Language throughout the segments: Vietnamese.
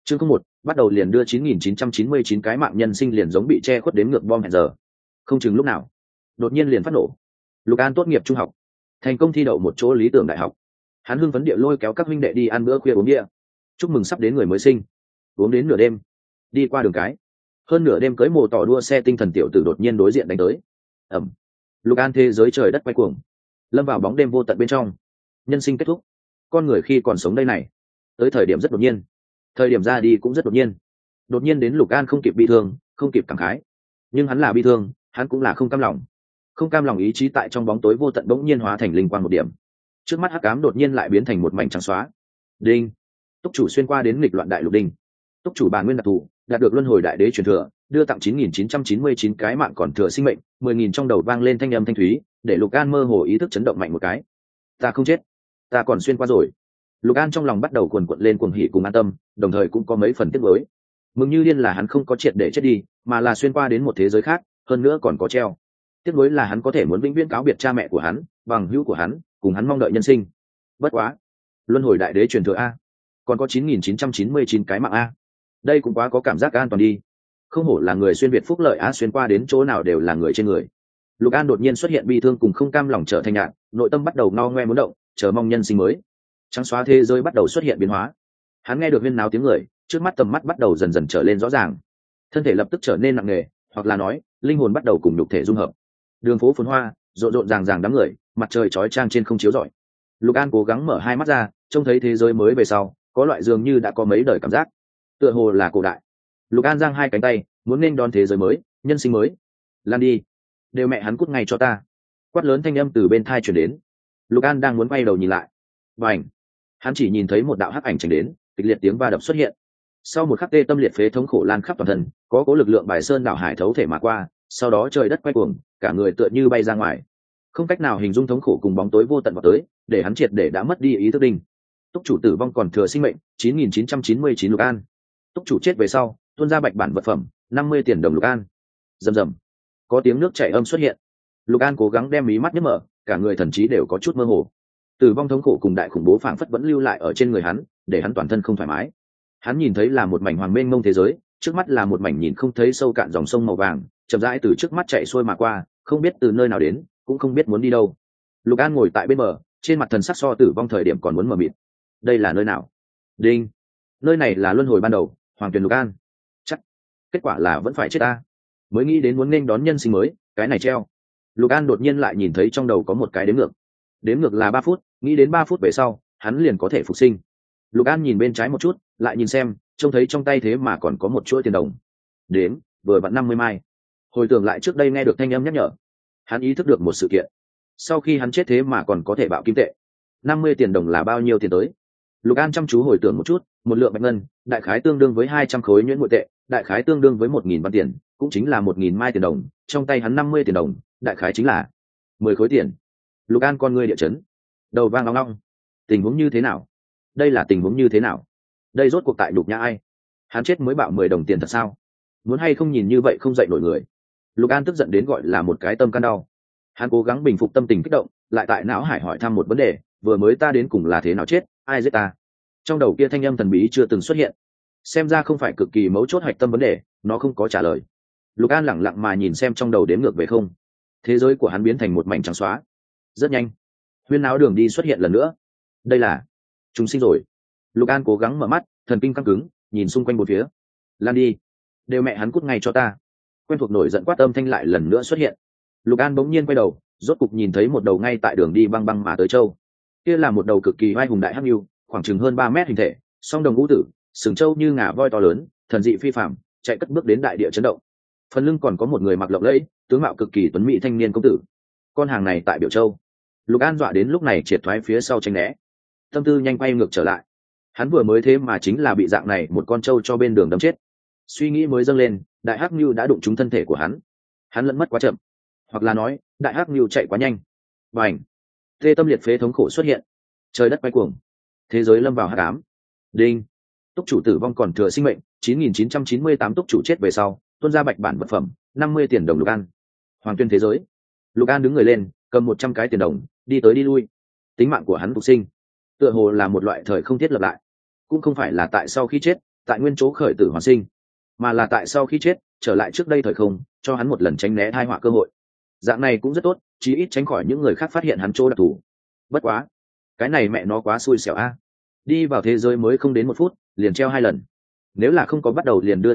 chương 1, bắt đầu liền đưa 9.999 cái mạng nhân sinh liền giống bị che khuất đến ngược bom hẹn giờ, không chừng lúc nào đột nhiên liền phát nổ. Lục An tốt nghiệp trung học, thành công thi đậu một chỗ lý tưởng đại học. Hắn hưng phấn địa lôi kéo các huynh đệ đi ăn bữa khuya uống bia, chúc mừng sắp đến người mới sinh. Uống đến nửa đêm, đi qua đường cái, hơn nửa đêm cưới mồ tỏ đua xe tinh thần tiểu tử đột nhiên đối diện đánh tới. ẩm Lục An thế giới trời đất quay cuồng, lâm vào bóng đêm vô tận bên trong. Nhân sinh kết thúc, con người khi còn sống đây này, tới thời điểm rất đột nhiên, thời điểm ra đi cũng rất đột nhiên. Đột nhiên đến Lục An không kịp bi thương, không kịp cảm khái, nhưng hắn là bi thương, hắn cũng là không cam lòng. Không cam lòng ý chí tại trong bóng tối vô tận bỗng nhiên hóa thành linh quang một điểm. Trước mắt hắc ám đột nhiên lại biến thành một mảnh trắng xóa. Đinh, túc chủ xuyên qua đến nghịch loạn đại lục đinh. Túc chủ bản nguyên đặc thù, đạt được luân hồi đại đế truyền thừa, đưa tặng 9.999 cái mạng còn thừa sinh mệnh. 10.000 trong đầu vang lên thanh âm thanh thúy, để Lục An mơ hồ ý thức chấn động mạnh một cái. Ta không chết, ta còn xuyên qua rồi. Lục An trong lòng bắt đầu cuồn cuộn lên cuồng hỉ cùng an tâm, đồng thời cũng có mấy phần tiếc nuối. Mừng như điên là hắn không có triệt để chết đi, mà là xuyên qua đến một thế giới khác, hơn nữa còn có treo. Tiếc nuối là hắn có thể muốn vĩnh viễn cáo biệt cha mẹ của hắn, bằng hữu của hắn, cùng hắn mong đợi nhân sinh. Bất quá, luân hồi đại đế truyền thừa a, còn có 9.999 cái mạng a, đây cũng quá có cảm giác an toàn đi. Không hổ là người xuyên việt phúc lợi a, xuyên qua đến chỗ nào đều là người trên người. Lục An đột nhiên xuất hiện bi thương cùng không cam lòng trở thành nhạn, nội tâm bắt đầu ngao ngoe muốn động, chờ mong nhân sinh mới. Trắng xóa thế giới bắt đầu xuất hiện biến hóa. Hắn nghe được huyên náo tiếng người, trước mắt tầm mắt bắt đầu dần dần trở lên rõ ràng, thân thể lập tức trở nên nặng nề, hoặc là nói linh hồn bắt đầu cùng nhục thể dung hợp. Đường phố phồn hoa, rộn rộn ràng ràng đám người, mặt trời chói chang trên không chiếu rọi. Lục An cố gắng mở hai mắt ra, trông thấy thế giới mới về sau, có loại dường như đã có mấy đời cảm giác, tựa hồ là cổ đại. Lục An giang hai cánh tay, muốn nên đón thế giới mới, nhân sinh mới. Lan đi, đều mẹ hắn cút ngay cho ta! Quát lớn thanh âm từ bên tai truyền đến. Lục An đang muốn quay đầu nhìn lại, bành, hắn chỉ nhìn thấy một đạo hắc ảnh chảnh đến, kịch liệt tiếng va đập xuất hiện. Sau một khắc tê tâm liệt phế thống khổ lan khắp toàn thân, có cố lực lượng bài sơn đảo hải thấu thể mà qua, sau đó trời đất quay cuồng, cả người tựa như bay ra ngoài. Không cách nào hình dung thống khổ cùng bóng tối vô tận vào tới, để hắn triệt để đã mất đi ý thức đinh. Túc chủ tử vong còn thừa sinh mệnh 9.999 Lục An. Túc chủ chết về sau, tuôn ra bạch bản vật phẩm 50 tiền đồng Lục An. Rầm rầm, có tiếng nước chảy âm xuất hiện. Lục An cố gắng đem mí mắt nhắm mở, cả người thần trí đều có chút mơ hồ. Tử vong thống khổ cùng đại khủng bố phảng phất vẫn lưu lại ở trên người hắn, để hắn toàn thân không thoải mái. Hắn nhìn thấy là một mảnh hoàng mênh mông thế giới, trước mắt là một mảnh nhìn không thấy sâu cạn dòng sông màu vàng, chậm rãi từ trước mắt chạy xuôi mà qua, không biết từ nơi nào đến, cũng không biết muốn đi đâu. Lục An ngồi tại bên bờ, trên mặt thần sắc so tử vong thời điểm còn muốn mờ mịt. Đây là nơi nào? Đinh, nơi này là luân hồi ban đầu, Hoàng Tuyền Lục An. Chắc kết quả là vẫn phải chết ta. Mới nghĩ đến muốn nên đón nhân sinh mới, cái này treo. Lục An đột nhiên lại nhìn thấy trong đầu có một cái đếm ngược. Đếm ngược là 3 phút, nghĩ đến 3 phút về sau, hắn liền có thể phục sinh. Lục An nhìn bên trái một chút, lại nhìn xem, trông thấy trong tay thế mà còn có một chuỗi tiền đồng. Đến, vừa vặn 50 mai. Hồi tưởng lại trước đây nghe được thanh âm nhắc nhở, hắn ý thức được một sự kiện. Sau khi hắn chết thế mà còn có thể bạo kim tệ. 50 tiền đồng là bao nhiêu tiền tới? Lục An chăm chú hồi tưởng một chút, một lượng bạch ngân, đại khái tương đương với 200 khối nhuyễn ngụy tệ, đại khái tương đương với 1.000 văn tiền, cũng chính là 1.000 mai tiền đồng, trong tay hắn 50 tiền đồng, đại khái chính là 10 khối tiền. Lục An con ngươi địa chấn, đầu vang long long. Tình huống như thế nào? Đây là tình huống như thế nào? Đây rốt cuộc tại Lục Nhã ai? Hắn chết mới bạo 10 đồng tiền thật sao? Muốn hay không nhìn như vậy không dậy nổi người. Lục An tức giận đến gọi là một cái tâm can đau. Hắn cố gắng bình phục tâm tình kích động, lại tại não hải hỏi thăm một vấn đề, vừa mới ta đến cùng là thế nào chết, ai giết ta? Trong đầu kia thanh âm thần bí chưa từng xuất hiện. Xem ra không phải cực kỳ mấu chốt hạch tâm vấn đề, nó không có trả lời. Lục An lẳng lặng mà nhìn xem trong đầu đếm ngược về không. Thế giới của hắn biến thành một mảnh trắng xóa. Rất nhanh, huyên náo đường đi xuất hiện lần nữa. Đây là chúng sinh rồi. Lục An cố gắng mở mắt, thần kinh căng cứng, nhìn xung quanh một phía. Lan đi, đều mẹ hắn cút ngay cho ta. Quen thuộc nổi giận quát âm thanh lại lần nữa xuất hiện. Lục An bỗng nhiên quay đầu, rốt cục nhìn thấy một đầu ngay tại đường đi băng băng mà tới châu. Kia là một đầu cực kỳ oai hùng đại hắc nưu, khoảng chừng hơn 3 mét hình thể, song đồng ngũ tử, sừng trâu như ngà voi to lớn, thần dị phi phàm, chạy cất bước đến đại địa chấn động. Phần lưng còn có một người mặc lộng lẫy, tướng mạo cực kỳ tuấn mỹ thanh niên công tử. Con hàng này tại Biểu Châu. Lục An dọa đến lúc này triệt thoái phía sau tránh né, tâm tư nhanh quay ngược trở lại. Hắn vừa mới thế mà chính là bị dạng này một con trâu cho bên đường đâm chết. Suy nghĩ mới dâng lên, đại hắc nưu đã đụng trúng thân thể của hắn. Hắn lẫn mất quá chậm, hoặc là nói đại hắc nưu chạy quá nhanh. Bành, tê tâm liệt phế thống khổ xuất hiện, trời đất quay cuồng, thế giới lâm vào hắc ám. Đinh, túc chủ tử vong còn thừa sinh mệnh 9.998 túc chủ chết về sau, tuôn ra bạch bản vật phẩm 50 tiền đồng Lục An. Hoàng Tuyên thế giới. Lục An đứng người lên, cầm 100 cái tiền đồng, đi tới đi lui. Tính mạng của hắn phục sinh, tựa hồ là một loại thời không thiết lập lại, cũng không phải là tại sau khi chết, tại nguyên chỗ khởi tử hoàn sinh, mà là tại sau khi chết trở lại trước đây thời không, cho hắn một lần tránh né tai họa cơ hội. Dạng này cũng rất tốt, chí ít tránh khỏi những người khác phát hiện hắn chỗ đặc thù. Bất quá, cái này mẹ nó quá xui xẻo a. Đi vào thế giới mới không đến 1 phút, liền treo 2 lần. Nếu là không có bắt đầu liền đưa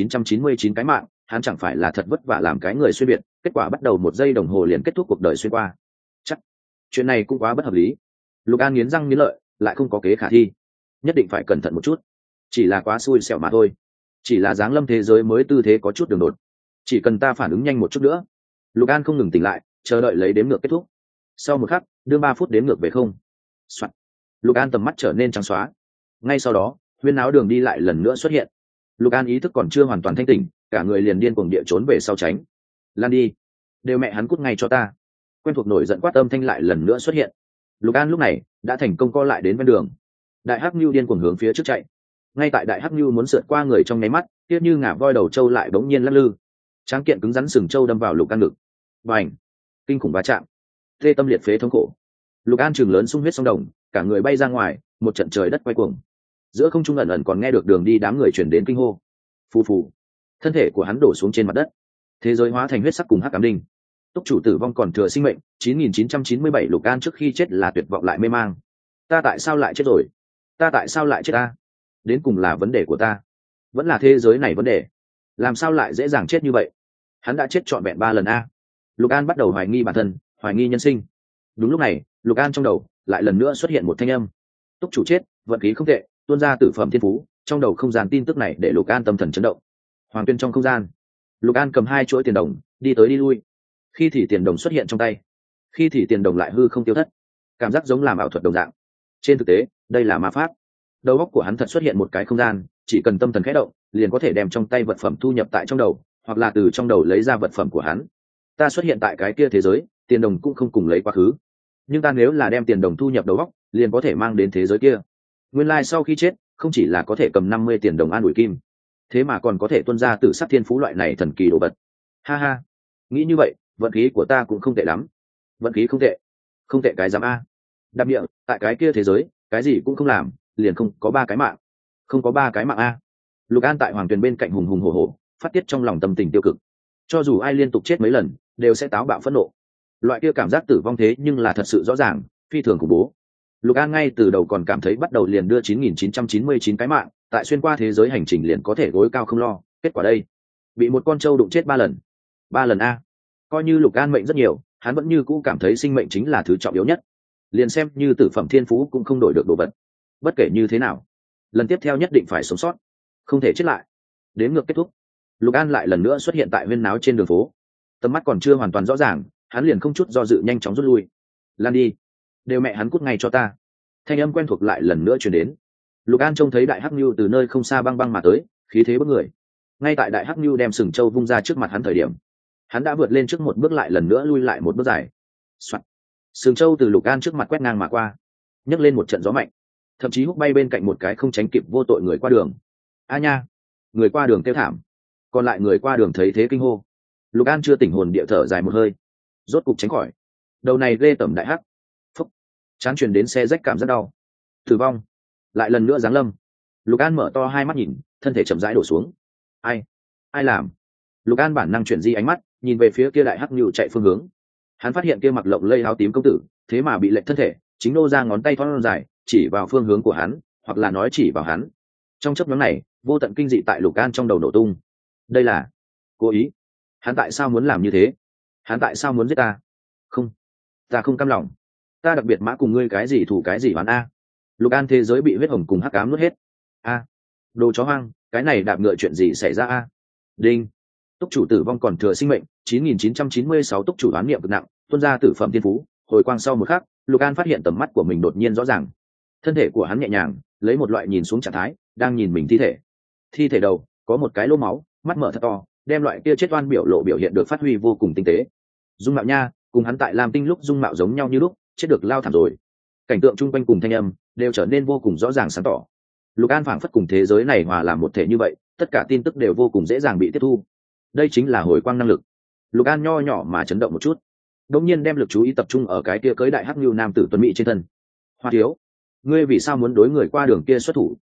9999 cái mạng, hắn chẳng phải là thật vất vả làm cái người xuyên biệt, kết quả bắt đầu 1 giây đồng hồ liền kết thúc cuộc đời xuyên qua. Chắc chuyện này cũng quá bất hợp lý. Lục An nghiến răng nghiến lợi, lại không có kế khả thi, nhất định phải cẩn thận một chút. Chỉ là quá xui xẻo mà thôi, chỉ là giáng lâm thế giới mới tư thế có chút đường đột, chỉ cần ta phản ứng nhanh một chút nữa. Lục An không ngừng tỉnh lại, chờ đợi lấy đếm ngược kết thúc. Sau một khắc, đưa 3 phút đếm ngược về không. Soạn. Lục An tầm mắt trở nên trắng xóa. Ngay sau đó, huyên náo đường đi lại lần nữa xuất hiện. Lục An ý thức còn chưa hoàn toàn thanh tỉnh, cả người liền điên cuồng địa trốn về sau tránh. Lan đi, đều mẹ hắn cút ngay cho ta. Quen thuộc nổi giận quát âm thanh lại lần nữa xuất hiện. Lục An lúc này đã thành công co lại đến bên đường. Đại Hắc Nưu điên cuồng hướng phía trước chạy. Ngay tại Đại Hắc Nưu muốn sượt qua người trong nháy mắt, tiếc như ngả voi đầu trâu lại bỗng nhiên lắc lư. Tráng kiện cứng rắn sừng trâu đâm vào Lục An ngực. Bành! Kinh khủng va chạm. Tê tâm liệt phế thống khổ. Lục An trường lớn sung huyết sông đồng, cả người bay ra ngoài, một trận trời đất quay cuồng. Giữa không trung ẩn ẩn còn nghe được đường đi đám người chuyển đến kinh hô. Phù phù. Thân thể của hắn đổ xuống trên mặt đất. Thế giới hóa thành huyết sắc cùng hắc ám đinh. Túc chủ tử vong còn thừa sinh mệnh 9997. Lục An trước khi chết là tuyệt vọng lại mê mang. Ta tại sao lại chết rồi? Ta tại sao lại chết ta? Đến cùng là vấn đề của ta, vẫn là thế giới này vấn đề? Làm sao lại dễ dàng chết như vậy? Hắn đã chết trọn vẹn 3 lần a. Lục An bắt đầu hoài nghi bản thân, hoài nghi nhân sinh. Đúng lúc này, Lục An trong đầu lại lần nữa xuất hiện một thanh âm. Túc chủ chết, vận khí không tệ, tuôn ra tử phẩm thiên phú. Trong đầu không gian tin tức này để Lục An tâm thần chấn động. Hoàng tuyên trong không gian, Lục An cầm 2 chuỗi tiền đồng, đi tới đi lui. Khi thì tiền đồng xuất hiện trong tay, khi thì tiền đồng lại hư không tiêu thất, cảm giác giống làm ảo thuật đồng dạng. Trên thực tế, đây là ma pháp. Đầu óc của hắn thật xuất hiện một cái không gian, chỉ cần tâm thần khẽ động, liền có thể đem trong tay vật phẩm thu nhập tại trong đầu, hoặc là từ trong đầu lấy ra vật phẩm của hắn. Ta xuất hiện tại cái kia thế giới, tiền đồng cũng không cùng lấy quá khứ, nhưng ta nếu là đem tiền đồng thu nhập đầu óc, liền có thể mang đến thế giới kia. Nguyên lai sau khi chết, không chỉ là có thể cầm 50 tiền đồng an ủi kim, thế mà còn có thể tuôn ra tử sắc thiên phú loại này thần kỳ đồ vật. Ha ha, nghĩ như vậy, vận khí của ta cũng không tệ lắm. Vận khí không tệ? Không tệ cái giám a. Đạp địa, tại cái kia thế giới, cái gì cũng không làm, liền không có 3 cái mạng. Không có 3 cái mạng a. Lục An tại hoàng tuyền bên cạnh hùng hùng hổ hổ, phát tiết trong lòng tâm tình tiêu cực. Cho dù ai liên tục chết mấy lần, đều sẽ táo bạo phẫn nộ. Loại kia cảm giác tử vong thế nhưng là thật sự rõ ràng, phi thường khủng bố. Lục An ngay từ đầu còn cảm thấy bắt đầu liền đưa 9999 cái mạng, tại xuyên qua thế giới hành trình liền có thể gối cao không lo. Kết quả đây, bị một con trâu đụng chết 3 lần. 3 lần a. Coi như Lục An mệnh rất nhiều, hắn vẫn như cũ cảm thấy sinh mệnh chính là thứ trọng yếu nhất. Liền xem như tử phẩm thiên phú cũng không đổi được đồ vật. Bất kể như thế nào, lần tiếp theo nhất định phải sống sót, không thể chết lại. Đếm ngược kết thúc, Lục An lại lần nữa xuất hiện tại huyên náo trên đường phố. Tầm mắt còn chưa hoàn toàn rõ ràng, hắn liền không chút do dự nhanh chóng rút lui. Lan đi, đều mẹ hắn cút ngay cho ta. Thanh âm quen thuộc lại lần nữa truyền đến. Lục An trông thấy Đại Hắc Nưu từ nơi không xa băng băng mà tới, khí thế bức người. Ngay tại Đại Hắc Nưu đem sừng trâu vung ra trước mặt hắn thời điểm, hắn đã vượt lên trước một bước lại lần nữa lui lại một bước dài. Soạt. Sừng trâu từ Lục An trước mặt quét ngang mà qua, nhấc lên một trận gió mạnh, thậm chí húc bay bên cạnh một cái không tránh kịp vô tội người qua đường. A nha, người qua đường kêu thảm, còn lại người qua đường thấy thế kinh hô. Lục An chưa tỉnh hồn địa thở dài một hơi, rốt cục tránh khỏi. Đầu này ghê tởm Đại Hắc. Phúc. Chán truyền đến xe rách cảm rất đau. Tử vong lại lần nữa giáng lâm. Lục An mở to hai mắt nhìn, thân thể chậm rãi đổ xuống. Ai làm? Lục An bản năng chuyển di ánh mắt, nhìn về phía kia Đại Hắc Nưu chạy phương hướng. Hắn phát hiện kia mặc lộng lây áo tím công tử, thế mà bị lệch thân thể, chính nô ra ngón tay thon dài, chỉ vào phương hướng của hắn, hoặc là nói chỉ vào hắn. Trong chớp nhoáng này, vô tận kinh dị tại Lục An trong đầu nổ tung. Đây là cố ý. Hắn tại sao muốn làm như thế? Hắn tại sao muốn giết ta? Không, ta không cam lòng. Ta đặc biệt mã cùng ngươi cái gì thủ cái gì oán a. Lục An thế giới bị huyết hồng cùng hắc ám nuốt hết. A, đồ chó hoang, cái này đạp ngựa chuyện gì xảy ra a? Đinh. Túc chủ tử vong còn thừa sinh mệnh 9996. Túc chủ đoán niệm cực nặng, tuôn ra tử phẩm thiên phú. Hồi quang sau một khắc, Lục An phát hiện tầm mắt của mình đột nhiên rõ ràng. Thân thể của hắn nhẹ nhàng, lấy một loại nhìn xuống trạng thái, đang nhìn mình thi thể. Thi thể đầu có một cái lỗ máu, mắt mở thật to, đem loại kia chết oan biểu lộ biểu hiện được phát huy vô cùng tinh tế. Dung mạo nha, cùng hắn tại Lam Tinh lúc dung mạo giống nhau như lúc, chết được lao thảm rồi. Cảnh tượng chung quanh cùng thanh âm đều trở nên vô cùng rõ ràng sáng tỏ. Lục An phảng phất cùng thế giới này hòa làm một thể như vậy, tất cả tin tức đều vô cùng dễ dàng bị tiếp thu. Đây chính là hồi quang năng lực. Lục An nho nhỏ mà chấn động một chút, đột nhiên đem lực chú ý tập trung ở cái kia cưới Đại Hắc Nưu nam tử tuấn mỹ trên thân. Hoa thiếu, ngươi vì sao muốn đối người qua đường kia xuất thủ?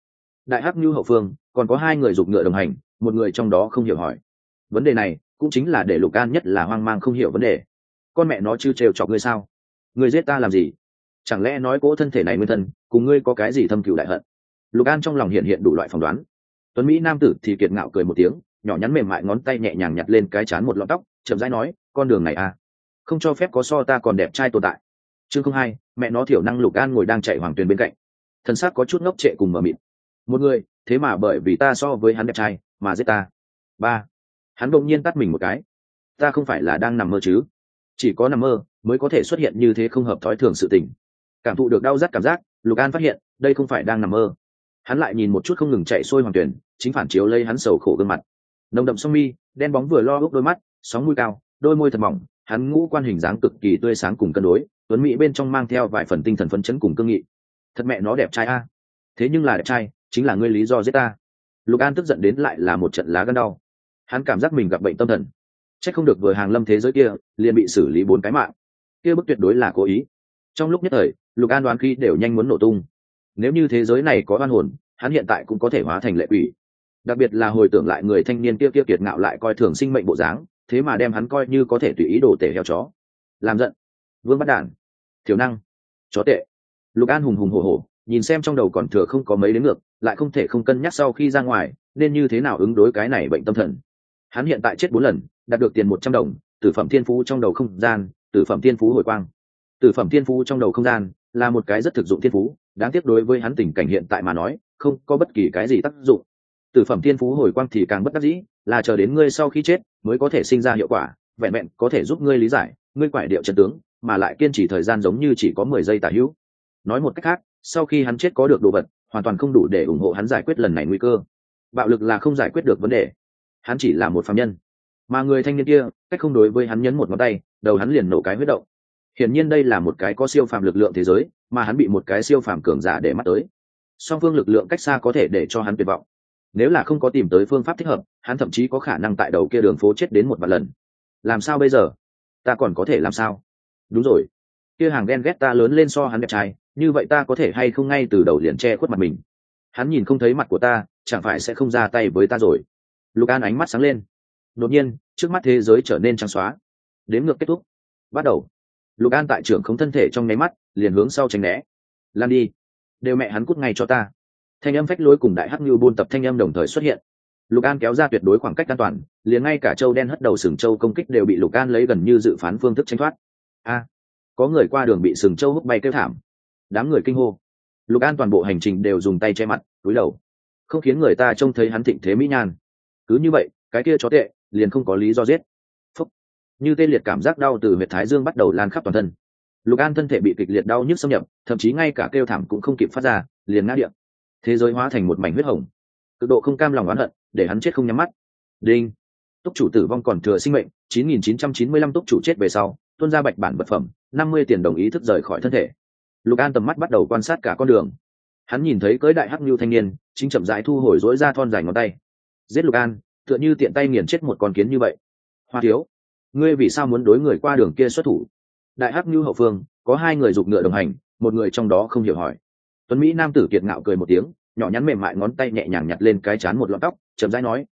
Đại hắc như hậu phương còn có hai người giục ngựa đồng hành, một người trong đó không hiểu hỏi. Vấn đề này cũng chính là để Lục An nhất là hoang mang không hiểu vấn đề. Con mẹ nó chưa trêu chọc ngươi sao? Ngươi giết ta làm gì? Chẳng lẽ nói cỗ thân thể này nguyên thân cùng ngươi có cái gì thâm cừu đại hận? Lục An trong lòng hiện đủ loại phỏng đoán. Tuấn Mỹ nam tử thì kiệt ngạo cười một tiếng, nhỏ nhắn mềm mại ngón tay nhẹ nhàng nhặt lên cái trán một lọn tóc, chậm rãi nói, con đường này à, không cho phép có so ta còn đẹp trai tồn tại. Chương 02, mẹ nó thiểu năng. Lục An ngồi đang chạy hoàng tuyền bên cạnh, thân xác có chút ngốc trệ cùng mờ mịt. Một người, thế mà bởi vì ta so với hắn đẹp trai mà giết ta. Ba, hắn bỗng nhiên tắt mình một cái. Ta không phải là đang nằm mơ chứ? Chỉ có nằm mơ mới có thể xuất hiện như thế không hợp thói thường sự tình. Cảm thụ được đau rát cảm giác, Lục An phát hiện đây không phải đang nằm mơ. Hắn lại nhìn một chút không ngừng chạy xuôi hoàng tuyển, chính phản chiếu lấy hắn sầu khổ gương mặt. Nồng đậm sông mi, đen bóng vừa lo úp đôi mắt, sóng mũi cao, đôi môi thật mỏng, hắn ngũ quan hình dáng cực kỳ tươi sáng cùng cân đối, tuấn mỹ bên trong mang theo vài phần tinh thần phấn chấn cùng cương nghị. Thật mẹ nó đẹp trai a. Thế nhưng là đẹp trai chính là ngươi lý do giết ta. Lục An tức giận đến lại là một trận lá gan đau. Hắn cảm giác mình gặp bệnh tâm thần. Chắc không được vừa hàng lâm thế giới kia liền bị xử lý 4 cái mạng, kia bức tuyệt đối là cố ý. Trong lúc nhất thời, Lục An đoán khi đều nhanh muốn nổ tung. Nếu như thế giới này có oan hồn, hắn hiện tại cũng có thể hóa thành lệ quỷ. Đặc biệt là hồi tưởng lại người thanh niên kia kiệt ngạo lại coi thường sinh mệnh bộ dáng, thế mà đem hắn coi như có thể tùy ý đổ tể heo chó. Làm giận, vương bắt đản, thiểu năng, chó tệ. Lục An hùng hùng hổ hổ, nhìn xem trong đầu còn thừa không có mấy đến ngược, lại không thể không cân nhắc sau khi ra ngoài nên như thế nào ứng đối cái này bệnh tâm thần. Hắn hiện tại chết 4 lần, đạt được tiền 100 đồng, tử phẩm thiên phú trong đầu không gian, tử phẩm thiên phú hồi quang. Tử phẩm thiên phú trong đầu không gian là một cái rất thực dụng thiên phú, đáng tiếc đối với hắn tình cảnh hiện tại mà nói không có bất kỳ cái gì tác dụng. Tử phẩm thiên phú hồi quang thì càng bất đắc dĩ, là chờ đến ngươi sau khi chết mới có thể sinh ra hiệu quả, vẹn vẹn có thể giúp ngươi lý giải ngươi quải điệu trận tướng, mà lại kiên trì thời gian giống như chỉ có 10 giây tả hữu. Nói một cách khác, sau khi hắn chết có được đồ vật hoàn toàn không đủ để ủng hộ hắn giải quyết lần này nguy cơ. Bạo lực là không giải quyết được vấn đề, hắn chỉ là một phàm nhân. Mà người thanh niên kia cách không đối với hắn nhấn một ngón tay, đầu hắn liền nổ cái huyết động. Hiển nhiên đây là một cái có siêu phàm lực lượng thế giới, mà hắn bị một cái siêu phàm cường giả để mắt tới. Song phương lực lượng cách xa có thể để cho hắn tuyệt vọng. Nếu là không có tìm tới phương pháp thích hợp, hắn thậm chí có khả năng tại đầu kia đường phố chết đến 1 vạn lần. Làm sao bây giờ? Ta còn có thể làm sao? Đúng rồi, kia hàng ghen ghét ta lớn lên so hắn đẹp trai, như vậy ta có thể hay không ngay từ đầu liền che khuất mặt mình? Hắn nhìn không thấy mặt của ta, chẳng phải sẽ không ra tay với ta rồi? Lục An ánh mắt sáng lên. Đột nhiên, trước mắt thế giới trở nên trắng xóa. Đếm ngược kết thúc. Bắt đầu. Lục An tại trưởng không thân thể trong nháy mắt, liền hướng sau tránh né. Lan đi, đều mẹ hắn cút ngay cho ta. Thanh âm phách lối cùng đại hắc như buôn tập thanh âm đồng thời xuất hiện. Lục An kéo ra tuyệt đối khoảng cách an toàn, liền ngay cả châu đen hất đầu sừng châu công kích đều bị Lục An lấy gần như dự phán phương thức tránh thoát. A, có người qua đường bị sừng châu húc bay kêu thảm. Đám người kinh hô. Lục An toàn bộ hành trình đều dùng tay che mặt, cúi đầu, không khiến người ta trông thấy hắn thịnh thế mỹ nhan. Cứ như vậy, cái kia chó tệ liền không có lý do giết. Phúc. Như tê liệt cảm giác đau từ huyệt thái dương bắt đầu lan khắp toàn thân. Lục An thân thể bị kịch liệt đau nhức xâm nhập, thậm chí ngay cả kêu thảm cũng không kịp phát ra, liền ngã địa. Thế giới hóa thành một mảnh huyết hồng. Cực độ không cam lòng oán hận, để hắn chết không nhắm mắt. Đinh. Túc chủ tử vong còn thừa sinh mệnh 9995. Túc chủ chết về sau, tuôn ra bạch bản vật phẩm 50 tiền đồng, ý thức rời khỏi thân thể. Lục An tầm mắt bắt đầu quan sát cả con đường. Hắn nhìn thấy cưỡi đại hắc nhu thanh niên chính chậm rãi thu hồi rỗi ra thon dài ngón tay. Giết Lục An, tựa như tiện tay nghiền chết một con kiến như vậy. Hoa thiếu, ngươi vì sao muốn đối người qua đường kia xuất thủ? Đại hắc nhu hậu phương có hai người giục ngựa đồng hành, một người trong đó không hiểu hỏi. Tuấn Mỹ nam tử kiệt ngạo cười một tiếng, nhỏ nhắn mềm mại ngón tay nhẹ nhàng nhặt lên cái trán một lọn tóc, chậm rãi nói,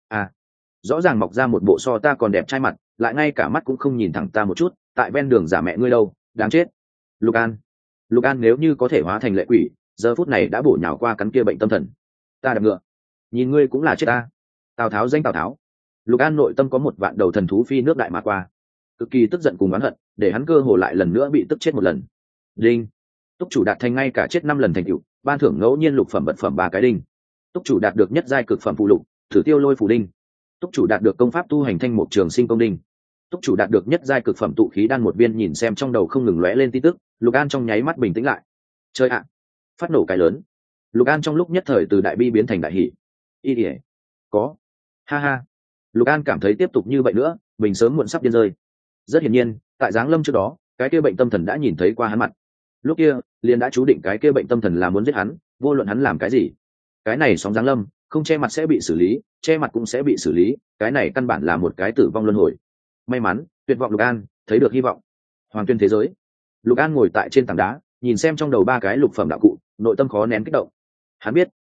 rõ ràng mọc ra một bộ so ta còn đẹp trai mặt, lại ngay cả mắt cũng không nhìn thẳng ta một chút, tại ven đường giả mẹ ngươi đâu, đáng chết. Lục An nếu như có thể hóa thành lệ quỷ, giờ phút này đã bổ nhào qua cắn kia bệnh tâm thần. Ta đạp ngựa, nhìn ngươi cũng là chết ta. Tào Tháo danh Tào Tháo. Lục An nội tâm có một vạn đầu thần thú phi nước đại mà qua, cực kỳ tức giận cùng oán hận, để hắn cơ hồ lại lần nữa bị tức chết một lần. Đinh. Túc chủ đạt thành ngay cả chết 5 lần thành tựu, ban thưởng ngẫu nhiên lục phẩm vật phẩm 3 cái đinh. Túc chủ đạt được nhất giai cực phẩm phụ lục, thử tiêu lôi phù đinh. Túc chủ đạt được công pháp tu hành thanh mục trường sinh công đinh. Túc chủ đạt được nhất giai cực phẩm tụ khí đan 1 viên. Nhìn xem trong đầu không ngừng lóe lên tin tức, Lục An trong nháy mắt bình tĩnh lại. Chơi ạ, phát nổ cái lớn. Lục An trong lúc nhất thời từ đại bi biến thành đại hỷ. Y ỉa, có, ha ha. Lục An cảm thấy tiếp tục như vậy nữa mình sớm muộn sắp điên rơi. Rất hiển nhiên, tại giáng lâm trước đó, cái kia bệnh tâm thần đã nhìn thấy qua hắn mặt. Lúc kia liền đã chú định cái kia bệnh tâm thần là muốn giết hắn, vô luận hắn làm cái gì. Cái này sóng giáng lâm, không che mặt sẽ bị xử lý, che mặt cũng sẽ bị xử lý, cái này căn bản là một cái tử vong luân hồi. May mắn, tuyệt vọng Lục An thấy được hy vọng. Hoàng tuyên thế giới. Lục An ngồi tại trên tảng đá, nhìn xem trong đầu 3 cái lục phẩm đạo cụ, nội tâm khó nén kích động. Hắn biết,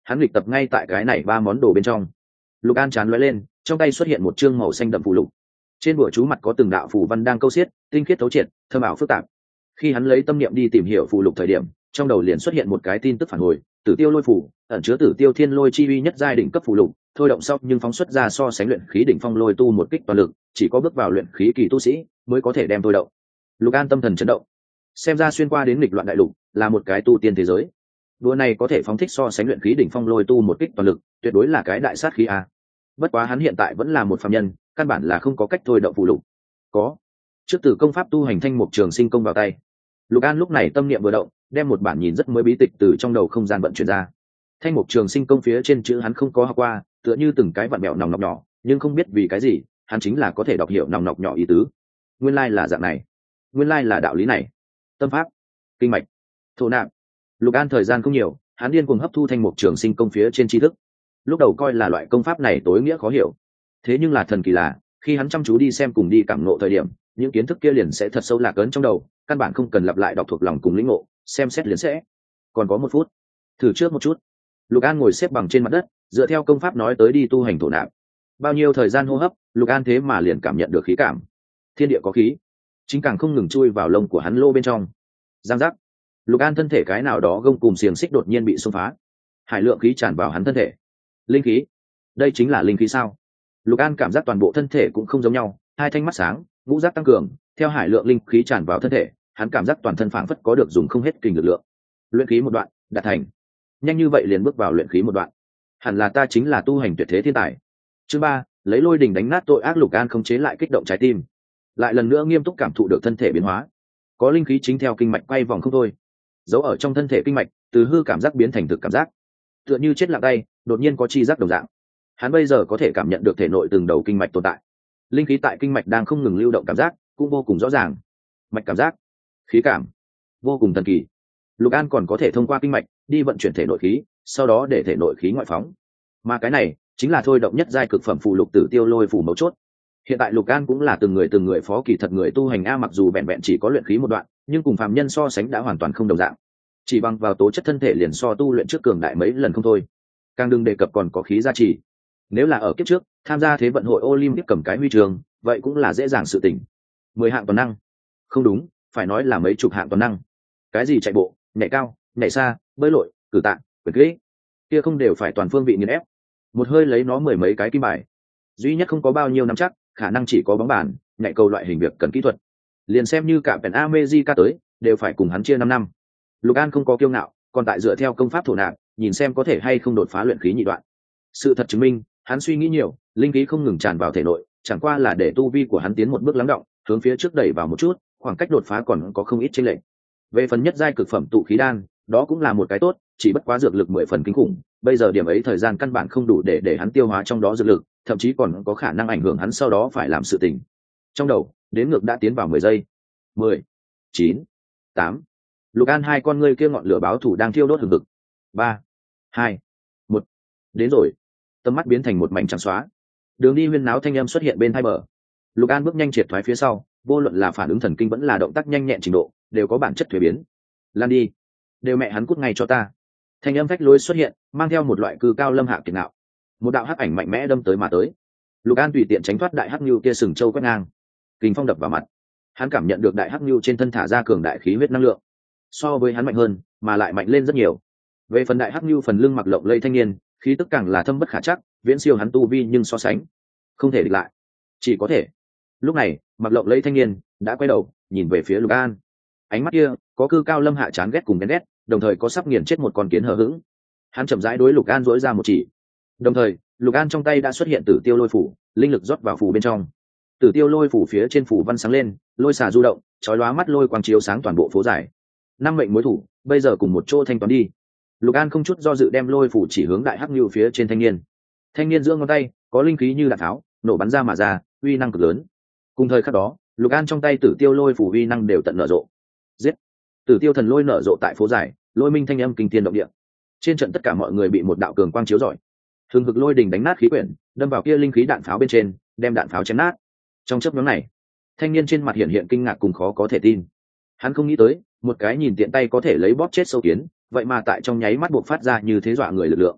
hắn lịch tập ngay tại cái này 3 món đồ bên trong. Lục An chán lóe lên, trong tay xuất hiện một chương màu xanh đậm phù lục. Trên bùa chú mặt có từng đạo phù văn đang câu xiết, tinh khiết thấu triệt, thâm ảo phức tạp. Khi hắn lấy tâm niệm đi tìm hiểu phù lục thời điểm, trong đầu liền xuất hiện một cái tin tức phản hồi, Tử Tiêu Lôi Phù, ẩn chứa Tử Tiêu Thiên Lôi chi uy nhất giai đỉnh cấp phù lục, thôi động sau nhưng phóng xuất ra so sánh luyện khí đỉnh phong lôi tu một kích toàn lực, chỉ có bước vào luyện khí kỳ tu sĩ mới có thể đem thôi động. Lục An tâm thần chấn động, xem ra xuyên qua đến nghịch loạn đại lục là một cái tu tiên thế giới. Đùa này có thể phóng thích so sánh luyện khí đỉnh phong lôi tu một kích toàn lực, tuyệt đối là cái đại sát khí a. Bất quá hắn hiện tại vẫn là một phàm nhân, căn bản là không có cách thôi động phù lục. Có, trước từ công pháp tu hành Thanh Mục Trường Sinh công vào tay. Lục An lúc này tâm niệm vừa động, đem một bản nhìn rất mới bí tịch từ trong đầu không gian vận chuyển ra. Thanh Mục Trường Sinh công phía trên chữ hắn không có học qua, tựa như từng cái vặn mẹo nòng nọc nhỏ, nhưng không biết vì cái gì, hắn chính là có thể đọc hiểu nòng nọc nhỏ ý tứ. Nguyên lai là dạng này, nguyên lai là đạo lý này. Tâm pháp, kinh mạch, thổ nạp. Lục An thời gian không nhiều, hắn điên cuồng hấp thu Thanh Mục Trường Sinh công phía trên tri thức. Lúc đầu coi là loại công pháp này tối nghĩa khó hiểu, thế nhưng là thần kỳ là, khi hắn chăm chú đi xem cùng đi cảm ngộ thời điểm, những kiến thức kia liền sẽ thật sâu lạc ấn trong đầu, căn bản không cần lặp lại đọc thuộc lòng cùng lĩnh ngộ, xem xét liền sẽ. Còn có 1 phút, thử trước một chút. Lục An ngồi xếp bằng trên mặt đất, dựa theo công pháp nói tới đi tu hành thổ nạp. Bao nhiêu thời gian hô hấp, Lục An thế mà liền cảm nhận được khí cảm. Thiên địa có khí, chính càng không ngừng chui vào lông của hắn lô bên trong. Giang giác, Lục An thân thể cái nào đó gông cùm xiềng xích đột nhiên bị xông phá, hải lượng khí tràn vào hắn thân thể. Linh khí, đây chính là linh khí sao? Lục An cảm giác toàn bộ thân thể cũng không giống nhau, hai thanh mắt sáng, ngũ giác tăng cường, theo hải lượng linh khí tràn vào thân thể, hắn cảm giác toàn thân phảng phất có được dùng không hết kình lực lượng. Luyện khí một đoạn, đạt thành. Nhanh như vậy liền bước vào luyện khí một đoạn. Hẳn là ta chính là tu hành tuyệt thế thiên tài. Chương 3, lấy lôi đình đánh nát tội ác. Lục An không chế lại kích động trái tim, lại lần nữa nghiêm túc cảm thụ được thân thể biến hóa. Có linh khí chính theo kinh mạch quay vòng không thôi, giấu ở trong thân thể kinh mạch, từ hư cảm giác biến thành thực cảm giác, tựa như chết lặng tay đột nhiên có chi giác đồng dạng. Hắn bây giờ có thể cảm nhận được thể nội từng đầu kinh mạch tồn tại, linh khí tại kinh mạch đang không ngừng lưu động, cảm giác cũng vô cùng rõ ràng. Mạch cảm giác, khí cảm, vô cùng thần kỳ. Lục An còn có thể thông qua kinh mạch đi vận chuyển thể nội khí, sau đó để thể nội khí ngoại phóng, mà cái này chính là thôi động nhất giai cực phẩm phù lục Tử Tiêu Lôi Phù mấu chốt. Hiện tại Lục An cũng là từng người phó kỳ thật người tu hành a, mặc dù vẹn vẹn chỉ có luyện khí một đoạn, nhưng cùng phàm nhân so sánh đã hoàn toàn không đồng dạng. Chỉ bằng vào tố chất thân thể liền so tu luyện trước cường đại mấy lần không thôi, càng đừng đề cập còn có khí gia trì. Nếu là ở kiếp trước tham gia thế vận hội Olympic cầm cái huy chương, vậy cũng là dễ dàng sự tình. 10 hạng toàn năng, không đúng, phải nói là mấy chục hạng toàn năng. Cái gì chạy bộ, nhảy cao, nhảy xa, bơi lội, cử tạ, quyền kỹ, kia không đều phải toàn phương vị nghiền ép, một hơi lấy nó 10 mấy cái kim bài. Duy nhất không có bao nhiêu nắm chắc, khả năng chỉ có bóng bàn, nhảy cầu loại hình việc cần kỹ thuật. Liền xem như cả Pen America tới, đều phải cùng hắn chia 5 năm. Lục An không có kiêu ngạo, còn tại dựa theo công pháp thổ nạp, nhìn xem có thể hay không đột phá luyện khí nhị đoạn. Sự thật chứng minh, hắn suy nghĩ nhiều, linh khí không ngừng tràn vào thể nội, chẳng qua là để tu vi của hắn tiến một bước lắng động, hướng phía trước đẩy vào một chút, khoảng cách đột phá còn có không ít chênh lệch. Về phần nhất giai cực phẩm tụ khí đan, đó cũng là một cái tốt, chỉ bất quá dược lực 10 phần kinh khủng, bây giờ điểm ấy thời gian căn bản không đủ để hắn tiêu hóa trong đó dược lực, thậm chí còn có khả năng ảnh hưởng hắn sau đó phải làm sự tình. Trong đầu, đếm ngược đã tiến vào 10 giây. 10, 9, 8. Lục An hai con ngươi kia ngọn lửa báo thù đang thiêu đốt hừng hực. 3, 2, 1. Đến rồi. Tầm mắt biến thành một mảnh trắng xóa. Đường đi huyên náo thanh âm xuất hiện bên hai bờ. Lục An bước nhanh triệt thoái phía sau, vô luận là phản ứng thần kinh vẫn là động tác nhanh nhẹn trình độ, đều có bản chất thuế biến. Lan đi, đều mẹ hắn cút ngay cho ta. Thanh âm phách lối xuất hiện, mang theo một loại cư cao lâm hạ kiệt ngạo. Một đạo hắc ảnh mạnh mẽ đâm tới mà tới. Lục An tùy tiện tránh thoát đại hắc nưu kia sừng trâu quét ngang, kình phong đập vào mặt. Hắn cảm nhận được đại hắc nưu trên thân thả ra cường đại khí huyết năng lượng, so với hắn mạnh hơn, mà lại mạnh lên rất nhiều. Về phần đại hắc nưu phần lưng mặc lộng lây thanh niên, khí tức càng là thâm bất khả chắc, viễn siêu hắn tu vi, nhưng so sánh không thể địch lại, chỉ có thể. Lúc này mặc lộng lây thanh niên đã quay đầu nhìn về phía Lục An, ánh mắt kia có cư cao lâm hạ chán ghét cùng ghen ghét, đồng thời có sắp nghiền chết một con kiến hờ hững. Hắn chậm rãi đối Lục An dỗi ra một chỉ, đồng thời Lục An trong tay đã xuất hiện Tử Tiêu Lôi Phủ, linh lực rót vào phủ bên trong. Tử Tiêu Lôi Phủ phía trên phủ văn sáng lên, lôi xà du động, chói lóa mắt lôi quang chiếu sáng toàn bộ phố dài. 5 mệnh mối thủ, bây giờ cùng một chỗ thanh toán đi. Lục An không chút do dự đem lôi phủ chỉ hướng đại hắc nưu phía trên thanh niên. Thanh niên giữa ngón tay có linh khí như đạn tháo nổ bắn ra mà ra, uy năng cực lớn. Cùng thời khắc đó, Lục An trong tay Tử Tiêu Lôi Phủ uy năng đều tận nở rộ. Giết! Tử Tiêu thần lôi nở rộ tại phố dài, lôi minh thanh âm kinh thiên động địa. Trên trận tất cả mọi người bị một đạo cường quang chiếu rọi. Hừng hực lôi đình đánh nát khí quyển, đâm vào kia linh khí đạn pháo bên trên, đem đạn pháo chém nát. Trong chớp nhoáng này, thanh niên trên mặt hiện hiện kinh ngạc cùng khó có thể tin. Hắn không nghĩ tới, một cái nhìn tiện tay có thể lấy bóp chết sâu kiến, vậy mà tại trong nháy mắt buộc phát ra như thế dọa người lực lượng.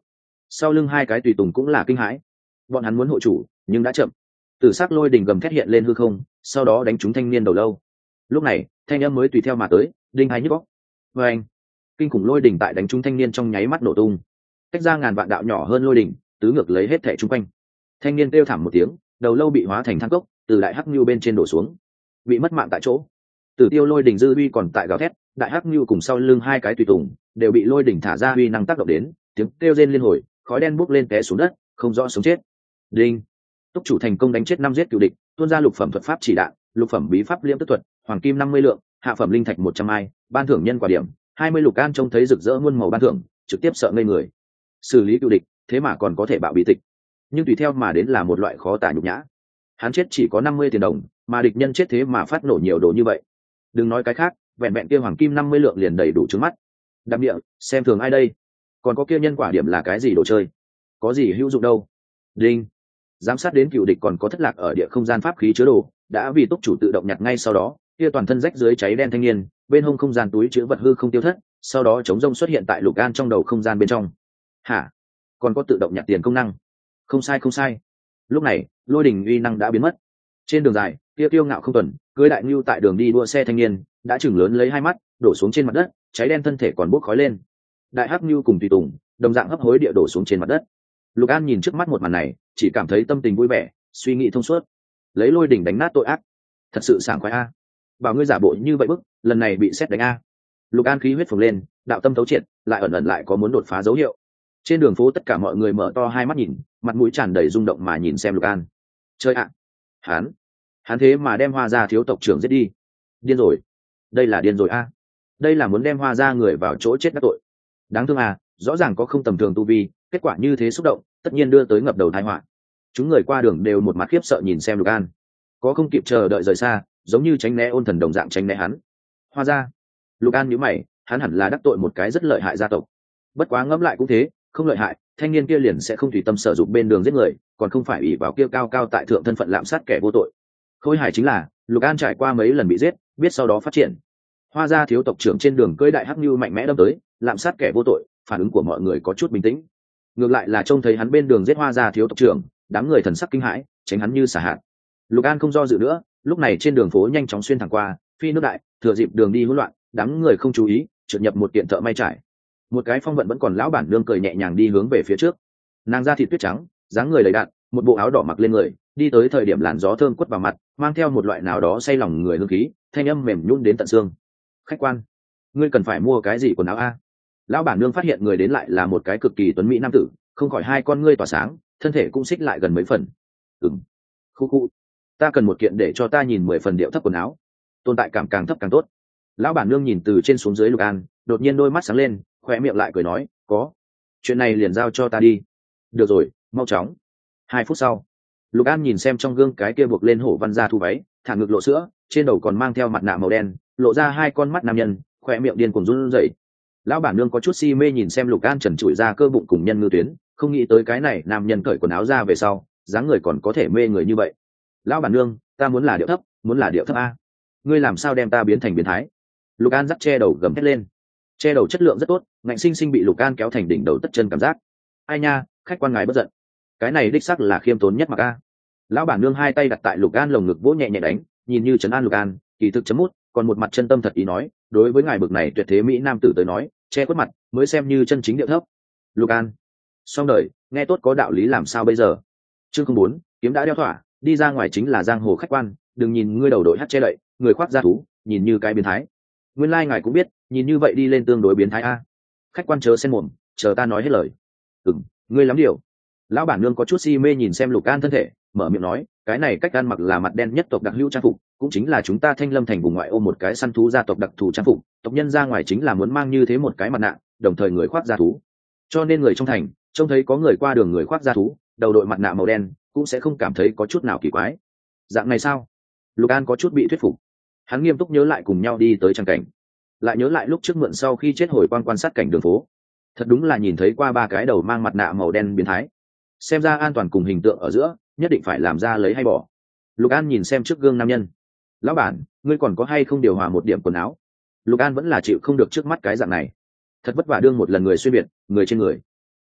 sau lưng hai cái tùy tùng cũng là kinh hãi. Bọn hắn muốn hộ chủ nhưng đã chậm. Tử sắc lôi đỉnh gầm thét hiện lên hư không, sau đó đánh trúng thanh niên đầu lâu. Lúc này thanh âm mới tùy theo mà tới, đinh hai nhức óc. Và anh, kinh khủng lôi đỉnh tại đánh trúng thanh niên trong nháy mắt nổ tung, cách ra ngàn vạn đạo nhỏ hơn lôi đỉnh, tứ ngược lấy hết thảy chung quanh. Thanh niên kêu thảm một tiếng, đầu lâu bị hóa thành than cốc, từ đại hắc nhu bên trên đổ xuống, bị mất mạng tại chỗ. Tử tiêu lôi đỉnh dư uy còn tại gào thét, đại hắc nhu cùng sau lưng hai cái tùy tùng đều bị lôi đỉnh thả ra uy năng tác động đến, tiếng kêu rên liên hồi, khói đen bốc lên té xuống đất, không rõ sống chết. Đinh, túc chủ thành công đánh chết 5 giết cựu địch, tuôn ra lục phẩm thuật pháp chỉ đạn, lục phẩm bí pháp liêm tức thuật, hoàng kim 50 lượng, hạ phẩm linh thạch 100 ai, ban thưởng nhân quả điểm 20. Lục An trông thấy rực rỡ muôn màu ban thưởng, trực tiếp sợ ngây người. Xử lý cựu địch, thế mà còn có thể bạo bí tịch, nhưng tùy theo mà đến là một loại khó tả nhục nhã. Hắn chết chỉ có 50 tiền đồng, mà địch nhân chết thế mà phát nổ nhiều đồ như vậy. Đừng nói cái khác, vẹn vẹn kia hoàng kim 50 lượng liền đầy đủ trước mắt. Đạm địa, xem thường ai đây? Còn có kia nhân quả điểm là cái gì đồ chơi? Có gì hữu dụng đâu? Đinh, giám sát đến cựu địch còn có thất lạc ở địa không gian pháp khí chứa đồ, đã vì túc chủ tự động nhặt ngay sau đó, kia toàn thân rách dưới cháy đen thanh niên, bên hông không gian túi chứa vật hư không tiêu thất, sau đó chống rông xuất hiện tại Lục An trong đầu không gian bên trong. Hả? Còn có tự động nhặt tiền công năng? Không sai không sai. Lúc này, lôi đỉnh uy năng đã biến mất. Trên đường dài, kia tiêu ngạo không tuần, cưới đại nhu tại đường đi đua xe thanh niên, đã chừng lớn lấy hai mắt, đổ xuống trên mặt đất, cháy đen thân thể còn bốc khói lên. Đại hắc nhu cùng tùy tùng, đồng dạng hấp hối địa đổ xuống trên mặt đất. Lục An nhìn trước mắt một màn này, chỉ cảm thấy tâm tình vui vẻ, suy nghĩ thông suốt. Lấy lôi đỉnh đánh nát tội ác, thật sự sảng khoái a. Bảo ngươi giả bộ như vậy bức, lần này bị xét đánh a. Lục An khí huyết phồng lên, đạo tâm thấu triệt, lại ẩn ẩn lại có muốn đột phá dấu hiệu. Trên đường phố tất cả mọi người mở to hai mắt nhìn, mặt mũi tràn đầy rung động mà nhìn xem Lục An. Chơi ạ, hắn thế mà đem Hoa Gia thiếu tộc trưởng giết đi. Điên rồi, đây là điên rồi a. Đây là muốn đem Hoa Gia người vào chỗ chết đắc tội. Đáng thương à, rõ ràng có không tầm thường tu vi, kết quả như thế xúc động, tất nhiên đưa tới ngập đầu tai họa. Chúng người qua đường đều một mặt khiếp sợ nhìn xem Lục An, có không kịp chờ đợi rời xa, giống như tránh né ôn thần đồng dạng tránh né hắn. Hoa Gia, Lục An nhíu mày, hắn hẳn là đắc tội một cái rất lợi hại gia tộc. Bất quá ngẫm lại cũng thế, không lợi hại, thanh niên kia liền sẽ không tùy tâm sở dụng bên đường giết người, còn không phải ủy vào kia cao cao tại thượng thân phận lạm sát kẻ vô tội. Khôi hài chính là, Lục An trải qua mấy lần bị giết, biết sau đó phát triển. Hoa Gia thiếu tộc trưởng trên đường cưỡi đại hắc nhu mạnh mẽ đâm tới, lạm sát kẻ vô tội, phản ứng của mọi người có chút bình tĩnh. Ngược lại là trông thấy hắn bên đường giết Hoa Gia thiếu tộc trưởng, đám người thần sắc kinh hãi, tránh hắn như xả hạt. Lục An không do dự nữa, lúc này trên đường phố nhanh chóng xuyên thẳng qua, phi nước đại, thừa dịp đường đi hỗn loạn, đám người không chú ý, trượt nhập một tiệm thợ may trải. Một cái phong vận vẫn còn lão bản nương cười nhẹ nhàng đi hướng về phía trước. Nàng da thịt tuyết trắng, dáng người đầy đặn, một bộ áo đỏ mặc lên người, đi tới thời điểm làn gió thơm quất vào mặt, mang theo một loại nào đó say lòng người hương khí, thanh âm mềm nhũn đến tận xương. Khách quan, ngươi cần phải mua cái gì quần áo a? Lão bản nương phát hiện người đến lại là một cái cực kỳ tuấn mỹ nam tử, không khỏi hai con ngươi tỏa sáng, thân thể cũng xích lại gần mấy phần. Khu khu, ta cần một kiện để cho ta nhìn 10 phần điệu thấp quần áo, tồn tại cảm càng thấp càng tốt. Lão bản nương nhìn từ trên xuống dưới Lục An, đột nhiên đôi mắt sáng lên, khóe miệng lại cười nói, có, chuyện này liền giao cho ta đi. Được rồi, mau chóng. 2 phút sau, Lục An nhìn xem trong gương cái kia buộc lên hổ văn gia thu váy, thả ngực lộ sữa, trên đầu còn mang theo mặt nạ màu đen, lộ ra hai con mắt nam nhân, khóe miệng điên cuồng run rẩy. Lão bản nương có chút si mê nhìn xem Lục An trần trụi ra cơ bụng cùng nhân ngư tuyến, không nghĩ tới cái này nam nhân cởi quần áo ra về sau, dáng người còn có thể mê người như vậy. Lão bản nương, ta muốn là điệu thấp, muốn là điệu thấp a. Ngươi làm sao đem ta biến thành biến thái? Lục An dắt che đầu gầm thét lên. Che đầu chất lượng rất tốt, ngạnh sinh sinh bị Lục An kéo thành đỉnh đầu tất chân cảm giác. Ai nha, khách quan ngài bất giận, cái này đích xác là khiêm tốn nhất mặc a. Lão bản nương hai tay đặt tại Lục An lồng ngực vỗ nhẹ nhẹ đánh, nhìn như trấn an Lục An, kỳ thực chấm mút, còn một mặt chân tâm thật ý nói, đối với ngài bực này tuyệt thế mỹ nam tử tới nói, che khuất mặt mới xem như chân chính điệu thấp. Lục An, xong đời, nghe tốt có đạo lý làm sao bây giờ? Chương 04, kiếm đã đeo thỏa, đi ra ngoài chính là giang hồ khách quan, đừng nhìn ngươi đầu đội hắt che đậy, người khoác da thú, nhìn như cái biến thái. Nguyên lai ngài cũng biết, nhìn như vậy đi lên tương đối biến thái a. Khách quan chớ xen mồm, chờ ta nói hết lời. Ngươi lắm điều. Lão bản nương có chút si mê nhìn xem Lục An thân thể, mở miệng nói, cái này cách ăn mặc là mặt đen nhất tộc đặc hữu trang phục, cũng chính là chúng ta Thanh Lâm thành vùng ngoại ô một cái săn thú gia tộc đặc thù trang phục, tộc nhân ra ngoài chính là muốn mang như thế một cái mặt nạ, đồng thời người khoác da thú. Cho nên người trong thành trông thấy có người qua đường người khoác da thú, đầu đội mặt nạ màu đen, cũng sẽ không cảm thấy có chút nào kỳ quái. Dạng này sao? Lục An có chút bị thuyết phục. Hắn nghiêm túc nhớ lại cùng nhau đi tới trang cảnh, lại nhớ lại lúc trước mượn sau khi chết hồi quan sát cảnh đường phố, thật đúng là nhìn thấy qua 3 cái đầu mang mặt nạ màu đen biến thái. Xem ra an toàn cùng hình tượng ở giữa nhất định phải làm ra lấy hay bỏ. Lục An nhìn xem trước gương nam nhân. Lão bản, ngươi còn có hay không điều hòa một điểm quần áo? Lục An vẫn là chịu không được trước mắt cái dạng này, thật vất vả đương một lần người xuyên biệt, người trên người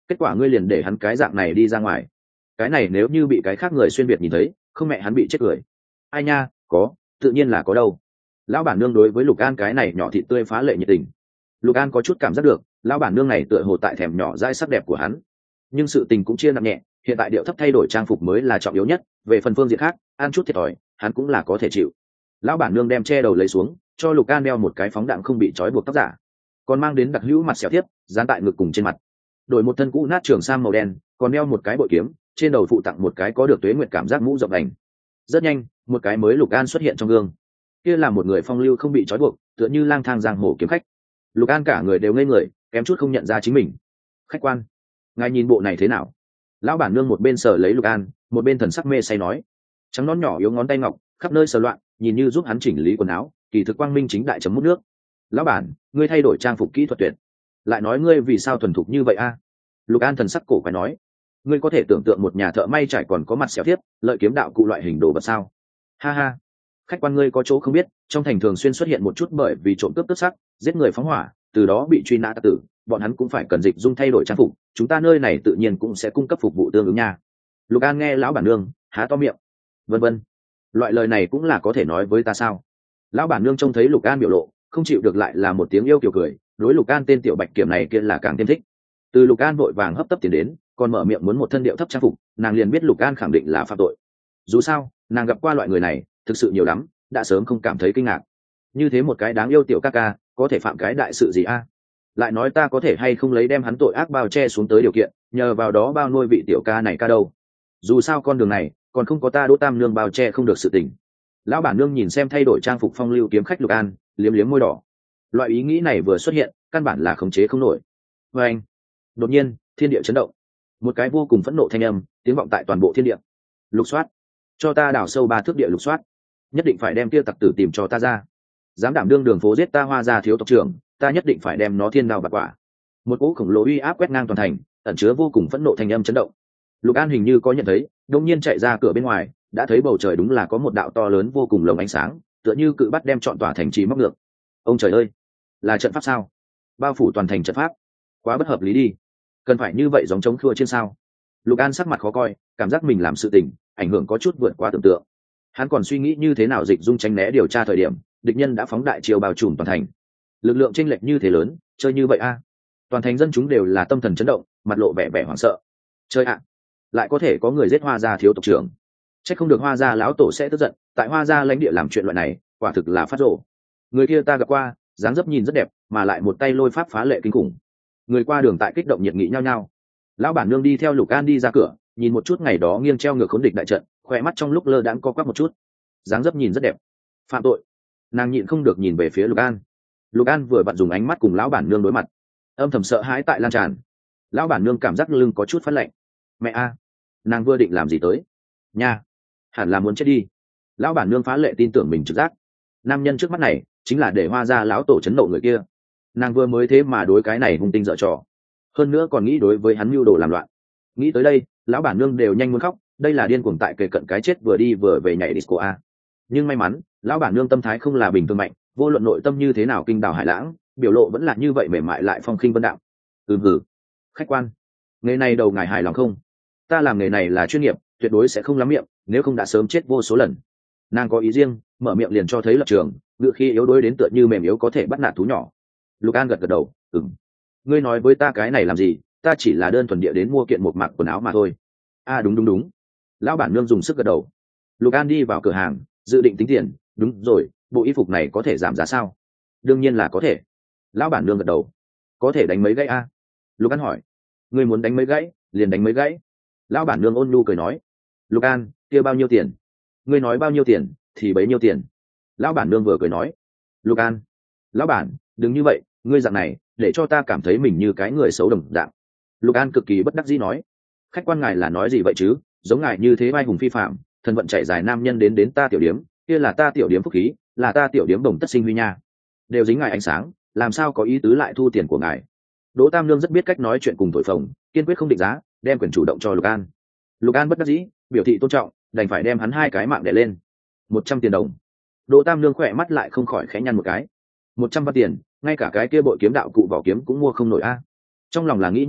kết quả ngươi liền để hắn cái dạng này đi ra ngoài. Cái này nếu như bị cái khác người xuyên việt nhìn thấy, không mẹ hắn bị chết cười. Ai nha, có, tự nhiên là có đâu. Lão bản nương đối với Lục An cái này nhỏ thịt tươi phá lệ nhiệt tình. Lục An có chút cảm giác được, lão bản nương này tựa hồ tại thèm nhỏ dai sắc đẹp của hắn. Nhưng sự tình cũng chia nặng nhẹ, hiện tại điệu thấp thay đổi trang phục mới là trọng yếu nhất, về phần phương diện khác, ăn chút thiệt thòi, hắn cũng là có thể chịu. Lão bản nương đem che đầu lấy xuống, cho Lục An đeo một cái phóng đạn không bị trói buộc tóc giả, còn mang đến đặc hữu mặt xẻo tiếp, dán tại ngực cùng trên mặt. Đổi một thân cũ nát trường sam màu đen, còn đeo một cái bội kiếm, trên đầu phụ tặng một cái có được tuế nguyệt cảm giác mũ rộng đành. Rất nhanh, một cái mới Lục An xuất hiện trong gương. Kia là một người phong lưu không bị trói buộc, tựa như lang thang giang hồ kiếm khách. Lục An cả người đều ngây người, kém chút không nhận ra chính mình. Khách quan, ngài nhìn bộ này thế nào? Lão bản nương một bên sờ lấy Lục An, một bên thần sắc mê say nói. Trắng nón nhỏ yếu ngón tay ngọc, khắp nơi sờ loạn, nhìn như giúp hắn chỉnh lý quần áo, kỳ thực quang minh chính đại chấm mút nước. Lão bản, ngươi thay đổi trang phục kỹ thuật tuyệt, lại nói ngươi vì sao thuần thục như vậy a? Lục An thần sắc cổ quái nói. Ngươi có thể tưởng tượng một nhà thợ may trải còn có mặt xẻo tiếp, lợi kiếm đạo cụ loại hình đồ vật sao? Ha ha, khách quan ngươi có chỗ không biết, trong thành thường xuyên xuất hiện một chút bởi vì trộm cướp tước sắc, giết người phóng hỏa, từ đó bị truy nã tặc tử, bọn hắn cũng phải cần dịch dung thay đổi trang phục, chúng ta nơi này tự nhiên cũng sẽ cung cấp phục vụ tương ứng nha. Lục An nghe lão bản nương há to miệng. Vân vân, loại lời này cũng là có thể nói với ta sao? Lão bản nương trông thấy Lục An biểu lộ, không chịu được lại là một tiếng yêu kiều cười, đối Lục An tên tiểu bạch kiểm này kia là càng thêm thích. Từ Lục An vội vàng hấp tấp tiền đến, còn mở miệng muốn một thân điệu thấp trang phục, nàng liền biết Lục An khẳng định là phạm tội. Dù sao, nàng gặp qua loại người này, thực sự nhiều lắm, đã sớm không cảm thấy kinh ngạc. Như thế một cái đáng yêu tiểu ca ca, có thể phạm cái đại sự gì a? Lại nói ta có thể hay không lấy đem hắn tội ác bao che xuống tới điều kiện, nhờ vào đó bao nuôi vị tiểu ca này ca đâu. Dù sao con đường này, còn không có ta Đỗ Tam nương bao che không được sự tình. Lão bản nương nhìn xem thay đổi trang phục phong lưu kiếm khách Lục An, liếm liếm môi đỏ. Loại ý nghĩ này vừa xuất hiện, căn bản là khống chế không nổi. Và anh, đột nhiên, thiên địa chấn động. Một cái vô cùng phẫn nộ thanh âm, tiếng vọng tại toàn bộ thiên địa. Lục soát, cho ta đào sâu 3 thước địa lục soát, nhất định phải đem kia tặc tử tìm cho ta ra. Dám đảm đương đường phố giết ta Hoa gia thiếu tộc trưởng, ta nhất định phải đem nó thiên đao bạc quả. Một cỗ khổng lồ uy áp quét ngang toàn thành, ẩn chứa vô cùng phẫn nộ thanh âm chấn động. Lục An hình như có nhận thấy, đông nhiên chạy ra cửa bên ngoài, đã thấy bầu trời đúng là có một đạo to lớn vô cùng lồng ánh sáng, tựa như cự bắt đem trọn tòa thành trì móc ngược. Ông trời ơi, là trận pháp sao? Bao phủ toàn thành trận pháp, quá bất hợp lý đi. Cần phải như vậy giống chống khua trên sao? Lục An sắc mặt khó coi, cảm giác mình làm sự tình ảnh hưởng có chút vượt quá tưởng tượng. Hắn còn suy nghĩ như thế nào dịch dung tránh né điều tra thời điểm, địch nhân đã phóng đại chiều bao trùm toàn thành. Lực lượng chênh lệch như thế lớn, chơi như vậy a? Toàn thành dân chúng đều là tâm thần chấn động, mặt lộ vẻ vẻ hoảng sợ. Chơi ạ, lại có thể có người giết Hoa gia thiếu tộc trưởng. Chắc không được Hoa gia lão tổ sẽ tức giận, tại Hoa gia lãnh địa làm chuyện loại này, quả thực là phát rồ. Người kia ta gặp qua, dáng dấp nhìn rất đẹp, mà lại một tay lôi pháp phá lệ kinh khủng. Người qua đường tại kích động nhiệt nghị nhau nhau. Lão bản nương đi theo Lục An đi ra cửa, nhìn một chút ngày đó nghiêng treo ngược khốn địch đại trận, khỏe mắt trong lúc lơ đãng co quắp một chút. Dáng dấp nhìn rất đẹp. Phạm tội. Nàng nhịn không được nhìn về phía Lục An. Lục An vừa vặn dùng ánh mắt cùng lão bản nương đối mặt, âm thầm sợ hãi tại lan tràn. Lão bản nương cảm giác lưng có chút phát lạnh. Mẹ a, nàng vừa định làm gì tới? Nha, hẳn là muốn chết đi. Lão bản nương phá lệ tin tưởng mình trực giác. Nam nhân trước mắt này chính là để Hoa gia lão tổ chấn nộ người kia. Nàng vừa mới thế mà đối cái này hung tinh dở trò, hơn nữa còn nghĩ đối với hắn mưu đồ làm loạn. Nghĩ tới đây, lão bản nương đều nhanh muốn khóc, đây là điên cuồng tại kề cận cái chết vừa đi vừa về nhảy disco a. Nhưng may mắn, lão bản nương tâm thái không là bình thường mạnh, vô luận nội tâm như thế nào kinh đảo hải lãng, biểu lộ vẫn là như vậy mềm mại lại phong khinh vân đạm. Hừ, khách quan, nghề này đầu ngài hài lòng không? Ta làm nghề này là chuyên nghiệp, tuyệt đối sẽ không lắm miệng, nếu không đã sớm chết vô số lần. Nàng có ý riêng, mở miệng liền cho thấy lập trường, ngự khi yếu đuối đến tựa như mềm yếu có thể bắt nạt thú nhỏ. Lục An gật gật đầu, ngươi nói với ta cái này làm gì, ta chỉ là đơn thuần địa đến mua kiện một mặc quần áo mà thôi. À đúng, lão bản nương dùng sức gật đầu. Lục An đi vào cửa hàng, dự định tính tiền. Đúng rồi, bộ y phục này có thể giảm giá sao? Đương nhiên là có thể. Lão bản nương gật đầu. Có thể đánh mấy gãy a? Lục An hỏi. Ngươi muốn đánh mấy gãy liền đánh mấy gãy. Lão bản nương ôn nhu cười nói. Lục An, kia bao nhiêu tiền? Ngươi nói bao nhiêu tiền thì bấy nhiêu tiền. Lão bản nương vừa cười nói. Lục An, lão bản, đừng như vậy, ngươi dạng này để cho ta cảm thấy mình như cái người xấu đồng dạng. Lục An cực kỳ bất đắc dĩ nói. Khách quan ngài là nói gì vậy chứ? Giống ngài như thế vai hùng phi phạm, thần vận chạy dài nam nhân đến ta tiểu điếm, kia là ta tiểu điếm phúc khí, là ta tiểu điếm đồng tất sinh huy nha. Đều dính ngài ánh sáng, làm sao có ý tứ lại thu tiền của ngài? Đỗ Tam Nương rất biết cách nói chuyện cùng thổi phồng, kiên quyết không định giá, đem quyền chủ động cho Lục An. Lục An bất đắc dĩ, biểu thị tôn trọng, đành phải đem hắn 2 cái mạng đè lên. 100 tiền đồng. Đỗ Tam Nương khỏe mắt lại không khỏi khẽ nhăn một cái. 100 vạn tiền, ngay cả cái kia bội kiếm đạo cụ vỏ kiếm cũng mua không nổi a. Trong lòng là nghĩ như vậy,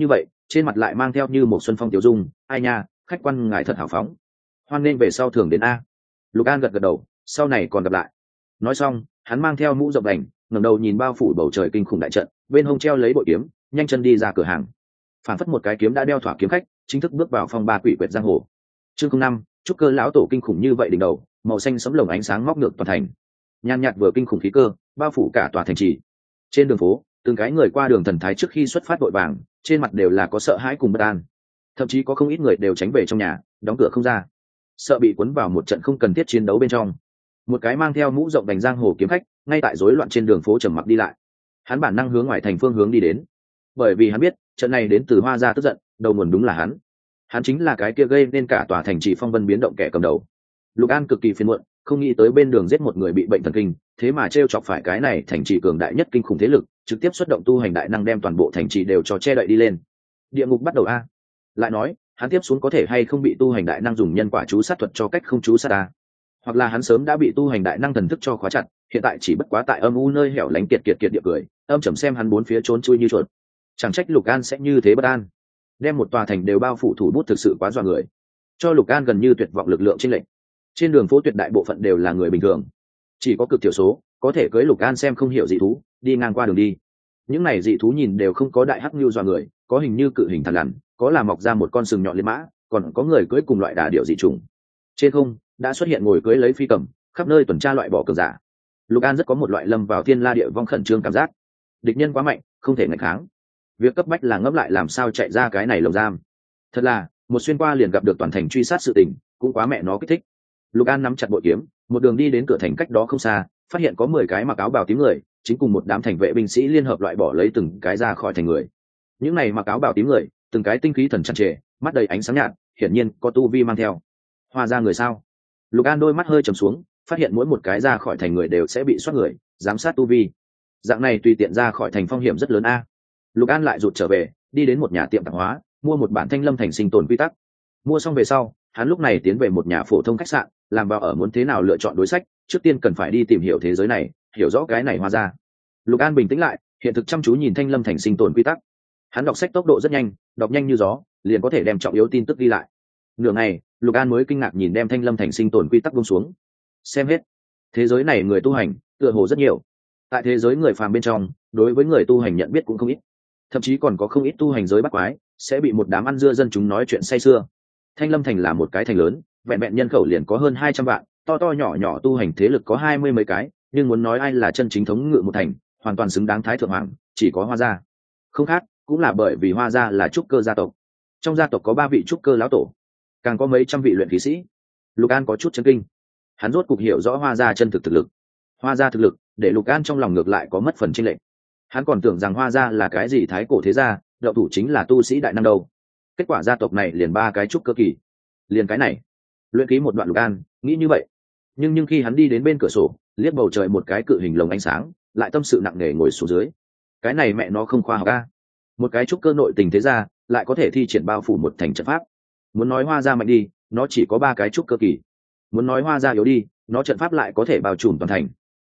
trên mặt lại mang theo như một xuân phong tiểu dung. Ai nha, khách quan ngài thật hào phóng, hoan nên về sau thường đến a. Lục An gật gật đầu, sau này còn gặp lại. Nói xong hắn mang theo mũ rộng đành, ngẩng đầu nhìn bao phủ bầu trời kinh khủng đại trận, bên hông treo lấy bội kiếm, nhanh chân đi ra cửa hàng. Phản phất một cái kiếm đã đeo thỏa kiếm khách, chính thức bước vào phong ba quỷ quyệt giang hồ. Chương 05, trúc cơ lão tổ kinh khủng như vậy đỉnh đầu, màu xanh sẫm lồng ánh sáng móc ngược toàn thành. Nhàn nhạt vừa kinh khủng khí cơ, bao phủ cả tòa thành trì. Trên đường phố, từng cái người qua đường thần thái trước khi xuất phát vội vàng, trên mặt đều là có sợ hãi cùng bất an. Thậm chí có không ít người đều tránh về trong nhà, đóng cửa không ra, sợ bị cuốn vào một trận không cần thiết chiến đấu bên trong. Một cái mang theo mũ rộng đành giang hồ kiếm khách, ngay tại rối loạn trên đường phố trầm mặc đi lại. Hắn bản năng hướng ngoài thành phương hướng đi đến, bởi vì hắn biết trận này đến từ Hoa gia tức giận, đầu nguồn đúng là hắn. Hắn chính là cái kia gây nên cả tòa thành trì phong vân biến động kẻ cầm đầu. Lục An cực kỳ phiền muộn, không nghĩ tới bên đường giết một người bị bệnh thần kinh, thế mà trêu chọc phải cái này thành trì cường đại nhất kinh khủng thế lực, trực tiếp xuất động tu hành đại năng đem toàn bộ thành trì đều cho che đậy đi lên. Địa ngục bắt đầu a. Lại nói, hắn tiếp xuống có thể hay không bị tu hành đại năng dùng nhân quả chú sát thuật cho cách không chú sát ta, hoặc là hắn sớm đã bị tu hành đại năng thần thức cho khóa chặt, hiện tại chỉ bất quá tại âm u nơi hẻo lánh kiệt địa cười, âm trầm xem hắn bốn phía trốn chui như chuột. Chẳng trách Lục An sẽ như thế bất an, đem một tòa thành đều bao phủ thủ bút thực sự quá dọa người, cho Lục An gần như tuyệt vọng lực lượng trên lệnh. Trên đường phố tuyệt đại bộ phận đều là người bình thường, chỉ có cực thiểu số có thể cưới Lục An xem không hiểu dị thú đi ngang qua đường đi. Những này dị thú nhìn đều không có đại hắc lưu dọa người, có hình như cự hình thằn lằn, có là mọc ra một con sừng nhọn liệt mã, còn có người cưới cùng loại đà điểu dị trùng. Trên không đã xuất hiện ngồi cưới lấy phi cầm khắp nơi tuần tra loại bỏ cường giả. Lục An rất có một loại lâm vào thiên la địa vong khẩn trương cảm giác, địch nhân quá mạnh không thể ngạch kháng, việc cấp bách là ngẫm lại làm sao chạy ra cái này lồng giam. Thật là một xuyên qua liền gặp được toàn thành truy sát sự tình, cũng quá mẹ nó kích thích. Lục An nắm chặt bội kiếm, một đường đi đến cửa thành cách đó không xa, phát hiện có 10 cái mặc áo bào tím người chính cùng một đám thành vệ binh sĩ liên hợp loại bỏ lấy từng cái ra khỏi thành người. Những này mặc áo bào tím người từng cái tinh khí thần tràn trề, mắt đầy ánh sáng nhạt, hiển nhiên có tu vi mang theo. Hoa ra người sao? Lục An đôi mắt hơi trầm xuống, phát hiện mỗi một cái ra khỏi thành người đều sẽ bị soát người giám sát tu vi, dạng này tùy tiện ra khỏi thành phong hiểm rất lớn a. Lục An lại rụt trở về, đi đến một nhà tiệm tạp hóa, mua một bản Thanh Lâm Thành sinh tồn quy tắc. Mua xong về sau, hắn lúc này tiến về một nhà phổ thông khách sạn, làm vào ở muốn thế nào lựa chọn đối sách, trước tiên cần phải đi tìm hiểu thế giới này, hiểu rõ cái này Hoa ra. Lục An bình tĩnh lại, hiện thực chăm chú nhìn Thanh Lâm Thành sinh tồn quy tắc. Hắn đọc sách tốc độ rất nhanh, đọc nhanh như gió, liền có thể đem trọng yếu tin tức ghi lại. Nửa ngày, Lục An mới kinh ngạc nhìn đem Thanh Lâm Thành sinh tồn quy tắc buông xuống. Xem hết, thế giới này người tu hành tựa hồ rất nhiều. Tại thế giới người phàm bên trong, đối với người tu hành nhận biết cũng không ít, thậm chí còn có không ít tu hành giới bắt quái sẽ bị một đám ăn dưa dân chúng nói chuyện say sưa. Thanh Lâm Thành là một cái thành lớn, vẹn vẹn nhân khẩu liền có hơn 200 vạn, to to nhỏ nhỏ tu hành thế lực có 20 mấy cái, nhưng muốn nói ai là chân chính thống ngự một thành, hoàn toàn xứng đáng thái thượng hoàng, chỉ có Hoa gia. Không khác, cũng là bởi vì Hoa gia là trúc cơ gia tộc. Trong gia tộc có 3 vị trúc cơ lão tổ, càng có mấy trăm vị luyện khí sĩ. Lục An có chút chấn kinh, hắn rốt cục hiểu rõ Hoa gia chân thực thực lực. Hoa gia thực lực để Lục An trong lòng ngược lại có mất phần chênh lệch. Hắn còn tưởng rằng Hoa gia là cái gì thái cổ thế gia, đậu thủ chính là tu sĩ đại năng đâu. Kết quả gia tộc này liền 3 cái trúc cơ kỳ, liền cái này luyện khí một đoạn. Lục An nghĩ như vậy, nhưng khi hắn đi đến bên cửa sổ, liếc bầu trời một cái cự hình lồng ánh sáng, lại tâm sự nặng nề ngồi xuống dưới. Cái này mẹ nó không khoa học a, một cái trúc cơ nội tình thế gia lại có thể thi triển bao phủ một thành trận pháp. Muốn nói Hoa gia mạnh đi, nó chỉ có 3 cái trúc cơ kỳ. Muốn nói Hoa gia yếu đi, nó trận pháp lại có thể bao trùm toàn thành.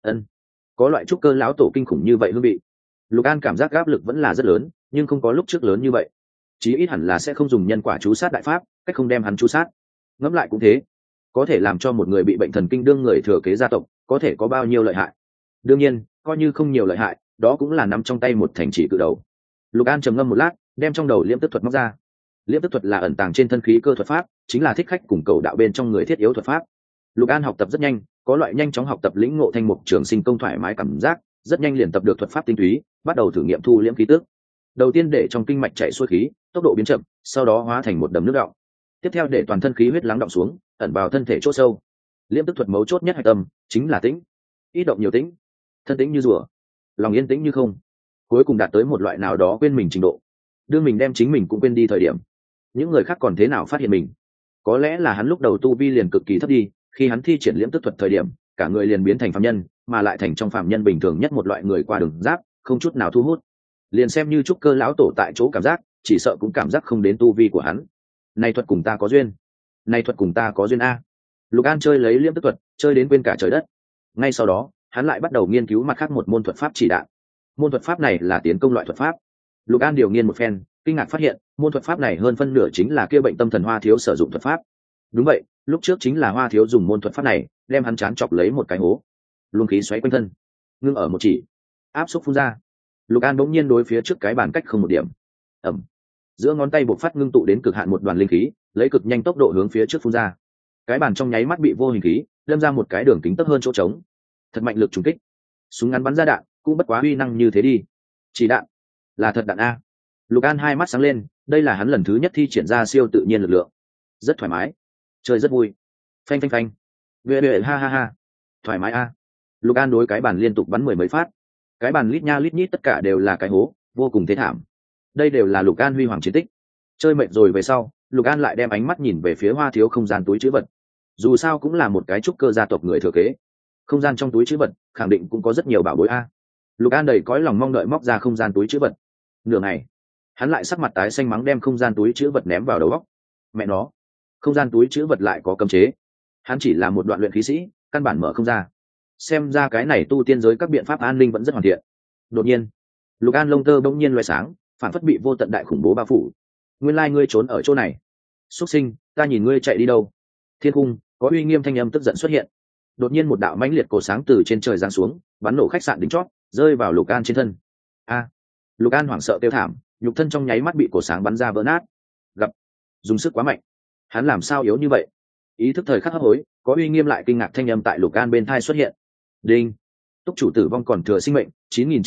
Có loại trúc cơ lão tổ kinh khủng như vậy hương vị. Lục An cảm giác áp lực vẫn là rất lớn, nhưng không có lúc trước lớn như vậy. Chí ít hẳn là sẽ không dùng nhân quả chú sát đại pháp, cách không đem hắn chú sát. Ngẫm lại cũng thế, có thể làm cho một người bị bệnh thần kinh đương người thừa kế gia tộc, có thể có bao nhiêu lợi hại. Đương nhiên, coi như không nhiều lợi hại, đó cũng là nắm trong tay một thành trì cự đầu. Lục An trầm ngâm một lát, đem trong đầu liễm tức thuật móc ra. Liễm tức thuật là ẩn tàng trên thân khí cơ thuật pháp, chính là thích khách cùng cầu đạo bên trong người thiết yếu thuật pháp. Lục An học tập rất nhanh, có loại nhanh chóng học tập lĩnh ngộ thanh mục trường sinh công thoải mái cảm giác, rất nhanh liền tập được thuật pháp tinh túy, bắt đầu thử nghiệm thu liễm khí tức. Đầu tiên để trong kinh mạch chạy xuôi khí, tốc độ biến chậm, sau đó hóa thành một đầm nước đọng. Tiếp theo để toàn thân khí huyết lắng đọng xuống, ẩn vào thân thể chỗ sâu. Liễm tức thuật mấu chốt nhất hạch tâm chính là tĩnh, ít động nhiều tĩnh, thân tĩnh như rùa, lòng yên tĩnh như không, cuối cùng đạt tới một loại nào đó quên mình trình độ. Đương mình đem chính mình cũng quên đi thời điểm, những người khác còn thế nào phát hiện mình? Có lẽ là hắn lúc đầu tu vi liền cực kỳ thấp đi, khi hắn thi triển liễm tức thuật thời điểm, cả người liền biến thành phàm nhân, mà lại thành trong phàm nhân bình thường nhất một loại người qua đường giáp, không chút nào thu hút. Liền xem như trúc cơ lão tổ tại chỗ cảm giác, chỉ sợ cũng cảm giác không đến tu vi của hắn. Này thuật cùng ta có duyên, này thuật cùng ta có duyên a. Lục An chơi lấy liễm tức thuật, chơi đến quên cả trời đất. Ngay sau đó, hắn lại bắt đầu nghiên cứu mặt khác một môn thuật pháp chỉ đạo. Môn thuật pháp này là tiến công loại thuật pháp. Lục An điều nghiên một phen, kinh ngạc phát hiện môn thuật pháp này hơn phân nửa chính là kia bệnh tâm thần Hoa Thiếu sử dụng thuật pháp. Đúng vậy, lúc trước chính là Hoa Thiếu dùng môn thuật pháp này đem hắn chán chọc lấy một cái hố, luồng khí xoáy quanh thân ngưng ở một chỉ, áp xúc phun ra. Lục An bỗng nhiên đối phía trước cái bàn cách không một điểm, ẩm, giữa ngón tay buộc phát ngưng tụ đến cực hạn một đoàn linh khí, lấy cực nhanh tốc độ hướng phía trước phun ra. Cái bàn trong nháy mắt bị vô hình khí đâm ra một cái đường kính tấp hơn chỗ trống. Thật mạnh lực trùng kích, súng ngắn bắn ra đạn cũng bất quá uy năng như thế đi. Chỉ đạn là thật đạn a. Lục An hai mắt sáng lên, đây là hắn lần thứ nhất thi triển ra siêu tự nhiên lực lượng, rất thoải mái, chơi rất vui. Phanh phanh phanh, vệ ha ha ha, thoải mái a. Lục An đối cái bàn liên tục bắn mười mấy phát, cái bàn lít nha lít nhít tất cả đều là cái hố, vô cùng thế thảm. Đây đều là Lục An huy hoàng chiến tích. Chơi mệt rồi về sau, Lục An lại đem ánh mắt nhìn về phía Hoa Thiếu không gian túi trữ vật. Dù sao cũng là một cái trúc cơ gia tộc người thừa kế, không gian trong túi trữ vật khẳng định cũng có rất nhiều bảo bối a. Lục An đầy cõi lòng mong đợi móc ra không gian túi trữ vật. Nửa ngày, hắn lại sắc mặt tái xanh mắng đem không gian túi trữ vật ném vào đầu góc. Mẹ nó, không gian túi trữ vật lại có cấm chế. Hắn chỉ là một đoạn luyện khí sĩ, căn bản mở không ra. Xem ra cái này tu tiên giới các biện pháp an ninh vẫn rất hoàn thiện. Đột nhiên, Lục An lông tơ bỗng nhiên loé sáng, phản phất bị vô tận đại khủng bố bao phủ. Nguyên lai ngươi trốn ở chỗ này. Xuất sinh, ta nhìn ngươi chạy đi đâu? Thiên cung có uy nghiêm thanh âm tức giận xuất hiện. Đột nhiên một đạo mãnh liệt cổ sáng từ trên trời giáng xuống, bắn nổ khách sạn đỉnh chót, rơi vào Lục An trên thân. A! Lục An hoảng sợ kêu thảm, nhục thân trong nháy mắt bị cổ sáng bắn ra vỡ nát. Gặp, dùng sức quá mạnh. Hắn làm sao yếu như vậy? Ý thức thời khắc hấp hối, có uy nghiêm lại kinh ngạc thanh âm tại Lục An bên tai xuất hiện. Đinh! Túc chủ tử vong còn thừa sinh mệnh,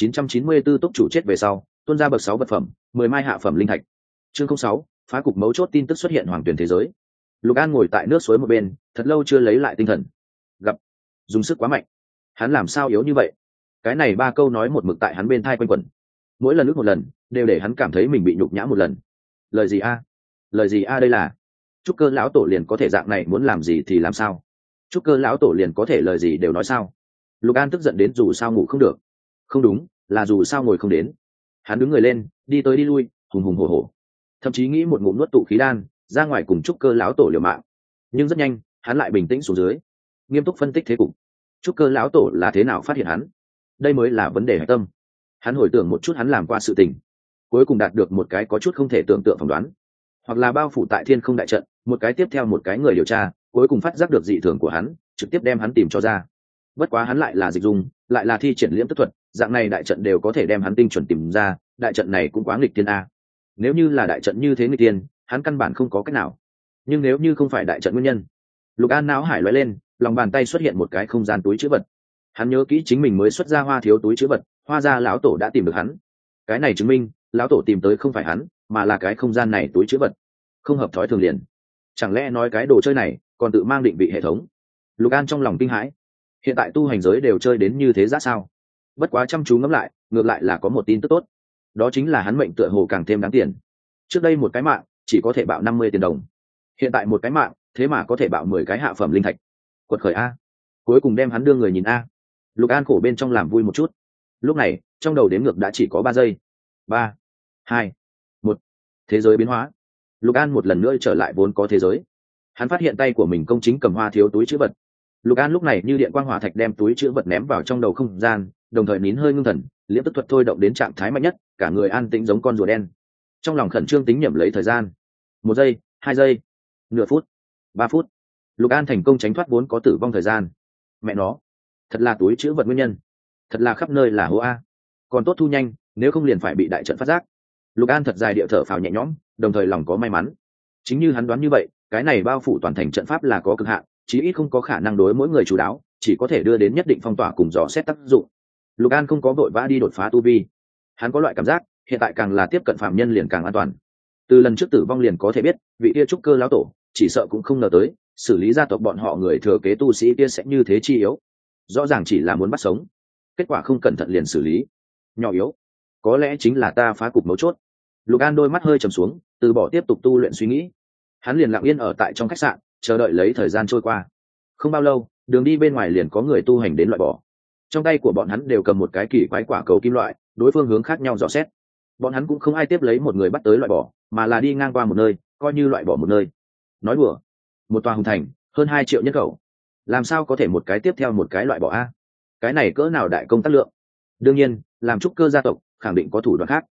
9994 túc chủ chết về sau, tuôn ra bậc 6 vật phẩm, 10 mai hạ phẩm linh thạch. Chương 06, phá cục mấu chốt tin tức xuất hiện hoàng tuyển thế giới. Lục An ngồi tại nước suối một bên, thật lâu chưa lấy lại tinh thần. Gặp, dùng sức quá mạnh. Hắn làm sao yếu như vậy? Cái này ba câu nói một mực tại hắn bên tai quanh quẩn. Mỗi lần ước một lần, đều để hắn cảm thấy mình bị nhục nhã một lần. Lời gì a? Lời gì a đây là? Trúc Cơ lão tổ liền có thể dạng này muốn làm gì thì làm sao? Trúc Cơ lão tổ liền có thể lời gì đều nói sao? Lục An tức giận đến dù sao ngủ không được. Không đúng, là dù sao ngồi không đến. Hắn đứng người lên, đi tới đi lui, hùng hùng hổ hổ. Thậm chí nghĩ một ngụm nuốt tụ khí đan, ra ngoài cùng Trúc Cơ lão tổ liều mạng. Nhưng rất nhanh, hắn lại bình tĩnh xuống dưới, nghiêm túc phân tích thế cục. Trúc Cơ lão tổ là thế nào phát hiện hắn? Đây mới là vấn đề核tâm. Hắn hồi tưởng một chút hắn làm qua sự tình, cuối cùng đạt được một cái có chút không thể tưởng tượng phỏng đoán, hoặc là bao phủ tại thiên không đại trận, một cái tiếp theo một cái người điều tra, cuối cùng phát giác được dị thường của hắn, trực tiếp đem hắn tìm cho ra. Bất quá hắn lại là dịch dung, lại là thi triển liễm tức thuật, dạng này đại trận đều có thể đem hắn tinh chuẩn tìm ra, đại trận này cũng quá nghịch thiên a. Nếu như là đại trận như thế nghịch thiên, hắn căn bản không có cách nào. Nhưng nếu như không phải đại trận nguyên nhân, Lục An não hải lóe lên, lòng bàn tay xuất hiện một cái không gian túi trữ vật. Hắn nhớ kỹ chính mình mới xuất ra Hoa Thiếu túi trữ vật, Hoa gia lão tổ đã tìm được hắn. Cái này chứng minh, lão tổ tìm tới không phải hắn, mà là cái không gian này túi trữ vật. Không hợp thói thường liền. Chẳng lẽ nói cái đồ chơi này còn tự mang định vị hệ thống? Lục An trong lòng kinh hãi. Hiện tại tu hành giới đều chơi đến như thế ra sao? Bất quá chăm chú ngẫm lại, ngược lại là có một tin tức tốt. Đó chính là hắn mệnh tựa hồ càng thêm đáng tiền. Trước đây một cái mạng chỉ có thể bạo 50 tiền đồng. Hiện tại một cái mạng, thế mà có thể bạo 10 cái hạ phẩm linh thạch. Quật khởi a. Cuối cùng đem hắn đưa người nhìn a. Lục An khổ bên trong làm vui một chút. Lúc này, trong đầu đếm ngược đã chỉ có 3 giây. 3, 2, 1. Thế giới biến hóa. Lục An một lần nữa trở lại vốn có thế giới. Hắn phát hiện tay của mình công chính cầm Hoa Thiếu túi trữ vật. Lục An lúc này như điện quang hỏa thạch đem túi trữ vật ném vào trong đầu không gian, đồng thời nín hơi ngưng thần, liễm tức thuật thôi động đến trạng thái mạnh nhất, cả người an tĩnh giống con rùa đen. Trong lòng khẩn trương tính nhẩm lấy thời gian. 1 giây, 2 giây, nửa phút, 3 phút. Lục An thành công tránh thoát vốn có tử vong thời gian. Mẹ nó, thật là túi trữ vật nguyên nhân, thật là khắp nơi là hố a. Còn tốt thu nhanh, nếu không liền phải bị đại trận phát giác. Lục An thật dài điệu thở phào nhẹ nhõm, đồng thời lòng có may mắn. Chính như hắn đoán như vậy, cái này bao phủ toàn thành trận pháp là có cực hạn, chí ít không có khả năng đối mỗi người chủ đáo, chỉ có thể đưa đến nhất định phong tỏa cùng dò xét tác dụng. Lục An không có vội vã đi đột phá tu vi. Hắn có loại cảm giác, hiện tại càng là tiếp cận phạm nhân liền càng an toàn. Từ lần trước tử vong liền có thể biết, vị kia trúc cơ lão tổ chỉ sợ cũng không ngờ tới, xử lý gia tộc bọn họ người thừa kế tu sĩ kia sẽ như thế chi yếu. Rõ ràng chỉ là muốn bắt sống, kết quả không cẩn thận liền xử lý. Nhỏ yếu, có lẽ chính là ta phá cục mấu chốt. Lục An đôi mắt hơi trầm xuống, từ bỏ tiếp tục tu luyện suy nghĩ. Hắn liền lặng yên ở tại trong khách sạn, chờ đợi lấy thời gian trôi qua. Không bao lâu, đường đi bên ngoài liền có người tu hành đến loại bỏ. Trong tay của bọn hắn đều cầm một cái kỳ quái quả cầu kim loại, đối phương hướng khác nhau dò xét. Bọn hắn cũng không ai tiếp lấy một người bắt tới loại bỏ, mà là đi ngang qua một nơi, coi như loại bỏ một nơi. Nói đùa, một tòa hùng thành, hơn 2 triệu nhân khẩu, làm sao có thể một cái tiếp theo một cái loại bỏ a? Cái này cỡ nào đại công tác lượng? Đương nhiên, làm trúc cơ gia tộc khẳng định có thủ đoạn khác.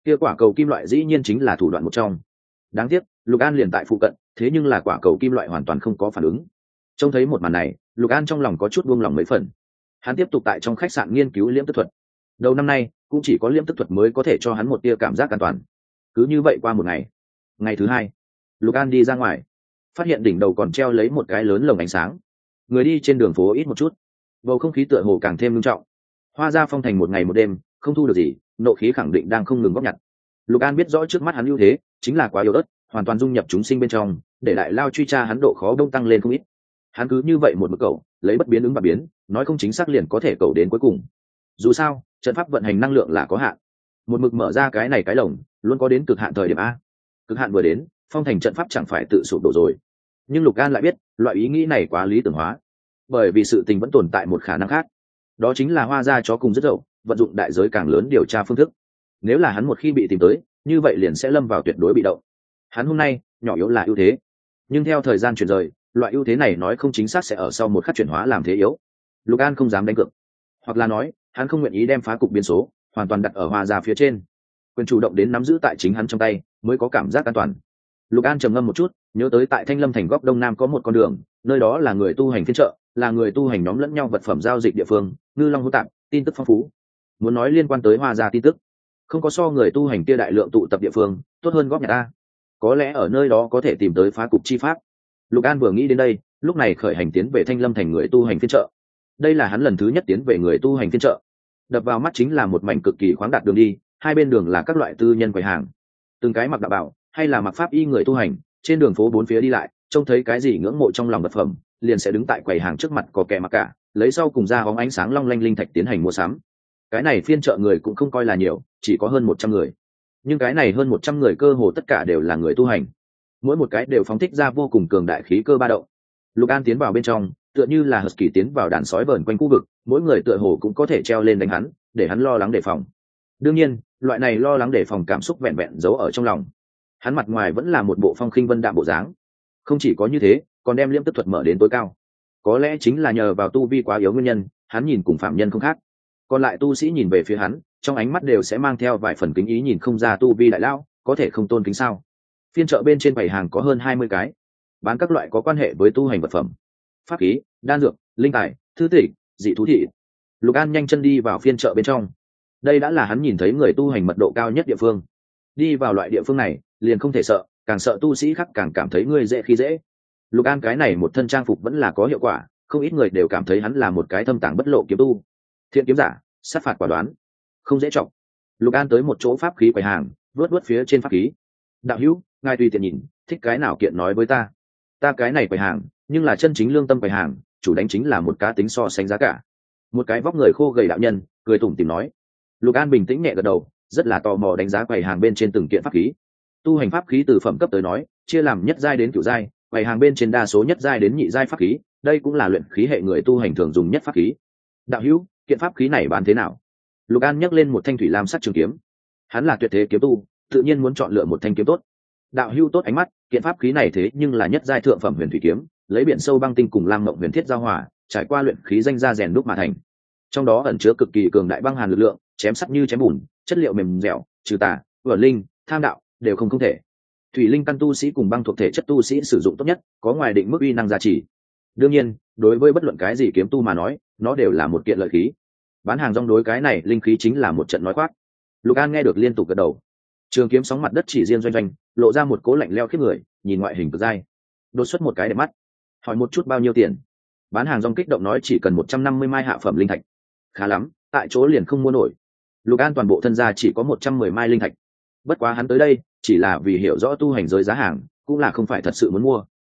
kia quả cầu kim loại dĩ nhiên chính là thủ đoạn một trong. Đáng tiếc Lục An liền tại phụ cận, thế nhưng là quả cầu kim loại hoàn toàn không có phản ứng. Trông thấy một màn này, Lục An trong lòng có chút buông lòng mấy phần. Hắn tiếp tục tại trong khách sạn nghiên cứu liễm tức thuật. Đầu năm nay cũng chỉ có liễm tức thuật mới có thể cho hắn một tia cảm giác an toàn. Cứ như vậy qua một ngày. Ngày thứ hai, Lục An đi ra ngoài, phát hiện đỉnh đầu còn treo lấy một cái lớn lồng ánh sáng. Người đi trên đường phố ít một chút, bầu không khí tựa hồ càng thêm nghiêm trọng. Hoa Gia Phong thành một ngày một đêm, không thu được gì, nộ khí khẳng định đang không ngừng góp nhặt. Lục An biết rõ trước mắt hắn ưu thế chính là quá yếu ớt, hoàn toàn dung nhập chúng sinh bên trong, để đại lao truy tra hắn độ khó đông tăng lên không ít. Hắn cứ như vậy một mực cầu, lấy bất biến ứng và biến, nói không chính xác liền có thể cầu đến cuối cùng. Dù sao, trận pháp vận hành năng lượng là có hạn, một mực mở ra cái này cái lồng, luôn có đến cực hạn thời điểm a. Cực hạn vừa đến, phong thành trận pháp chẳng phải tự sụp đổ rồi. Nhưng Lục An lại biết, loại ý nghĩ này quá lý tưởng hóa, bởi vì sự tình vẫn tồn tại một khả năng khác, đó chính là Hoa Gia chó cùng rất dậu, vận dụng đại giới càng lớn điều tra phương thức. Nếu là hắn một khi bị tìm tới, như vậy liền sẽ lâm vào tuyệt đối bị động. Hắn hôm nay nhỏ yếu là ưu thế, nhưng theo thời gian chuyển rời, loại ưu thế này nói không chính xác sẽ ở sau một khắc chuyển hóa làm thế yếu. Lục An không dám đánh cược, hoặc là nói hắn không nguyện ý đem phá cục biến số hoàn toàn đặt ở Hoa Gia phía trên. Quyền chủ động đến nắm giữ tại chính hắn trong tay mới có cảm giác an toàn. Lục An trầm ngâm một chút, nhớ tới tại Thanh Lâm thành góc đông nam có một con đường, nơi đó là người tu hành phiên chợ, là người tu hành nhóm lẫn nhau vật phẩm giao dịch địa phương, ngư long hữu tạp, tin tức phong phú. Muốn nói liên quan tới Hoa Gia tin tức, không có so người tu hành kia đại lượng tụ tập địa phương tốt hơn góp nhặt ta. Có lẽ ở nơi đó có thể tìm tới phá cục chi pháp. Lục An vừa nghĩ đến đây, lúc này khởi hành tiến về Thanh Lâm thành người tu hành phiên chợ. Đây là hắn lần thứ nhất tiến về người tu hành phiên chợ. Đập vào mắt chính là một mảnh cực kỳ khoáng đạt đường đi, hai bên đường là các loại tư nhân quầy hàng, từng cái mặc đạo bào hay là mặc pháp y người tu hành, trên đường phố bốn phía đi lại, trông thấy cái gì ngưỡng mộ trong lòng vật phẩm, liền sẽ đứng tại quầy hàng trước mặt có kẻ mặc cả, lấy sau cùng ra bóng ánh sáng long lanh linh thạch tiến hành mua sắm. Cái này phiên chợ người cũng không coi là nhiều, chỉ có hơn 100 người. Nhưng cái này hơn 100 người cơ hồ tất cả đều là người tu hành, mỗi một cái đều phóng thích ra vô cùng cường đại khí cơ ba động. Lục An tiến vào bên trong, tựa như là husky tiến vào đàn sói vờn quanh khu vực, mỗi người tựa hồ cũng có thể treo lên đánh hắn, để hắn lo lắng đề phòng. Đương nhiên, loại này lo lắng đề phòng cảm xúc vẹn vẹn giấu ở trong lòng. Hắn mặt ngoài vẫn là một bộ phong khinh vân đạm bộ dáng. Không chỉ có như thế, còn đem liễm tức thuật mở đến tối cao. Có lẽ chính là nhờ vào tu vi quá yếu nguyên nhân, hắn nhìn cùng phạm nhân không khác. Còn lại tu sĩ nhìn về phía hắn, trong ánh mắt đều sẽ mang theo vài phần kính ý, nhìn không ra tu vi đại lao, có thể không tôn kính sao? Phiên chợ bên trên bày hàng có hơn 20 cái, bán các loại có quan hệ với tu hành vật phẩm, pháp khí, đan dược, linh tài, thư tịch, dị thú thị. Lục An nhanh chân đi vào phiên chợ bên trong. Đây đã là hắn nhìn thấy người tu hành mật độ cao nhất địa phương. Đi vào loại địa phương này, liền không thể sợ, càng sợ tu sĩ khác càng cảm thấy ngươi dễ khi dễ. Lục An cái này một thân trang phục vẫn là có hiệu quả, không ít người đều cảm thấy hắn là một cái thâm tàng bất lộ kiếm tu. Thiện kiếm giả, sát phạt quả đoán, không dễ trọng. Lục An tới một chỗ pháp khí quầy hàng, vớt phía trên pháp khí. Đạo hữu, ngài tùy tiện nhìn, thích cái nào kiện nói với ta. Ta cái này quầy hàng, nhưng là chân chính lương tâm quầy hàng, chủ đánh chính là một cá tính so sánh giá cả. Một cái vóc người khô gầy đạo nhân cười tủm tỉm nói. Lục An bình tĩnh nhẹ gật đầu, rất là tò mò đánh giá quầy hàng bên trên từng kiện pháp khí. Tu hành pháp khí từ phẩm cấp tới nói, chia làm nhất giai đến cửu giai, quầy hàng bên trên đa số nhất giai đến nhị giai pháp khí, đây cũng là luyện khí hệ người tu hành thường dùng nhất pháp khí. Đạo hữu, kiện pháp khí này bán thế nào? Lục An nhấc lên một thanh thủy lam sắc trường kiếm. Hắn là tuyệt thế kiếm tu, tự nhiên muốn chọn lựa một thanh kiếm tốt. Đạo hữu tốt ánh mắt, kiện pháp khí này thế nhưng là nhất giai thượng phẩm huyền thủy kiếm, lấy biển sâu băng tinh cùng lam mộng huyền thiết giao hòa, trải qua luyện khí danh gia rèn đúc mà thành. Trong đó ẩn chứa cực kỳ cường đại băng hàn lực lượng, chém sắc như chém bùn, chất liệu mềm dẻo, trừ tà, vở linh, tham đạo đều không thể. Thủy linh căn tu sĩ cùng băng thuộc thể chất tu sĩ sử dụng tốt nhất, có ngoài định mức uy năng gia trì. Đương nhiên, đối với bất luận cái gì kiếm tu mà nói, nó đều là một kiện lợi khí. Bán hàng rong đối cái này linh khí chính là một trận nói khoác. Lục An nghe được liên tục gật đầu. Trường kiếm sóng mặt đất chỉ riêng doanh doanh, lộ ra một cố lạnh leo khiếp người, nhìn ngoại hình cực dai. Đột xuất một cái đẹp mắt. Hỏi một chút bao nhiêu tiền? Bán hàng rong kích động nói chỉ cần 150 mai hạ phẩm linh thạch. Khá lắm, tại chỗ liền không mua nổi. Lục An toàn bộ thân gia chỉ có 110 mai linh thạch. Bất quá hắn tới đây chỉ là vì hiểu rõ tu hành giới giá hàng, cũng là không phải thật sự muốn mua.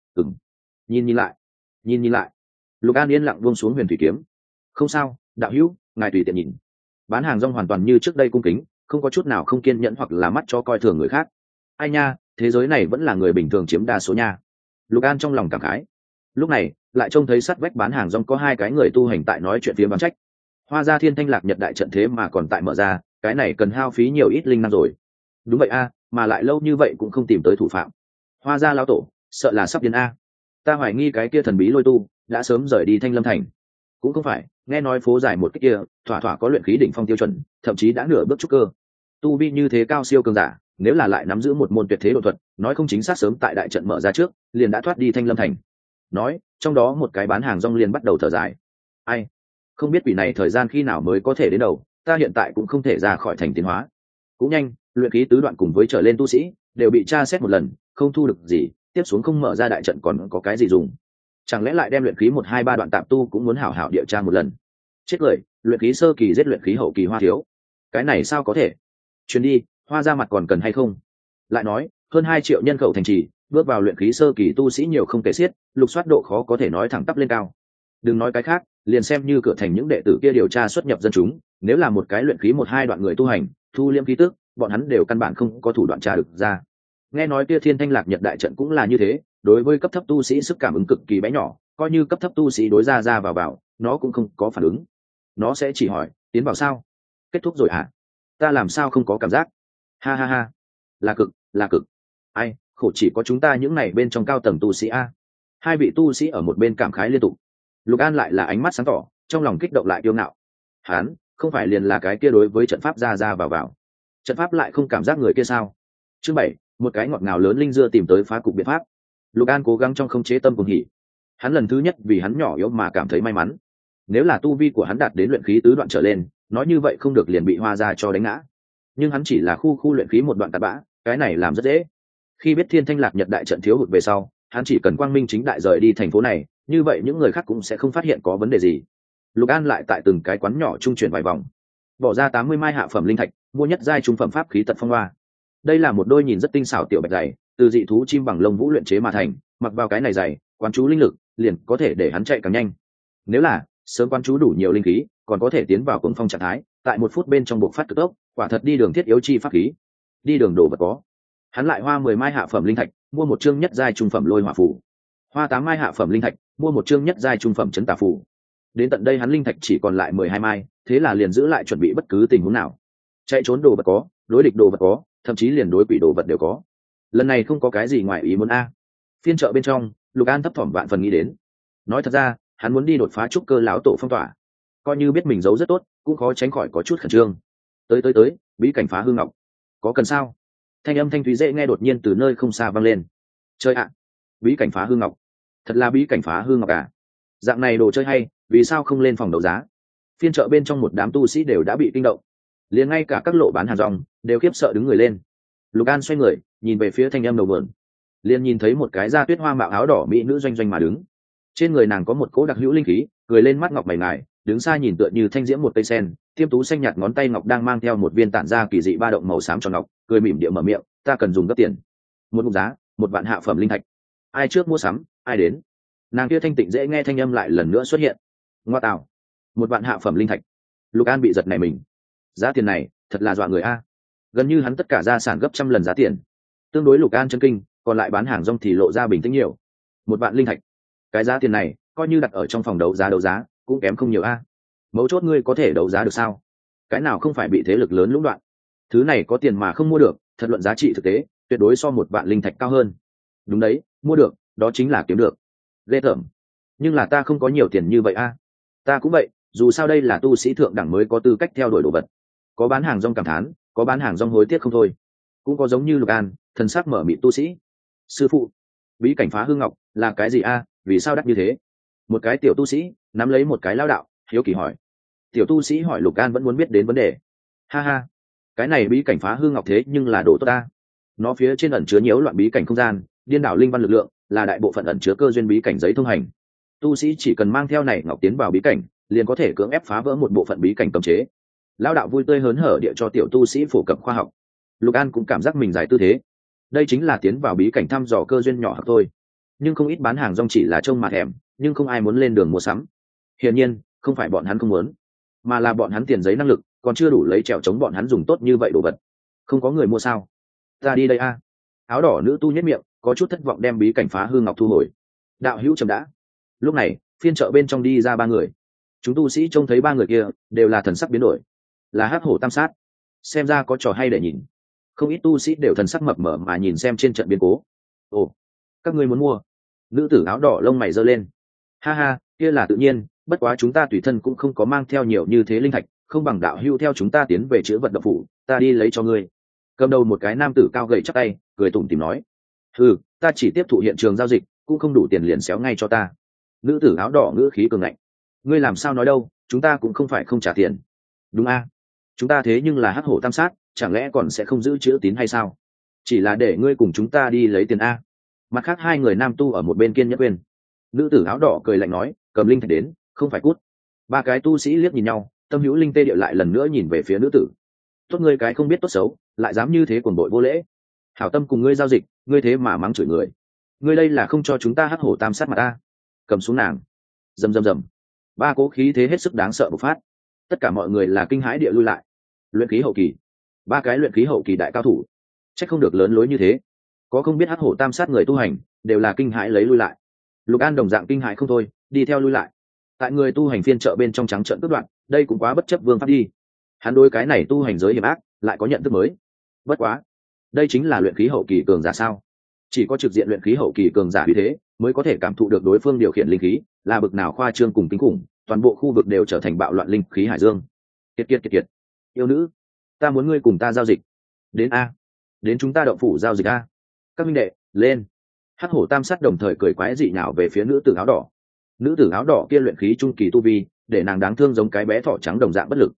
Nhìn lại. Lục An yên lặng buông xuống huyền thủy kiếm. Không sao, đạo hữu, ngài tùy tiện nhìn. Bán hàng rong hoàn toàn như trước đây cung kính, không có chút nào không kiên nhẫn hoặc là mắt cho coi thường người khác. Ai nha, thế giới này vẫn là người bình thường chiếm đa số nha. Lục An trong lòng cảm khái. Lúc này lại trông thấy sát vách bán hàng rong có hai cái người tu hành tại nói chuyện phía bán trách. Hoa Gia Thiên Thanh Lạc Nhật đại trận thế mà còn tại mở ra, cái này cần hao phí nhiều ít linh năng rồi. Đúng vậy a, mà lại lâu như vậy cũng không tìm tới thủ phạm. Hoa Gia lão tổ, sợ là sắp điên a. Ta hoài nghi cái kia thần bí lôi tu đã sớm rời đi Thanh Lâm thành. Cũng không phải, nghe nói phố dài một cái kia thỏa thỏa có luyện khí đỉnh phong tiêu chuẩn, thậm chí đã nửa bước trúc cơ. tu vi như thế cao siêu cường giả, nếu là lại nắm giữ một môn tuyệt thế độ thuật, nói không chính xác sớm tại đại trận mở ra trước liền đã thoát đi Thanh Lâm thành. Nói trong đó một cái bán hàng rong liền bắt đầu thở dài. Ai, không biết quỷ này thời gian khi nào mới có thể đến đầu, ta hiện tại cũng không thể ra khỏi thành tiến hóa. Cũng nhanh, luyện khí tứ đoạn cùng với trở lên tu sĩ đều bị tra xét một lần, không thu được gì, tiếp xuống không mở ra đại trận còn có cái gì dùng? Chẳng lẽ lại đem luyện khí 1, 2, 3 đoạn tạm tu cũng muốn hảo hảo điều tra một lần? Chết cười, luyện khí sơ kỳ giết luyện khí hậu kỳ Hoa thiếu, cái này sao có thể? Chuyến đi, Hoa ra mặt còn cần hay không? Lại nói, hơn 2 triệu nhân khẩu thành trì, bước vào luyện khí sơ kỳ tu sĩ nhiều không kể xiết, lục soát độ khó có thể nói thẳng tắp lên cao. Đừng nói cái khác, liền xem như cửa thành những đệ tử kia điều tra xuất nhập dân chúng, nếu là một cái luyện khí 1, 2 đoạn người tu hành, thu liễm khí tức, bọn hắn đều căn bản không có thủ đoạn tra được ra. Nghe nói kia Thiên Thanh Lạc Nhật đại trận cũng là như thế, đối với cấp thấp tu sĩ sức cảm ứng cực kỳ bé nhỏ, coi như cấp thấp tu sĩ đối ra vào, nó cũng không có phản ứng. Nó sẽ chỉ hỏi, tiến vào sao? Kết thúc rồi hả? Ta làm sao không có cảm giác? Ha ha ha, là cực. Ai, khổ chỉ có chúng ta những này bên trong cao tầng tu sĩ a. Hai vị tu sĩ ở một bên cảm khái liên tục. Lục An lại là ánh mắt sáng tỏ, trong lòng kích động lại kiêu ngạo. Hắn không phải liền là cái kia đối với trận pháp ra vào, trận pháp lại không cảm giác người kia sao? Chương 7, một cái ngọt ngào lớn linh dưa tìm tới phá cục biện pháp. Lục An cố gắng trong không chế tâm cùng hỉ. Hắn lần thứ nhất vì hắn nhỏ yếu mà cảm thấy may mắn. Nếu là tu vi của hắn đạt đến luyện khí tứ đoạn trở lên, nói như vậy không được liền bị Hoa ra cho đánh ngã. Nhưng hắn chỉ là khu luyện khí một đoạn tạt bã, cái này làm rất dễ. Khi biết Thiên Thanh Lạc Nhật đại trận thiếu hụt về sau, hắn chỉ cần quang minh chính đại rời đi thành phố này, như vậy những người khác cũng sẽ không phát hiện có vấn đề gì. Lục An lại tại từng cái quán nhỏ trung chuyển vài vòng, bỏ ra 80 mai hạ phẩm linh thạch, mua nhất giai trung phẩm pháp khí Tật Phong Hoa. Đây là một đôi nhìn rất tinh xảo tiểu bạch giày, từ dị thú chim bằng lông vũ luyện chế mà thành, mặc vào cái này giày, quán chú linh lực, liền có thể để hắn chạy càng nhanh. Nếu là sớm quán chú đủ nhiều linh khí, còn có thể tiến vào cuồng phong trạng thái, tại 1 phút bên trong buộc phát cực tốc, quả thật đi đường thiết yếu chi pháp khí. Đi đường đồ vật có. Hắn lại hoa 10 mai hạ phẩm linh thạch, mua một chương nhất giai trung phẩm lôi hỏa phù. Hoa 8 mai hạ phẩm linh thạch, mua một chương nhất giai trung phẩm chấn tà phù. Đến tận đây hắn linh thạch chỉ còn lại 12 mai, thế là liền giữ lại chuẩn bị bất cứ tình huống nào. Chạy trốn đồ vật có, đối địch đồ vật có, thậm chí liền đối quỷ đồ vật đều có. Lần này không có cái gì ngoài ý muốn a. Phiên chợ bên trong, Lục An thấp thỏm vạn phần nghĩ đến. Nói thật ra, hắn muốn đi đột phá trúc cơ lão tổ phong tỏa. Coi như biết mình giấu rất tốt, cũng khó tránh khỏi có chút khẩn trương. Tới, bí cảnh phá hư ngọc. Có cần sao? Thanh âm thanh thúy dễ nghe đột nhiên từ nơi không xa vang lên. Chơi ạ, bí cảnh phá hư ngọc. Thật là bí cảnh phá hư ngọc à? Dạng này đồ chơi hay, vì sao không lên phòng đấu giá? Phiên chợ bên trong một đám tu sĩ đều đã bị kinh động, liền ngay cả các lộ bán hàng rong đều khiếp sợ đứng người lên. Lục An xoay người nhìn về phía thanh âm đầu vườn, liền nhìn thấy một cái da tuyết hoa mạo áo đỏ mỹ nữ doanh doanh mà đứng. Trên người nàng có một cỗ đặc hữu linh khí, cười lên mắt ngọc mày ngài, đứng xa nhìn tựa như thanh diễm một cây sen, tiêm tú xanh nhạt ngón tay ngọc đang mang theo một viên tản ra kỳ dị ba động màu xám tròn ngọc, cười mỉm địa mở miệng, ta cần dùng gấp tiền. Một ngục giá, 1 vạn hạ phẩm linh thạch. Ai trước mua sắm, ai đến. Nàng kia thanh tịnh dễ nghe thanh âm lại lần nữa xuất hiện. Ngoa tạo, 1 vạn hạ phẩm linh thạch. Lục An bị giật nảy mình. Giá tiền này thật là dọa người a, gần như hắn tất cả gia sản gấp trăm lần giá tiền. Tương đối Lục An chân kinh, còn lại bán hàng rong thì lộ ra bình tĩnh nhiều. 1 vạn linh thạch, cái giá tiền này coi như đặt ở trong phòng đấu giá cũng kém không nhiều a. Mấu chốt ngươi có thể đấu giá được sao? Cái nào không phải bị thế lực lớn lũng đoạn? Thứ này có tiền mà không mua được, thật luận giá trị thực tế tuyệt đối so 1 vạn linh thạch cao hơn. Đúng đấy, mua được đó chính là kiếm được. Ghê tởm. Nhưng là ta không có nhiều tiền như vậy a. Ta cũng vậy, dù sao đây là tu sĩ thượng đẳng mới có tư cách theo đuổi đồ vật. Có bán hàng rong cảm thán, có bán hàng rong hối tiếc không thôi, cũng có giống như Lục An thần sắc mở mịt tu sĩ. Sư phụ, bí cảnh phá hư ngọc là cái gì a? Vì sao đắt như thế? Một cái tiểu tu sĩ nắm lấy một cái lao đạo hiếu kỳ hỏi. Tiểu tu sĩ hỏi Lục An vẫn muốn biết đến vấn đề. Ha ha, cái này bí cảnh phá hư ngọc thế nhưng là đồ tốt ta. Nó phía trên ẩn chứa nhiễu loạn bí cảnh không gian, điên đảo linh văn lực lượng, là đại bộ phận ẩn chứa cơ duyên bí cảnh giấy thông hành. Tu sĩ chỉ cần mang theo này ngọc tiến vào bí cảnh, liền có thể cưỡng ép phá vỡ một bộ phận bí cảnh cấm chế. Lão đạo vui tươi hớn hở địa cho tiểu tu sĩ phổ cập khoa học. Lục An cũng cảm giác mình giải tư thế. Đây chính là tiến vào bí cảnh thăm dò cơ duyên nhỏ hoặc thôi. Nhưng không ít bán hàng rong chỉ là trông mà thèm, nhưng không ai muốn lên đường mua sắm. Hiển nhiên, không phải bọn hắn không muốn, mà là bọn hắn tiền giấy năng lực còn chưa đủ lấy trèo chống bọn hắn dùng tốt như vậy đồ vật. Không có người mua sao? Ta đi đây a. Áo đỏ nữ tu nhất miệng, có chút thất vọng đem bí cảnh phá hư ngọc thu hồi. Đạo hữu chậm đã. Lúc này, phiên chợ bên trong đi ra 3 người. Chúng tu sĩ trông thấy 3 người kia đều là thần sắc biến đổi, là hắc hổ tam sát, xem ra có trò hay để nhìn. Không ít tu sĩ đều thần sắc mập mờ mà nhìn xem trên trận biến cố. Ồ, các ngươi muốn mua? Nữ tử áo đỏ lông mày giơ lên. Ha ha, kia là tự nhiên, bất quá chúng ta tùy thân cũng không có mang theo nhiều như thế linh thạch, không bằng đạo hưu theo chúng ta tiến về chữ vật động phủ, ta đi lấy cho ngươi. Cầm đầu một cái nam tử cao gầy chắp tay cười tủm tỉm nói. Ừ, ta chỉ tiếp thụ hiện trường giao dịch, cũng không đủ tiền liền xéo ngay cho ta. Nữ tử áo đỏ ngữ khí cường ngạnh. Ngươi làm sao nói đâu, chúng ta cũng không phải không trả tiền. Đúng a, chúng ta thế nhưng là hắc hổ tam sát, chẳng lẽ còn sẽ không giữ chữ tín hay sao? Chỉ là để ngươi cùng chúng ta đi lấy tiền a. Mặt khác hai người nam tu ở một bên kiên nhẫn quên. Nữ tử áo đỏ cười lạnh nói, cầm linh thạch đến, không phải cút. Ba cái tu sĩ liếc nhìn nhau, tâm hữu linh tê điệu lại lần nữa nhìn về phía nữ tử. Tốt ngươi cái không biết tốt xấu, lại dám như thế cuồng bội vô lễ. Hảo tâm cùng ngươi giao dịch, ngươi thế mà mắng chửi người. Ngươi đây là không cho chúng ta hắc hổ tam sát mà ta. Cầm xuống nàng. Rầm rầm rầm. Ba cố khí thế hết sức đáng sợ bộc phát. Tất cả mọi người là kinh hãi địa lui lại. Luyện khí hậu kỳ. Ba cái luyện khí hậu kỳ đại cao thủ. Chắc không được lớn lối như thế. Có không biết hắc hổ tam sát người tu hành, đều là kinh hãi lấy lui lại. Lục An đồng dạng kinh hãi không thôi, đi theo lui lại. Tại người tu hành phiên chợ bên trong trắng trợn cướp đoạn, đây cũng quá bất chấp vương pháp đi. Hắn đối cái này tu hành giới hiểm ác, lại có nhận thức mới. Bất quá, đây chính là luyện khí hậu kỳ cường giả sao? Chỉ có trực diện luyện khí hậu kỳ cường giả như thế, mới có thể cảm thụ được đối phương điều khiển linh khí là bực nào khoa trương cùng kinh khủng, toàn bộ khu vực đều trở thành bạo loạn linh khí hải dương. Kiệt. Yêu nữ, ta muốn ngươi cùng ta giao dịch. Đến a, đến chúng ta động phủ giao dịch a. Các minh đệ, lên. Hắc hổ tam sát đồng thời cười quái dị nhào về phía nữ tử áo đỏ. Nữ tử áo đỏ kia luyện khí trung kỳ tu vi, để nàng đáng thương giống cái bé thỏ trắng đồng dạng bất lực.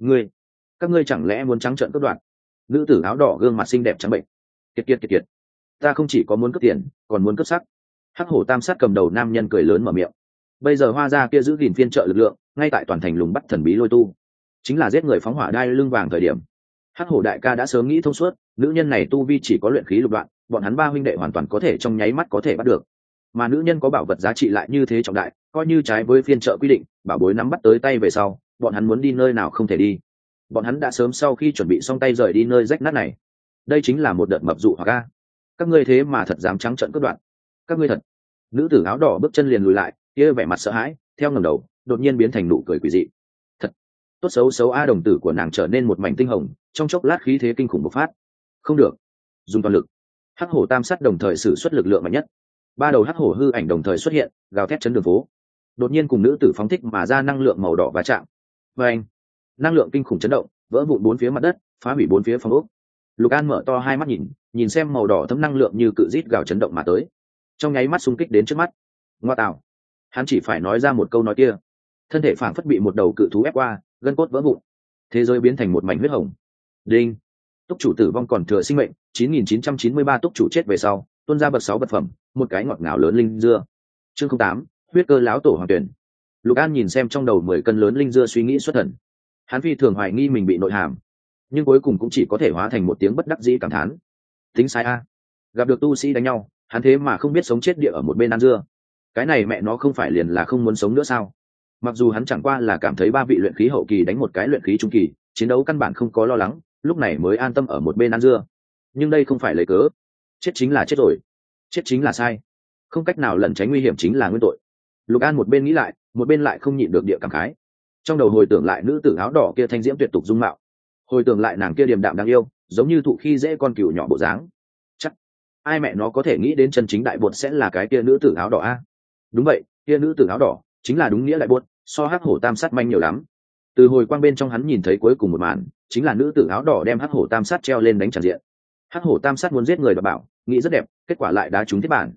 Các ngươi chẳng lẽ muốn trắng trợn cướp đoạt? Nữ tử áo đỏ gương mặt xinh đẹp trắng bệnh. Kiệt. Ta không chỉ có muốn cướp tiền, còn muốn cướp sắc. Hắc hổ tam sát cầm đầu nam nhân cười lớn mở miệng. Bây giờ hoa gia kia giữ gìn phiên trợ lực lượng, ngay tại toàn thành lùng bắt thần bí lôi tu, chính là giết người phóng hỏa đai lưng vàng thời điểm. Hắc hổ đại ca đã sớm nghĩ thông suốt, nữ nhân này tu vi chỉ có luyện khí lục đoạn, bọn hắn ba huynh đệ hoàn toàn có thể trong nháy mắt có thể bắt được. Mà nữ nhân có bảo vật giá trị lại như thế trọng đại, coi như trái với phiên trợ quy định, bảo bối nắm bắt tới tay về sau, bọn hắn muốn đi nơi nào không thể đi. Bọn hắn đã sớm sau khi chuẩn bị xong tay rời đi nơi rách nát này. Đây chính là một đợt mập dụ hoặc ca. Các ngươi thế mà thật dám trắng trợn cướp đoạt. Các ngươi thật. Nữ tử áo đỏ bước chân liền lùi lại, kia vẻ mặt sợ hãi, theo ngẩng đầu, đột nhiên biến thành nụ cười quỷ dị. Thật tốt xấu a, đồng tử của nàng trở nên một mảnh tinh hồng, trong chốc lát khí thế kinh khủng bộc phát. Không được, dùng toàn lực. Hắc hổ tam sát đồng thời sử xuất lực lượng mạnh nhất. Ba đầu hắc hổ hư ảnh đồng thời xuất hiện, gào thét chấn đường phố. Đột nhiên cùng nữ tử phóng thích mà ra năng lượng màu đỏ va chạm. Và anh, năng lượng kinh khủng chấn động, vỡ vụn bốn phía mặt đất, phá hủy bốn phía phòng ốc. Lục An mở to hai mắt nhìn xem màu đỏ thấm năng lượng như cự rít gào chấn động mà tới, trong nháy mắt xung kích đến trước mắt. Ngoa tạo, hắn chỉ phải nói ra một câu nói kia, thân thể phảng phất bị một đầu cự thú ép qua, gân cốt vỡ vụn, thế giới biến thành một mảnh huyết hồng. Đinh, túc chủ tử vong còn thừa sinh mệnh 9993, túc chủ chết về sau tuôn ra bậc 6 vật phẩm, một cái ngọt ngào lớn linh dưa. Chương 08, huyết cơ láo tổ hoàng tuyển. Lục An nhìn xem trong đầu 10 cân lớn linh dưa suy nghĩ xuất thần. Hắn phi thường hoài nghi mình bị nội hàm, nhưng cuối cùng cũng chỉ có thể hóa thành một tiếng bất đắc dĩ cảm thán. Tính sai a, gặp được tu sĩ đánh nhau, hắn thế mà không biết sống chết địa ở một bên ăn dưa. Cái này mẹ nó không phải liền là không muốn sống nữa sao? Mặc dù hắn chẳng qua là cảm thấy ba vị luyện khí hậu kỳ đánh một cái luyện khí trung kỳ, chiến đấu căn bản không có lo lắng, lúc này mới an tâm ở một bên ăn dưa. Nhưng đây không phải lấy cớ. Chết chính là chết rồi, chết chính là sai, không cách nào lẩn tránh nguy hiểm chính là nguyên tội. Lục An một bên nghĩ lại, một bên lại không nhịn được địa cảm khái. Trong đầu hồi tưởng lại nữ tử áo đỏ kia thanh diễm tuyệt tục dung mạo, hồi tưởng lại nàng kia điềm đạm đáng yêu, giống như thụ khi dễ con cừu nhỏ bộ dáng. Chắc ai mẹ nó có thể nghĩ đến chân chính đại bột sẽ là cái kia nữ tử áo đỏ a? Đúng vậy, kia nữ tử áo đỏ chính là đúng nghĩa đại bột, so hắc hổ tam sát manh nhiều lắm. Từ hồi quang bên trong hắn nhìn thấy cuối cùng một màn, chính là nữ tử áo đỏ đem hắc hổ tam sát treo lên đánh tràn diện. Hắc hổ tam sát muốn giết người và bảo, nghĩ rất đẹp, kết quả lại đá trúng thiết bản.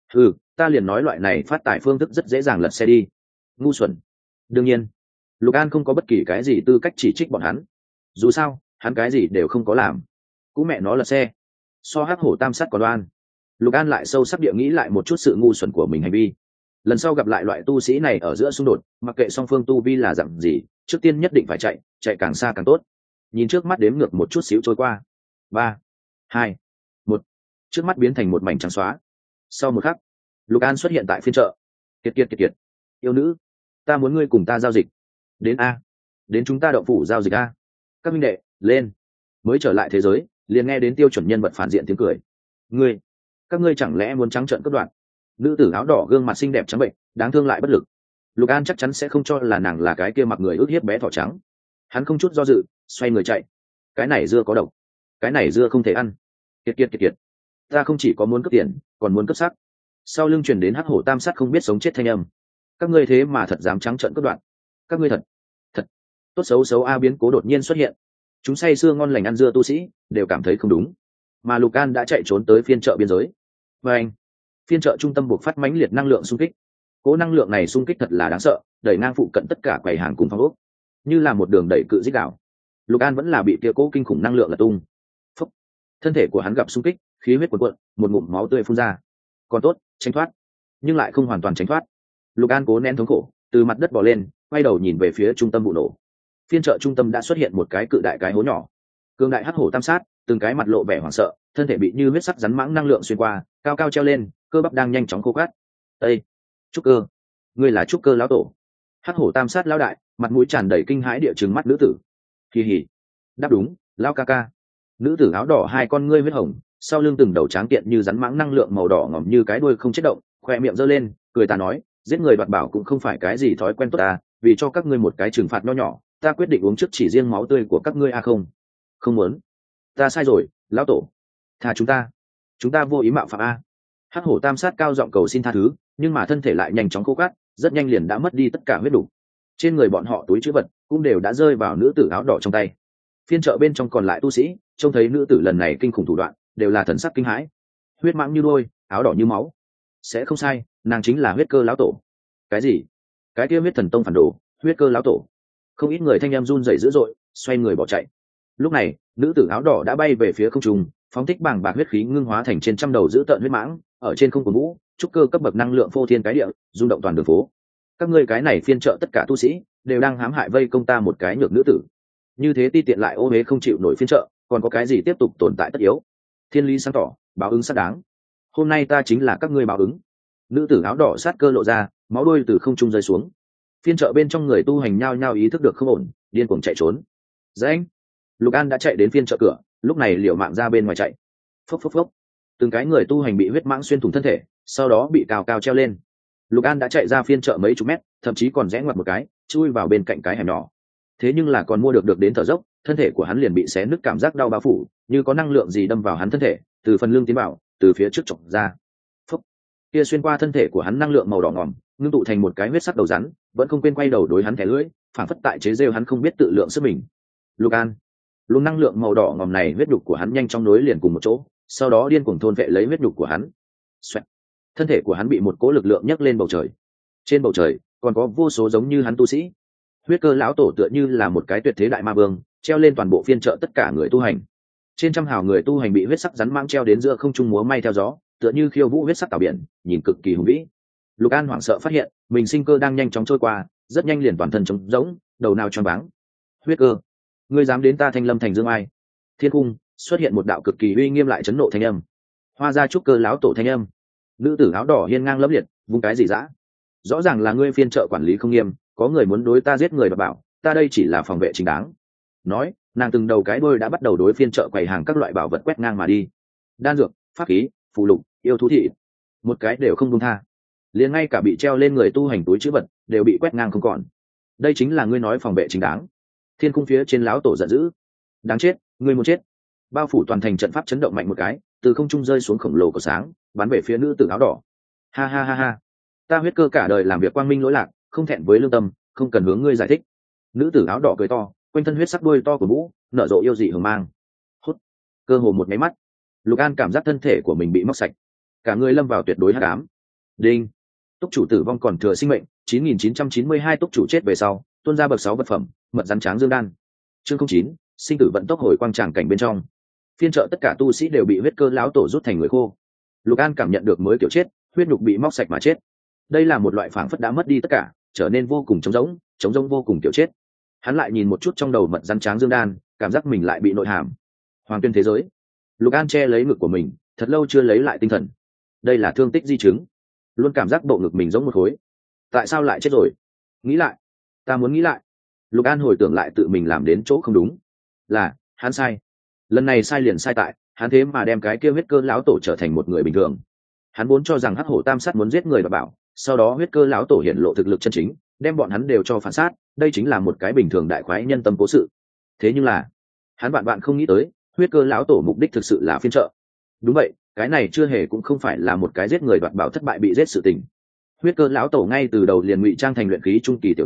Ta liền nói loại này phát tài phương thức rất dễ dàng lật xe đi. Ngu xuẩn. Đương nhiên, Lục An không có bất kỳ cái gì tư cách chỉ trích bọn hắn. Dù sao, hắn cái gì đều không có làm. Cú mẹ nó lật xe. So hắc hổ tam sát còn đoan. Lục An lại sâu sắc địa nghĩ lại một chút sự ngu xuẩn của mình hành vi. Lần sau gặp lại loại tu sĩ này ở giữa xung đột, mặc kệ song phương tu vi là dạng gì, trước tiên nhất định phải chạy càng xa càng tốt. Nhìn trước mắt đếm ngược một chút xíu trôi qua. 3, 2, 1. Trước mắt biến thành một mảnh trắng xóa. Sau một khắc, Lục An xuất hiện tại phiên chợ. Kiệt. Yêu nữ, ta muốn ngươi cùng ta giao dịch. Đến a, đến chúng ta động phủ giao dịch a. Các minh đệ, lên. Mới trở lại thế giới, liền nghe đến tiêu chuẩn nhân vật phản diện tiếng cười. Các ngươi chẳng lẽ muốn trắng trợn cướp đoạt? Nữ tử áo đỏ gương mặt xinh đẹp trắng bệnh, đáng thương lại bất lực. Lục An chắc chắn sẽ không cho là nàng là cái kia mặc người ước hiếp bé thỏ trắng. Hắn không chút do dự, xoay người chạy. Cái này dưa có độc, cái này dưa không thể ăn. Kiệt. Ta không chỉ có muốn cướp tiền, còn muốn cướp sắc. Sau lưng truyền đến hắc hổ tam sát không biết sống chết thanh âm. Các ngươi thế mà thật dám trắng trợn cướp đoạt. Các ngươi thật tốt xấu xấu a biến cố đột nhiên xuất hiện. Chúng say sưa ngon lành ăn dưa tu sĩ đều cảm thấy không đúng, mà Lục An đã chạy trốn tới phiên chợ biên giới. Và anh, phiên chợ trung tâm buộc phát mãnh liệt năng lượng xung kích. Cố năng lượng này xung kích thật là đáng sợ, đẩy ngang phụ cận tất cả quầy hàng cùng phòng ốc, như là một đường đẩy cự dích đảo. Lục An vẫn là bị kia cố kinh khủng năng lượng là tung. Phốc. Thân thể của hắn gặp xung kích, khí huyết cuồn cuộn, một ngụm máu tươi phun ra. Còn tốt, tránh thoát, nhưng lại không hoàn toàn tránh thoát. Lục An cố nén thống khổ, từ mặt đất bò lên, quay đầu nhìn về phía trung tâm vụ nổ. Phiên chợ trung tâm đã xuất hiện một cái cự đại cái hố nhỏ. Cương đại hắc hổ tam sát, từng cái mặt lộ vẻ hoảng sợ, thân thể bị như huyết sắc rắn mãng năng lượng xuyên qua, cao cao treo lên, cơ bắp đang nhanh chóng khô cát. Ê, trúc cơ, ngươi là trúc cơ lão tổ? Hắc hổ tam sát lão đại, mặt mũi tràn đầy kinh hãi địa trừng mắt nữ tử. Kỳ hỉ, đáp đúng, lão ca ca. Nữ tử áo đỏ hai con ngươi huyết hồng, sau lưng từng đầu tráng kiện như rắn mãng năng lượng màu đỏ ngỏm như cái đuôi không chết động, khoe miệng giơ lên, cười ta nói, giết người đoạt bảo cũng không phải cái gì thói quen tốt ta, vì cho các ngươi một cái trừng phạt nho nhỏ, ta quyết định uống trước chỉ riêng máu tươi của các ngươi a không? Không muốn. Ta sai rồi, lão tổ. Tha chúng ta vô ý mạo phạm a. Hắc hổ tam sát cao giọng cầu xin tha thứ, nhưng mà thân thể lại nhanh chóng khô cát, rất nhanh liền đã mất đi tất cả huyết đủ. Trên người bọn họ túi trữ vật cũng đều đã rơi vào nữ tử áo đỏ trong tay. Phiên chợ bên trong còn lại tu sĩ trông thấy nữ tử lần này kinh khủng thủ đoạn, đều là thần sắc kinh hãi. Huyết mãng như đôi, áo đỏ như máu. Sẽ không sai, nàng chính là huyết cơ lão tổ. Cái gì? Cái kia huyết thần tông phản đồ, huyết cơ lão tổ. Không ít người thanh em run rẩy dữ dội, xoay người bỏ chạy. Lúc này, nữ tử áo đỏ đã bay về phía không trung, phóng thích bàng bạc huyết khí ngưng hóa thành trên trăm đầu dữ tợn huyết mãng, ở trên không của vũ, trúc cơ cấp bậc năng lượng phô thiên cái địa, rung động toàn đường phố. Các ngươi cái này phiên trợ tất cả tu sĩ đều đang hãm hại vây công ta một cái nhược nữ tử, như thế ti tiện lại ô uế không chịu nổi phiên trợ, còn có cái gì tiếp tục tồn tại tất yếu? Thiên lý sáng tỏ, báo ứng xác đáng. Hôm nay ta chính là các ngươi báo ứng. Nữ tử áo đỏ sát cơ lộ ra, máu đuôi từ không trung rơi xuống. Phiên chợ bên trong người tu hành nhao nhao ý thức được không ổn, điên cuồng chạy trốn. Anh, Lục An đã chạy đến phiên chợ cửa, lúc này liều mạng ra bên ngoài chạy. Phốc phốc phốc. Từng cái người tu hành bị huyết mãng xuyên thủng thân thể, sau đó bị cào cào treo lên. Lục An đã chạy ra phiên chợ mấy chục mét, thậm chí còn rẽ ngoặt một cái, chui vào bên cạnh cái hẻm nhỏ. Thế nhưng là còn mua được đến thở dốc, thân thể của hắn liền bị xé nứt, cảm giác đau bao phủ, như có năng lượng gì đâm vào hắn thân thể, từ phần lưng tiến vào, từ phía trước chọc ra. Phốc. Kia xuyên qua thân thể của hắn năng lượng màu đỏ ngòm, ngưng tụ thành một cái huyết sắc đầu rắn, vẫn không quên quay đầu đối hắn thẻ lưỡi, phản phất tại chế giễu hắn không biết tự lượng sức mình. Lục An, luồng năng lượng màu đỏ ngòm này huyết nhục của hắn nhanh chóng nối liền cùng một chỗ, sau đó điên cuồng thôn vệ lấy huyết nhục của hắn. Xoẹt. Thân thể của hắn bị một cỗ lực lượng nhấc lên bầu trời. Trên bầu trời còn có vô số giống như hắn tu sĩ. Huyết cơ lão tổ tựa như là một cái tuyệt thế đại ma vương, treo lên toàn bộ phiên chợ tất cả người tu hành. Trên trăm hào người tu hành bị huyết sắc rắn mang treo đến giữa không trung múa may theo gió, tựa như khiêu vũ huyết sắc tảo biển, nhìn cực kỳ hùng vĩ. Lục An hoảng sợ phát hiện mình sinh cơ đang nhanh chóng trôi qua, rất nhanh liền toàn thân trống rỗng, đầu nào choáng váng. Huyết cơ, ngươi dám đến ta Thanh Lâm thành Dương Ai? Thiên cung xuất hiện một đạo cực kỳ uy nghiêm lại chấn nộ thanh âm. Hoa gia trúc cơ lão tổ thanh âm. Nữ tử áo đỏ hiên ngang lẫm liệt, vung cái gì dã? Rõ ràng là ngươi phiên chợ quản lý không nghiêm, có người muốn đối ta giết người và bảo ta đây chỉ là phòng vệ chính đáng. Nói, nàng từng đầu cái đôi đã bắt đầu đối phiên chợ quầy hàng các loại bảo vật quét ngang mà đi. Đan dược, pháp khí, phù lục, yêu thú thị, một cái đều không buông tha. Liền ngay cả bị treo lên người tu hành túi chữ vật đều bị quét ngang không còn. Đây chính là ngươi nói phòng vệ chính đáng? Thiên cung phía trên lão tổ giận dữ. Đáng chết, ngươi muốn chết. Bao phủ toàn thành trận pháp chấn động mạnh một cái, từ không trung rơi xuống khổng lồ của sáng, bắn về phía nữ tử áo đỏ. Ha ha ha ha, ta huyết cơ cả đời làm việc quang minh lỗi lạc, không thẹn với lương tâm, không cần hướng ngươi giải thích. Nữ tử áo đỏ cười to, quanh thân huyết sắc đuôi to của mũ nở rộ yêu dị hừng mang. Hút. Cơ hồ một máy mắt, Lục An cảm giác thân thể của mình bị móc sạch, cả người lâm vào tuyệt đối hắc ám. Đinh. Túc chủ tử vong còn thừa sinh mệnh 9992, túc chủ chết về sau tuôn ra bậc 6 vật phẩm mật rắn tráng dương đan. Chương 09, sinh tử vận tốc hồi quang tràng cảnh bên trong. Phiên chợ tất cả tu sĩ đều bị huyết cơ lão tổ rút thành người khô. Lục An cảm nhận được mới kiểu chết, huyết nhục bị móc sạch mà chết. Đây là một loại phảng phất đã mất đi tất cả, trở nên vô cùng trống rỗng vô cùng kiểu chết. Hắn lại nhìn một chút trong đầu mật rắn tráng dương đan, cảm giác mình lại bị nội hàm. Hoàng tuyên thế giới. Lục An che lấy ngực của mình, thật lâu chưa lấy lại tinh thần. Đây là thương tích di chứng, luôn cảm giác bộ ngực mình giống một khối. Tại sao lại chết rồi? Nghĩ lại, ta muốn nghĩ lại. Lục An hồi tưởng lại tự mình làm đến chỗ không đúng, là hắn sai. Lần này sai liền sai tại hắn thế mà đem cái kia huyết cơ lão tổ trở thành một người bình thường. Hắn vốn cho rằng hắc hổ tam sát muốn giết người và bảo, sau đó huyết cơ lão tổ hiển lộ thực lực chân chính, đem bọn hắn đều cho phản sát, đây chính là một cái bình thường đại khoái nhân tâm cố sự. Thế nhưng là hắn bạn không nghĩ tới, huyết cơ lão tổ mục đích thực sự là phiên trợ. Đúng vậy, cái này chưa hề cũng không phải là một cái giết người đoạt bảo thất bại bị giết sự tình. Huyết cơ lão tổ ngay từ đầu liền ngụy trang thành luyện khí trung kỳ tiểu tu,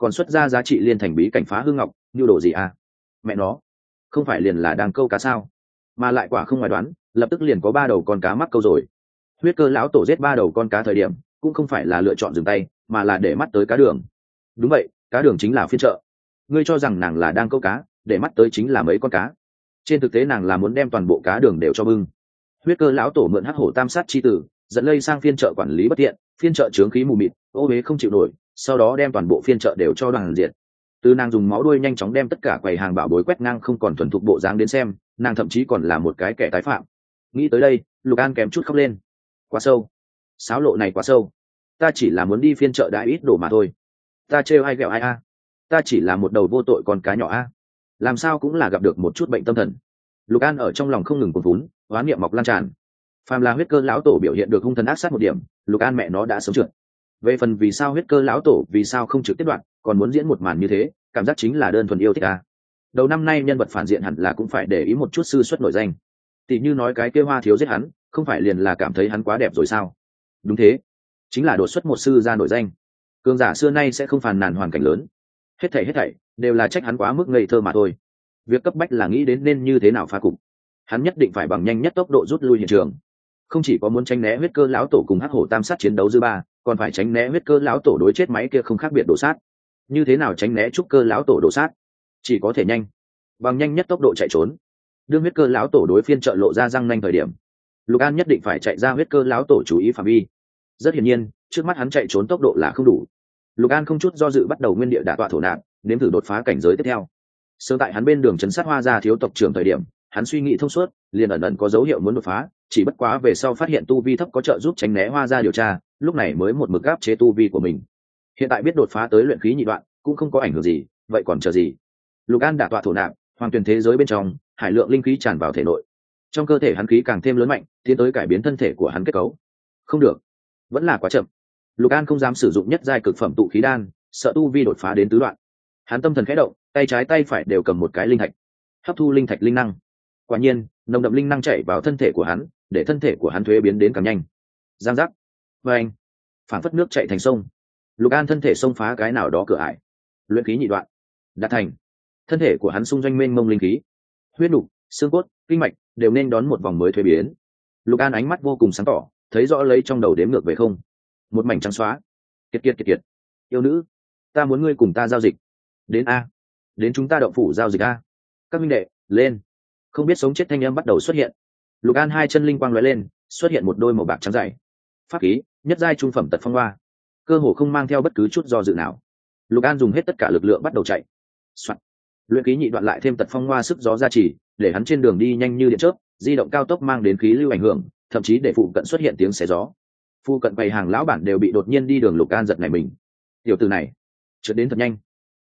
còn xuất ra giá trị liên thành bí cảnh phá hư ngọc, nhu đồ gì à? Mẹ nó, không phải liền là đang câu cá sao? Mà lại quả không ngoài đoán, lập tức liền có 3 đầu con cá mắc câu rồi. Huyết cơ lão tổ giết 3 đầu con cá thời điểm cũng không phải là lựa chọn dừng tay, mà là để mắt tới cá đường. Đúng vậy, cá đường chính là phiên trợ. Ngươi cho rằng nàng là đang câu cá, để mắt tới chính là mấy con cá. Trên thực tế nàng là muốn đem toàn bộ cá đường đều cho bưng. Huyết cơ lão tổ mượn hắc hổ tam sát chi tử, dẫn lây sang phiên trợ quản lý bất tiện, phiên trợ chướng khí mù mịt, ô uế không chịu nổi, sau đó đem toàn bộ phiên trợ đều cho đoàn diệt. Từ nàng dùng máu đuôi nhanh chóng đem tất cả quầy hàng bảo bối quét ngang không còn thuần thục bộ dáng đến xem, nàng thậm chí còn là một cái kẻ tái phạm. Nghĩ tới đây, Lục An kém chút khóc lên. Quá sâu, sáo lộ này quá sâu. Ta chỉ là muốn đi phiên trợ đã ít đồ mà thôi. Ta trêu ai ghẹo ai a? Ta chỉ là một đầu vô tội con cá nhỏ a. Làm sao cũng là gặp được một chút bệnh tâm thần. Lục An ở trong lòng không ngừng cuồn vún, oán niệm mọc lan tràn. Phàm là huyết cơ lão tổ biểu hiện được hung thần ác sát một điểm, Lục An mẹ nó đã sống trượt. Về phần vì sao huyết cơ lão tổ vì sao không trực tiếp đoạn, còn muốn diễn một màn như thế, cảm giác chính là đơn thuần yêu thích a. Đầu năm nay nhân vật phản diện hẳn là cũng phải để ý một chút sư xuất nổi danh. Tỷ như nói cái kia Hoa thiếu giết hắn, không phải liền là cảm thấy hắn quá đẹp rồi sao? Đúng thế, chính là đột xuất một sư ra nổi danh. Cường giả xưa nay sẽ không phàn nàn hoàn cảnh lớn. Hết thảy đều là trách hắn quá mức ngây thơ mà thôi. Việc cấp bách là nghĩ đến nên như thế nào phá cục. Hắn nhất định phải bằng nhanh nhất tốc độ rút lui hiện trường. Không chỉ có muốn tránh né huyết cơ lão tổ cùng hắc hổ tam sát chiến đấu dư ba, còn phải tránh né huyết cơ lão tổ đối chết máy kia không khác biệt đổ sát. Như thế nào tránh né trúc cơ lão tổ đổ sát? Chỉ có thể nhanh, bằng nhanh nhất tốc độ chạy trốn. Đương huyết cơ lão tổ đối phiên trợ lộ ra răng nanh thời điểm, Lục An nhất định phải chạy ra huyết cơ lão tổ chú ý phạm vi. Rất hiển nhiên, trước mắt hắn chạy trốn tốc độ là không đủ. Lục An không chút do dự bắt đầu nguyên địa đả tọa thổ nạp, nếm thử đột phá cảnh giới tiếp theo. Sớm tại hắn bên đường trấn sát Hoa gia thiếu tộc trưởng thời điểm, hắn suy nghĩ thông suốt, liền ẩn ẩn có dấu hiệu muốn đột phá, chỉ bất quá về sau phát hiện tu vi thấp có trợ giúp tránh né Hoa gia điều tra, lúc này mới một mực áp chế tu vi của mình. Hiện tại biết đột phá tới luyện khí nhị đoạn, cũng không có ảnh hưởng gì, vậy còn chờ gì? Lục An đả tọa thổ nạp, hoàng tuyển thế giới bên trong, hải lượng linh khí tràn vào thể nội. Trong cơ thể hắn khí càng thêm lớn mạnh, tiến tới cải biến thân thể của hắn kết cấu. Không được, vẫn là quá chậm. Lục An không dám sử dụng nhất giai cực phẩm tụ khí đan, sợ tu vi đột phá đến tứ đoạn. Hắn tâm thần khẽ động, tay trái tay phải đều cầm một cái linh thạch, hấp thu linh thạch linh năng. Quả nhiên, nồng đậm linh năng chảy vào thân thể của hắn, để thân thể của hắn thuế biến đến càng nhanh. Giang giác, và anh, phản phất nước chảy thành sông. Lục An thân thể xông phá cái nào đó cửa ải, luyện khí nhị đoạn đạt thành. Thân thể của hắn xung doanh mênh mông linh khí, huyết nục, xương cốt, kinh mạch đều nên đón một vòng mới thuế biến. Lục An ánh mắt vô cùng sáng tỏ, thấy rõ lấy trong đầu đếm ngược về không, một mảnh trắng xóa. Kiệt, yêu nữ, ta muốn ngươi cùng ta giao dịch. Đến a, đến chúng ta động phủ giao dịch a. Các minh đệ, lên. Không biết sống chết thanh âm bắt đầu xuất hiện. Lục An hai chân linh quang lóe lên, xuất hiện một đôi màu bạc trắng dày. Pháp khí, nhất giai trung phẩm tật phong hoa, cơ hồ không mang theo bất cứ chút do dự nào. Lục An dùng hết tất cả lực lượng bắt đầu chạy. Soạn. Luyện khí nhị đoạn lại thêm tật phong hoa sức gió gia trì, để hắn trên đường đi nhanh như điện chớp, di động cao tốc mang đến khí lưu ảnh hưởng, thậm chí để phụ cận xuất hiện tiếng xé gió. Phụ cận bày hàng lão bản đều bị đột nhiên đi đường Lục An giật nảy mình. Tiểu tử này trượt đến thật nhanh.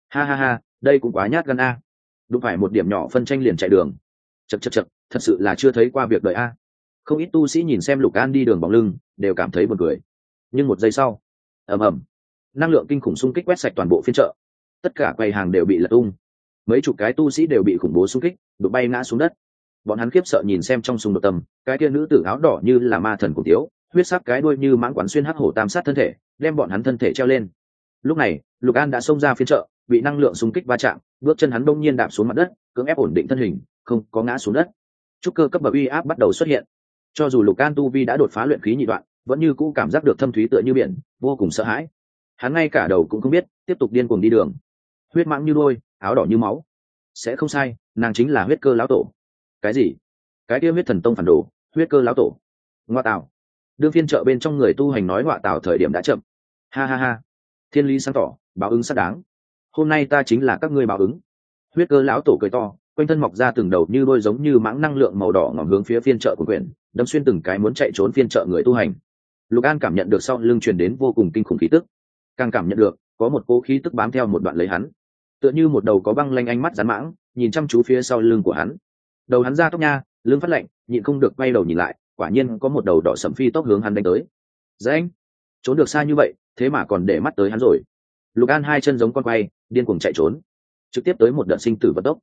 Ha, đây cũng quá nhát gan a. Đúng phải một điểm nhỏ phân tranh liền chạy đường. Chậc, thật sự là chưa thấy qua việc đời a. Không ít tu sĩ nhìn xem Lục An đi đường bóng lưng, đều cảm thấy buồn cười. Nhưng một giây sau, ầm, năng lượng kinh khủng xung kích quét sạch toàn bộ phiên chợ. Tất cả quầy hàng đều bị lật tung. Mấy chục cái tu sĩ đều bị khủng bố xung kích, đụng bay ngã xuống đất. Bọn hắn khiếp sợ nhìn xem trong xung đột tầm, cái kia nữ tử áo đỏ như là ma thần của tiếu, huyết sắc cái đuôi như mãng quán xuyên hắc hổ tam sát thân thể, đem bọn hắn thân thể treo lên. Lúc này, Lục An đã xông ra phiên chợ, bị năng lượng xung kích va chạm, bước chân hắn bỗng nhiên đạp xuống mặt đất, cưỡng ép ổn định thân hình, không có ngã xuống đất. Trúc cơ cấp bậc uy áp bắt đầu xuất hiện. Cho dù Lục An tu vi đã đột phá luyện khí nhị đoạn, vẫn như cũ cảm giác được thâm thúy tựa như biển, vô cùng sợ hãi. Hắn ngay cả đầu cũng không biết, tiếp tục điên cuồng đi đường. Huyết mãng như đuôi, áo đỏ như máu. Sẽ không sai, nàng chính là huyết cơ lão tổ. Cái gì? Cái kia huyết thần tông phản đồ, huyết cơ lão tổ. Ngoa tạo. Đương phiên chợ bên trong người tu hành nói ngoa tạo thời điểm đã chậm. Ha. Thiên lý sáng tỏ, báo ứng xác đáng. Hôm nay ta chính là các ngươi báo ứng. Huyết cơ lão tổ cười to, quanh thân mọc ra từng đầu như đôi giống như mãng năng lượng màu đỏ ngòm hướng phía phiên chợ của quyển, đâm xuyên từng cái muốn chạy trốn phiên chợ người tu hành. Lục An cảm nhận được sau lưng truyền đến vô cùng kinh khủng khí tức, càng cảm nhận được có một cỗ khí tức bám theo một đoạn lấy hắn, tựa như một đầu có băng lanh ánh mắt rắn mãng nhìn chăm chú phía sau lưng của hắn. Đầu hắn ra tóc nha, lưng phát lạnh, nhịn không được quay đầu nhìn lại, quả nhiên có một đầu đỏ sẫm phi tốc hướng hắn đánh tới. Dãy, trốn được xa như vậy, thế mà còn để mắt tới hắn rồi. Lục An hai chân giống con quay, điên cuồng chạy trốn, trực tiếp tới một đợt sinh tử vận tốc.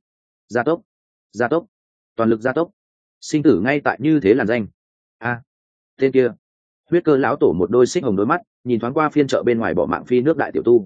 Gia tốc, toàn lực gia tốc. Sinh tử ngay tại như thế làn danh. A, tên kia. Huyết cơ lão tổ một đôi xích hồng đôi mắt, nhìn thoáng qua phiên chợ bên ngoài bỏ mạng phi nước đại tiểu tu.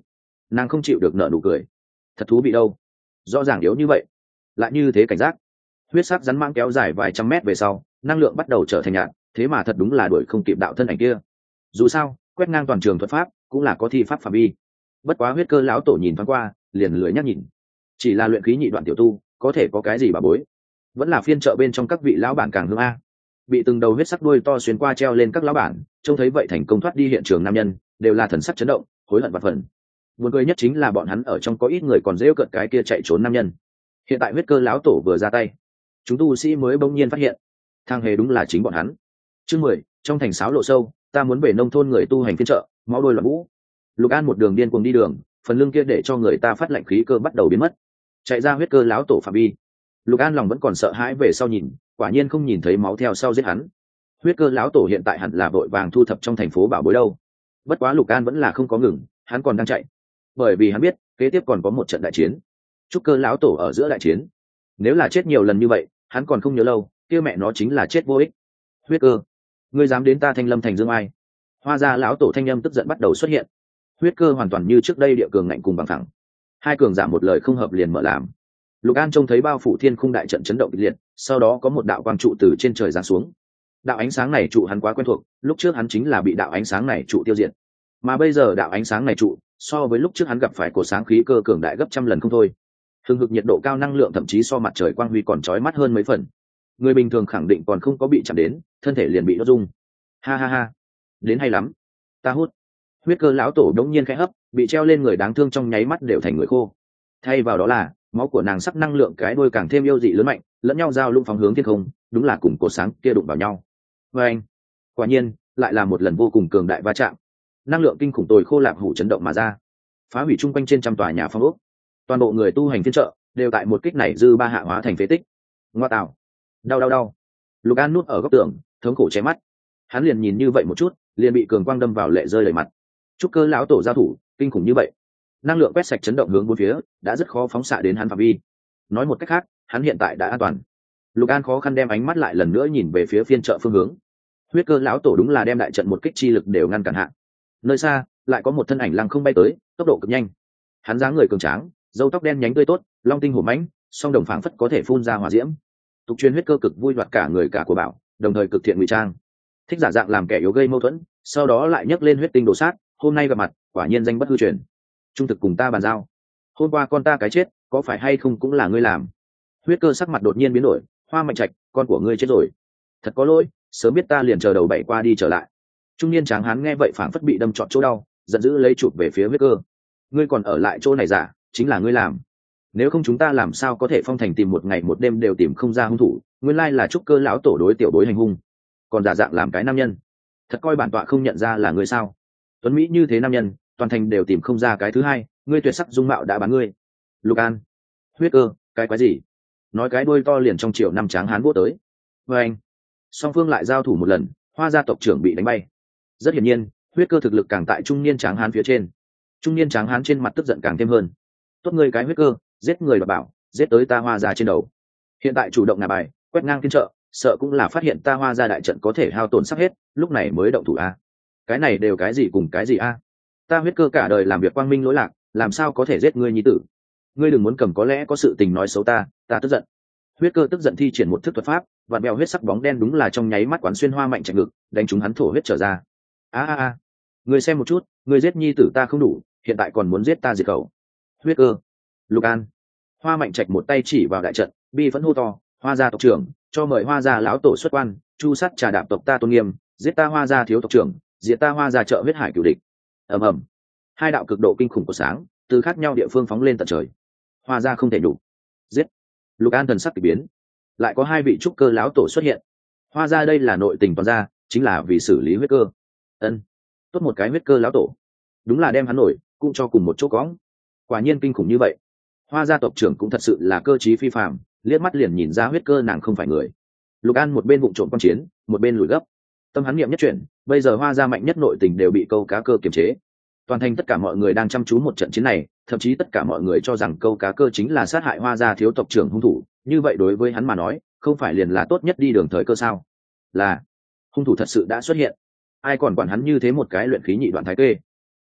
Nàng không chịu được nở nụ cười. Thật thú vị đâu, rõ ràng yếu như vậy lại như thế cảnh giác. Huyết sắc rắn mang kéo dài vài trăm mét về sau, năng lượng bắt đầu trở thành nhạt, thế mà thật đúng là đuổi không kịp đạo thân ảnh kia. Dù sao quét ngang toàn trường thuật pháp cũng là có thi pháp phạm vi. Bất quá huyết cơ lão tổ nhìn thoáng qua liền lười nhắc nhìn. Chỉ là luyện khí nhị đoạn tiểu tu có thể có cái gì bà bối, vẫn là phiên chợ bên trong các vị lão bản càng hương a. Bị từng đầu huyết sắc đuôi to xuyên qua treo lên các lão bản, trông thấy vậy thành công thoát đi hiện trường nam nhân đều là thần sắc chấn động, hối hận vạn phần. Buồn cười nhất chính là bọn hắn ở trong có ít người còn rêu cợt cái kia chạy trốn nam nhân. Hiện tại huyết cơ lão tổ vừa ra tay, chúng tu sĩ mới bỗng nhiên phát hiện thang hề đúng là chính bọn hắn. Chương 10, trong thành sáo lộ sâu, ta muốn về nông thôn người tu hành phiên chợ, máu đôi loạn vũ. Lục An một đường điên cuồng đi đường, phần lưng kia để cho người ta phát lạnh khí cơ bắt đầu biến mất. Chạy ra huyết cơ lão tổ phạm vi, Lục An lòng vẫn còn sợ hãi về sau nhìn, quả nhiên không nhìn thấy máu theo sau giết hắn. Huyết cơ lão tổ hiện tại hẳn là vội vàng thu thập trong thành phố bảo bối đâu. Bất quá Lục An vẫn là không có ngừng, hắn còn đang chạy, bởi vì hắn biết kế tiếp còn có một trận đại chiến. Trúc cơ lão tổ ở giữa đại chiến, nếu là chết nhiều lần như vậy hắn còn không nhớ lâu, kia mẹ nó chính là chết vô ích. Huyết cơ, ngươi dám đến ta Thanh Lâm thành dương ai? Hoa gia lão tổ thanh âm tức giận bắt đầu xuất hiện. Huyết cơ hoàn toàn như trước đây địa cường ngạnh cùng bằng thẳng, hai cường giả một lời không hợp liền mở làm. Lục An trông thấy bao phủ thiên khung đại trận chấn động kịch liệt, sau đó có một đạo quang trụ từ trên trời giáng xuống. Đạo ánh sáng này trụ hắn quá quen thuộc, lúc trước hắn chính là bị đạo ánh sáng này trụ tiêu diệt, mà bây giờ đạo ánh sáng này trụ so với lúc trước hắn gặp phải cổ sáng khí cơ cường đại gấp trăm lần không thôi. Hừng hực nhiệt độ cao, năng lượng thậm chí so mặt trời quang huy còn chói mắt hơn mấy phần. Người bình thường khẳng định còn không có bị chạm đến, thân thể liền bị đốt rung. Ha ha ha, đến hay lắm, ta hút. Huyết cơ lão tổ đống nhiên khẽ hấp, bị treo lên người đáng thương trong nháy mắt đều thành người khô. Thay vào đó là máu của nàng sắc năng lượng cái đuôi càng thêm yêu dị lớn mạnh, lẫn nhau giao lung phóng hướng thiên không, đúng là cùng cột sáng kia đụng vào nhau. Và anh, quả nhiên lại là một lần vô cùng cường đại va chạm. Năng lượng kinh khủng tồi khô lạc hủ chấn động mà ra, phá hủy chung quanh trên trăm tòa nhà phong ốc. Toàn bộ người tu hành phiên chợ đều tại một kích này dư ba hạ hóa thành phế tích. Ngoa tạo, đau đau đau. Lục An núp ở góc tường thống khổ che mắt, hắn liền nhìn như vậy một chút liền bị cường quang đâm vào lệ rơi đầy mặt. Trúc cơ lão tổ giao thủ kinh khủng như vậy, năng lượng quét sạch chấn động hướng bốn phía, đã rất khó phóng xạ đến hắn phạm vi. Nói một cách khác, hắn hiện tại đã an toàn. Lục An khó khăn đem ánh mắt lại lần nữa nhìn về phía phiên chợ phương hướng. Huyết cơ lão tổ đúng là đem đại trận một kích chi lực đều ngăn cản hạ. Nơi xa lại có một thân ảnh lăng không bay tới, tốc độ cực nhanh. Hắn dáng người cường tráng, râu tóc đen nhánh tươi tốt, long tinh hổ mãnh, song đồng phảng phất có thể phun ra hỏa diễm. Tục truyền huyết cơ cực vui đoạt cả người cả của bảo, đồng thời cực thiện ngụy trang, thích giả dạng làm kẻ yếu gây mâu thuẫn, sau đó lại nhấc lên huyết tinh đồ sát. Hôm nay gặp mặt, quả nhiên danh bất hư truyền. Trung thực cùng ta bàn giao, hôm qua con ta cái chết có phải hay không cũng là ngươi làm. Huyết cơ sắc mặt đột nhiên biến đổi. Hoa Mạnh Trạch, con của ngươi chết rồi, thật có lỗi, sớm biết ta liền chờ đầu bảy qua đi trở lại. Trung niên tráng hán nghe vậy phảng phất bị đâm trọn chỗ đau, giận dữ lấy chụp về phía huyết cơ. Ngươi còn ở lại chỗ này giả, chính là ngươi làm. Nếu không chúng ta làm sao có thể phong thành tìm một ngày một đêm đều tìm không ra hung thủ. Nguyên lai là trúc cơ lão tổ đối tiểu bối hành hung, còn giả dạng làm cái nam nhân. Thật coi bản tọa không nhận ra là ngươi sao? Tuấn Mỹ như thế nam nhân, toàn thành đều tìm không ra cái thứ hai, ngươi tuyệt sắc dung mạo đã bán ngươi. Lục An, huyết cơ, cái quái gì? Nói cái đuôi to liền trong triệu năm tráng hán vỗ tới. Và anh, song phương lại giao thủ một lần, Hoa gia tộc trưởng bị đánh bay. Rất hiển nhiên, huyết cơ thực lực càng tại trung niên tráng hán phía trên. Trung niên tráng hán trên mặt tức giận càng thêm hơn. Tốt ngươi cái huyết cơ, giết người và bảo, giết tới ta Hoa gia trên đầu. Hiện tại chủ động nạp bài, quét ngang phiên chợ, sợ cũng là phát hiện ta Hoa gia đại trận có thể hao tổn sắp hết, lúc này mới động thủ a. Cái này đều cái gì cùng cái gì a? Ta huyết cơ cả đời làm việc quang minh lỗi lạc, làm sao có thể giết ngươi nhi tử? Ngươi đừng muốn cầm có lẽ có sự tình nói xấu ta tức giận. Huyết cơ tức giận thi triển một thức thuật pháp, vặn bèo huyết sắc bóng đen đúng là trong nháy mắt quán xuyên Hoa Mạnh Trạch ngực, đánh trúng hắn thổ huyết trở ra. A, ngươi xem một chút, ngươi giết nhi tử ta không đủ, hiện tại còn muốn giết ta diệt khẩu. Huyết cơ, Lục An. Hoa Mạnh Trạch một tay chỉ vào đại trận, bi phẫn hô to, Hoa gia tộc trưởng, cho mời Hoa gia lão tổ xuất quan, chu sát trà đạp tộc ta tôn nghiêm, giết ta Hoa gia thiếu tộc trưởng, diệt ta Hoa gia trợ huyết hải cửu địch. Ầm ầm, hai đạo cực độ kinh khủng của sáng từ khác nhau địa phương phóng lên tận trời. Hoa gia không thể đủ, giết. Lục An thần sắc kỳ biến, lại có hai vị trúc cơ lão tổ xuất hiện. Hoa gia đây là nội tình toàn gia, chính là vì xử lý huyết cơ. Ân, tốt một cái huyết cơ lão tổ, đúng là đem hắn nổi cũng cho cùng một chỗ cõng. Quả nhiên kinh khủng như vậy. Hoa gia tộc trưởng cũng thật sự là cơ trí phi phàm, liếc mắt liền nhìn ra huyết cơ nàng không phải người. Lục An một bên vụng trộm quan chiến, một bên lùi gấp. Tâm hắn niệm nhất chuyển, bây giờ Hoa gia mạnh nhất nội tình đều bị câu cá cơ kiềm chế. Toàn thành tất cả mọi người đang chăm chú một trận chiến này, thậm chí tất cả mọi người cho rằng câu cá cơ chính là sát hại Hoa gia thiếu tộc trưởng hung thủ. Như vậy đối với hắn mà nói, không phải liền là tốt nhất đi đường thời cơ sao? Là hung thủ thật sự đã xuất hiện, ai còn quản hắn như thế một cái luyện khí nhị đoạn thái kê.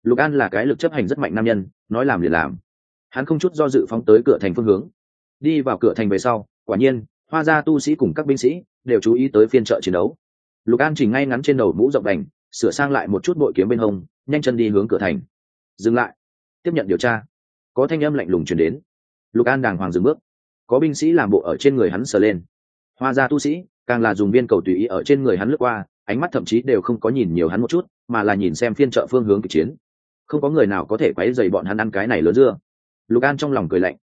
Lục An là cái lực chấp hành rất mạnh nam nhân, nói làm liền làm. Hắn không chút do dự phóng tới cửa thành phương hướng. Đi vào cửa thành về sau, quả nhiên Hoa gia tu sĩ cùng các binh sĩ đều chú ý tới phiên chợ chiến đấu. Lục An chỉnh ngay ngắn trên đầu mũ rộng đành, sửa sang lại một chút bội kiếm bên hông, nhanh chân đi hướng cửa thành. Dừng lại, tiếp nhận điều tra. Có thanh âm lạnh lùng truyền đến. Lục An đàng hoàng dừng bước. Có binh sĩ làm bộ ở trên người hắn sờ lên. Hoa gia tu sĩ càng là dùng viên cầu tùy ý ở trên người hắn lướt qua, ánh mắt thậm chí đều không có nhìn nhiều hắn một chút, mà là nhìn xem phiên chợ phương hướng kịch chiến. Không có người nào có thể quấy rầy bọn hắn ăn cái này lớn dưa. Lục An trong lòng cười lạnh.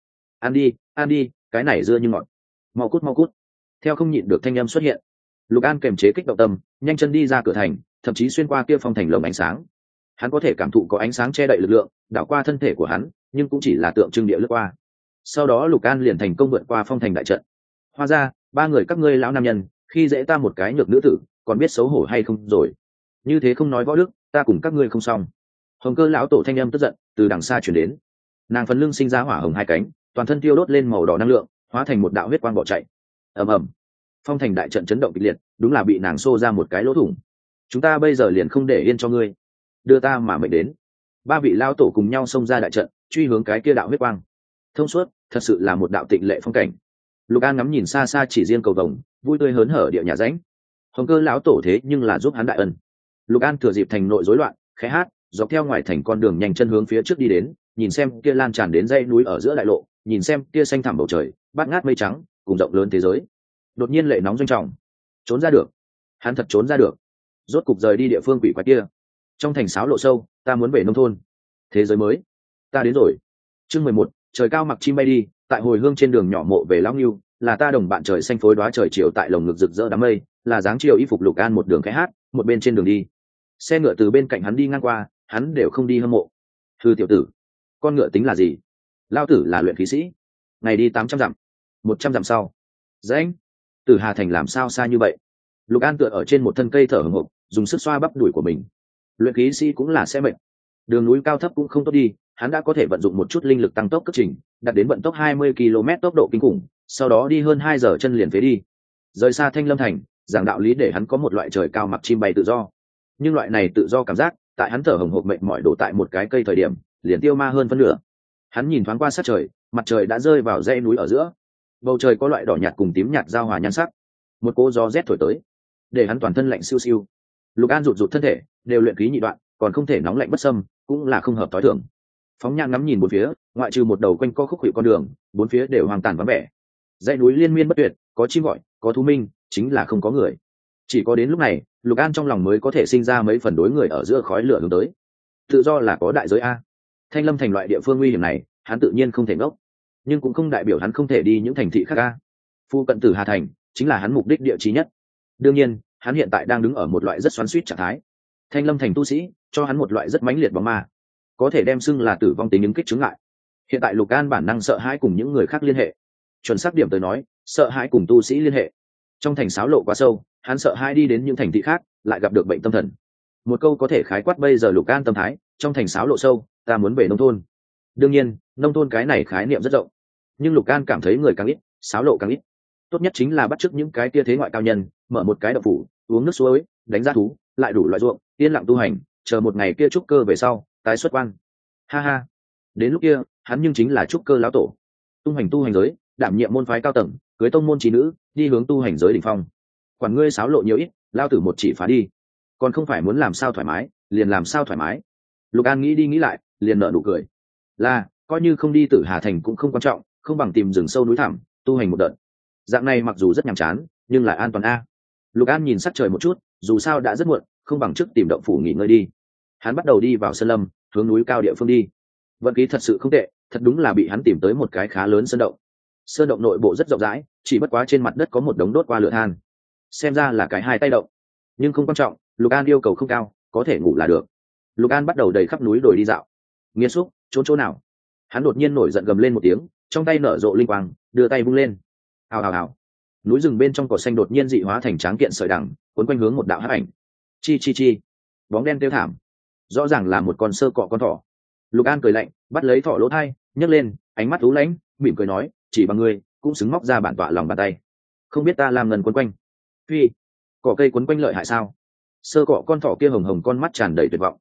Ăn đi, cái này dưa như ngọt. Mau cút. Theo không nhịn được thanh âm xuất hiện, Lục An kềm chế kích động tâm, nhanh chân đi ra cửa thành, thậm chí xuyên qua kia phong thành lồng ánh sáng. Hắn có thể cảm thụ có ánh sáng che đậy lực lượng đảo qua thân thể của hắn, nhưng cũng chỉ là tượng trưng địa lướt qua. Sau đó Lục An liền thành công vượt qua phong thành đại trận. Hoa ra, ba người các ngươi lão nam nhân, khi dễ ta một cái nhược nữ tử, còn biết xấu hổ hay không rồi? Như thế không nói võ đức, ta cùng các ngươi không xong. Hồng Cơ lão tổ thanh âm tức giận từ đằng xa truyền đến. Nàng phần lưng sinh ra hỏa hồng hai cánh, toàn thân tiêu đốt lên màu đỏ năng lượng, hóa thành một đạo huyết quang bỏ chạy. Ầm ầm, phong thành đại trận chấn động kịch liệt, đúng là bị nàng xô ra một cái lỗ thủng. Chúng ta bây giờ liền không để yên cho ngươi, đưa ta mà mệnh đến. Ba vị lão tổ cùng nhau xông ra đại trận, truy hướng cái kia đạo huyết quang. Thông suốt, thật sự là một đạo tịnh lệ phong cảnh. Lục An ngắm nhìn xa xa chỉ riêng cầu vồng, vui tươi hớn hở địa nhà ránh. Hồng Cơ lão tổ thế nhưng là giúp hắn đại ân. Lục An thừa dịp thành nội rối loạn, khẽ hát, dọc theo ngoài thành con đường nhanh chân hướng phía trước đi đến, nhìn xem kia lan tràn đến dãy núi ở giữa đại lộ, nhìn xem kia xanh thẳm bầu trời, bát ngát mây trắng, cùng rộng lớn thế giới. Đột nhiên lệ nóng doanh trọng, trốn ra được. Hắn thật trốn ra được. Rốt cục rời đi địa phương quỷ quái kia. Trong thành sáo lộ sâu, ta muốn về nông thôn. Thế giới mới, ta đến rồi. Chương 11, trời cao mặc chim bay đi, tại hồi hương trên đường nhỏ mộ về lão Nưu, là ta đồng bạn trời xanh phối đoá trời chiều tại lồng ngực rực rỡ đám mây, là dáng chiều y phục Lục An một đường khẽ hát, một bên trên đường đi. Xe ngựa từ bên cạnh hắn đi ngang qua, hắn đều không đi hâm mộ. Hư tiểu tử, con ngựa tính là gì? Lao tử là luyện khí sĩ, ngày đi 800 dặm, 100 dặm sau. Dãnh, từ Hà Thành làm sao xa như vậy? Lục An tựa ở trên một thân cây thở hổn hộc, dùng sức xoa bắp đùi của mình. Luyện khí sĩ cũng là sẽ mệt. Đường núi cao thấp cũng không tốt đi, hắn đã có thể vận dụng một chút linh lực tăng tốc cất trình, đạt đến vận tốc 20 km tốc độ kinh khủng, sau đó đi hơn 2 giờ chân liền phế đi. Rời xa Thanh Lâm Thành, giảng đạo lý để hắn có một loại trời cao mặc chim bay tự do. Nhưng loại này tự do cảm giác, tại hắn thở hổn hộc mệt mỏi đổ tại một cái cây thời điểm, liền tiêu ma hơn phân nửa. Hắn nhìn thoáng qua sát trời, mặt trời đã rơi vào dãy núi ở giữa. Bầu trời có loại đỏ nhạt cùng tím nhạt giao hòa nhan sắc. Một cỗ gió rét thổi tới, để hắn toàn thân lạnh siêu siêu. Lục An rụt rụt thân thể, đều luyện khí nhị đoạn, còn không thể nóng lạnh bất xâm, cũng là không hợp tối thường. Phóng nhãn ngắm nhìn bốn phía, ngoại trừ một đầu quanh co khúc khuỷu con đường, bốn phía đều hoang tàn vắng vẻ. Dãy núi liên miên bất tuyệt, có chim gọi, có thú minh, chính là không có người. Chỉ có đến lúc này, Lục An trong lòng mới có thể sinh ra mấy phần đối người ở giữa khói lửa hướng tới. Tự do là có đại giới a. Thanh Lâm Thành loại địa phương nguy hiểm này, hắn tự nhiên không thể ngốc, nhưng cũng không đại biểu hắn không thể đi những thành thị khác a. Phu cận Tử Hà Thành chính là hắn mục đích địa chí nhất. Đương nhiên, hắn hiện tại đang đứng ở một loại rất xoắn xuýt trạng thái. Thanh Lâm Thành tu sĩ cho hắn một loại rất mãnh liệt bóng ma, có thể đem xưng là tử vong tính ứng kích chứng lại. Hiện tại Lục An bản năng sợ hãi cùng những người khác liên hệ, chuẩn xác điểm tới nói, sợ hãi cùng tu sĩ liên hệ. Trong thành sáo lộ quá sâu, hắn sợ hãi đi đến những thành thị khác lại gặp được bệnh tâm thần. Một câu có thể khái quát bây giờ Lục An tâm thái, trong thành sáo lộ sâu, ta muốn về nông thôn. Đương nhiên, nông thôn cái này khái niệm rất rộng, nhưng Lục An cảm thấy người càng ít, sáo lộ càng ít. Tốt nhất chính là bắt chước những cái tia thế ngoại cao nhân, mở một cái đậu phủ, uống nước suối, đánh giá thú, lại đủ loại ruộng, yên lặng tu hành, chờ một ngày kia trúc cơ về sau, tái xuất quan. Ha ha, đến lúc kia, hắn nhưng chính là trúc cơ lão tổ, tu hành giới, đảm nhiệm môn phái cao tầng, cưới tông môn trí nữ, đi hướng tu hành giới đỉnh phong. Quản ngươi sáo lộ nhiều ít, lao tử một chỉ phá đi, còn không phải muốn làm sao thoải mái, liền làm sao thoải mái. Lục An nghĩ đi nghĩ lại, liền nở nụ cười. Là, coi như không đi Tử Hà Thành cũng không quan trọng, không bằng tìm rừng sâu núi thẳm, tu hành một đợt. Dạng này mặc dù rất nhàm chán, nhưng lại an toàn a. Lục An nhìn sắc trời một chút, dù sao đã rất muộn, không bằng trước tìm động phủ nghỉ ngơi đi. Hắn bắt đầu đi vào sơn lâm, hướng núi cao địa phương đi. Vận khí thật sự không tệ, thật đúng là bị hắn tìm tới một cái khá lớn sơn động. Sơn động nội bộ rất rộng rãi, chỉ bất quá trên mặt đất có một đống đốt qua lửa than. Xem ra là cái hai tay động, nhưng không quan trọng, Lục An yêu cầu không cao, có thể ngủ là được. Lục An bắt đầu đầy khắp núi đồi đi dạo. Nghiên xúc, chỗ nào? Hắn đột nhiên nổi giận gầm lên một tiếng, trong tay nở rộ linh quang, đưa tay vung lên. Hào hào hào. Núi rừng bên trong cỏ xanh đột nhiên dị hóa thành tráng kiện sợi đằng, cuốn quanh hướng một đạo hắc ảnh. Chi. Bóng đen tiêu thảm. Rõ ràng là một con sơ cọ con thỏ. Lục An cười lạnh, bắt lấy thỏ lỗ thai, nhấc lên, ánh mắt lú lãnh, mỉm cười nói, chỉ bằng ngươi cũng xứng móc ra bản tọa lòng bàn tay. Không biết ta làm ngần quấn quanh. Phi, cỏ cây quấn quanh lợi hại sao? Sơ cọ con thỏ kia hồng hồng con mắt tràn đầy tuyệt vọng.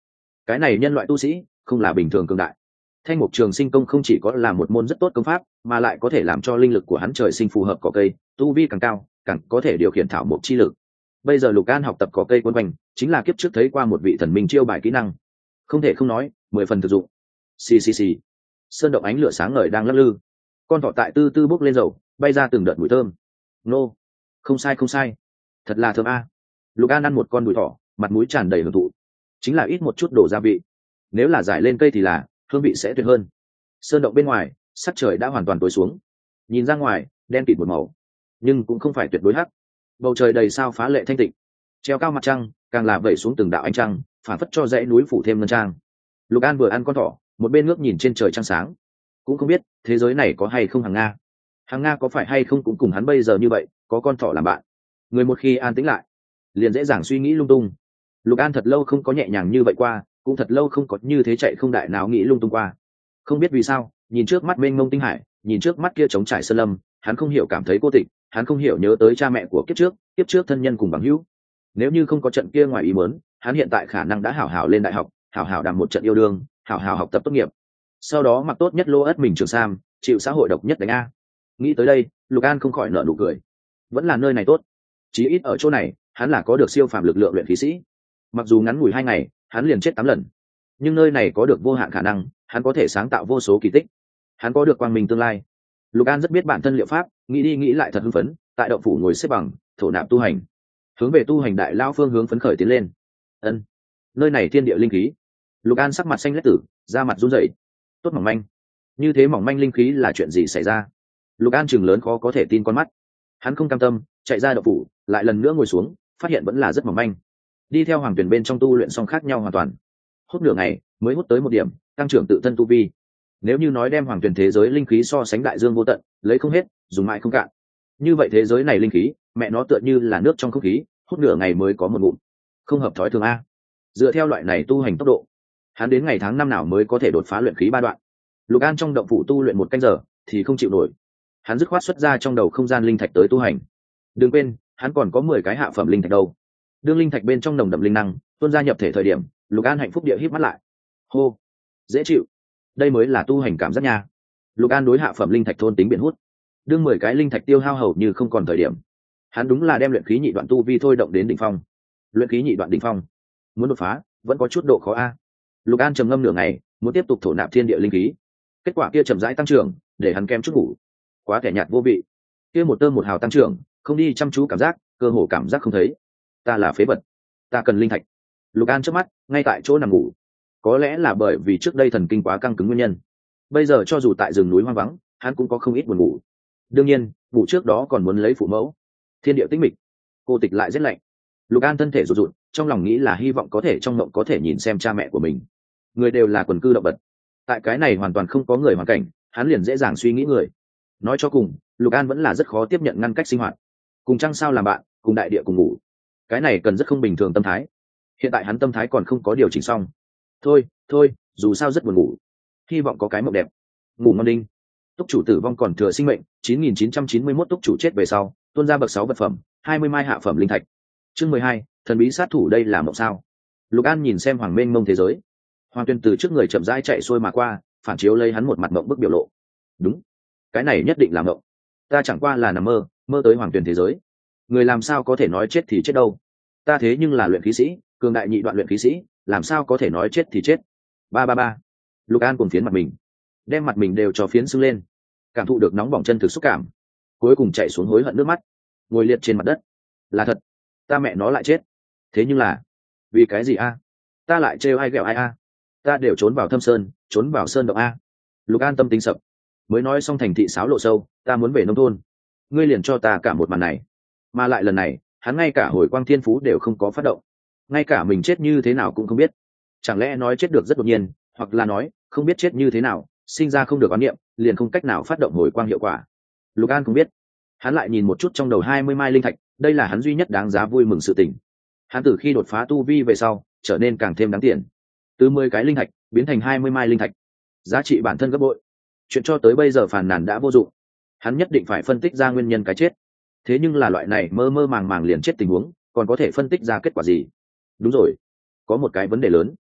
cái này nhân loại tu sĩ không là bình thường cường đại. Thanh mục trường sinh công không chỉ có là một môn rất tốt công pháp, mà lại có thể làm cho linh lực của hắn trời sinh phù hợp cỏ cây, tu vi càng cao càng có thể điều khiển thảo mộc chi lực. Bây giờ Lục An học tập cỏ cây quân quanh chính là kiếp trước thấy qua một vị thần minh chiêu bài kỹ năng, không thể không nói 10 phần thực dụng. Xì xì xì, sơn động ánh lửa sáng ngời đang lắc lư, con thỏ tại tư tư bốc lên dầu, bay ra từng đợt mùi thơm. Nô, không sai không sai, thật là thơm a. Lục An ăn một con đùi thỏ, mặt mũi tràn đầy hưởng thụ, chính là ít một chút đổ gia vị, nếu là giải lên cây thì là hương vị sẽ tuyệt hơn. Sơn động bên ngoài sắc trời đã hoàn toàn tối xuống, nhìn ra ngoài đen kịt một màu, nhưng cũng không phải tuyệt đối hắc. Bầu trời đầy sao phá lệ thanh tịnh, treo cao mặt trăng càng là vẩy xuống từng đạo ánh trăng, phản phất cho dãy núi phủ thêm ngân trang. Lục An vừa ăn con thỏ, một bên ngước nhìn trên trời trăng sáng, cũng không biết thế giới này có hay không hàng nga có phải hay không cũng cùng hắn bây giờ như vậy, có con thỏ làm bạn. Người một khi an tĩnh lại liền dễ dàng suy nghĩ lung tung. Lục An thật lâu không có nhẹ nhàng như vậy qua, cũng thật lâu không có như thế chạy không đại nào nghĩ lung tung qua. Không biết vì sao, nhìn trước mắt mênh mông tinh hải, nhìn trước mắt kia trống trải sơn lâm, hắn không hiểu cảm thấy cô tịch, hắn không hiểu nhớ tới cha mẹ của kiếp trước thân nhân cùng bằng hữu. Nếu như không có trận kia ngoài ý muốn, hắn hiện tại khả năng đã hảo hảo lên đại học, hảo hảo đàm một trận yêu đương, hảo hảo học tập tốt nghiệp, sau đó mặc tốt nhất lô ất mình trường sam, chịu xã hội độc nhất đánh a. Nghĩ tới đây, Lục An không khỏi nở nụ cười. Vẫn là nơi này tốt, chí ít ở chỗ này hắn là có được siêu phàm lực lượng luyện khí sĩ. Mặc dù ngắn ngủi 2 ngày hắn liền chết 8 lần, nhưng nơi này có được vô hạn khả năng, hắn có thể sáng tạo vô số kỳ tích, hắn có được quang minh tương lai. Lục An rất biết bản thân liệu pháp, nghĩ đi nghĩ lại thật hưng phấn, tại động phủ ngồi xếp bằng thổ nạp tu hành, hướng về tu hành đại lao phương hướng phấn khởi tiến lên. Ân, nơi này thiên địa linh khí. Lục An sắc mặt xanh lét tử, da mặt run rẩy. Tốt mỏng manh, như thế mỏng manh linh khí là chuyện gì xảy ra? Lục An chừng lớn khó có thể tin con mắt, hắn không cam tâm, chạy ra động phủ, lại lần nữa ngồi xuống, phát hiện vẫn là rất mỏng manh. Đi theo hoàng tuyển bên trong tu luyện song khác nhau hoàn toàn, hút nửa ngày mới hút tới 1 điểm, tăng trưởng tự thân tu vi. Nếu như nói đem hoàng tuyển thế giới linh khí so sánh đại dương vô tận, lấy không hết dùng mãi không cạn, như vậy thế giới này linh khí mẹ nó tựa như là nước trong không khí, hút nửa ngày mới có 1 ngụm, không hợp thói thường a. Dựa theo loại này tu hành tốc độ, hắn đến ngày tháng năm nào mới có thể đột phá luyện khí 3 đoạn? Lục An trong động phủ tu luyện 1 canh giờ thì không chịu nổi, hắn dứt khoát xuất ra trong đầu không gian linh thạch tới tu hành. Đừng quên hắn còn có 10 cái hạ phẩm linh thạch đâu. Đương linh thạch bên trong nồng đậm linh năng tuôn ra nhập thể thời điểm, Lục An hạnh phúc địa híp mắt lại. Hô, dễ chịu, đây mới là tu hành cảm giác nha. Lục An đối hạ phẩm linh thạch thôn tính biển hút, đương 10 cái linh thạch tiêu hao hầu như không còn thời điểm, hắn đúng là đem luyện khí nhị đoạn tu vi thôi động đến đỉnh phong. Luyện khí nhị đoạn đỉnh phong, muốn đột phá vẫn có chút độ khó a. Lục An trầm ngâm nửa ngày, muốn tiếp tục thổ nạp thiên địa linh khí, kết quả kia chậm rãi tăng trưởng, để hắn kem chút ngủ, quá kẻ nhạt vô vị. Kia một tơ một hào tăng trưởng, không đi chăm chú cảm giác, cơ hồ cảm giác không thấy. Ta là phế vật, ta cần linh thạch. Lục An chớp mắt, ngay tại chỗ nằm ngủ. Có lẽ là bởi vì trước đây thần kinh quá căng cứng nguyên nhân, bây giờ cho dù tại rừng núi hoang vắng, hắn cũng có không ít buồn ngủ. Đương nhiên ngủ trước đó còn muốn lấy phụ mẫu. Thiên địa tĩnh mịch, cô tịch lại rất lạnh. Lục An thân thể rụt rụt, trong lòng nghĩ là hy vọng có thể trong mộng có thể nhìn xem cha mẹ của mình. Người đều là quần cư động vật, tại cái này hoàn toàn không có người hoàn cảnh, hắn liền dễ dàng suy nghĩ người. Nói cho cùng, Lục An vẫn là rất khó tiếp nhận ngăn cách sinh hoạt, cùng trăng sao làm bạn, cùng đại địa cùng ngủ. Cái này cần rất không bình thường tâm thái. Hiện tại hắn tâm thái còn không có điều chỉnh xong. Thôi, dù sao rất buồn ngủ, hy vọng có cái mộng đẹp. Ngủ ngon đinh. Túc chủ tử vong còn thừa sinh mệnh 9991. Túc chủ chết về sau tuôn ra bậc 6 vật phẩm, 20 mai hạ phẩm linh thạch. Chương 12, thần bí sát thủ. Đây là mộng sao? Lục An nhìn xem hoàng mênh mông thế giới, hoàng tuyên từ trước người chậm rãi chạy xuôi mà qua, phản chiếu lấy hắn một mặt mộng bức biểu lộ. Đúng, cái này nhất định là mộng, ta chẳng qua là nằm mơ, mơ tới hoàng tuyên thế giới. Người làm sao có thể nói chết thì chết đâu? Ta thế nhưng là luyện khí sĩ, cường đại nhị đoạn luyện khí sĩ, làm sao có thể nói chết thì chết? Ba. Lục An cùng phiến mặt mình, đem mặt mình đều cho phiến sưng lên, cảm thụ được nóng bỏng chân thực xúc cảm, cuối cùng chạy xuống hối hận nước mắt, ngồi liệt trên mặt đất. Là thật, ta mẹ nó lại chết. Thế nhưng là vì cái gì a? Ta lại trêu ai ghẹo ai a? Ta đều trốn vào thâm sơn, trốn vào sơn động a. Lục An tâm tính sập, mới nói xong thành thị sáo lộ sâu, ta muốn về nông thôn, ngươi liền cho ta cả một màn này. Mà lại lần này hắn ngay cả hồi quang thiên phú đều không có phát động, ngay cả mình chết như thế nào cũng không biết. Chẳng lẽ nói chết được rất đột nhiên, hoặc là nói không biết chết như thế nào, sinh ra không được oán niệm, liền không cách nào phát động hồi quang hiệu quả. Lục An không biết. Hắn lại nhìn một chút trong đầu 20 mai linh thạch, đây là hắn duy nhất đáng giá vui mừng sự tình. Hắn từ khi đột phá tu vi về sau trở nên càng thêm đáng tiền, từ 10 cái linh thạch biến thành 20 mai linh thạch, giá trị bản thân gấp bội. Chuyện cho tới bây giờ phàn nàn đã vô dụng, hắn nhất định phải phân tích ra nguyên nhân cái chết. Thế nhưng là loại này mơ mơ màng màng liền chết tình huống, còn có thể phân tích ra kết quả gì? Đúng rồi, có một cái vấn đề lớn.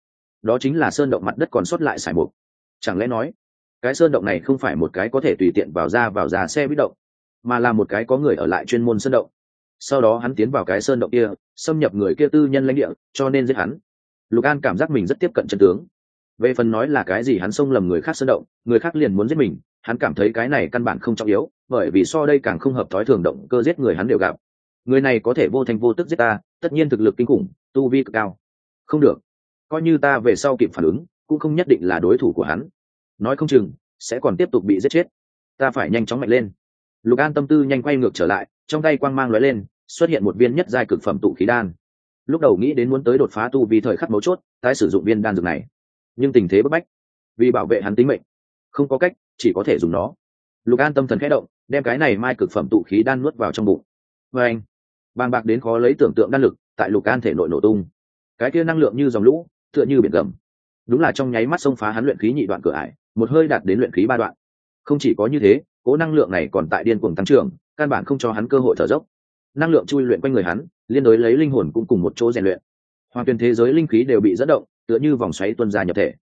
đó chính là sơn động mặt đất còn sót lại sải mục. Chẳng lẽ nói cái sơn động này không phải một cái có thể tùy tiện vào ra xe buýt động, mà là một cái có người ở lại chuyên môn sơn động, sau đó hắn tiến vào cái sơn động kia, xâm nhập người kia tư nhân lãnh địa, cho nên giết hắn. Lục An cảm giác mình rất tiếp cận chân tướng. Về phần nói là cái gì hắn xông lầm người khác sơn động, người khác liền muốn giết mình, hắn cảm thấy cái này căn bản không trọng yếu, bởi vì so đây càng không hợp thói thường, động cơ giết người hắn đều gặp. Người này có thể vô thành vô tức giết ta, tất nhiên thực lực kinh khủng, tu vi cực cao. Không được, coi như ta về sau kịp phản ứng, cũng không nhất định là đối thủ của hắn, nói không chừng sẽ còn tiếp tục bị giết chết. Ta phải nhanh chóng mạnh lên. Lục An tâm tư nhanh quay ngược trở lại, trong tay quang mang lóe lên, xuất hiện một viên nhất giai cực phẩm tụ khí đan. Lúc đầu nghĩ đến muốn tới đột phá tu vi thời khắc mấu chốt, tái sử dụng viên đan dược này, nhưng tình thế bức bách, vì bảo vệ hắn tính mệnh, không có cách, chỉ có thể dùng nó. Lục An tâm thần khẽ động, đem cái này mai cực phẩm tụ khí đan nuốt vào trong bụng. Và anh, bàng bạc đến khó lấy tưởng tượng đan lực tại Lục An thể nội nổ tung. Cái kia năng lượng như dòng lũ, tựa như biển gầm, đúng là trong nháy mắt xông phá hắn luyện khí nhị đoạn cửa ải, một hơi đạt đến luyện khí ba đoạn. Không chỉ có như thế, cố năng lượng này còn tại điên cuồng tăng trưởng, căn bản không cho hắn cơ hội thở dốc. Năng lượng chui luyện quanh người hắn, liên đối lấy linh hồn cũng cùng một chỗ rèn luyện. Hoàng tuyển thế giới linh khí đều bị dẫn động, tựa như vòng xoáy tuôn ra nhập thể.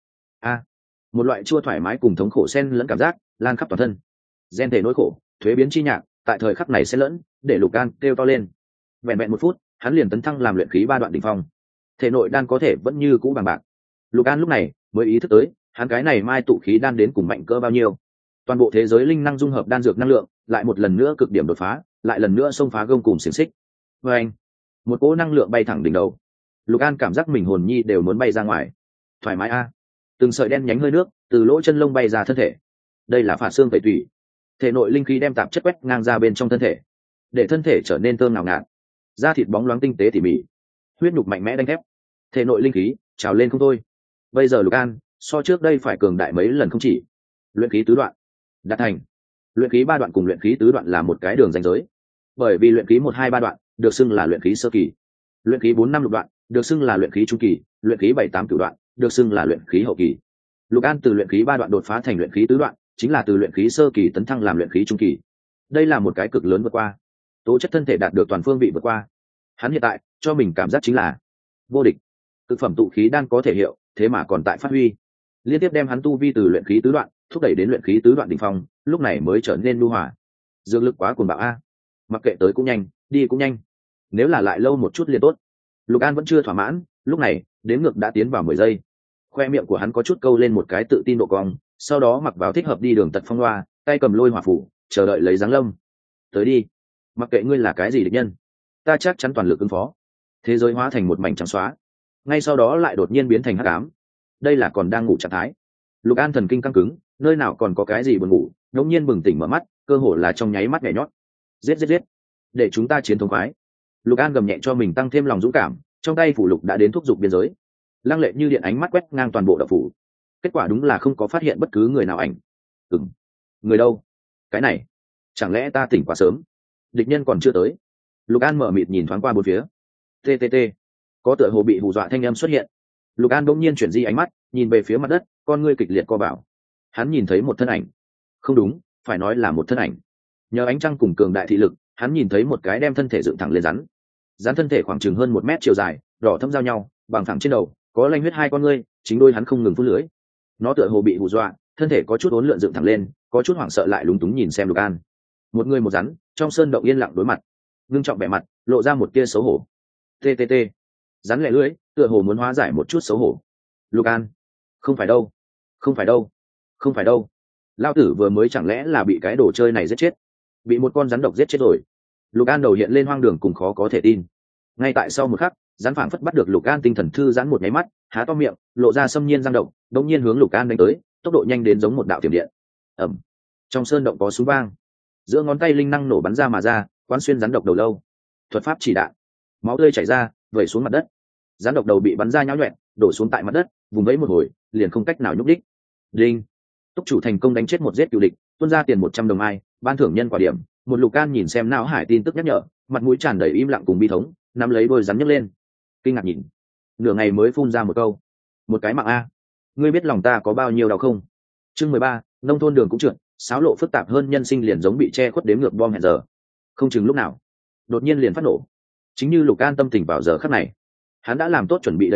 Một loại chua thoải mái cùng thống khổ xen lẫn cảm giác lan khắp toàn thân. Gen thể nỗi khổ, thuế biến chi nhạc, tại thời khắc này xen lẫn, để Lục An kêu to lên. Vẹn vẹn 1 phút, hắn liền tấn thăng làm luyện khí 3 đoạn đỉnh phong. Thể nội đan có thể vẫn như cũ bằng bạc. Lục An lúc này mới ý thức tới, hắn cái này mai tụ khí đan đến cùng mạnh cỡ bao nhiêu. Toàn bộ thế giới linh năng dung hợp đan dược năng lượng, lại một lần nữa cực điểm đột phá, lại lần nữa xông phá gông cùng xiềng xích. Và anh, một cỗ năng lượng bay thẳng đỉnh đầu. Lục An cảm giác mình hồn nhi đều muốn bay ra ngoài. Thoải mái a. Từng sợi đen nhánh hơi nước từ lỗ chân lông bay ra thân thể. Đây là phạt xương tẩy tủy. Thể nội linh khí đem tạp chất quét ngang ra bên trong thân thể, để thân thể trở nên thơm ngào ngạt, da thịt bóng loáng tinh tế tỉ mỉ, huyết nhục mạnh mẽ đánh thép. Thể nội linh khí trào lên không thôi. Bây giờ Lục An so trước đây phải cường đại mấy lần không chỉ. Luyện khí tứ đoạn đạt thành. Luyện khí 3 đoạn cùng luyện khí tứ đoạn là một cái đường ranh giới, bởi vì luyện khí 1, 2, 3 đoạn được xưng là luyện khí sơ kỳ, luyện khí 4, 5, lục đoạn được xưng là luyện khí trung kỳ, luyện khí 7, 8, cửu đoạn được xưng là luyện khí hậu kỳ. Lục An từ luyện khí 3 đoạn đột phá thành luyện khí tứ đoạn, chính là từ luyện khí sơ kỳ tấn thăng làm luyện khí trung kỳ. Đây là một cái cực lớn vượt qua, tố chất thân thể đạt được toàn phương vị vượt qua. Hắn hiện tại cho mình cảm giác chính là vô địch. Cực phẩm tụ khí đan có thể hiệu, thế mà còn tại phát huy, liên tiếp đem hắn tu vi từ luyện khí tứ đoạn thúc đẩy đến luyện khí tứ đoạn đỉnh phong, lúc này mới trở nên nhu hòa. Dương lực quá cuồng bạo a, mặc kệ tới cũng nhanh, đi cũng nhanh, nếu là lại lâu một chút liền tốt. Lục An vẫn chưa thỏa mãn, lúc này đếm ngược đã tiến vào 10 giây. Khoe miệng của hắn có chút câu lên một cái tự tin độ cong, sau đó mặc vào thích hợp đi đường tật phong loa, tay cầm lôi hỏa phủ, chờ đợi lấy giáng lâm. Tới đi, mặc kệ ngươi là cái gì địch nhân, ta chắc chắn toàn lực ứng phó. Thế giới hóa thành một mảnh trắng xóa, ngay sau đó lại đột nhiên biến thành hắc ám. Đây là còn đang ngủ trạng thái. Lục An thần kinh căng cứng, nơi nào còn có cái gì buồn ngủ, đột nhiên bừng tỉnh mở mắt, cơ hồ là trong nháy mắt nhảy nhót. Giết giết giết, để chúng ta chiến thống khoái. Lục An gầm nhẹ cho mình tăng thêm lòng dũng cảm, trong tay phủ lục đã đến thúc giục biên giới, lăng lệ như điện ánh mắt quét ngang toàn bộ đạo phủ. Kết quả đúng là không có phát hiện bất cứ người nào ảnh. Người đâu? Cái này, chẳng lẽ ta tỉnh quá sớm? Địch nhân còn chưa tới. Lục An mở mịt nhìn thoáng qua bốn phía. TTT, có tựa hồ bị hù dọa thanh âm xuất hiện. Lục An bỗng nhiên chuyển di ánh mắt, nhìn về phía mặt đất, con ngươi kịch liệt co vào. Hắn nhìn thấy một thân ảnh. Không đúng, phải nói là một thân ảnh. Nhờ ánh trăng cùng cường đại thị lực, hắn nhìn thấy một cái đem thân thể dựng thẳng lên rắn. Rắn thân thể khoảng chừng hơn 1 mét chiều dài, đỏ thẫm giao nhau, bằng thẳng trên đầu, có lanh huyết 2 con ngươi, chính đôi hắn không ngừng phun lưỡi. Nó tựa hồ bị hù dọa, thân thể có chút uốn lượn dựng thẳng lên, có chút hoảng sợ lại lúng túng nhìn xem Lục An. Một người một rắn, trong sơn động yên lặng đối mặt, ngưng trọng vẻ mặt, lộ ra một tia xấu hổ. TTT, rắn lẻ lưỡi, tựa hồ muốn hóa giải một chút xấu hổ. Lục An, không phải đâu, không phải đâu, không phải đâu. Lao tử vừa mới chẳng lẽ là bị cái đồ chơi này giết chết, bị một con rắn độc giết chết rồi. Lục An đầu hiện lên hoang đường cùng khó có thể tin. Ngay tại sau một khắc, rắn phảng phất bắt được Lục An tinh thần thư giãn một nháy mắt, há to miệng, lộ ra xâm nhiên răng độc, đột nhiên hướng Lục An đánh tới, tốc độ nhanh đến giống một đạo tiềm điện. Ầm. Trong sơn động có súng vang, giữa ngón tay linh năng nổ bắn ra mà ra, quán xuyên rắn độc đầu lâu. Thuật pháp chỉ đạn, máu tươi chảy ra, vẩy xuống mặt đất. Rắn độc đầu bị bắn ra nhão nhoẹn, đổ xuống tại mặt đất, vùng vẫy một hồi, liền không cách nào nhúc đích. Đinh. Túc chủ thành công đánh chết một giết cựu địch, tuôn ra tiền 100 đồng ai, ban thưởng nhân quả điểm. Một Lục An nhìn xem não hải tin tức nhắc nhở, mặt mũi tràn đầy im lặng cùng bi thống, nắm lấy đôi rắn nhấc lên, kinh ngạc nhìn, nửa ngày mới phun ra một câu: một cái mạng a, ngươi biết lòng ta có bao nhiêu đau không? Chương 13, nông thôn đường cũng trượt, xáo lộ phức tạp hơn nhân sinh liền giống bị che khuất đếm ngược bom hẹn giờ, không chừng lúc nào đột nhiên liền phát nổ. Chính như Lục An tâm tình vào giờ khắc này, hắn đã làm tốt chuẩn bị đầy đủ,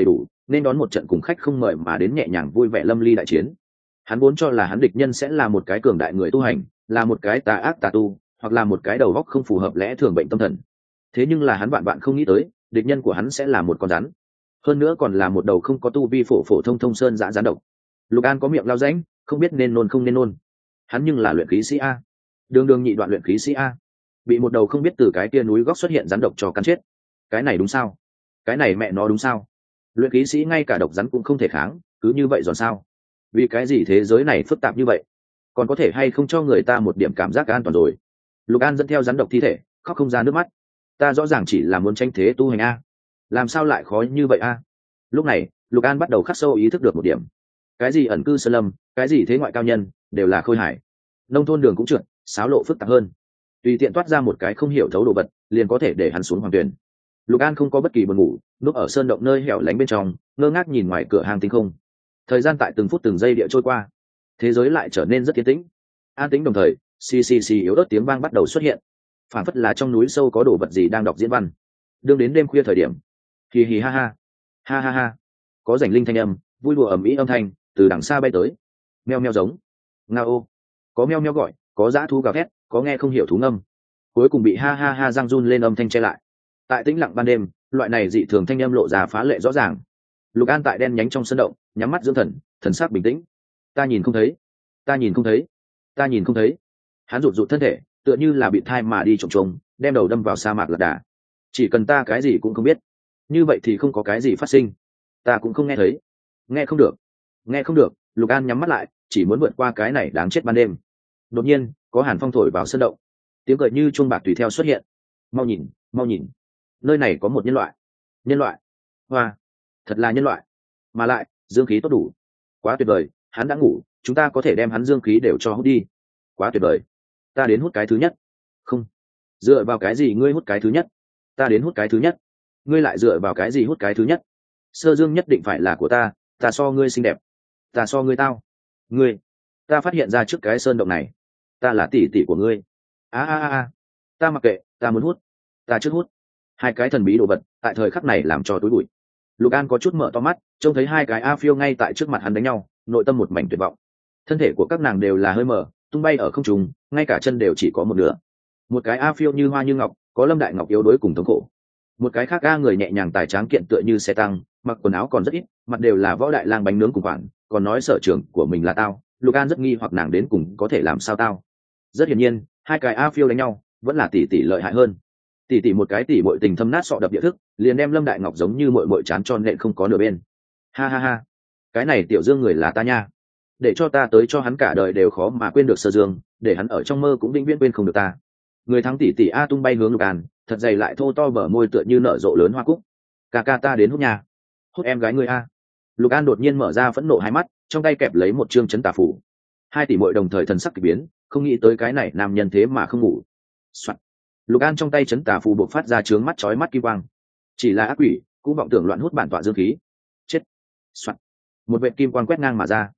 nên đón một trận cùng khách không mời mà đến nhẹ nhàng vui vẻ lâm ly đại chiến. Hắn vốn cho là hắn địch nhân sẽ là một cái cường đại người tu hành, là một cái tà ác tà tu, hoặc là một cái đầu óc không phù hợp lẽ thường bệnh tâm thần. Thế nhưng là hắn vạn vạn không nghĩ tới, địch nhân của hắn sẽ là một con rắn, hơn nữa còn là một đầu không có tu vi phổ phổ thông thông sơn dã rắn độc. Lục An có miệng lao rãnh, không biết nên nôn không nên nôn. Hắn nhưng là luyện khí sĩ a, đường đường nhị đoạn luyện khí sĩ a, bị một đầu không biết từ cái kia núi góc xuất hiện rắn độc cho cắn chết. Cái này đúng sao? Cái này mẹ nó đúng sao? Luyện khí sĩ ngay cả độc rắn cũng không thể kháng, cứ như vậy rồi sao? Vì cái gì thế giới này phức tạp như vậy? Còn có thể hay không cho người ta một điểm cảm giác an toàn rồi? Lục An dẫn theo rắn độc thi thể, khóc không ra nước mắt. Ta rõ ràng chỉ là muốn tranh thế tu hành a, làm sao lại khó như vậy a? Lúc này Lục An bắt đầu khắc sâu ý thức được một điểm. Cái gì ẩn cư sơn lâm, cái gì thế ngoại cao nhân, đều là khôi hải. Nông thôn đường cũng trượt, xáo lộ phức tạp hơn, tùy tiện toát ra một cái không hiểu thấu đồ vật liền có thể để hắn xuống hoàng tuyển. Lục An không có bất kỳ buồn ngủ, núp ở sơn động nơi hẻo lánh bên trong, ngơ ngác nhìn ngoài cửa hang tinh không. Thời gian tại từng phút từng giây địa trôi qua, thế giới lại trở nên rất yên tĩnh. An tĩnh đồng thời, xì xì xì yếu ớt tiếng vang bắt đầu xuất hiện, phản phất là trong núi sâu có đồ vật gì đang đọc diễn văn. Đương đến đêm khuya thời điểm, hì hì ha ha, ha ha ha, có rảnh linh thanh âm, vui đùa ầm ĩ âm thanh từ đằng xa bay tới. Meo meo giống, ngao ô, có meo meo gọi, có dã thú gào thét, có nghe không hiểu thú ngâm, cuối cùng bị ha ha ha răng run lên âm thanh che lại. Tại tĩnh lặng ban đêm, loại này dị thường thanh âm lộ ra phá lệ rõ ràng. Lục An tại đen nhánh trong sân động, nhắm mắt dưỡng thần, thần sắc bình tĩnh. Ta nhìn không thấy, ta nhìn không thấy, ta nhìn không thấy. Hắn rụt rụt thân thể, tựa như là bị thai mà đi trồng trồng, đem đầu đâm vào sa mạc lạc đà. Chỉ cần ta cái gì cũng không biết, như vậy thì không có cái gì phát sinh. Ta cũng không nghe thấy, nghe không được, nghe không được. Lục An nhắm mắt lại, chỉ muốn vượt qua cái này đáng chết ban đêm. Đột nhiên, có hàn phong thổi vào sân động, tiếng cười như chuông bạc tùy theo xuất hiện. Mau nhìn, mau nhìn, nơi này có một nhân loại. Nhân loại? Hoa, thật là nhân loại, mà lại dương khí tốt đủ, quá tuyệt vời. Hắn đã ngủ, chúng ta có thể đem hắn dương khí đều cho hút đi. Quá tuyệt vời, ta đến hút cái thứ nhất. Không, dựa vào cái gì ngươi hút cái thứ nhất? Ta đến hút cái thứ nhất. Ngươi lại dựa vào cái gì hút cái thứ nhất? Sơ dương nhất định phải là của ta, ta so ngươi xinh đẹp, ta so ngươi tao. Ngươi, ta phát hiện ra trước cái sơn động này, ta là tỷ tỷ của ngươi. A, ta mặc kệ, ta muốn hút, ta trước hút. Hai cái thần bí đồ vật tại thời khắc này làm cho tối bụi. Lục An có chút mở to mắt, trông thấy hai cái a phiêu ngay tại trước mặt hắn đánh nhau, nội tâm một mảnh tuyệt vọng. Thân thể của các nàng đều là hơi mở, tung bay ở không trung, ngay cả chân đều chỉ có một nửa. Một cái a phiêu như hoa như ngọc, có Lâm Đại Ngọc yếu đuối cùng thống khổ. Một cái khác a người nhẹ nhàng tài tráng kiện tựa như xe tăng, mặc quần áo còn rất ít, mặt đều là võ đại lang bánh nướng cùng khoản, còn nói sở trường của mình là tao. Lục An rất nghi hoặc nàng đến cùng có thể làm sao tao. Rất hiển nhiên, hai cái a phiêu đánh nhau, vẫn là tỷ tỷ lợi hại hơn. Tỷ tỷ một cái tỷ muội tình thâm nát sọ đập địa thức, liền đem Lâm Đại Ngọc giống như muội muội chán tròn nện không có nửa bên. Ha ha ha, cái này tiểu Dương người là ta nha, để cho ta tới cho hắn cả đời đều khó mà quên được Sơ Dương, để hắn ở trong mơ cũng vĩnh viễn quên không được ta. Người thắng tỷ tỷ a tung bay hướng Lục An, thật dày lại thô to bờ môi tựa như nở rộ lớn hoa cúc. Ca ca ta đến hút nhà, hút em gái ngươi a. Lục An đột nhiên mở ra phẫn nộ hai mắt, trong tay kẹp lấy một chương chấn tà phủ. Hai tỷ muội đồng thời thần sắc kỳ biến, không nghĩ tới cái này nam nhân thế mà không ngủ. Soạn. Lục An trong tay chấn tà phù bộc phát ra trướng mắt chói mắt kim quang. Chỉ là ác quỷ, cũng vọng tưởng loạn hút bản tọa dương khí. Chết. Soạn. Một vệt kim quang quét ngang mà ra.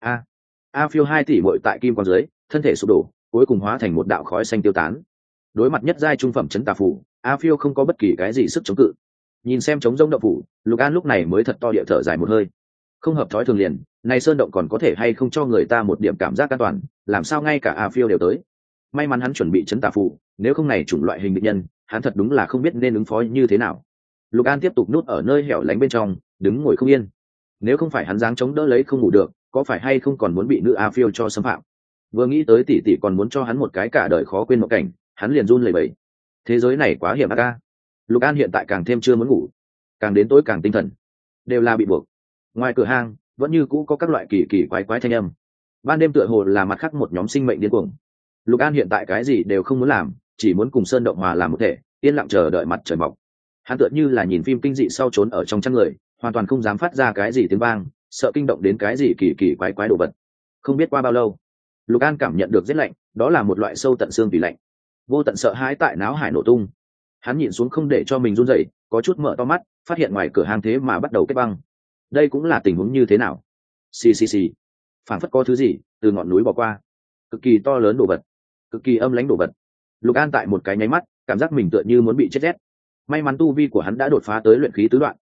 A phiêu hai tỷ muội tại kim quang dưới, thân thể sụp đổ, cuối cùng hóa thành một đạo khói xanh tiêu tán. Đối mặt nhất giai trung phẩm chấn tà phù, A phiêu không có bất kỳ cái gì sức chống cự. Nhìn xem trống rỗng động phủ, Lục An lúc này mới thật to địa thở dài một hơi. Không hợp thói thường liền, này sơn động còn có thể hay không cho người ta một điểm cảm giác an toàn, làm sao ngay cả A phiêu đều tới. May mắn hắn chuẩn bị chấn tà phù, nếu không này chủng loại hình địch nhân, hắn thật đúng là không biết nên ứng phó như thế nào. Lục An tiếp tục núp ở nơi hẻo lánh bên trong, đứng ngồi không yên. Nếu không phải hắn dáng chống đỡ lấy không ngủ được, có phải hay không còn muốn bị nữ A phiêu cho xâm phạm. Vừa nghĩ tới tỷ tỷ còn muốn cho hắn một cái cả đời khó quên một cảnh, hắn liền run lẩy bẩy. Thế giới này quá hiểm ác a. Lục An hiện tại càng thêm chưa muốn ngủ, càng đến tối càng tinh thần, đều là bị buộc. Ngoài cửa hang vẫn như cũ có các loại kỳ kỳ quái quái thanh âm. Ban đêm tựa hồ là mặt khác một nhóm sinh mệnh điên cuồng. Lục An hiện tại cái gì đều không muốn làm, chỉ muốn cùng sơn động hòa làm một thể, yên lặng chờ đợi mặt trời mọc. Hắn tựa như là nhìn phim kinh dị sau trốn ở trong chăn người, hoàn toàn không dám phát ra cái gì tiếng vang, sợ kinh động đến cái gì kỳ kỳ quái quái đồ vật. Không biết qua bao lâu, Lục An cảm nhận được rét lạnh, đó là một loại sâu tận xương vì lạnh, vô tận sợ hãi tại náo hải nổ tung. Hắn nhìn xuống không để cho mình run rẩy, có chút mở to mắt, phát hiện ngoài cửa hang thế mà bắt đầu kết băng. Đây cũng là tình huống như thế nào? Xì xì xì, phảng phất có thứ gì từ ngọn núi bỏ qua, cực kỳ to lớn đồ vật, cực kỳ âm lãnh đồ vật. Lục An tại một cái nháy mắt cảm giác mình tựa như muốn bị chết rét. May mắn tu vi của hắn đã đột phá tới luyện khí tứ đoạn,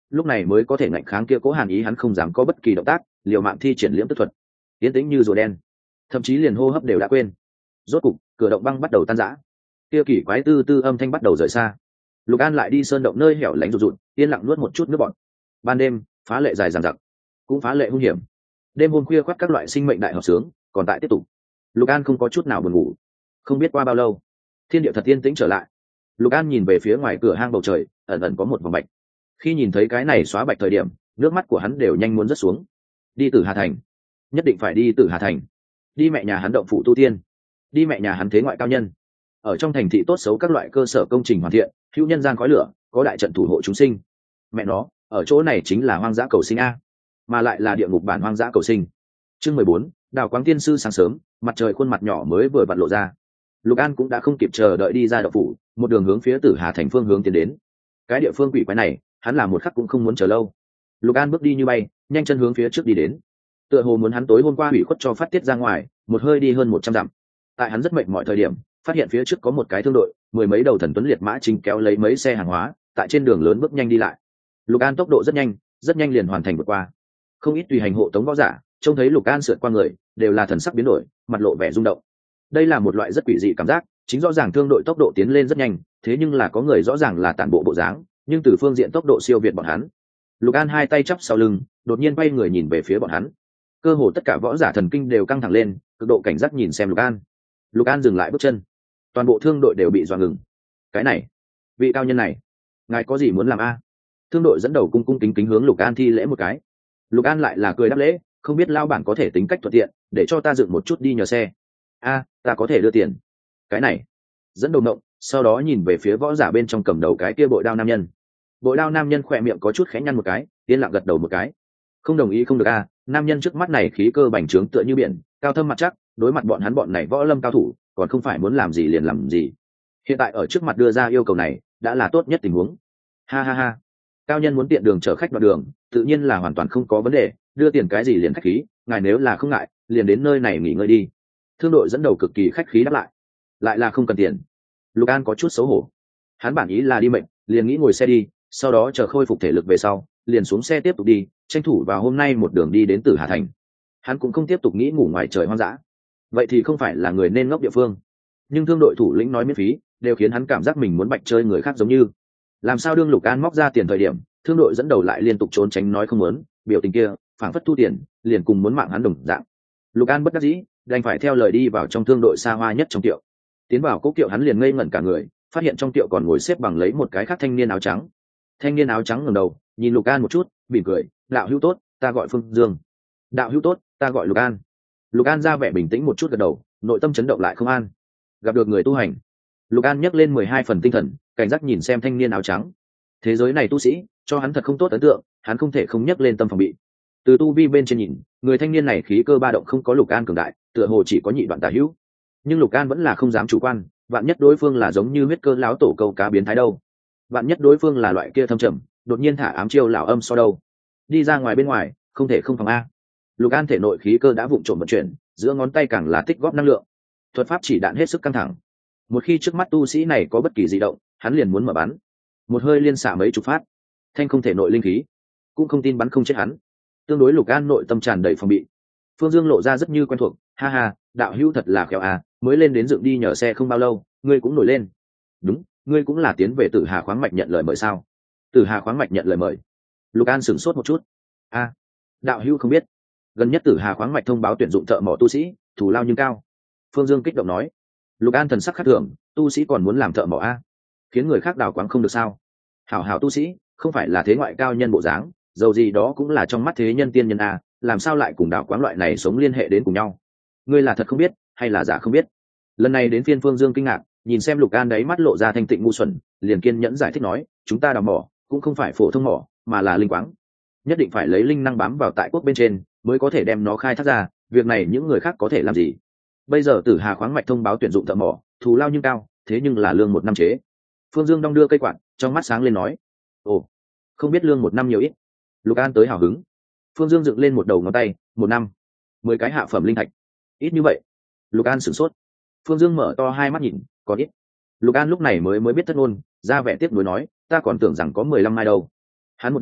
lúc này mới có thể ngạnh kháng kia cố hàn ý, hắn không dám có bất kỳ động tác, liều mạng thi triển liễm tức thuật, tiến tĩnh như rùa đen, thậm chí liền hô hấp đều đã quên. Rốt cục cửa động băng bắt đầu tan rã, kia kỳ quái tư tư âm thanh bắt đầu rời xa. Lục An lại đi sơn động nơi hẻo lánh rụt rụt, yên lặng nuốt một chút nước bọt. Ban đêm phá lệ dài dằng dặc, cũng phá lệ hung hiểm. Đêm hôm khuya khoắt các loại sinh mệnh đại hợp sướng còn tại tiếp tục. Lục An không có chút nào buồn ngủ. Không biết qua bao lâu, thiên địa thật yên tĩnh trở lại. Lục An nhìn về phía ngoài cửa hang bầu trời, ẩn ẩn có một vòng bạch. Khi nhìn thấy cái này xóa bạch thời điểm, nước mắt của hắn đều nhanh muốn rớt xuống. Đi Tử Hà Thành, nhất định phải đi Tử Hà Thành. Đi mẹ nhà hắn động phủ tu tiên, đi mẹ nhà hắn thế ngoại cao nhân. Ở trong thành thị tốt xấu các loại cơ sở công trình hoàn thiện, hữu nhân gian khói lửa, có đại trận thủ hộ chúng sinh. Mẹ nó, ở chỗ này chính là hoang dã cầu sinh a, mà lại là địa ngục bản hoang dã cầu sinh. Chương 14, Đào Quáng Tiên sư. Sáng sớm, mặt trời khuôn mặt nhỏ mới vừa vặn lộ ra. Lục An cũng đã không kịp chờ đợi đi ra động phủ, một đường hướng phía Tử Hà Thành phương hướng tiến đến. Cái địa phương quỷ quái này, hắn làm một khắc cũng không muốn chờ lâu. Lục An bước đi như bay, nhanh chân hướng phía trước đi đến. Tựa hồ muốn hắn tối hôm qua hủy khuất cho phát tiết ra ngoài, một hơi đi hơn 100 dặm. Tại hắn rất mệt mọi thời điểm, phát hiện phía trước có một cái thương đội, mười mấy đầu thần tuấn liệt mã chính kéo lấy mấy xe hàng hóa, tại trên đường lớn bước nhanh đi lại. Lục An tốc độ rất nhanh liền hoàn thành vượt qua. Không ít tùy hành hộ tống võ giả, trông thấy Lục An sượt qua người, đều là thần sắc biến đổi, mặt lộ vẻ rung động. Đây là một loại rất quỷ dị cảm giác, chính rõ ràng thương đội tốc độ tiến lên rất nhanh, thế nhưng là có người rõ ràng là tản bộ bộ dáng, nhưng từ phương diện tốc độ siêu việt bọn hắn. Lục An hai tay chắp sau lưng, đột nhiên quay người nhìn về phía bọn hắn. Cơ hồ tất cả võ giả thần kinh đều căng thẳng lên, cực độ cảnh giác nhìn xem Lục An. Lục An dừng lại bước chân, toàn bộ thương đội đều bị dọa ngừng. Cái này, vị cao nhân này, ngài có gì muốn làm a? Thương đội dẫn đầu cung cung kính kính hướng Lục An thi lễ một cái. Lục An lại là cười đáp lễ, không biết lao bản có thể tính cách thuận tiện, để cho ta dựng một chút đi nhờ xe. A, ta có thể đưa tiền. Cái này, dẫn đầu ngộng, sau đó nhìn về phía võ giả bên trong cầm đầu cái kia bội đao nam nhân. Bội đao nam nhân khỏe miệng có chút khẽ nhăn một cái, yên lặng gật đầu một cái. Không đồng ý không được a. Nam nhân trước mắt này khí cơ bành trướng tựa như biển, cao thâm mặt chắc, đối mặt bọn hắn bọn này võ lâm cao thủ, còn không phải muốn làm gì liền làm gì. Hiện tại ở trước mặt đưa ra yêu cầu này, đã là tốt nhất tình huống. Ha ha ha. Cao nhân muốn tiện đường chở khách đoạn đường, tự nhiên là hoàn toàn không có vấn đề, đưa tiền cái gì liền khách khí, ngài nếu là không ngại, liền đến nơi này nghỉ ngơi đi. Thương đội dẫn đầu cực kỳ khách khí đáp lại là không cần tiền. Lục An có chút xấu hổ, hắn bản ý là đi mệnh, liền nghĩ ngồi xe đi, sau đó chờ khôi phục thể lực về sau, liền xuống xe tiếp tục đi, tranh thủ vào hôm nay một đường đi đến Tử Hà Thành. Hắn cũng không tiếp tục nghĩ ngủ ngoài trời hoang dã, vậy thì không phải là người nên ngốc địa phương. Nhưng thương đội thủ lĩnh nói miễn phí, đều khiến hắn cảm giác mình muốn bạch chơi người khác giống như. Làm sao đương Lục An móc ra tiền thời điểm, thương đội dẫn đầu lại liên tục trốn tránh nói không muốn, biểu tình kia phảng phất thu tiền liền cùng muốn mạng hắn đồng dạng. Lục An bất đắc dĩ, đành phải theo lời đi vào trong thương đội xa hoa nhất trong tiệu. Tiến vào cố kiệu hắn liền ngây ngẩn cả người, phát hiện trong tiệu còn ngồi xếp bằng lấy một cái khác thanh niên áo trắng. Thanh niên áo trắng ngẩng đầu nhìn Lục An một chút, mỉm cười, đạo hữu tốt, ta gọi Phương Dương. Đạo hữu tốt, ta gọi Lục An. Lục An ra vẻ bình tĩnh một chút gật đầu, nội tâm chấn động lại không an. Gặp được người tu hành. Lục An nhấc lên 12 phần tinh thần, cảnh giác nhìn xem thanh niên áo trắng. Thế giới này tu sĩ cho hắn thật không tốt ấn tượng, hắn không thể không nhấc lên tâm phòng bị. Từ tu vi bên trên nhìn, người thanh niên này khí cơ ba động không có Lục An cường đại, tựa hồ chỉ có nhị đoạn tả hữu. Nhưng Lục An vẫn là không dám chủ quan, vạn nhất đối phương là giống như huyết cơ lão tổ câu cá biến thái đâu, vạn nhất đối phương là loại kia thâm trầm, đột nhiên thả ám chiêu lão âm so đâu. Đi ra ngoài bên ngoài, không thể không phòng a. Lục An thể nội khí cơ đã vụng trộm vận chuyển, giữa ngón tay càng là tích góp năng lượng. Thuật pháp chỉ đạn hết sức căng thẳng. Một khi trước mắt tu sĩ này có bất kỳ di động, hắn liền muốn mở bắn. Một hơi liên xạ mấy chục phát, thanh không thể nội linh khí, cũng không tin bắn không chết hắn. Tương đối Lục An nội tâm tràn đầy phòng bị. Phương Dương lộ ra rất như quen thuộc, ha ha, đạo hữu thật là khéo à, mới lên đến dựng đi nhờ xe không bao lâu, ngươi cũng nổi lên. Đúng, ngươi cũng là tiến về Tử Hà khoáng mạch nhận lời mời sao? Tử Hà khoáng mạch nhận lời mời. Lục An sửng sốt một chút. A, đạo hữu không biết, gần nhất Tử Hà khoáng mạch thông báo tuyển dụng thợ mỏ tu sĩ, thù lao nhưng cao. Phương Dương kích động nói. Lục An thần sắc khác thường, tu sĩ còn muốn làm thợ mỏ a, khiến người khác đào quáng không được sao? Hảo hảo tu sĩ, không phải là thế ngoại cao nhân bộ dáng, dầu gì đó cũng là trong mắt thế nhân tiên nhân a, làm sao lại cùng đào quáng loại này sống liên hệ đến cùng nhau? Ngươi là thật không biết, hay là giả không biết? Lần này đến phiên Phương Dương kinh ngạc, nhìn xem Lục An đấy mắt lộ ra thanh tịnh ngu xuẩn, liền kiên nhẫn giải thích nói, chúng ta đào mỏ cũng không phải phổ thông mỏ, mà là linh quáng, nhất định phải lấy linh năng bám vào tại quốc bên trên mới có thể đem nó khai thác ra, việc này những người khác có thể làm gì? Bây giờ Tử Hà khoáng mạch thông báo tuyển dụng thợ mỏ, thù lao nhưng cao, thế nhưng là lương 1 năm chế. Phương Dương đong đưa cây quạt, trong mắt sáng lên nói, ồ, không biết lương 1 năm nhiều ít. Lục An tới hào hứng. Phương Dương dựng lên một đầu ngón tay, 1 năm 10 cái hạ phẩm linh thạch, ít như vậy? Lục An sửng sốt. Phương Dương mở to hai mắt nhìn, có ít. Lục An lúc này mới biết thất ngôn, ra vẻ tiếc nuối nói, ta còn tưởng rằng có 15 mai đâu. Hắn một đêm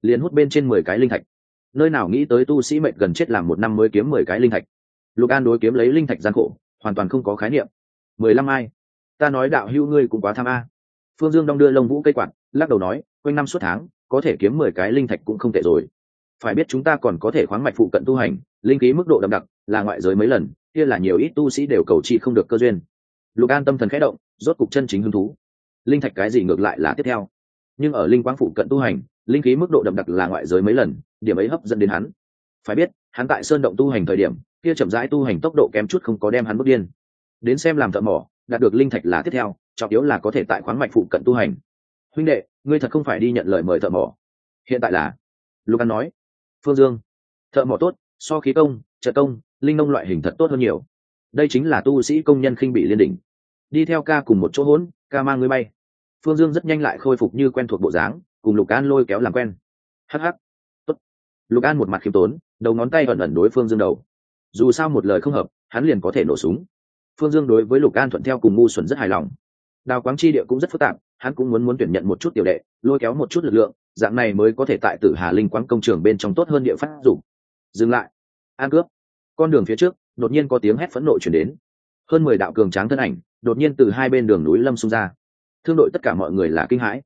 liền hút bên trên 10 cái linh thạch. Nơi nào nghĩ tới tu sĩ mệnh gần chết làm một năm mới kiếm 10 cái linh thạch. Lục An đối kiếm lấy linh thạch gian khổ hoàn toàn không có khái niệm. 15 ai? Ta nói đạo hữu ngươi cũng quá tham a. Phương Dương đong đưa lông vũ cây quạt, lắc đầu nói, quanh năm suốt tháng có thể kiếm 10 cái linh thạch cũng không tệ rồi. Phải biết chúng ta còn có thể khoáng mạch phụ cận tu hành, linh khí mức độ đậm đặc là ngoại giới mấy lần, kia là nhiều ít tu sĩ đều cầu trị không được cơ duyên. Lục An tâm thần khẽ động, rốt cục chân chính hứng thú. Linh thạch cái gì ngược lại là tiếp theo, nhưng ở linh quang phụ cận tu hành, linh khí mức độ đậm đặc là ngoại giới mấy lần, điểm ấy hấp dẫn đến hắn. Phải biết, hắn tại sơn động tu hành thời điểm, kia chậm rãi tu hành tốc độ kém chút không có đem hắn bước điên. Đến xem làm thợ mỏ, đạt được linh thạch là tiếp theo, trọng yếu là có thể tại khoáng mạch phụ cận tu hành. Huynh đệ, ngươi thật không phải đi nhận lời mời thợ mỏ. Hiện tại là, Lục An nói. Phương Dương, thợ mỏ tốt, so khí công, trợ công, linh nông loại hình thật tốt hơn nhiều. Đây chính là tu sĩ công nhân khinh bị liên đỉnh. Đi theo ca cùng một chỗ hỗn, ca mang ngươi bay. Phương Dương rất nhanh lại khôi phục như quen thuộc bộ dáng, cùng Lục An lôi kéo làm quen. Hắc hắc, tốt. Lục An một mặt khiêm tốn, đầu ngón tay ẩn ẩn đối Phương Dương đầu. Dù sao một lời không hợp, hắn liền có thể nổ súng. Phương Dương đối với Lục An thuận theo cùng ngu xuẩn rất hài lòng. Đào quáng chi địa cũng rất phức tạp, hắn cũng muốn tuyển nhận một chút tiểu đệ, lôi kéo một chút lực lượng, dạng này mới có thể tại Tử Hà Linh Quáng công trường bên trong tốt hơn địa phát dụng. Dừng lại, an cướp. Con đường phía trước, đột nhiên có tiếng hét phẫn nộ truyền đến. Hơn 10 đạo cường tráng thân ảnh, đột nhiên từ hai bên đường núi lâm xung ra. Thương đội tất cả mọi người là kinh hãi.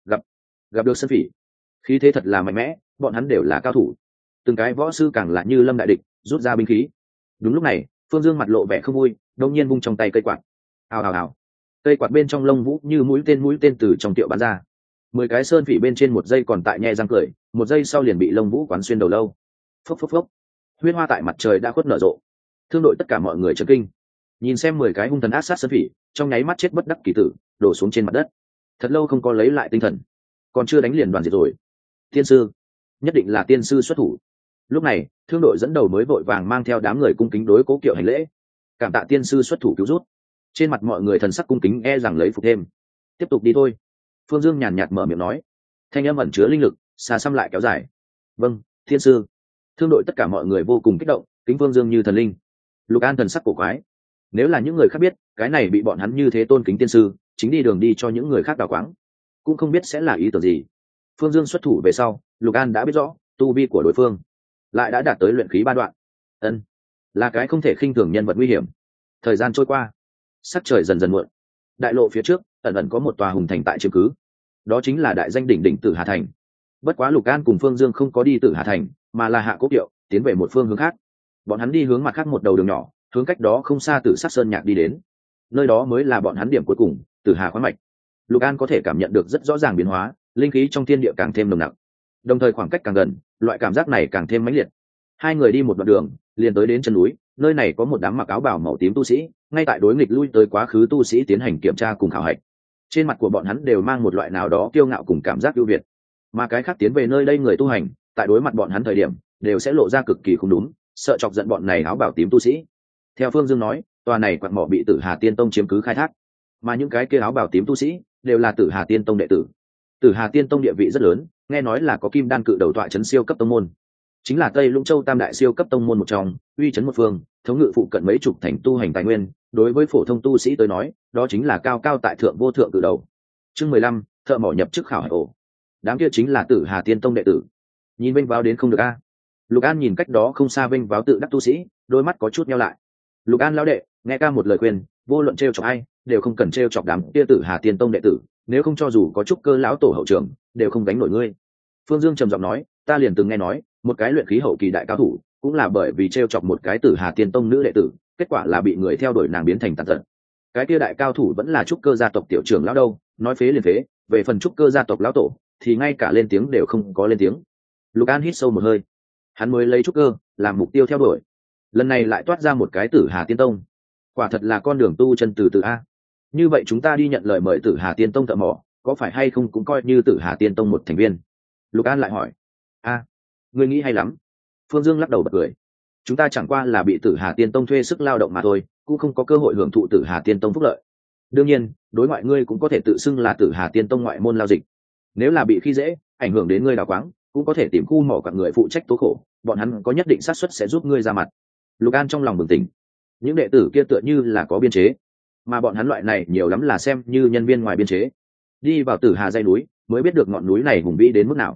Gặp được Sơn Phỉ, khí thế thật là mạnh mẽ, bọn hắn đều là cao thủ. Từng cái võ sư càng là như lâm đại địch, rút ra binh khí. Đúng lúc này, Phương Dương mặt lộ vẻ không vui, đột nhiên vung trong tay cây quạt. Hào hào hào. Cây quạt bên trong lông vũ như mũi tên từ trong tiệu bắn ra. 10 cái Sơn Phỉ bên trên một giây còn tại nhe răng cười, một giây sau liền bị lông vũ quán xuyên đầu lâu. Phốc phốc phốc. Huyết hoa tại mặt trời đã khuất nở rộ. Thương đội tất cả mọi người chấn kinh. Nhìn xem 10 cái hung thần ác sát Sơn Phỉ, trong nháy mắt chết bất đắc kỳ tử, đổ xuống trên mặt đất. Thật lâu không có lấy lại tinh thần, còn chưa đánh liền đoàn diệt rồi. Tiên sư, nhất định là tiên sư xuất thủ. Lúc này, thương đội dẫn đầu mới vội vàng mang theo đám người cung kính đối Cố Kiệu hành lễ. Cảm tạ tiên sư xuất thủ cứu rút. Trên mặt mọi người thần sắc cung kính e rằng lấy phục thêm. Tiếp tục đi thôi. Phương Dương nhàn nhạt mở miệng nói. Thanh âm ẩn chứa linh lực, xa xăm lại kéo dài. Vâng, tiên sư. Thương đội tất cả mọi người vô cùng kích động, kính Phương Dương như thần linh. Lục An thần sắc cổ quái. Nếu là những người khác biết, cái này bị bọn hắn như thế tôn kính tiên sư, chính đi đường đi cho những người khác đào quáng, cũng không biết sẽ là ý tưởng gì. Phương Dương xuất thủ về sau, Lục An đã biết rõ tu vi của đối phương, lại đã đạt tới luyện khí 3 đoạn. Ân, là cái không thể khinh thường nhân vật nguy hiểm. Thời gian trôi qua, sắc trời dần dần muộn. Đại lộ phía trước ẩn ẩn có một tòa hùng thành tại chiếm cứ, đó chính là đại danh đỉnh đỉnh Tử Hà Thành. Bất quá Lục An cùng Phương Dương không có đi Tử Hà Thành, mà là hạ Cố Kiệu tiến về một phương hướng khác. Bọn hắn đi hướng mặt khác một đầu đường nhỏ, hướng cách đó không xa Tử Sắc Sơn Nhạc đi đến. Nơi đó mới là bọn hắn điểm cuối cùng, Tử Hà khoáng mạch. Lục An có thể cảm nhận được rất rõ ràng biến hóa, linh khí trong thiên địa càng thêm nồng nặc. Đồng thời khoảng cách càng gần, loại cảm giác này càng thêm mãnh liệt. Hai người đi một đoạn đường, liền tới đến chân núi, nơi này có một đám mặc áo bào màu tím tu sĩ, ngay tại đối nghịch lui tới quá khứ tu sĩ tiến hành kiểm tra cùng khảo hạch. Trên mặt của bọn hắn đều mang một loại nào đó kiêu ngạo cùng cảm giác ưu việt, mà cái khác tiến về nơi đây người tu hành, tại đối mặt bọn hắn thời điểm, đều sẽ lộ ra cực kỳ không đúng, sợ chọc giận bọn này áo bào tím tu sĩ. Theo Phương Dương nói, tòa này quặng mỏ bị Tử Hà Tiên Tông chiếm cứ khai thác, mà những cái kia áo bào tím tu sĩ đều là Tử Hà Tiên Tông đệ tử. Tử Hà Tiên Tông địa vị rất lớn, nghe nói là có kim đan cự đầu tọa chấn siêu cấp tông môn, chính là Tây Lũng Châu tam đại siêu cấp tông môn một trong, uy chấn một phương, thống ngự phụ cận mấy chục thành tu hành tài nguyên, đối với phổ thông tu sĩ tới nói, đó chính là cao cao tại thượng vô thượng cự đầu. Chương 15, thợ mỏ nhập chức khảo hạch ổ. Đám kia chính là Tử Hà Tiên Tông đệ tử. Nhìn vênh váo đến không được a. Lục An nhìn cách đó không xa vênh váo tự đắc tu sĩ, đôi mắt có chút nheo lại. Lục An lão đệ, nghe ca một lời khuyên, vô luận trêu chọc ai, đều không cần trêu chọc đám kia Tử Hà Tiên Tông đệ tử, nếu không cho dù có chút cơ lão tổ hậu trưởng, đều không đánh nổi ngươi. Phương Dương trầm giọng nói, ta liền từng nghe nói, một cái luyện khí hậu kỳ đại cao thủ, cũng là bởi vì trêu chọc một cái Tử Hà Tiên Tông nữ đệ tử, kết quả là bị người theo đuổi nàng biến thành tàn tật. Cái kia đại cao thủ vẫn là trúc cơ gia tộc tiểu trưởng lão đâu, nói phế liền phế, về phần trúc cơ gia tộc lão tổ, thì ngay cả lên tiếng đều không có lên tiếng. Lục An hít sâu một hơi, hắn mới lấy trúc cơ làm mục tiêu theo đuổi, lần này lại toát ra một cái Tử Hà Tiên Tông, quả thật là con đường tu chân từ từ a. Như vậy chúng ta đi nhận lời mời Tử Hà Tiên Tông thợ mỏ, có phải hay không cũng coi như Tử Hà Tiên Tông một thành viên? Lục An lại hỏi. A, ngươi nghĩ hay lắm. Phương Dương lắc đầu bật cười. Chúng ta chẳng qua là bị Tử Hà Tiên Tông thuê sức lao động mà thôi, cũng không có cơ hội hưởng thụ Tử Hà Tiên Tông phúc lợi. Đương nhiên, đối ngoại ngươi cũng có thể tự xưng là Tử Hà Tiên Tông ngoại môn lao dịch. Nếu là bị khi dễ, ảnh hưởng đến ngươi đào quáng, cũng có thể tìm khu mỏ các người phụ trách tố khổ, bọn hắn có nhất định xác suất sẽ giúp ngươi ra mặt. Lục An trong lòng bừng tỉnh. Những đệ tử kia tựa như là có biên chế, mà bọn hắn loại này nhiều lắm là xem như nhân viên ngoài biên chế. Đi vào Tử Hà dãy núi, mới biết được ngọn núi này hùng vĩ đến mức nào.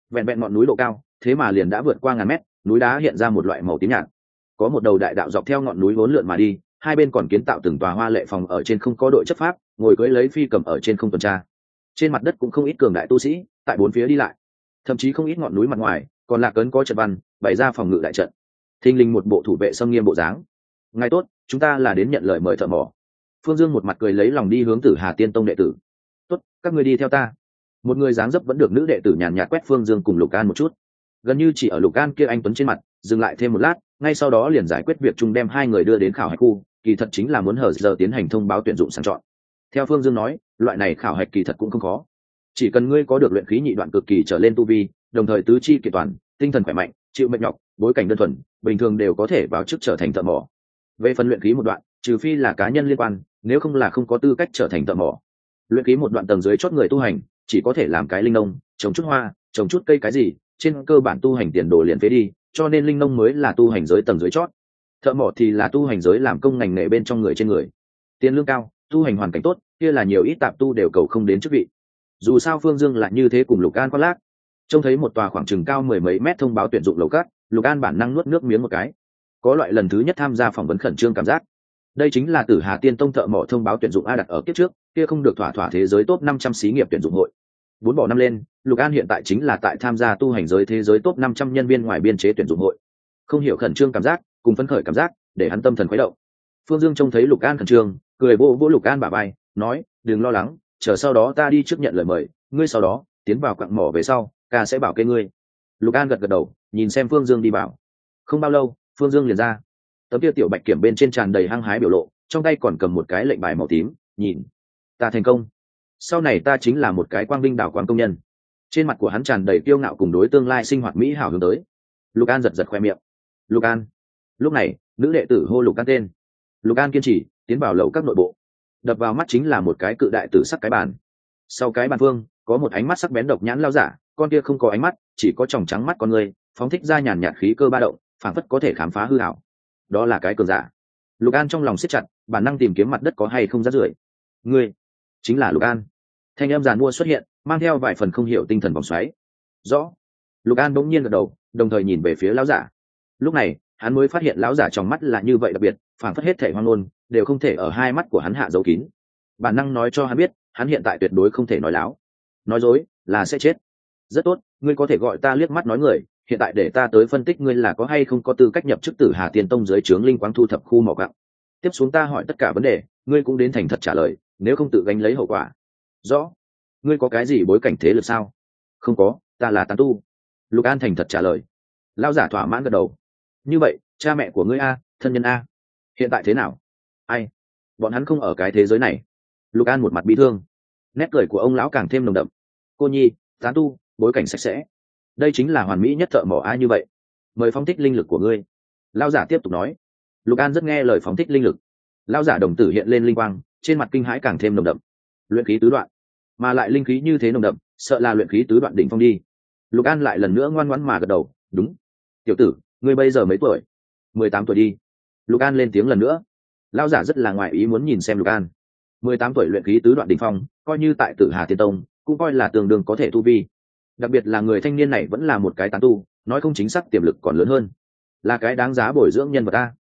vẹn vẹn ngọn núi độ cao thế mà liền đã vượt qua ngàn mét, núi đá hiện ra một loại màu tím nhạt. Có một đầu đại đạo dọc theo ngọn núi vốn lượn mà đi, hai bên còn kiến tạo từng tòa hoa lệ phòng, ở trên không có đội chấp pháp ngồi cưỡi lấy phi cầm ở trên không tuần tra. Trên mặt đất cũng không ít cường đại tu sĩ tại bốn phía đi lại, thậm chí không ít ngọn núi mặt ngoài còn là cấn có trận văn bày ra phòng ngự đại trận, thình lình một bộ thủ vệ xâm nghiêm bộ dáng. Ngài tốt, chúng ta là đến nhận lời mời thợ mỏ. Phương Dương một mặt cười lấy lòng đi hướng Tử Hà Tiên Tông đệ tử. Tốt, các người đi theo ta. Một người dáng dấp vẫn được nữ đệ tử nhàn nhạt quét Phương Dương cùng Lục An một chút, gần như chỉ ở Lục An kia anh tuấn trên mặt dừng lại thêm một lát, ngay sau đó liền giải quyết việc chung đem hai người đưa đến khảo hạch khu, kỳ thật chính là muốn hở giờ tiến hành thông báo tuyển dụng sàng chọn. Theo Phương Dương nói, loại này khảo hạch kỳ thật cũng không khó, chỉ cần ngươi có được luyện khí nhị đoạn cực kỳ trở lên tu vi, đồng thời tứ chi kiện toàn, tinh thần khỏe mạnh, chịu mệt nhọc, bối cảnh đơn thuần, bình thường đều có thể vào chức trở thành thợ mỏ. Về phần luyện khí một đoạn, trừ phi là cá nhân liên quan, nếu không là không có tư cách trở thành thợ mỏ. Luyện khí một đoạn tầng dưới chót người tu hành chỉ có thể làm cái linh nông, trồng chút hoa, trồng chút cây cái gì, trên cơ bản tu hành tiền đồ liền phế đi, cho nên linh nông mới là tu hành giới tầng dưới chót. Thợ mỏ thì là tu hành giới làm công ngành nghề bên trong người trên người, tiền lương cao, tu hành hoàn cảnh tốt, kia là nhiều ít tạp tu đều cầu không đến chức vị. Dù sao Phương Dương lại như thế cùng Lục An khoác lác. Trông thấy một tòa khoảng chừng cao mười mấy mét thông báo tuyển dụng lầu cát, Lục An bản năng nuốt nước miếng một cái, có loại lần thứ nhất tham gia phỏng vấn khẩn trương cảm giác. Đây chính là Tử Hà Tiên Tông thợ mỏ thông báo tuyển dụng a đặt ở kiếp trước, kia không được thỏa thỏa thế giới top 500 xí nghiệp tuyển dụng hội. 4 bỏ năm lên, Lục An hiện tại chính là tại tham gia tu hành giới thế giới top 500 nhân viên ngoài biên chế tuyển dụng hội. Không hiểu khẩn trương cảm giác, cùng phấn khởi cảm giác, để hắn tâm thần khuấy động. Phương Dương trông thấy Lục An khẩn trương, cười vỗ vỗ Lục An bả vai, nói: "Đừng lo lắng, chờ sau đó ta đi trước nhận lời mời, ngươi sau đó tiến vào quặng mỏ về sau, ca sẽ bảo kê ngươi." Lục An gật gật đầu, nhìn xem Phương Dương đi vào. Không bao lâu, Phương Dương liền ra. Tấm kia tiểu bạch kiểm bên trên tràn đầy hăng hái biểu lộ, trong tay còn cầm một cái lệnh bài màu tím, nhìn: "Ta thành công. Sau này ta chính là một cái quang vinh đảo quán công nhân." Trên mặt của hắn tràn đầy kiêu ngạo cùng đối tương lai sinh hoạt mỹ hảo hướng tới. Lục An giật giật khoe miệng. "Lục An." Lúc này, nữ đệ tử hô Lục An tên. Lục An kiên trì tiến vào lầu các nội bộ. Đập vào mắt chính là một cái cự đại tử sắc cái bàn. Sau cái bàn phương có một ánh mắt sắc bén độc nhãn lao giả, con kia không có ánh mắt, chỉ có tròng trắng mắt con người, phóng thích ra nhàn nhạt khí cơ ba động, phảng phất có thể khám phá hư ảo. Đó là cái cường giả. Lục An trong lòng siết chặt, bản năng tìm kiếm mặt đất có hay không rác rưởi. Ngươi chính là Lục An. Thanh âm giàn mua xuất hiện, mang theo vài phần không hiểu tinh thần vòng xoáy. Rõ. Lục An bỗng nhiên gật đầu, đồng thời nhìn về phía lão giả. Lúc này, hắn mới phát hiện lão giả trong mắt là như vậy đặc biệt, phảng phất hết thể hoang ngôn đều không thể ở hai mắt của hắn hạ giấu kín. Bản năng nói cho hắn biết, hắn hiện tại tuyệt đối không thể nói láo. Nói dối là sẽ chết. Rất tốt, ngươi có thể gọi ta liếc mắt nói người, hiện tại để ta tới phân tích ngươi là có hay không có tư cách nhập chức Tử Hà Tiên Tông dưới trướng linh quáng thu thập khu mỏ gạo. Tiếp xuống ta hỏi tất cả vấn đề, ngươi cũng đến thành thật trả lời, nếu không tự gánh lấy hậu quả. Rõ. Ngươi có cái gì bối cảnh thế lực sao? Không có, ta là tán tu. Lục An thành thật trả lời. Lão giả thỏa mãn gật đầu. Như vậy, cha mẹ của ngươi a, thân nhân a, hiện tại thế nào? Ai? Bọn hắn không ở cái thế giới này. Lục An một mặt bi thương. Nét cười của ông lão càng thêm nồng đậm. Cô nhi, tán tu, bối cảnh sạch sẽ, đây chính là hoàn mỹ nhất thợ mỏ ai như vậy. Mời phóng thích linh lực của ngươi. Lão giả tiếp tục nói. Lục An rất nghe lời phóng thích linh lực. Lão giả đồng tử hiện lên linh quang, trên mặt kinh hãi càng thêm nồng đậm. Luyện khí tứ đoạn, mà lại linh khí như thế nồng đậm, sợ là luyện khí tứ đoạn đỉnh phong đi. Lục An lại lần nữa ngoan ngoãn mà gật đầu. Đúng. Tiểu tử, ngươi bây giờ mấy tuổi? 18 tuổi đi. Lục An lên tiếng lần nữa. Lão giả rất là ngoại ý muốn nhìn xem Lục An. 18 tuổi luyện khí tứ đoạn đỉnh phong, coi như tại Tử Hà Tiên Tông cũng coi là tương đương có thể tu vi. Đặc biệt là người thanh niên này vẫn là một cái tán tu, nói không chính xác tiềm lực còn lớn hơn, là cái đáng giá bồi dưỡng nhân vật ta.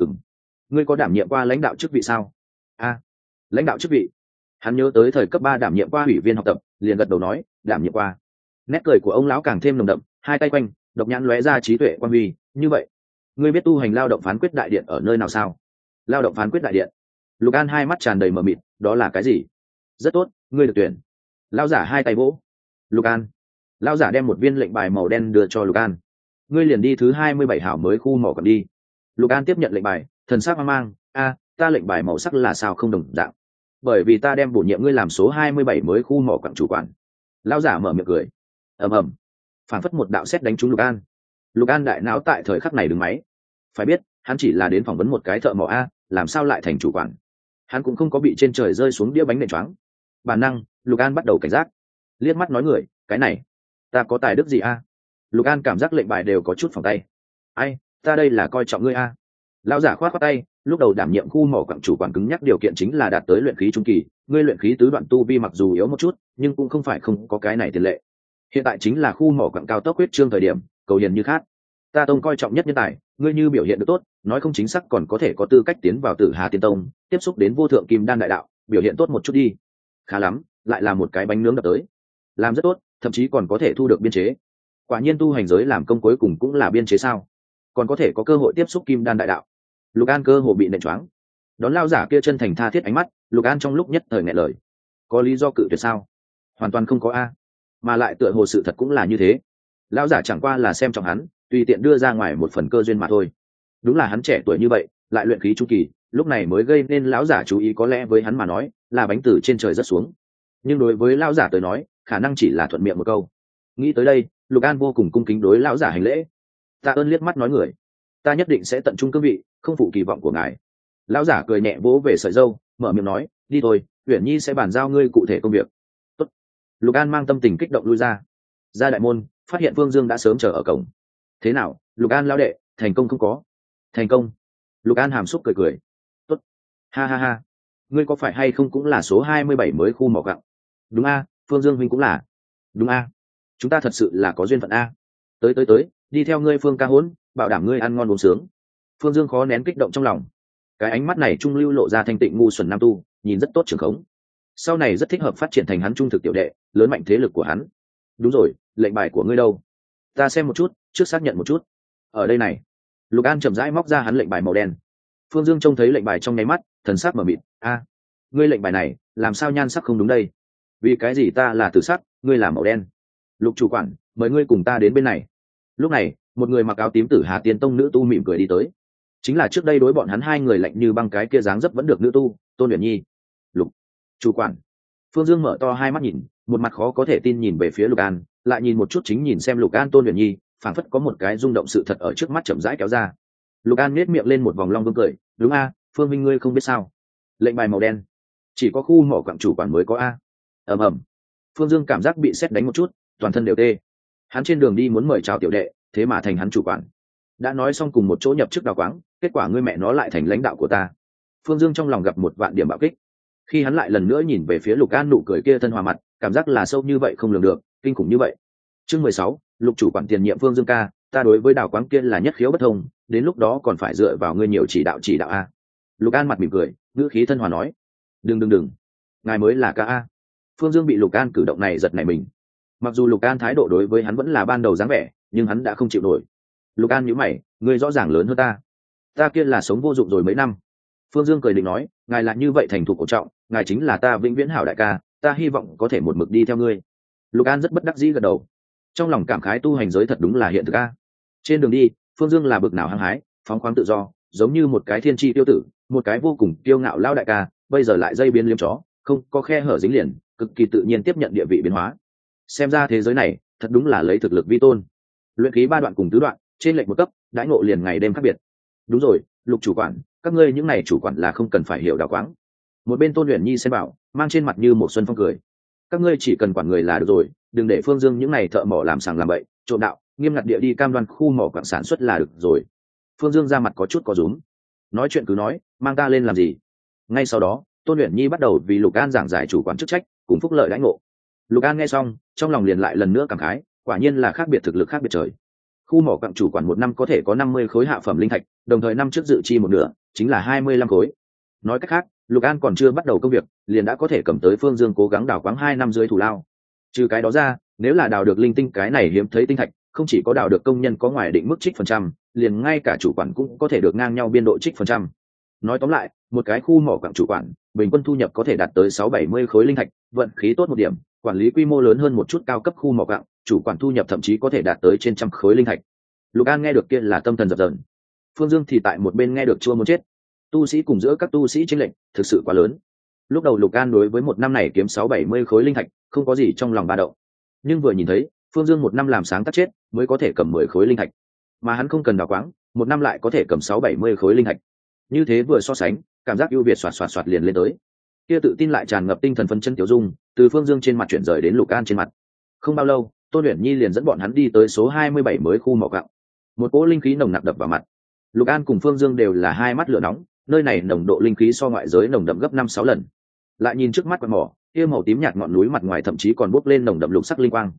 Ngươi có đảm nhiệm qua lãnh đạo chức vị sao? Lãnh đạo chức vị. Hắn nhớ tới thời cấp 3 đảm nhiệm qua ủy viên học tập, liền gật đầu nói, đảm nhiệm qua. Nét cười của ông lão càng thêm nồng đậm, hai tay quanh, độc nhãn lóe ra trí tuệ quan huy. Như vậy, ngươi biết tu hành lao động phán quyết đại điện ở nơi nào sao? Lao động phán quyết đại điện. Lục An hai mắt tràn đầy mờ mịt, đó là cái gì? Rất tốt, ngươi được tuyển. Lão giả hai tay vỗ. Lục An. Lão giả đem một viên lệnh bài màu đen đưa cho Lục An. Ngươi liền đi thứ 27 hảo mới khu mỏ cầm đi. Lục An tiếp nhận lệnh bài, thần sắc hoang mang. Ta lệnh bài màu sắc là sao không đồng dạng? Bởi vì ta đem bổ nhiệm ngươi làm số 27 mới khu mỏ quặng chủ quản. Lão giả mở miệng cười. Ầm ầm. Phản phất một đạo sét đánh trúng Lục An. Lục An đại não tại thời khắc này đứng máy. Phải biết, hắn chỉ là đến phỏng vấn một cái thợ mỏ làm sao lại thành chủ quản? Hắn cũng không có bị trên trời rơi xuống đĩa bánh nện choáng. Bản năng, Lục An bắt đầu cảnh giác, liếc mắt nói người, cái này, ta có tài đức gì Lục An cảm giác lệnh bài đều có chút phòng tay. Ta đây là coi trọng ngươi Lão giả khoát khoát tay, lúc đầu đảm nhiệm khu mỏ quặng chủ quản cứng nhắc điều kiện chính là đạt tới luyện khí trung kỳ, ngươi luyện khí tứ đoạn tu vi mặc dù yếu một chút, nhưng cũng không phải không có cái này tiền lệ. Hiện tại chính là khu mỏ quặng cao tốc huyết trương thời điểm, cầu hiền như khát. Ta tông coi trọng nhất nhân tài, ngươi như biểu hiện được tốt, nói không chính xác còn có thể có tư cách tiến vào Tử Hà Tiên Tông, tiếp xúc đến vô thượng kim đan đại đạo, biểu hiện tốt một chút đi. Khá lắm, lại là một cái bánh nướng đập tới. Làm rất tốt, thậm chí còn có thể thu được biên chế. Quả nhiên tu hành giới làm công cuối cùng cũng là biên chế sao? Còn có thể có cơ hội tiếp xúc kim đan đại đạo. Lục An cơ hồ bị nện choáng. Đón lao giả kia chân thành tha thiết ánh mắt, Lục An trong lúc nhất thời nghẹn lời. Có lý do cự tuyệt sao? Hoàn toàn không có a. Mà lại tựa hồ sự thật cũng là như thế. Lão giả chẳng qua là xem trọng hắn, tùy tiện đưa ra ngoài một phần cơ duyên mà thôi. Đúng là hắn trẻ tuổi như vậy, lại luyện khí trung kỳ, lúc này mới gây nên lão giả chú ý, có lẽ với hắn mà nói là bánh từ trên trời rớt xuống, nhưng đối với lão giả tới nói khả năng chỉ là thuận miệng một câu. Nghĩ tới đây, Lục An vô cùng cung kính đối lão giả hành lễ. Tạ ơn liếc mắt nói người, ta nhất định sẽ tận trung cương vị, không phụ kỳ vọng của ngài. Lão giả cười nhẹ vỗ về sợi râu, mở miệng nói, đi thôi, Uyển Nhi sẽ bàn giao ngươi cụ thể công việc. Tốt. Lục An mang tâm tình kích động lui ra đại môn, phát hiện Phương Dương đã sớm chờ ở cổng. Thế nào, Lục An lão đệ, thành công không có? Thành công. Lục An hàm xúc cười cười. Tốt. Ha ha ha, ngươi có phải hay không cũng là số 27 mới khu mỏ gạo? Đúng a, Phương Dương huynh cũng là. Đúng a, chúng ta thật sự là có duyên phận a. Tới, đi theo ngươi Phương ca hỗn, bảo đảm ngươi ăn ngon uống sướng. Phương Dương khó nén kích động trong lòng. Cái ánh mắt này trung lưu lộ ra thanh tịnh ngu xuẩn nam tu, nhìn rất tốt trưởng khống. Sau này rất thích hợp phát triển thành hắn trung thực tiểu đệ, lớn mạnh thế lực của hắn. Đúng rồi, lệnh bài của ngươi đâu? Ta xem một chút, trước xác nhận một chút. Ở đây này. Lục An chậm rãi móc ra hắn lệnh bài màu đen. Phương Dương trông thấy lệnh bài trong nháy mắt, thần sắc mở mịt. A, ngươi lệnh bài này, làm sao nhan sắc không đúng đây? Vì cái gì ta là tử sắc, ngươi là màu đen? Lục chủ quản, mời ngươi cùng ta đến bên này. Lúc này, một người mặc áo tím Tử Hà Tiên Tông nữ tu mỉm cười đi tới. Chính là trước đây đối bọn hắn hai người lạnh như băng cái kia dáng dấp vẫn được nữ tu, Tôn Uyển Nhi. Lục chủ quản. Phương Dương mở to hai mắt nhìn, một mặt khó có thể tin nhìn về phía Lục An, lại nhìn một chút chính nhìn xem Lục An Tôn Uyển Nhi, phảng phất có một cái rung động sự thật ở trước mắt chậm rãi kéo ra. Lục An nhếch miệng lên một vòng long vương cười, đúng a, Phương minh ngươi không biết sao? Lệnh bài màu đen, chỉ có khu mỏ quặng chủ quản mới có a. Ầm ầm. Phương Dương cảm giác bị sét đánh một chút, toàn thân đều tê. Hắn trên đường đi muốn mời chào tiểu đệ, thế mà thành hắn chủ quản. Đã nói xong cùng một chỗ nhập chức đào quáng, kết quả ngươi mẹ nó lại thành lãnh đạo của ta. Phương Dương trong lòng gặp một vạn điểm bạo kích. Khi hắn lại lần nữa nhìn về phía Lục An nụ cười kia thân hòa mặt, cảm giác là sâu như vậy không lường được, kinh khủng như vậy. Chương 16, Lục chủ quản tiền nhiệm Phương Dương ca, ta đối với đào quáng kia là nhất khiếu bất thông, đến lúc đó còn phải dựa vào ngươi nhiều chỉ đạo a. Lục An mặt mỉm cười, ngữ khí thân hòa nói, đừng, ngài mới là ca a. Phương Dương bị Lục An cử động này giật nảy mình. Mặc dù Lục An thái độ đối với hắn vẫn là ban đầu dáng vẻ, nhưng hắn đã không chịu nổi. Lục An nhíu mày, ngươi rõ ràng lớn hơn ta kia là sống vô dụng rồi mấy năm. Phương Dương cười định nói, ngài là như vậy thành thục cổ trọng, ngài chính là ta vĩnh viễn hảo đại ca, ta hy vọng có thể một mực đi theo ngươi. Lục An rất bất đắc dĩ gật đầu, trong lòng cảm khái tu hành giới thật đúng là hiện thực a. Trên đường đi, Phương Dương là bực nào hăng hái, phóng khoáng tự do, giống như một cái thiên tri tiêu tử, một cái vô cùng kiêu ngạo lao đại ca, bây giờ lại dây biến liếm chó, không có khe hở dính liền, cực kỳ tự nhiên tiếp nhận địa vị biến hóa. Xem ra thế giới này thật đúng là lấy thực lực vi tôn. Luyện khí 3 đoạn cùng tứ đoạn, trên lệnh một cấp, đãi ngộ liền ngày đêm khác biệt. Đúng rồi, Lục chủ quản, các ngươi những này chủ quản là không cần phải hiểu đào quáng. Một bên Tôn Uyển Nhi xem bảo, mang trên mặt như một xuân phong cười. Các ngươi chỉ cần quản người là được rồi, đừng để Phương Dương những này thợ mỏ làm sàng làm bậy, trộm đạo, nghiêm ngặt địa đi cam đoan khu mỏ quặng sản xuất là được rồi. Phương Dương ra mặt có chút có rúm. Nói chuyện cứ nói, mang ta lên làm gì? Ngay sau đó, Tôn Uyển Nhi bắt đầu vì Lục An giảng giải chủ quản chức trách, cùng phúc lợi đãi ngộ. Lục An nghe xong, trong lòng liền lại lần nữa cảm khái, quả nhiên là khác biệt thực lực khác biệt trời. Khu mỏ quặng chủ quản một năm có thể có 50 khối hạ phẩm linh thạch, đồng thời năm trước dự chi một nửa, chính là 25 khối. Nói cách khác, Lục An còn chưa bắt đầu công việc, liền đã có thể cầm tới Phương Dương cố gắng đào quáng 2 năm dưới thù lao. Trừ cái đó ra, nếu là đào được linh tinh cái này hiếm thấy tinh thạch, không chỉ có đào được công nhân có ngoài định mức trích phần trăm, liền ngay cả chủ quản cũng có thể được ngang nhau biên độ trích phần trăm. Nói tóm lại, một cái khu mỏ quặng chủ quản, bình quân thu nhập có thể đạt tới 6-70 khối linh thạch, vận khí tốt một điểm, quản lý quy mô lớn hơn một chút cao cấp khu mỏ quặng, chủ quản thu nhập thậm chí có thể đạt tới trên 100 khối linh thạch. Lục An nghe được kia là tâm thần dập dờn. Phương Dương thì tại một bên nghe được chua muốn chết. Tu sĩ cùng giữa các tu sĩ chênh lệch thực sự quá lớn. Lúc đầu Lục An đối với một năm này kiếm 6-70 khối linh thạch, không có gì trong lòng ba động. Nhưng vừa nhìn thấy, Phương Dương một năm làm sáng tác chết, mới có thể cầm 10 khối linh thạch. Mà hắn không cần đào quáng, một năm lại có thể cầm 6-70 khối linh thạch. Như thế vừa so sánh, cảm giác ưu việt xoạt liền lên tới. Kia tự tin lại tràn ngập tinh thần phấn chấn tiểu dung, từ Phương Dương trên mặt chuyển rời đến Lục An trên mặt. Không bao lâu, Tôn Uyển Nhi liền dẫn bọn hắn đi tới số 27 mới khu mỏ quặng. Một cỗ linh khí nồng nặc đập vào mặt. Lục An cùng Phương Dương đều là hai mắt lửa nóng, nơi này nồng độ linh khí so ngoại giới nồng đậm gấp 5-6 lần. Lại nhìn trước mắt quặng mỏ, kia màu tím nhạt ngọn núi mặt ngoài thậm chí còn bốc lên nồng đậm lục sắc linh quang.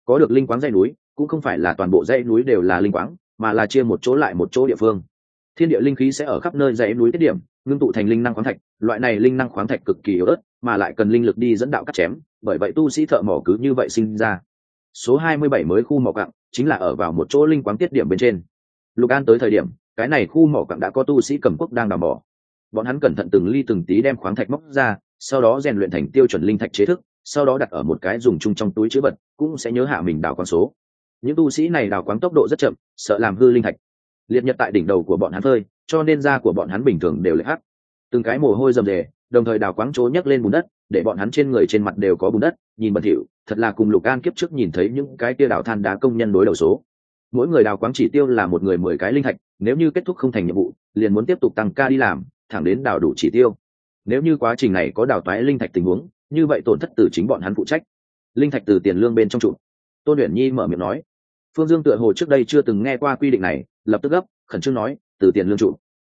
có được linh quáng dãy núi cũng không phải là toàn bộ dãy núi đều là linh quáng, mà là chia một chỗ lại một chỗ địa phương. Thiên địa linh khí sẽ ở khắp nơi dãy núi tiết điểm ngưng tụ thành linh năng khoáng thạch, loại này linh năng khoáng thạch cực kỳ yếu ớt mà lại cần linh lực đi dẫn đạo cắt chém, bởi vậy tu sĩ thợ mỏ cứ như vậy sinh ra. Số 27 mới khu mỏ quặng chính là ở vào một chỗ linh quáng tiết điểm bên trên. Lục An tới thời điểm cái này khu mỏ quặng đã có tu sĩ cầm quốc đang đào mỏ. Bọn hắn cẩn thận từng ly từng tí đem khoáng thạch móc ra, sau đó rèn luyện thành tiêu chuẩn linh thạch chế thức, sau đó đặt ở một cái dùng chung trong túi trữ vật, cũng sẽ nhớ hạ mình đào quáng số. Những tu sĩ này đào quáng tốc độ rất chậm, sợ làm hư linh thạch. Liệt nhật tại đỉnh đầu của bọn hắn phơi, cho nên da của bọn hắn bình thường đều lệch hắc. Từng cái mồ hôi rầm rề, đồng thời đào quáng trố nhấc lên bùn đất, để bọn hắn trên người trên mặt đều có bùn đất, nhìn bẩn thỉu, thật là cùng Lục An kiếp trước nhìn thấy những cái kia đào than đá công nhân đối đầu số. Mỗi người đào quáng chỉ tiêu là một người 10 cái linh thạch, nếu như kết thúc không thành nhiệm vụ, liền muốn tiếp tục tăng ca đi làm, thẳng đến đào đủ chỉ tiêu. Nếu như quá trình này có đào toái linh thạch tình huống, như vậy tổn thất từ chính bọn hắn phụ trách. Linh thạch từ tiền lương bên trong trụ. Tôn Uyển Nhi mở miệng nói. Phương Dương tựa hồ trước đây chưa từng nghe qua quy định này, lập tức gấp, khẩn trương nói, từ tiền lương trụ.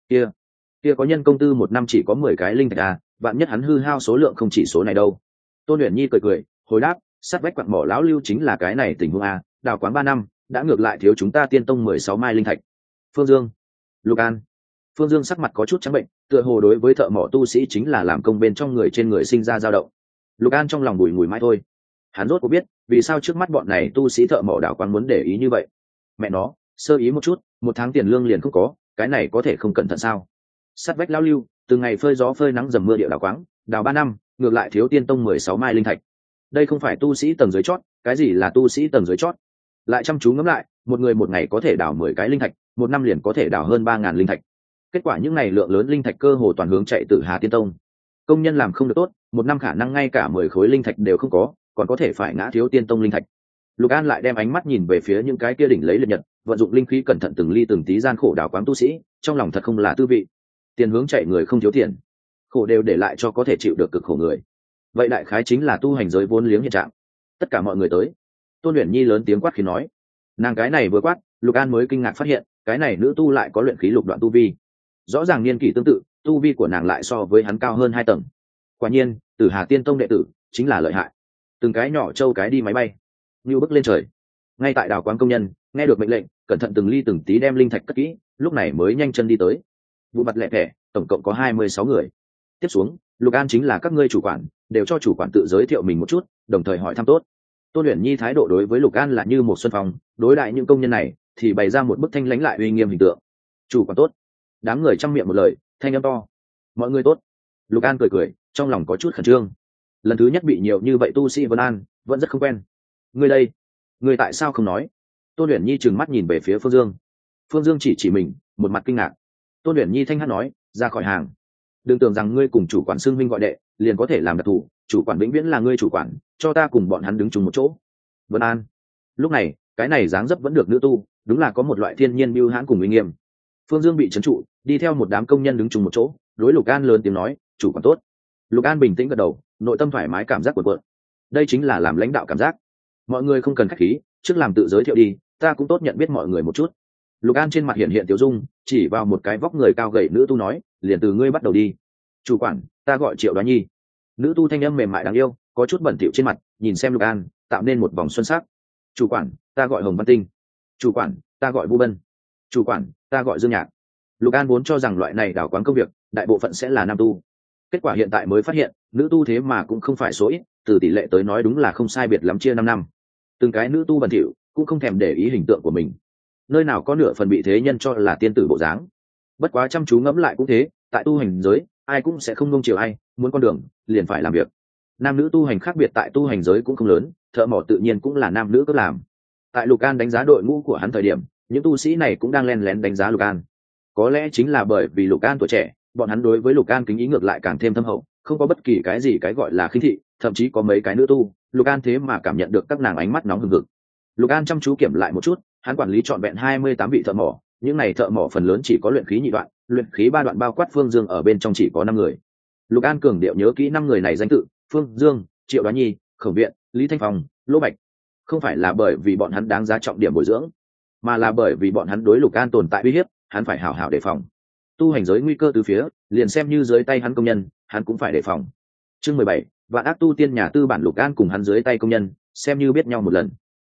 Kia có nhân công tư một năm chỉ có 10 cái linh thạch à, vạn nhất hắn hư hao số lượng không chỉ số này đâu. Tôn Uyển Nhi cười cười, hồi đáp, sát vách quặng mỏ lão lưu chính là cái này tình huống à, đào quáng 3 năm, đã ngược lại thiếu chúng ta Tiên Tông 16 mai linh thạch. Phương Dương, Lục An. Phương Dương sắc mặt có chút trắng bệnh, tựa hồ đối với thợ mỏ tu sĩ chính là làm công bên trong người trên người sinh ra dao động. Lục An trong lòng bùi ngùi mãi thôi. Hắn rốt có biết vì sao trước mắt bọn này tu sĩ thợ mỏ đào quáng muốn để ý như vậy. Mẹ nó, sơ ý một chút, 1 tháng tiền lương liền không có, cái này có thể không cẩn thận sao? Sát vách lão lưu, từng ngày phơi gió phơi nắng dầm mưa địa đào quáng, đào 3 năm, ngược lại thiếu Tiên Tông 16 mai linh thạch. Đây không phải tu sĩ tầng dưới chót, cái gì là tu sĩ tầng dưới chót? Lại chăm chú ngẫm lại, một người một ngày có thể đào 10 cái linh thạch, 1 năm liền có thể đào hơn 3000 linh thạch. Kết quả những ngày lượng lớn linh thạch cơ hồ toàn hướng chạy từ Hà Tiên Tông. Công nhân làm không được tốt, 1 năm khả năng ngay cả 10 khối linh thạch đều không có, còn có thể phải ngã thiếu Tiên Tông linh thạch. Lục An lại đem ánh mắt nhìn về phía những cái kia đỉnh lấy liệt nhật, vận dụng linh khí cẩn thận từng ly từng tí gian khổ đào quáng tu sĩ, trong lòng thật không là tư vị. Tiền hướng chạy người không thiếu tiền, khổ đều để lại cho có thể chịu được cực khổ người. Vậy đại khái chính là tu hành giới vốn liếng hiện trạng. Tất cả mọi người tới. Tôn Uyển Nhi lớn tiếng quát khiến nói. Nàng cái này vừa quát, Lục An mới kinh ngạc phát hiện, cái này nữ tu lại có luyện khí lục đoạn tu vi. Rõ ràng niên kỷ tương tự, tu vi của nàng lại so với hắn cao hơn 2 tầng. Quả nhiên, Tử Hà Tiên Tông đệ tử chính là lợi hại. Từng cái nhỏ trâu cái đi máy bay, như bước lên trời. Ngay tại đào quáng công nhân nghe được mệnh lệnh, cẩn thận từng ly từng tí đem linh thạch cất kỹ, lúc này mới nhanh chân đi tới. Vụ mặt lẹ thẻ, tổng cộng có 26 người. Tiếp xuống, Lục An chính là các ngươi chủ quản, đều cho chủ quản tự giới thiệu mình một chút, đồng thời hỏi thăm tốt. Tôn Uyển Nhi thái độ đối với Lục An là như một xuân phong, đối đại những công nhân này thì bày ra một bức thanh lãnh lại uy nghiêm hình tượng. Chủ quản tốt. Đám người trăm miệng một lời, thanh âm to. Mọi người tốt. Lục An cười cười, trong lòng có chút khẩn trương. Lần thứ nhất bị nhiều như vậy tu sĩ Vân An, vẫn rất không quen. Ngươi đây, ngươi tại sao không nói? Tôn Uyển Nhi trừng mắt nhìn về phía Phương Dương. Phương Dương chỉ mình, một mặt kinh ngạc. Tôn Uyển Nhi thanh hát nói, ra khỏi hàng. Đừng tưởng rằng ngươi cùng chủ quản xưng huynh gọi đệ, liền có thể làm đặc thù, chủ quản vĩnh viễn là ngươi chủ quản, cho ta cùng bọn hắn đứng chung một chỗ. Vân An. Lúc này, cái này dáng dấp vẫn được nữ tu, đúng là có một loại thiên nhiên bưu hãn cùng uy nghiêm. Phương Dương bị trấn trụ, đi theo một đám công nhân đứng chung một chỗ, đối Lục An lớn tiếng nói, chủ quản tốt. Lục An bình tĩnh gật đầu, nội tâm thoải mái cảm giác cuộn cuộn. Đây chính là làm lãnh đạo cảm giác. Mọi người không cần khách khí, trước làm tự giới thiệu đi, ta cũng tốt nhận biết mọi người một chút. Lục An trên mặt hiện hiện tiểu dung, chỉ vào một cái vóc người cao gầy nữ tu nói, liền từ ngươi bắt đầu đi. Chủ quản, ta gọi Triệu Đoá Nhi. Nữ tu thanh âm mềm mại đáng yêu, có chút bẩn thỉu trên mặt, nhìn xem Lục An, tạo nên một vòng xuân sắc. Chủ quản, ta gọi Hồng Văn Tinh. Chủ quản, ta gọi Vu Bân. Chủ quản, ta gọi Dương Nhạc. Lục An vốn cho rằng loại này đảo quán công việc đại bộ phận sẽ là nam tu, kết quả hiện tại mới phát hiện nữ tu thế mà cũng không phải số ít, từ tỷ lệ tới nói đúng là không sai biệt lắm, chia 5 năm. Từng cái nữ tu bẩn thỉu cũng không thèm để ý hình tượng của mình, nơi nào có nửa phần bị thế nhân cho là tiên tử bộ dáng. Bất quá chăm chú ngẫm lại cũng thế, tại tu hành giới ai cũng sẽ không nung chiều ai, muốn con đường liền phải làm việc. Nam nữ tu hành khác biệt tại tu hành giới cũng không lớn, thợ mỏ tự nhiên cũng là nam nữ cấp làm. Tại Lục An đánh giá đội ngũ của hắn thời điểm, những tu sĩ này cũng đang len lén đánh giá Lục An. Có lẽ chính là bởi vì Lục An tuổi trẻ, bọn hắn đối với Lục An kính ý ngược lại càng thêm thâm hậu, không có bất kỳ cái gì cái gọi là khinh thị, thậm chí có mấy cái nữ tu, Lục An thế mà cảm nhận được các nàng ánh mắt nóng hừng hực. Lục An chăm chú kiểm lại một chút, hắn quản lý trọn vẹn 28 vị thợ mỏ, những này thợ mỏ phần lớn chỉ có luyện khí nhị đoạn, luyện khí 3 đoạn bao quát Phương Dương ở bên trong chỉ có 5 người. Lục An cường điệu nhớ kỹ 5 người này danh tự: Phương Dương, Triệu Đoá Nhi, Khổng Viện, Lý Thanh Phong, Lỗ Bạch. Không phải là bởi vì bọn hắn đáng giá trọng điểm bồi dưỡng, mà là bởi vì bọn hắn đối Lục An tồn tại uy hiếp, hắn phải hảo hảo đề phòng. Tu hành giới nguy cơ từ phía, liền xem như dưới tay hắn công nhân, hắn cũng phải đề phòng. Chương 17, Vạn Ác Tu Tiên nhà tư bản. Lục An cùng hắn dưới tay công nhân, xem như biết nhau một lần.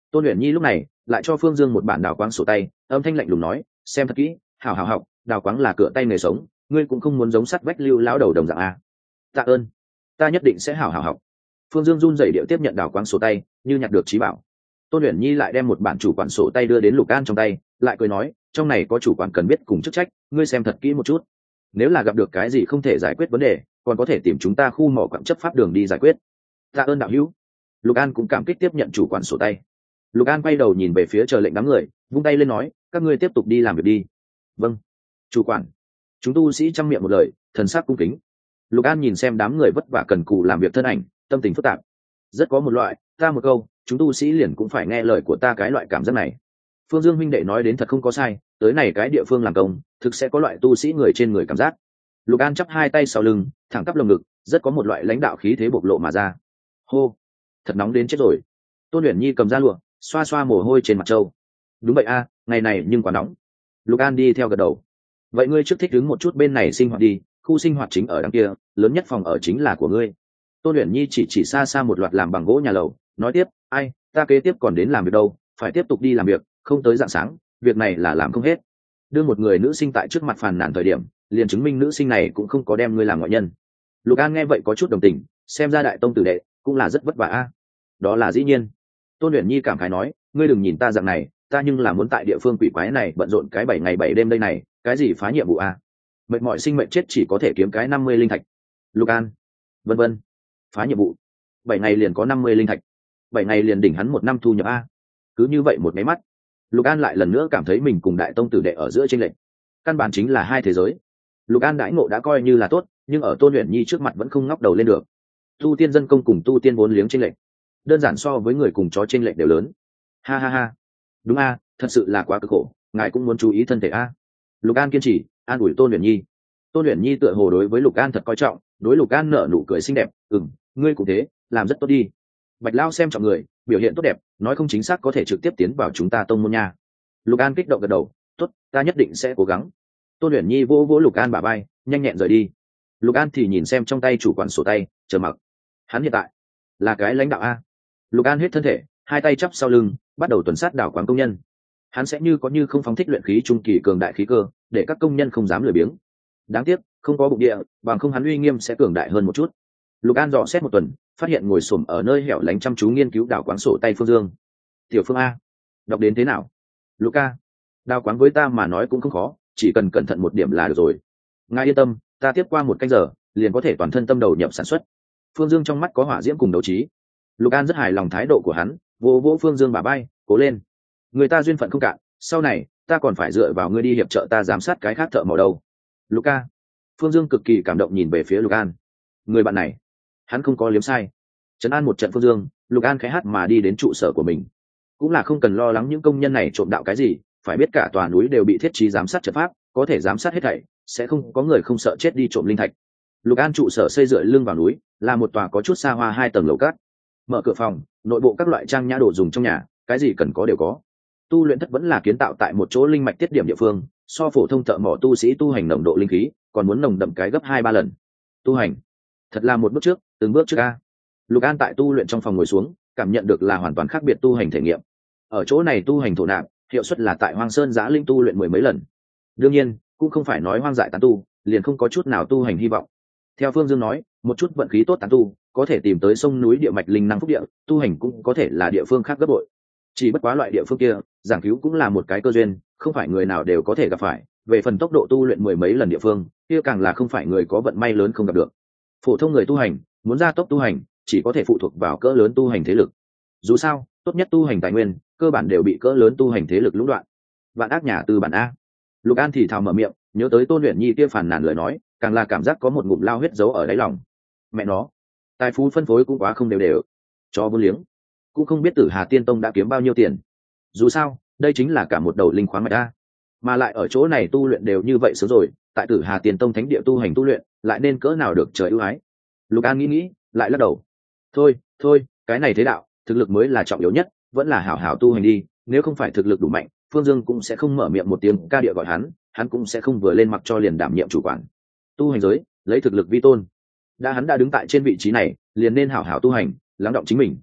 Tôn Uyển Nhi lúc này lại cho Phương Dương một bản đào quáng sổ tay, âm thanh lạnh lùng nói, xem thật kỹ, hảo hảo học, đào quáng là cửa tay nghề sống, ngươi cũng không muốn giống sắt vách Lưu lão đầu đồng dạng a. Tạ ơn, ta nhất định sẽ hảo hảo học. Phương Dương run rẩy điệu tiếp nhận đào quáng sổ tay, như nhặt được trí bảo. Tôn Uyển Nhi lại đem một bản chủ quản sổ tay đưa đến Lục An trong tay, lại cười nói, trong này có chủ quản cần biết cùng chức trách, ngươi xem thật kỹ một chút. Nếu là gặp được cái gì không thể giải quyết vấn đề, còn có thể tìm chúng ta khu mỏ quặng chấp pháp đường đi giải quyết. Tạ ơn đạo hữu. Lục An cũng cảm kích tiếp nhận chủ quản sổ tay. Lục An quay đầu nhìn về phía chờ lệnh đám người, vung tay lên nói, các ngươi tiếp tục đi làm việc đi. Vâng, chủ quản. Chúng tu sĩ chăm miệng một lời, thần sắc cung kính. Lục An nhìn xem đám người vất vả cần cù làm việc thân ảnh, tâm tình phức tạp. Rất có một loại, ta một câu, chúng tu sĩ liền cũng phải nghe lời của ta cái loại cảm giác này. Phương Dương huynh đệ nói đến thật không có sai, tới này cái địa phương làm công, thực sẽ có loại tu sĩ người trên người cảm giác. Lục An chắp hai tay sau lưng, thẳng tắp lồng ngực, rất có một loại lãnh đạo khí thế bộc lộ mà ra. Hô, thật nóng đến chết rồi. Tôn Uyển Nhi cầm ra lụa, xoa xoa mồ hôi trên mặt trâu. Đúng vậy a, ngày này nhưng quá nóng. Lục An đi theo gật đầu. Vậy ngươi trước thích đứng một chút bên này sinh hoạt đi, khu sinh hoạt chính ở đằng kia, lớn nhất phòng ở chính là của ngươi. Tôn Uyển Nhi chỉ xa xa một loạt làm bằng gỗ nhà lầu, nói tiếp, ai, ta kế tiếp còn đến làm việc đâu, phải tiếp tục đi làm việc, không tới rạng sáng, việc này là làm không hết. Đưa một người nữ sinh tại trước mặt phàn nàn thời điểm, liền chứng minh nữ sinh này cũng không có đem ngươi làm ngoại nhân. Lục An nghe vậy có chút đồng tình, xem ra đại tông tử đệ cũng là rất vất vả a. Đó là dĩ nhiên. Tôn Uyển Nhi cảm khái nói, ngươi đừng nhìn ta dạng này, ta nhưng là muốn tại địa phương quỷ quái này bận rộn cái 7 ngày 7 đêm đây này, cái gì phá nhiệm vụ a? Mệt mỏi sinh mệnh chết chỉ có thể kiếm cái 50 linh thạch. Lục An, vân vân. Phá nhiệm vụ, 7 ngày liền có 50 linh thạch. 7 ngày liền đỉnh hắn một năm thu nhập a. Cứ như vậy một máy mắt, Lục An lại lần nữa cảm thấy mình cùng đại tông tử đệ ở giữa chênh lệch. Căn bản chính là hai thế giới. Lục An đãi ngộ đã coi như là tốt, nhưng ở Tôn Uyển Nhi trước mặt vẫn không ngóc đầu lên được. Tu tiên dân công cùng tu tiên vốn liếng chênh lệch, đơn giản so với người cùng chó chênh lệch đều lớn. Ha ha ha. Đúng a, thật sự là quá cực khổ, ngài cũng muốn chú ý thân thể a. Lục An kiên trì, an ủi Tôn Uyển Nhi. Tôn Uyển Nhi tựa hồ đối với Lục An thật coi trọng, đối Lục An nở nụ cười xinh đẹp, ngươi cũng thế, làm rất tốt đi. Bạch Lao xem trọng người, biểu hiện tốt đẹp, nói không chính xác có thể trực tiếp tiến vào chúng ta tông môn nha. Lục An kích động gật đầu, tốt, ta nhất định sẽ cố gắng. Tôn Uyển Nhi vỗ vỗ Lục An bả vai, nhanh nhẹn rời đi. Lục An thì nhìn xem trong tay chủ quản sổ tay, chờ mặc. Hắn hiện tại là cái lãnh đạo a. Lục An hết thân thể, hai tay chắp sau lưng, bắt đầu tuần sát đảo quán công nhân. Hắn sẽ như có như không phóng thích luyện khí trung kỳ cường đại khí cơ, để các công nhân không dám lười biếng. Đáng tiếc, không có bụng địa, bằng không hắn uy nghiêm sẽ cường đại hơn một chút. Lục An dò xét một tuần, phát hiện ngồi xổm ở nơi hẻo lánh chăm chú nghiên cứu đào quáng sổ tay Phương Dương. Tiểu Phương a, đọc đến thế nào? Lục ca, đào quáng với ta mà nói cũng không khó, chỉ cần cẩn thận một điểm là được rồi. Ngài yên tâm, ta tiếp qua một canh giờ liền có thể toàn thân tâm đầu nhập sản xuất. Phương Dương trong mắt có hỏa diễm cùng đấu trí. Lục An rất hài lòng thái độ của hắn, vỗ vỗ Phương Dương bả vai, cố lên. Người ta duyên phận không cạn, sau này ta còn phải dựa vào ngươi đi hiệp trợ ta giám sát cái khác thợ mỏ đâu. Lục ca. Phương Dương cực kỳ cảm động nhìn về phía Lục An. Người bạn này, hắn không có liếm sai. Trấn an một trận Phương Dương, Lục An khẽ hát mà đi đến trụ sở của mình. Cũng là không cần lo lắng những công nhân này trộm đạo cái gì, phải biết cả tòa núi đều bị thiết trí giám sát trận pháp, có thể giám sát hết thảy, sẽ không có người không sợ chết đi trộm linh thạch. Lục An trụ sở xây dựa lưng vào núi, là một tòa có chút xa hoa 2 tầng lầu cát. Mở cửa phòng, nội bộ các loại trang nhã đồ dùng trong nhà, cái gì cần có đều có. Tu luyện thất vẫn là kiến tạo tại một chỗ linh mạch tiết điểm địa phương, so phổ thông thợ mỏ tu sĩ tu hành nồng độ linh khí, còn muốn nồng đậm cái gấp 2-3 lần. Tu hành, thật là một bước trước, từng bước trước a. Lục An tại tu luyện trong phòng ngồi xuống, cảm nhận được là hoàn toàn khác biệt tu hành thể nghiệm. Ở chỗ này tu hành thổ nạp, hiệu suất là tại Hoang Sơn Giã Linh tu luyện 10 mấy lần. Đương nhiên, cũng không phải nói hoang dại tán tu, liền không có chút nào tu hành hy vọng. Theo Phương Dương nói, một chút vận khí tốt tán tu, có thể tìm tới sông núi địa mạch linh năng phúc địa, tu hành cũng có thể là địa phương khác gấp bội. Chỉ bất quá loại địa phương kia, giảng cứu cũng là một cái cơ duyên, không phải người nào đều có thể gặp phải. Về phần tốc độ tu luyện 10 mấy lần địa phương, kia càng là không phải người có vận may lớn không gặp được. Phổ thông người tu hành, muốn gia tốc tu hành, chỉ có thể phụ thuộc vào cỡ lớn tu hành thế lực. Dù sao, tốt nhất tu hành tài nguyên, cơ bản đều bị cỡ lớn tu hành thế lực lũng đoạn. Vạn ác nhà từ bản a. Lục An thì thào mở miệng, nhớ tới Tôn Uyển Nhi kia phàn nàn lời nói, càng là cảm giác có một ngụm lao huyết giấu ở đáy lòng. Mẹ nó, tài phú phân phối cũng quá không đều đều. Cho vô liếng, cũng không biết Tử Hà Tiên Tông đã kiếm bao nhiêu tiền. Dù sao, đây chính là cả một đầu linh khoáng mạch a. Mà lại ở chỗ này tu luyện đều như vậy sớm rồi, tại Tử Hà Tiên Tông thánh địa tu hành tu luyện, lại nên cỡ nào được trời ưu ái. Lục An nghĩ, lại lắc đầu. Thôi, cái này thế đạo, thực lực mới là trọng yếu nhất, vẫn là hảo hảo tu hành đi, nếu không phải thực lực đủ mạnh, Phương Dương cũng sẽ không mở miệng một tiếng ca địa gọi hắn cũng sẽ không vừa lên mặc cho liền đảm nhiệm chủ quản. Tu hành giới, lấy thực lực vi tôn. Hắn đã đứng tại trên vị trí này, liền nên hảo hảo tu hành, lắng động chính mình.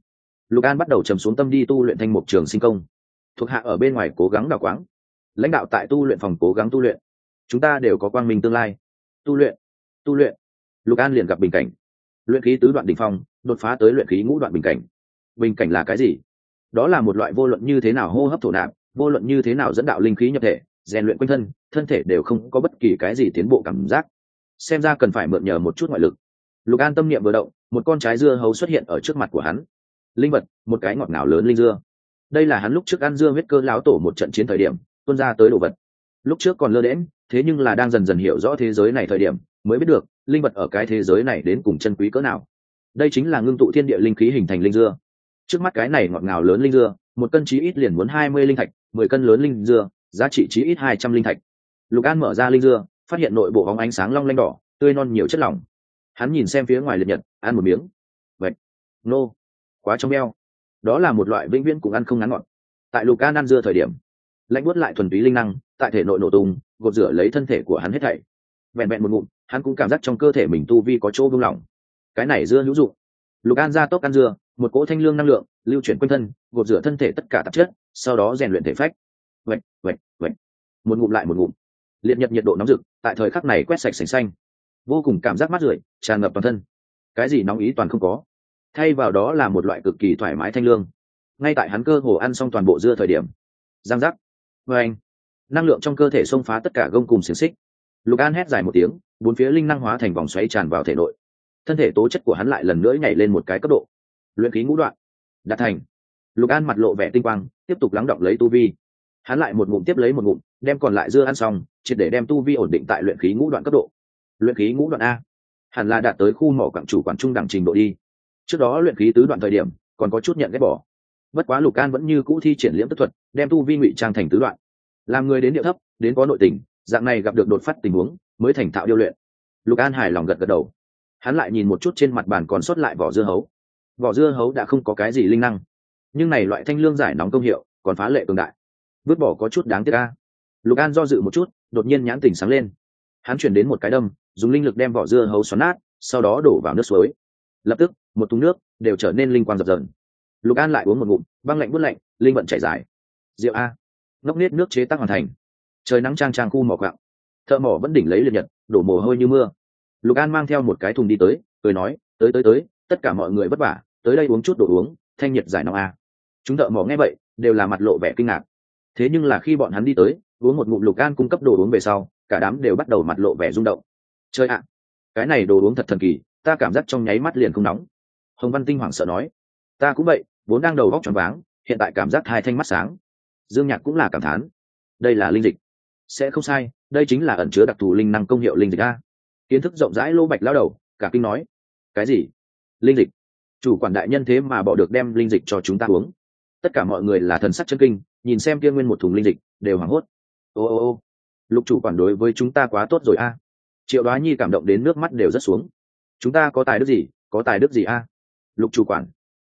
Lục An bắt đầu trầm xuống tâm đi tu luyện thanh mục trường sinh công. Thuộc hạ ở bên ngoài cố gắng đào quáng, lãnh đạo tại tu luyện phòng cố gắng tu luyện, chúng ta đều có quang minh tương lai. Tu luyện. Lục An liền gặp bình cảnh. Luyện khí tứ đoạn đỉnh phong, đột phá tới luyện khí ngũ đoạn bình cảnh. Bình cảnh là cái gì? Đó là một loại vô luận như thế nào hô hấp thổ nạp, vô luận như thế nào dẫn đạo linh khí nhập thể, rèn luyện quanh thân, thân thể đều không có bất kỳ cái gì tiến bộ cảm giác. Xem ra cần phải mượn nhờ một chút ngoại lực. Lục An tâm niệm vừa động, một con trái dưa hấu xuất hiện ở trước mặt của hắn. Linh vật, một cái ngọt ngào lớn linh dưa. Đây là hắn lúc trước ăn dưa huyết cơ lão tổ một trận chiến thời điểm tuôn ra tới đồ vật. Lúc trước còn lơ đễnh, thế nhưng là đang dần dần hiểu rõ thế giới này thời điểm mới biết được linh vật ở cái thế giới này đến cùng chân quý cỡ nào. Đây chính là ngưng tụ thiên địa linh khí hình thành linh dưa. Trước mắt cái này ngọt ngào lớn linh dưa, một cân chí ít liền muốn 20 linh thạch, 10 cân lớn linh dưa, giá trị chí ít 200 linh thạch. Lục An mở ra linh dưa, phát hiện nội bộ bóng ánh sáng long lanh đỏ, tươi non nhiều chất lỏng. Hắn nhìn xem phía ngoài liệt nhật, ăn một miếng. Vậy, nô, quá trong eo. Đó là một loại vĩnh viễn cũng ăn không ngắn ngọt. Tại Lục An ăn dưa thời điểm, lạnh buốt lại thuần túy linh năng tại thể nội nổ tung, gột rửa lấy thân thể của hắn hết thảy. Vẹn vẹn một ngụm, hắn cũng cảm giác trong cơ thể mình tu vi có chỗ buông lỏng. Cái này dưa hữu dụng. Lục An ra tốc ăn dưa, một cỗ thanh lương năng lượng lưu chuyển quanh thân, gột rửa thân thể tất cả tạp chất, sau đó rèn luyện thể phách. Vậy. Một ngụm lại một ngụm. Liệt nhật nhiệt độ nóng rực, tại thời khắc này quét sạch sành xanh. Vô cùng cảm giác mát rượi, tràn ngập toàn thân. Cái gì nóng ý toàn không có. Thay vào đó là một loại cực kỳ thoải mái thanh lương. Ngay tại hắn cơ hồ ăn xong toàn bộ dưa thời điểm, răng rắc, anh, năng lượng trong cơ thể xông phá tất cả gông cùng xiềng xích. Lục An hét dài một tiếng, bốn phía linh năng hóa thành vòng xoáy tràn vào thể nội. Thân thể tố chất của hắn lại lần nữa nhảy lên một cái cấp độ. Luyện khí ngũ đoạn đạt thành. Lục An mặt lộ vẻ tinh quang, tiếp tục lắng đọng lấy tu vi. Hắn lại một ngụm tiếp lấy một ngụm, đem còn lại dưa ăn xong, triệt để đem tu vi ổn định tại luyện khí ngũ đoạn cấp độ. Luyện khí ngũ đoạn a, hẳn là đạt tới khu mỏ quặng chủ quản trung đẳng trình độ đi. Trước đó luyện khí tứ đoạn thời điểm còn có chút nhận ghét bỏ, bất quá Lục An vẫn như cũ thi triển liễm tức thuật, đem tu vi ngụy trang thành tứ đoạn. Làm người đến điệu thấp, đến có nội tình, dạng này gặp được đột phát tình huống mới thành thạo điêu luyện. Lục An hài lòng gật gật đầu. Hắn lại nhìn một chút trên mặt bàn còn sót lại vỏ dưa hấu. Vỏ dưa hấu đã không có cái gì linh năng, nhưng này loại thanh lương giải nóng công hiệu còn phá lệ cường đại. Vứt bỏ có chút đáng tiếc a. Lục An do dự một chút, đột nhiên nhãn tỉnh sáng lên. Hắn chuyển đến một cái đâm, dùng linh lực đem vỏ dưa hấu xoắn nát, sau đó đổ vào nước suối. Lập tức một thùng nước đều trở nên linh quang dập dờn. Lục An lại uống một ngụm, băng lạnh buốt lạnh, linh vận chảy dài. Rượu a, ngốc nết nước chế tác hoàn thành. Trời nắng trang trang khu mỏ quặng, thợ mỏ vẫn đỉnh lấy liệt nhật, đổ mồ hôi như mưa. Lục An mang theo một cái thùng đi tới, cười nói, tới, tất cả mọi người vất vả, tới đây uống chút đồ uống, thanh nhiệt giải nóng a. Chúng thợ mỏ nghe vậy đều là mặt lộ vẻ kinh ngạc. Thế nhưng là khi bọn hắn đi tới uống một ngụm Lục An cung cấp đồ uống về sau, cả đám đều bắt đầu mặt lộ vẻ rung động. Chơi ạ, cái này đồ uống thật thần kỳ, ta cảm giác trong nháy mắt liền không nóng. Hồng Văn Tinh hoảng sợ nói, ta cũng vậy, vốn đang đầu óc choáng váng, hiện tại cảm giác hai thanh mắt sáng. Dương Nhạc cũng là cảm thán, đây là linh dịch. Sẽ không sai, đây chính là ẩn chứa đặc thù linh năng công hiệu linh dịch a. Kiến thức rộng rãi Lô Bạch lao đầu cả kinh nói, cái gì? Linh dịch? Chủ quản đại nhân thế mà bỏ được đem linh dịch cho chúng ta uống? Tất cả mọi người là thần sắc chân kinh, nhìn xem kia nguyên một thùng linh dịch đều hoảng hốt. Ô, Lục chủ quản đối với chúng ta quá tốt rồi a. Triệu Đoá Nhi cảm động đến nước mắt đều rớt xuống. Chúng ta có tài đức gì a? Lục chủ quản,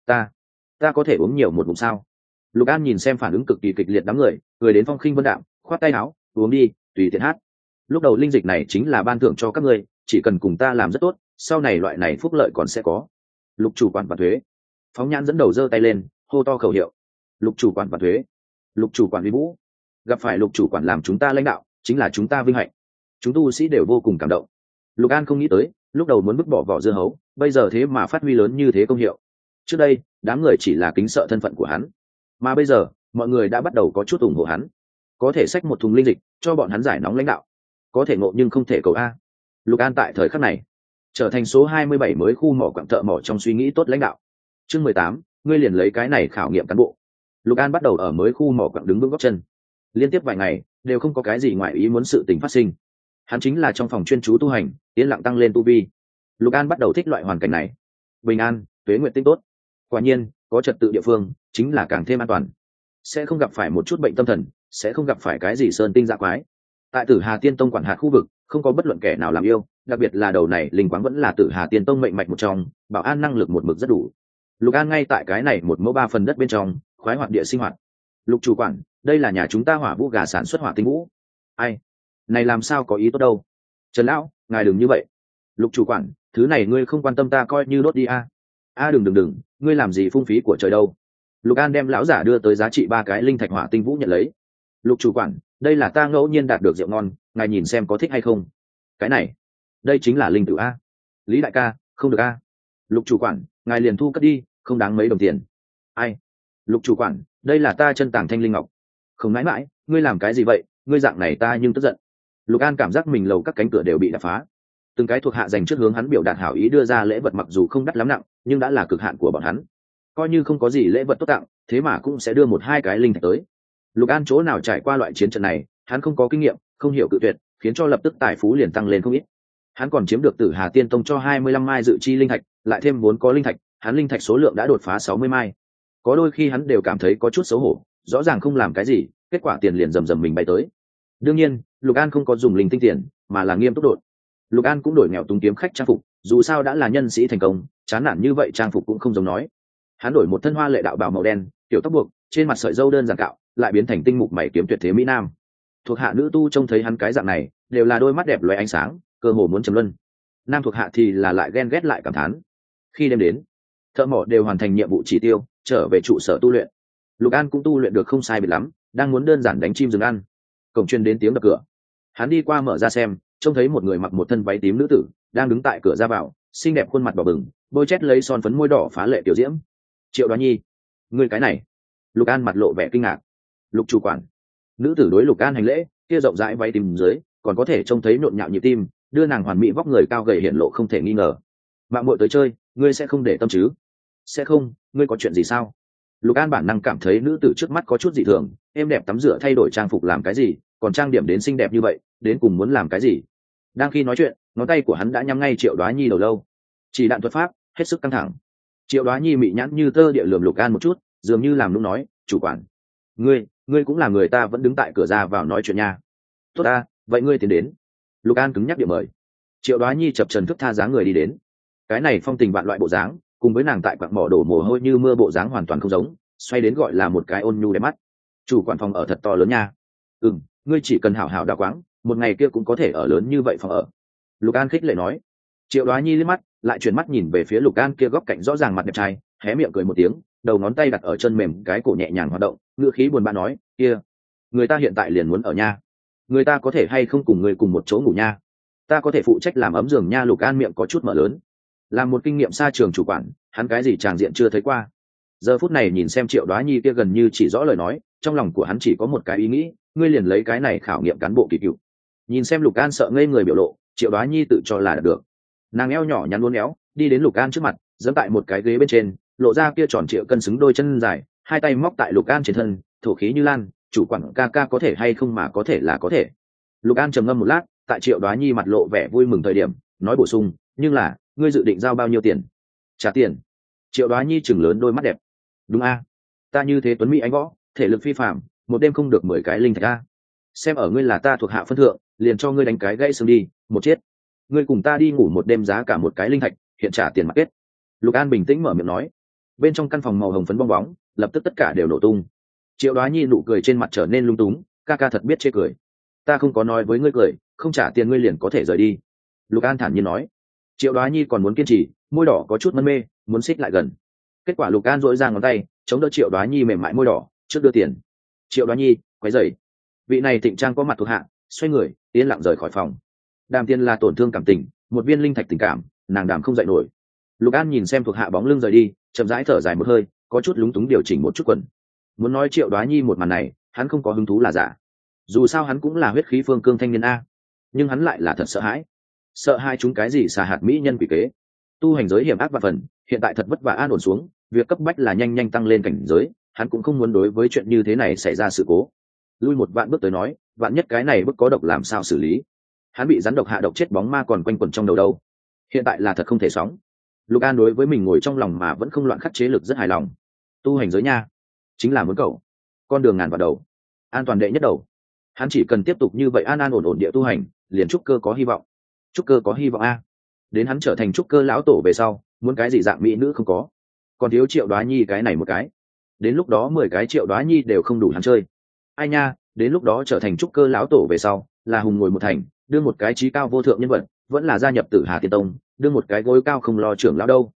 ta có thể uống nhiều một ngụm sao? Lục An nhìn xem phản ứng cực kỳ kịch liệt đám người, cười đến phong khinh vân đạm, khoát tay áo, uống đi, tùy tiện hát. Lúc đầu linh dịch này chính là ban thưởng cho các ngươi, chỉ cần cùng ta làm rất tốt, sau này loại này phúc lợi còn sẽ có. Lục chủ quản và thuế. Phóng Nhãn dẫn đầu giơ tay lên, hô to khẩu hiệu. Lục chủ quản và thuế. Lục chủ quản vi vũ. Gặp phải lục chủ quản làm chúng ta lãnh đạo, chính là chúng ta vinh hạnh. Chúng tu sĩ đều vô cùng cảm động. Lục An không nghĩ tới, lúc đầu muốn vứt bỏ vỏ dưa hấu, bây giờ thế mà phát huy lớn như thế công hiệu. Trước đây đám người chỉ là kính sợ thân phận của hắn, mà bây giờ mọi người đã bắt đầu có chút ủng hộ hắn. Có thể xách một thùng linh dịch cho bọn hắn giải nóng lãnh đạo, có thể ngộ nhưng không thể cầu a. Lục An tại thời khắc này trở thành số 27 mới khu mỏ quặng thợ mỏ trong suy nghĩ tốt lãnh đạo. Chương 18, ngươi liền lấy cái này khảo nghiệm cán bộ. Lục An bắt đầu ở mới khu mỏ quặng đứng vững gót chân. Liên tiếp vài ngày đều không có cái gì ngoài ý muốn sự tình phát sinh. Hắn chính là trong phòng chuyên chú tu hành, yên lặng tăng lên tu vi. Lục An bắt đầu thích loại hoàn cảnh này. Bình an, tuế nguyện tinh tốt. Quả nhiên, có trật tự địa phương chính là càng thêm an toàn. Sẽ không gặp phải một chút bệnh tâm thần, sẽ không gặp phải cái gì sơn tinh dạ quái. Tại Tử Hà Tiên Tông quản hạt khu vực, không có bất luận kẻ nào làm yêu, đặc biệt là đầu này linh quáng vẫn là Tử Hà Tiên Tông mệnh mạch một trong, bảo an năng lực một mực rất đủ. Lục An ngay tại cái này một mẫu 3 phần đất bên trong, khoái hoạt địa sinh hoạt. Lục chủ quản, đây là nhà chúng ta Hỏa Vũ gà sản xuất hỏa tinh vũ. Ai? Này làm sao có ý tốt đâu. Trần lão, ngài đừng như vậy. Lục chủ quản, thứ này ngươi không quan tâm ta coi như đốt đi a. Đừng, ngươi làm gì phung phí của trời đâu. Lục An đem lão giả đưa tới giá trị 3 cái linh thạch hỏa tinh vũ nhận lấy. Lục chủ quản, đây là ta ngẫu nhiên đạt được rượu ngon, ngài nhìn xem có thích hay không. Cái này, đây chính là linh tử a. Lý đại ca, không được a. Lục chủ quản, ngài liền thu cất đi, không đáng mấy đồng tiền. Ai? Lục chủ quản, đây là ta chân tàng thanh linh ngọc. Không mãi mãi, ngươi làm cái gì vậy, ngươi dạng này ta nhưng tức giận. Lục An cảm giác mình lầu các cánh cửa đều bị đập phá. Từng cái thuộc hạ dành trước hướng hắn biểu đạt hảo ý đưa ra lễ vật, mặc dù không đắt lắm nặng, nhưng đã là cực hạn của bọn hắn. Coi như không có gì lễ vật tốt tặng, thế mà cũng sẽ đưa 1-2 cái linh thạch tới. Lục An chỗ nào trải qua loại chiến trận này, hắn không có kinh nghiệm, không hiểu cự tuyệt, khiến cho lập tức tài phú liền tăng lên không ít. Hắn còn chiếm được Tử Hà Tiên Tông cho 25 mai dự chi linh thạch, lại thêm 4 có linh thạch, hắn linh thạch số lượng đã đột phá 60 mai. Có đôi khi hắn đều cảm thấy có chút xấu hổ, rõ ràng không làm cái gì, kết quả tiền liền rầm mình bay tới. Đương nhiên, Lục An không có dùng linh tinh tiền, mà là nghiêm túc đột. Lục An cũng đổi nghèo túng kiếm khách trang phục, dù sao đã là nhân sĩ thành công, chán nản như vậy trang phục cũng không giống nói. Hắn đổi một thân hoa lệ đạo bào màu đen, tiểu tóc buộc, trên mặt sợi râu đơn giản cạo, lại biến thành tinh mục mày kiếm tuyệt thế mỹ nam. Thuộc hạ nữ tu trông thấy hắn cái dạng này, đều là đôi mắt đẹp lóe ánh sáng, cơ hồ muốn trầm luân. Nam thuộc hạ thì là lại ghen ghét lại cảm thán. Khi đêm đến, thợ mỏ đều hoàn thành nhiệm vụ chỉ tiêu, trở về trụ sở tu luyện. Lục An cũng tu luyện được không sai biệt lắm, đang muốn đơn giản đánh chim rừng ăn. Cổng truyền đến tiếng đập cửa. Hắn đi qua mở ra xem, trông thấy một người mặc một thân váy tím nữ tử đang đứng tại cửa ra vào, xinh đẹp khuôn mặt đỏ bừng, bôi chét lấy son phấn môi đỏ phá lệ tiểu diễm. Triệu Đoá Nhi, ngươi cái này. Lục An mặt lộ vẻ kinh ngạc. Lục chủ quản. Nữ tử đối Lục An hành lễ, kia rộng rãi váy tím dưới còn có thể trông thấy nhộn nhạo nhịp tim, đưa nàng hoàn mỹ vóc người cao gầy hiện lộ không thể nghi ngờ. Mạng muội tới chơi, ngươi sẽ không để tâm chứ? Sẽ không, ngươi có chuyện gì sao? Lục An bản năng cảm thấy nữ tử trước mắt có chút dị thường, êm đẹp tắm rửa thay đổi trang phục làm cái gì, còn trang điểm đến xinh đẹp như vậy, đến cùng muốn làm cái gì? Đang khi nói chuyện, ngón tay của hắn đã nhắm ngay Triệu Đoá Nhi đầu lâu. Chỉ đạn thuật pháp, hết sức căng thẳng. Triệu Đoá Nhi mị nhãn như tơ địa lườm Lục An một chút, dường như làm nũng nói, chủ quản, ngươi cũng là người ta vẫn đứng tại cửa ra vào nói chuyện nha. Tốt ta, vậy ngươi tiến đến. Lục An cứng nhắc địa mời. Triệu Đoá Nhi chập trần thức tha dáng người đi đến. Cái này phong tình vạn loại bộ dáng, cùng với nàng tại quặng mỏ đổ mồ hôi như mưa bộ dáng hoàn toàn không giống, xoay đến gọi là một cái ôn nhu đẹp mắt. Chủ quản phòng ở thật to lớn nha. Ngươi chỉ cần hảo hảo đào quáng, một ngày kia cũng có thể ở lớn như vậy phòng ở. Lục An khích lệ nói. Triệu Đoá Nhi liếc mắt, lại chuyển mắt nhìn về phía Lục An kia góc cạnh rõ ràng mặt đẹp trai, hé miệng cười một tiếng, đầu ngón tay đặt ở chân mềm cái cổ nhẹ nhàng hoạt động, ngữ khí buồn bã nói, kia, người ta hiện tại liền muốn ở nha, người ta có thể hay không cùng người cùng một chỗ ngủ nha, ta có thể phụ trách làm ấm giường nha. Lục An miệng có chút mở lớn, làm một kinh nghiệm xa trường chủ quản, hắn cái gì tràng diện chưa thấy qua. Giờ phút này nhìn xem Triệu Đoá Nhi kia gần như chỉ rõ lời nói, trong lòng của hắn chỉ có một cái ý nghĩ, ngươi liền lấy cái này khảo nghiệm cán bộ kỳ cựu. Nhìn xem Lục An sợ ngây người biểu lộ, Triệu Đoá Nhi tự cho là được. Nàng eo nhỏ nhắn uốn éo, đi đến Lục An trước mặt, giẫm tại một cái ghế bên trên, lộ ra kia tròn trịa cân xứng đôi chân dài, hai tay móc tại Lục An trên thân, thổ khí như lan, chủ quản ca ca có thể hay không mà có thể là có thể. Lục An trầm ngâm một lát, tại Triệu Đoá Nhi mặt lộ vẻ vui mừng thời điểm, nói bổ sung, nhưng là, ngươi dự định giao bao nhiêu tiền? Trả tiền. Triệu Đoá Nhi chừng lớn đôi mắt đẹp. Đúng a, ta như thế tuấn mỹ ánh võ, thể lực phi phàm, một đêm không được 10 cái linh thạch a. Xem ở ngươi là ta thuộc hạ phân thượng, liền cho ngươi đánh cái gãy xương đi, một chết. Ngươi cùng ta đi ngủ một đêm giá cả một cái linh thạch, hiện trả tiền mặt kết. Lục An bình tĩnh mở miệng nói. Bên trong căn phòng màu hồng phấn bong bóng, lập tức tất cả đều nổ tung. Triệu Đoá Nhi nụ cười trên mặt trở nên lung túng, ca ca thật biết chê cười. Ta không có nói với ngươi cười, không trả tiền ngươi liền có thể rời đi. Lục An thản nhiên nói. Triệu Đoá Nhi còn muốn kiên trì, môi đỏ có chút mân mê, muốn xích lại gần. Kết quả Lục An dỗi ra ngón tay, chống đỡ Triệu Đoá Nhi mềm mại môi đỏ, trước đưa tiền. Triệu Đoá Nhi quấy rầy. Vị này Thịnh Trang có mặt thuộc hạ, xoay người, yên lặng rời khỏi phòng. Đàm Tiên là tổn thương cảm tình, một viên linh thạch tình cảm, nàng đàm không dậy nổi. Lục An nhìn xem thuộc hạ bóng lưng rời đi, chậm rãi thở dài một hơi, có chút lúng túng điều chỉnh một chút quần. Muốn nói Triệu Đoá Nhi một màn này, hắn không có hứng thú là giả. Dù sao hắn cũng là huyết khí phương cương thanh niên a, nhưng hắn lại là thật sợ hãi chúng cái gì xà hạt mỹ nhân quỷ kế. Tu hành giới hiểm ác và phần, hiện tại thật vất vả an ổn xuống, việc cấp bách là nhanh nhanh tăng lên cảnh giới, hắn cũng không muốn đối với chuyện như thế này xảy ra sự cố. Lui một vạn bước tới nói, vạn nhất cái này bức có độc làm sao xử lý. Hắn bị rắn độc hạ độc chết bóng ma còn quanh quẩn trong đầu đâu. Hiện tại là thật không thể sóng. Lục An đối với mình ngồi trong lòng mà vẫn không loạn khắc chế lực rất hài lòng. Tu hành giới nha, chính là muốn cầu con đường ngàn vào đầu, an toàn đệ nhất đầu. Hắn chỉ cần tiếp tục như vậy an ổn ổn địa tu hành, liền trúc cơ có hy vọng. Trúc cơ có hy vọng a. Đến hắn trở thành trúc cơ lão tổ về sau, muốn cái gì dạng mỹ nữ không có, còn thiếu Triệu Đoá Nhi cái này một cái. Đến lúc đó 10 cái Triệu Đoá Nhi đều không đủ hắn chơi. Ai nha, đến lúc đó trở thành trúc cơ lão tổ về sau, là hùng ngồi một thành, đưa một cái trí cao vô thượng nhân vật, vẫn là gia nhập Tử Hà Tiên Tông, đưa một cái gối cao không lo trưởng lão đâu.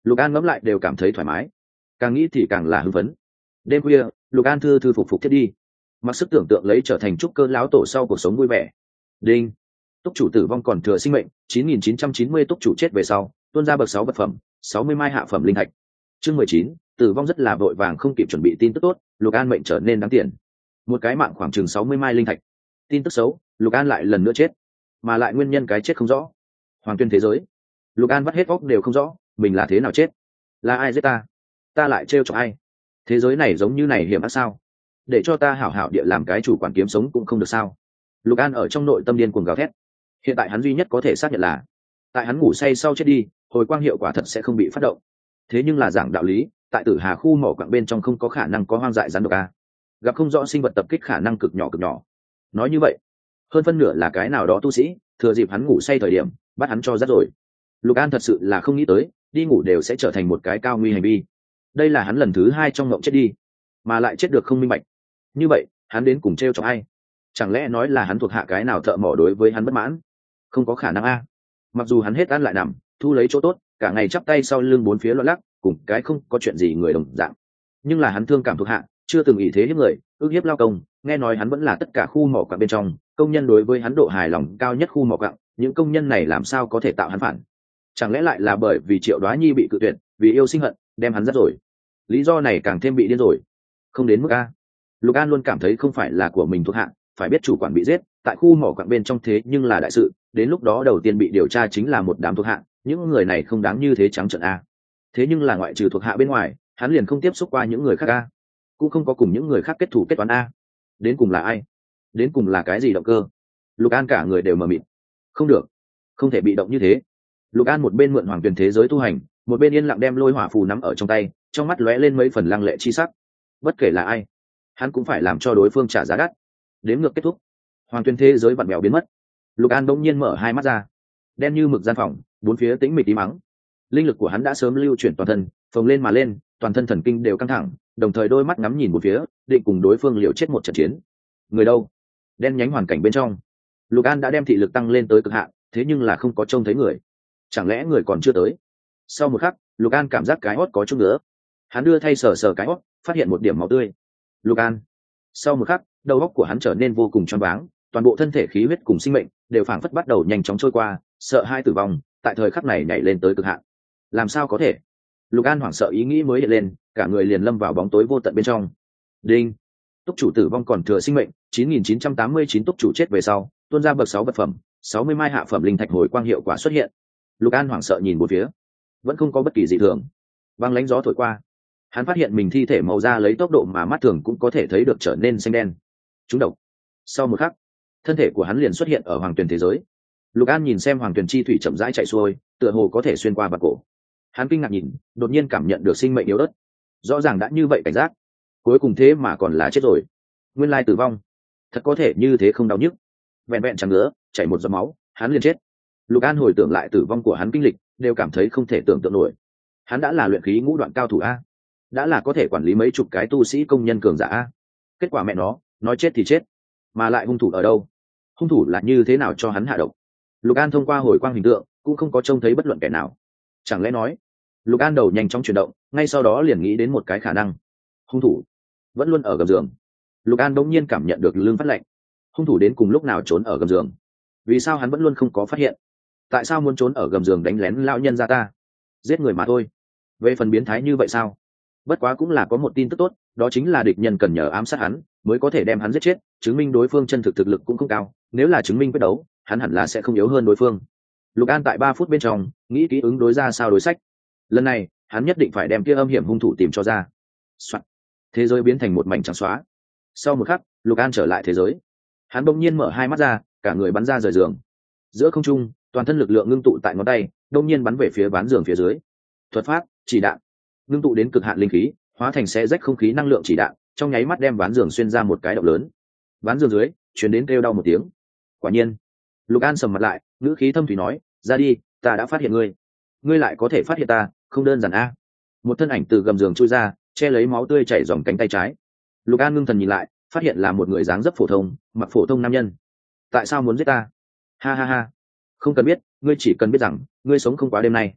Lục An ngẫm lại đều cảm thấy thoải mái, càng nghĩ thì càng là hưng phấn. Đêm khuya, Lục An thư thư phục phục thiết đi, mặc sức tưởng tượng lấy trở thành trúc cơ lão tổ sau cuộc sống vui vẻ. Đinh, túc chủ tử vong còn thừa sinh mệnh 9.990, túc chủ chết về sau tuôn ra bậc 6 vật phẩm 60 mai hạ phẩm linh thạch. Chương 19, tử vong rất là vội vàng không kịp chuẩn bị tin tức tốt, Lục An mệnh trở nên đáng tiền. Một cái mạng khoảng chừng 60 mai linh thạch. Tin tức xấu, Lục An lại lần nữa chết, mà lại nguyên nhân cái chết không rõ. Hoàng tuyên thế giới, Lục An vắt hết óc đều không rõ mình là thế nào chết, là ai giết ta lại trêu chọc ai, thế giới này giống như này hiểm ác sao, để cho ta hảo hảo địa làm cái chủ quản kiếm sống cũng không được sao. Lục An ở trong nội tâm điên cuồng gào thét. Hiện tại hắn duy nhất có thể xác nhận là tại hắn ngủ say sau chết đi, hồi quang hiệu quả thật sẽ không bị phát động. Thế nhưng là giảng đạo lý, tại Tử Hà khu mỏ quặng bên trong không có khả năng có hoang dại rắn độc a, gặp không rõ sinh vật tập kích khả năng cực nhỏ. Nói như vậy, hơn phân nửa là cái nào đó tu sĩ thừa dịp hắn ngủ say thời điểm bắt hắn cho dắt rồi. Lục An thật sự là không nghĩ tới đi ngủ đều sẽ trở thành một cái cao nguy hành vi. Đây là hắn lần thứ 2 trong ngộng chết đi, mà lại chết được không minh bạch. Như vậy hắn đến cùng trêu chọc ai? Chẳng lẽ nói là hắn thuộc hạ cái nào thợ mỏ đối với hắn bất mãn? Không có khả năng a. Mặc dù hắn hết ăn lại nằm thu lấy chỗ tốt, cả ngày chắp tay sau lưng bốn phía loạn lắc, cùng cái không có chuyện gì người đồng dạng, nhưng là hắn thương cảm thuộc hạ, chưa từng ý thế hiếp người, ức hiếp lao công. Nghe nói hắn vẫn là tất cả khu mỏ quặng bên trong công nhân đối với hắn độ hài lòng cao nhất khu mỏ quặng, những công nhân này làm sao có thể tạo hắn phản? Chẳng lẽ lại là bởi vì Triệu Đoá Nhi bị cự tuyệt, vì yêu sinh hận đem hắn dắt rồi? Lý do này càng thêm bị điên rồi. Không đến mức a. Lục An luôn cảm thấy không phải là của mình thuộc hạ, phải biết chủ quản bị giết tại khu mỏ quặng bên trong thế nhưng là đại sự, đến lúc đó đầu tiên bị điều tra chính là một đám thuộc hạ, những người này không đáng như thế trắng trợn a. Thế nhưng là ngoại trừ thuộc hạ bên ngoài, hắn liền không tiếp xúc qua những người khác a, cũng không có cùng những người khác kết thủ kết toán a. Đến cùng là ai? Đến cùng là cái gì động cơ? Lục An cả người đều mờ mịt. Không được, không thể bị động như thế. Lục An một bên mượn hoàng tuyển thế giới tu hành, một bên yên lặng đem lôi hỏa phù nắm ở trong tay, trong mắt lóe lên mấy phần lăng lệ chi sắc. Bất kể là ai, hắn cũng phải làm cho đối phương trả giá đắt. Đếm ngược kết thúc, hoàng tuyên thế giới vặn vẹo biến mất. Lục An bỗng nhiên mở hai mắt ra, đen như mực gian phòng, bốn phía tĩnh mịch tí mắng. Linh lực của hắn đã sớm lưu chuyển toàn thân, phồng lên mà lên, toàn thân thần kinh đều căng thẳng, đồng thời đôi mắt ngắm nhìn một phía, định cùng đối phương liều chết một trận chiến. Người đâu? Đen nhánh hoàn cảnh bên trong, Lục An đã đem thị lực tăng lên tới cực hạn, thế nhưng là không có trông thấy người. Chẳng lẽ người còn chưa tới? Sau một khắc, Lục An cảm giác cái hót có chút nữa. Hắn đưa thay sờ sờ cái hót, phát hiện một điểm máu tươi. Lục An. Sau một khắc, đầu óc của hắn trở nên vô cùng choáng váng, toàn bộ thân thể khí huyết cùng sinh mệnh đều phảng phất bắt đầu nhanh chóng trôi qua, sợ hai tử vong tại thời khắc này nhảy lên tới cực hạn. Làm sao có thể? Lục An hoảng sợ ý nghĩ mới hiện lên, cả người liền lâm vào bóng tối vô tận bên trong. Đinh, túc chủ tử vong còn thừa sinh mệnh 9.989, túc chủ chết về sau tuôn ra bậc 6 vật phẩm 60 mai hạ phẩm linh thạch hồi quang hiệu quả xuất hiện. Lục An hoảng sợ nhìn một phía, vẫn không có bất kỳ dị thường. Băng lãnh gió thổi qua, hắn phát hiện mình thi thể màu da lấy tốc độ mà mắt thường cũng có thể thấy được trở nên xanh đen. Trúng độc. Sau một khắc, thân thể của hắn liền xuất hiện ở hoàng tuyển thế giới. Lục An nhìn xem hoàng tuyển chi thủy chậm rãi chạy xuôi, tựa hồ có thể xuyên qua vạt cổ. Hắn kinh ngạc nhìn, đột nhiên cảm nhận được sinh mệnh yếu ớt. Rõ ràng đã như vậy cảnh giác, cuối cùng thế mà còn là chết rồi. Nguyên lai tử vong thật có thể như thế, không đau nhức, vẹn vẹn chẳng nữa chảy một giọt máu hắn liền chết. Lục An hồi tưởng lại tử vong của hắn kinh lịch, đều cảm thấy không thể tưởng tượng nổi. Hắn đã là luyện khí ngũ đoạn cao thủ a, đã là có thể quản lý mấy chục cái tu sĩ công nhân cường giả a. Kết quả mẹ nó, nói chết thì chết, mà lại hung thủ ở đâu? Hung thủ là như thế nào cho hắn hạ độc? Lục An thông qua hồi quang hình tượng cũng không có trông thấy bất luận kẻ nào. Chẳng lẽ nói? Lục An đầu nhanh chóng chuyển động, ngay sau đó liền nghĩ đến một cái khả năng. Hung thủ vẫn luôn ở gầm giường. Lục An bỗng nhiên cảm nhận được lưng phát lạnh. Hung thủ đến cùng lúc nào trốn ở gầm giường? Vì sao hắn vẫn luôn không có phát hiện? Tại sao muốn trốn ở gầm giường đánh lén lão nhân gia ta? Giết người mà thôi, về phần biến thái như vậy sao? Bất quá cũng là có một tin tức tốt, đó chính là địch nhân cần nhờ ám sát hắn mới có thể đem hắn giết chết, chứng minh đối phương chân thực thực lực cũng không cao. Nếu là chứng minh quyết đấu, hắn hẳn là sẽ không yếu hơn đối phương. Lục An tại 3 phút bên trong nghĩ kỹ ứng đối ra sao đối sách. Lần này hắn nhất định phải đem kia âm hiểm hung thủ tìm cho ra. Soạn. Thế giới biến thành một mảnh trắng xóa. Sau một khắc, Lục An trở lại thế giới. Hắn bỗng nhiên mở hai mắt ra, cả người bắn ra rời giường. Giữa không trung, toàn thân lực lượng ngưng tụ tại ngón tay, đông nhiên bắn về phía ván giường phía dưới. Thuật pháp chỉ đạn, ngưng tụ đến cực hạn linh khí, hóa thành xé rách không khí năng lượng chỉ đạn, trong nháy mắt đem ván giường xuyên ra một cái động lớn. Ván giường dưới truyền đến kêu đau một tiếng. Quả nhiên, Lục An sầm mặt lại, ngữ khí thâm thủy nói, ra đi, ta đã phát hiện ngươi, ngươi lại có thể phát hiện ta, không đơn giản a. Một thân ảnh từ gầm giường chui ra, che lấy máu tươi chảy dòng cánh tay trái. Lục An ngưng thần nhìn lại, phát hiện là một người dáng dấp phổ thông, mặc phổ thông nam nhân. Tại sao muốn giết ta? Ha ha ha, không cần biết, ngươi chỉ cần biết rằng ngươi sống không quá đêm nay.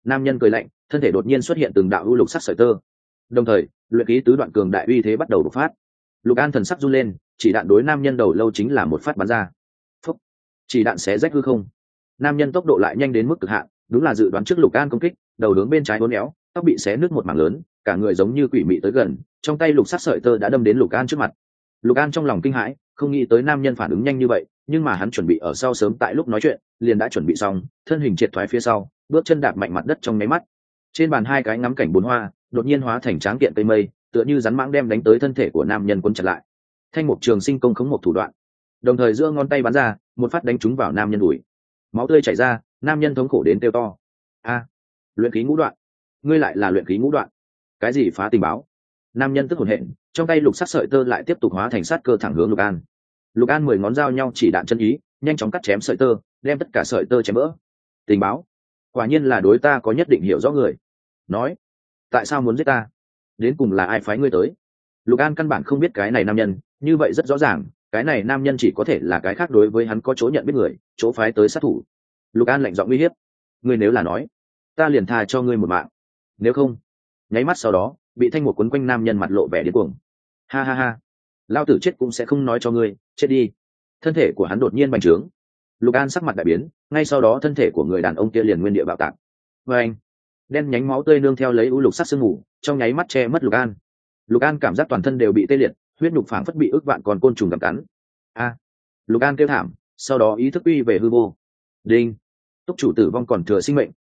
Nam nhân cười lạnh, thân thể đột nhiên xuất hiện từng đạo u lục sắc sợi tơ, đồng thời luyện khí tứ đoạn cường đại uy thế bắt đầu bộc phát. Lục An thần sắc run lên, chỉ đạn đối nam nhân đầu lâu chính là một phát bắn ra. Phúc! Chỉ đạn xé rách hư không. Nam nhân tốc độ lại nhanh đến mức cực hạn, đúng là dự đoán trước Lục An công kích, đầu hướng bên trái uốn éo, tóc bị xé nứt một mảng lớn, cả người giống như quỷ mị tới gần, trong tay lục sắc sợi tơ đã đâm đến Lục An trước mặt. Lục An trong lòng kinh hãi, không nghĩ tới nam nhân phản ứng nhanh như vậy, nhưng mà hắn chuẩn bị ở sau sớm tại lúc nói chuyện, liền đã chuẩn bị xong, thân hình triệt thoái phía sau, bước chân đạp mạnh mặt đất trong nháy mắt. Trên bàn hai cái ngắm cảnh bốn hoa, đột nhiên hóa thành tráng kiện cây mây, tựa như rắn mãng đem đánh tới thân thể của nam nhân cuốn chặt lại. Thanh mục trường sinh công khống một thủ đoạn, đồng thời giữa ngón tay bắn ra, một phát đánh trúng vào nam nhân đùi. Máu tươi chảy ra, nam nhân thống khổ đến kêu to. A, luyện khí ngũ đoạn, ngươi lại là luyện khí ngũ đoạn? Cái gì phá tình báo? Nam nhân tức hổn hển, trong tay lục sắc sợi tơ lại tiếp tục hóa thành sát cơ thẳng hướng Lục An. Lục An 10 ngón dao nhau chỉ đạn chân ý, nhanh chóng cắt chém sợi tơ, đem tất cả sợi tơ chém vỡ. Tình báo, quả nhiên là đối ta có nhất định hiểu rõ người. Nói, tại sao muốn giết ta? Đến cùng là ai phái ngươi tới? Lục An căn bản không biết cái này nam nhân, như vậy rất rõ ràng, cái này nam nhân chỉ có thể là cái khác đối với hắn có chỗ nhận biết người, chỗ phái tới sát thủ. Lục An lạnh giọng uy hiếp, ngươi nếu là nói, ta liền tha cho ngươi một mạng, nếu không. Nháy mắt sau đó, bị thanh một quấn quanh nam nhân mặt lộ vẻ điên cuồng. Ha ha ha, lao tử chết cũng sẽ không nói cho ngươi, chết đi. Thân thể của hắn đột nhiên bành trướng. Lục An sắc mặt đại biến, ngay sau đó thân thể của người đàn ông kia liền nguyên địa bạo tạc. Và anh, đen nhánh máu tươi nương theo lấy u lục sắc sương mù, trong nháy mắt che mất Lục An. Lục An cảm giác toàn thân đều bị tê liệt, huyết nhục phảng phất bị ức vạn con côn trùng gặm cắn. A, Lục An kêu thảm, sau đó ý thức uy về hư vô. Đinh, túc chủ tử vong còn thừa sinh mệnh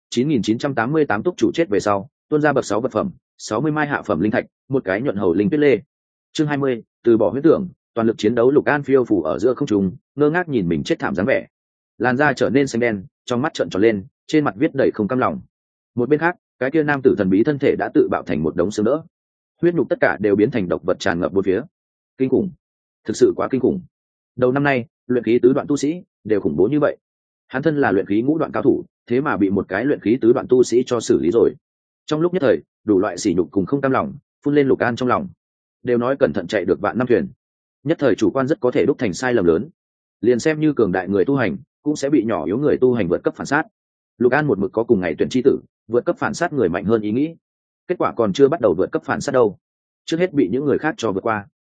9988 túc chủ chết về sau, tuôn ra bậc 6 vật phẩm, 60 mai hạ phẩm linh thạch, một cái nhuận hầu linh tuyết lê. Chương 20, từ bỏ huyết tưởng, toàn lực chiến đấu. Lục An phiêu phủ ở giữa không trung, ngơ ngác nhìn mình chết thảm dáng vẻ. Làn da trở nên xanh đen, trong mắt trợn tròn lên, trên mặt viết đầy không cam lòng. Một bên khác, cái kia nam tử thần bí thân thể đã tự bạo thành một đống xương đỡ, huyết nhục tất cả đều biến thành độc vật tràn ngập bốn phía. Kinh khủng, thực sự quá kinh khủng. Đầu năm nay, luyện khí tứ đoạn tu sĩ đều khủng bố như vậy. Hắn thân là luyện khí ngũ đoạn cao thủ, thế mà bị một cái luyện khí tứ đoạn tu sĩ cho xử lý rồi. Trong lúc nhất thời, đủ loại sỉ nhục cùng không cam lòng phun lên Lục An trong lòng. Đều nói cẩn thận chạy được vạn năm thuyền, nhất thời chủ quan rất có thể đúc thành sai lầm lớn. Liền xem như cường đại người tu hành, cũng sẽ bị nhỏ yếu người tu hành vượt cấp phản sát. Lục An một mực có cùng ngày tuyển chi tử, vượt cấp phản sát người mạnh hơn ý nghĩ. Kết quả còn chưa bắt đầu vượt cấp phản sát đâu, trước hết bị những người khác cho vượt qua.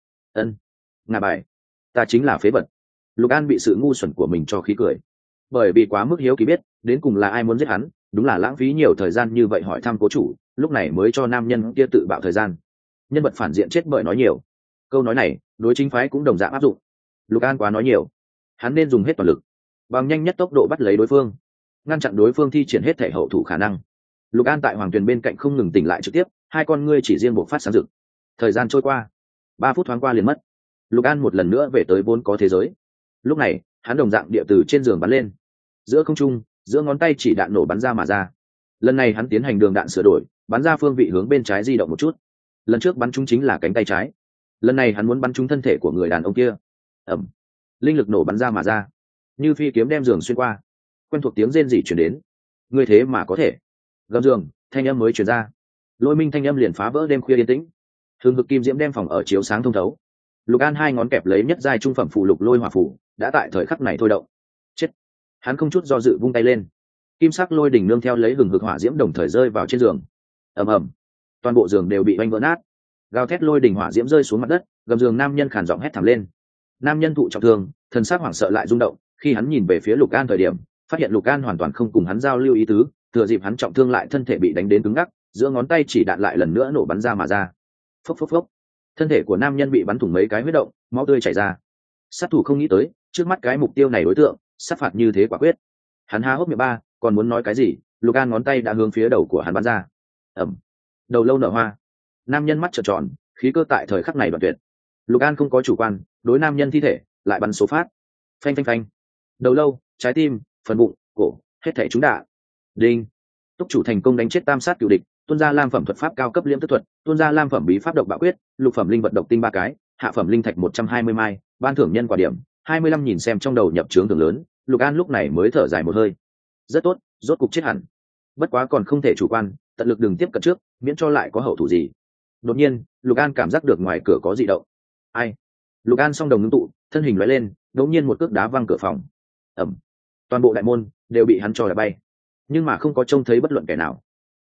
Ngà bài, ta chính là phế vật. Lục An bị sự ngu xuẩn của mình cho khí cười, bởi vì quá mức hiếu kỳ biết đến cùng là ai muốn giết hắn, đúng là lãng phí nhiều thời gian như vậy hỏi thăm cố chủ, lúc này mới cho nam nhân kia tự bạo thời gian. Nhân vật phản diện chết bởi nói nhiều, câu nói này đối chính phái cũng đồng dạng áp dụng. Lục An quá nói nhiều, hắn nên dùng hết toàn lực, bằng nhanh nhất tốc độ bắt lấy đối phương, ngăn chặn đối phương thi triển hết thể hậu thủ khả năng. Lục An tại hoàng tuyền bên cạnh không ngừng tỉnh lại trực tiếp, hai con ngươi chỉ riêng bộ phát sáng rực. Thời gian trôi qua, 3 phút thoáng qua liền mất. Lục An một lần nữa về tới vốn có thế giới. Lúc này hắn đồng dạng địa từ trên giường bắn lên, giữa không trung, giữa ngón tay chỉ đạn nổ bắn ra mà ra. Lần này hắn tiến hành đường đạn sửa đổi, bắn ra phương vị hướng bên trái di động một chút. Lần trước bắn trúng chính là cánh tay trái, lần này hắn muốn bắn trúng thân thể của người đàn ông kia. Ẩm, linh lực nổ bắn ra mà ra, như phi kiếm đem giường xuyên qua. Quen thuộc tiếng rên rỉ chuyển đến. Ngươi thế mà có thể. Gầm giường, thanh âm mới chuyển ra. Lôi minh thanh âm liền phá vỡ đêm khuya yên tĩnh. Hương hực kim diễm đem phòng ở chiếu sáng thông thấu. Lục An hai ngón kẹp lấy nhất giai trung phẩm phù lục lôi hỏa phù, đã tại thời khắc này thôi động. Chết. Hắn không chút do dự vung tay lên, kim sắc lôi đỉnh nương theo lấy hừng hực hỏa diễm đồng thời rơi vào trên giường. Ầm ầm, toàn bộ giường đều bị oanh vỡ nát. Gào thét lôi đỉnh hỏa diễm rơi xuống mặt đất, gầm giường nam nhân khàn giọng hét thảm lên. Nam nhân thụ trọng thương, thần sắc hoảng sợ lại rung động, khi hắn nhìn về phía Lục An thời điểm, phát hiện Lục An hoàn toàn không cùng hắn giao lưu ý tứ, thừa dịp hắn trọng thương lại thân thể bị đánh đến cứng ngắc, giữa ngón tay chỉ đạn lại lần nữa nổ bắn ra mà ra. Phốc phốc phốc, thân thể của nam nhân bị bắn thủng mấy cái huyết động, máu tươi chảy ra. Sát thủ không nghĩ tới, trước mắt cái mục tiêu này đối tượng sát phạt như thế quả quyết. Hắn há hốc miệng ba, còn muốn nói cái gì, Lục An ngón tay đã hướng phía đầu của hắn bắn ra. Ẩm, đầu lâu nở hoa. Nam nhân mắt trợn tròn, khí cơ tại thời khắc này đoạn tuyệt. Lục An không có chủ quan, đối nam nhân thi thể lại bắn số phát. Phanh phanh phanh, đầu lâu, trái tim, phần bụng, cổ, hết thảy chúng đạn. Đinh, túc chủ thành công đánh chết tam sát cựu địch, tuôn ra lam phẩm thuật pháp cao cấp liễm tức thuật, tuôn ra lam phẩm bí pháp độc bạo quyết, lục phẩm linh vật độc tinh 3 cái, hạ phẩm linh thạch 120 mai, ban thưởng nhân quả điểm 25. Nhìn xem trong đầu nhập trướng thưởng lớn, Lục An lúc này mới thở dài một hơi. Rất tốt, rốt cục chết hẳn. Bất quá còn không thể chủ quan, tận lực đừng tiếp cận trước, miễn cho lại có hậu thủ gì. Đột nhiên, Lục An cảm giác được ngoài cửa có dị động. Ai? Lục An song đồng ngưng tụ, thân hình lóe lên, đột nhiên một cước đá văng cửa phòng. Ầm. Toàn bộ đại môn đều bị hắn cho đá bay, nhưng mà không có trông thấy bất luận kẻ nào.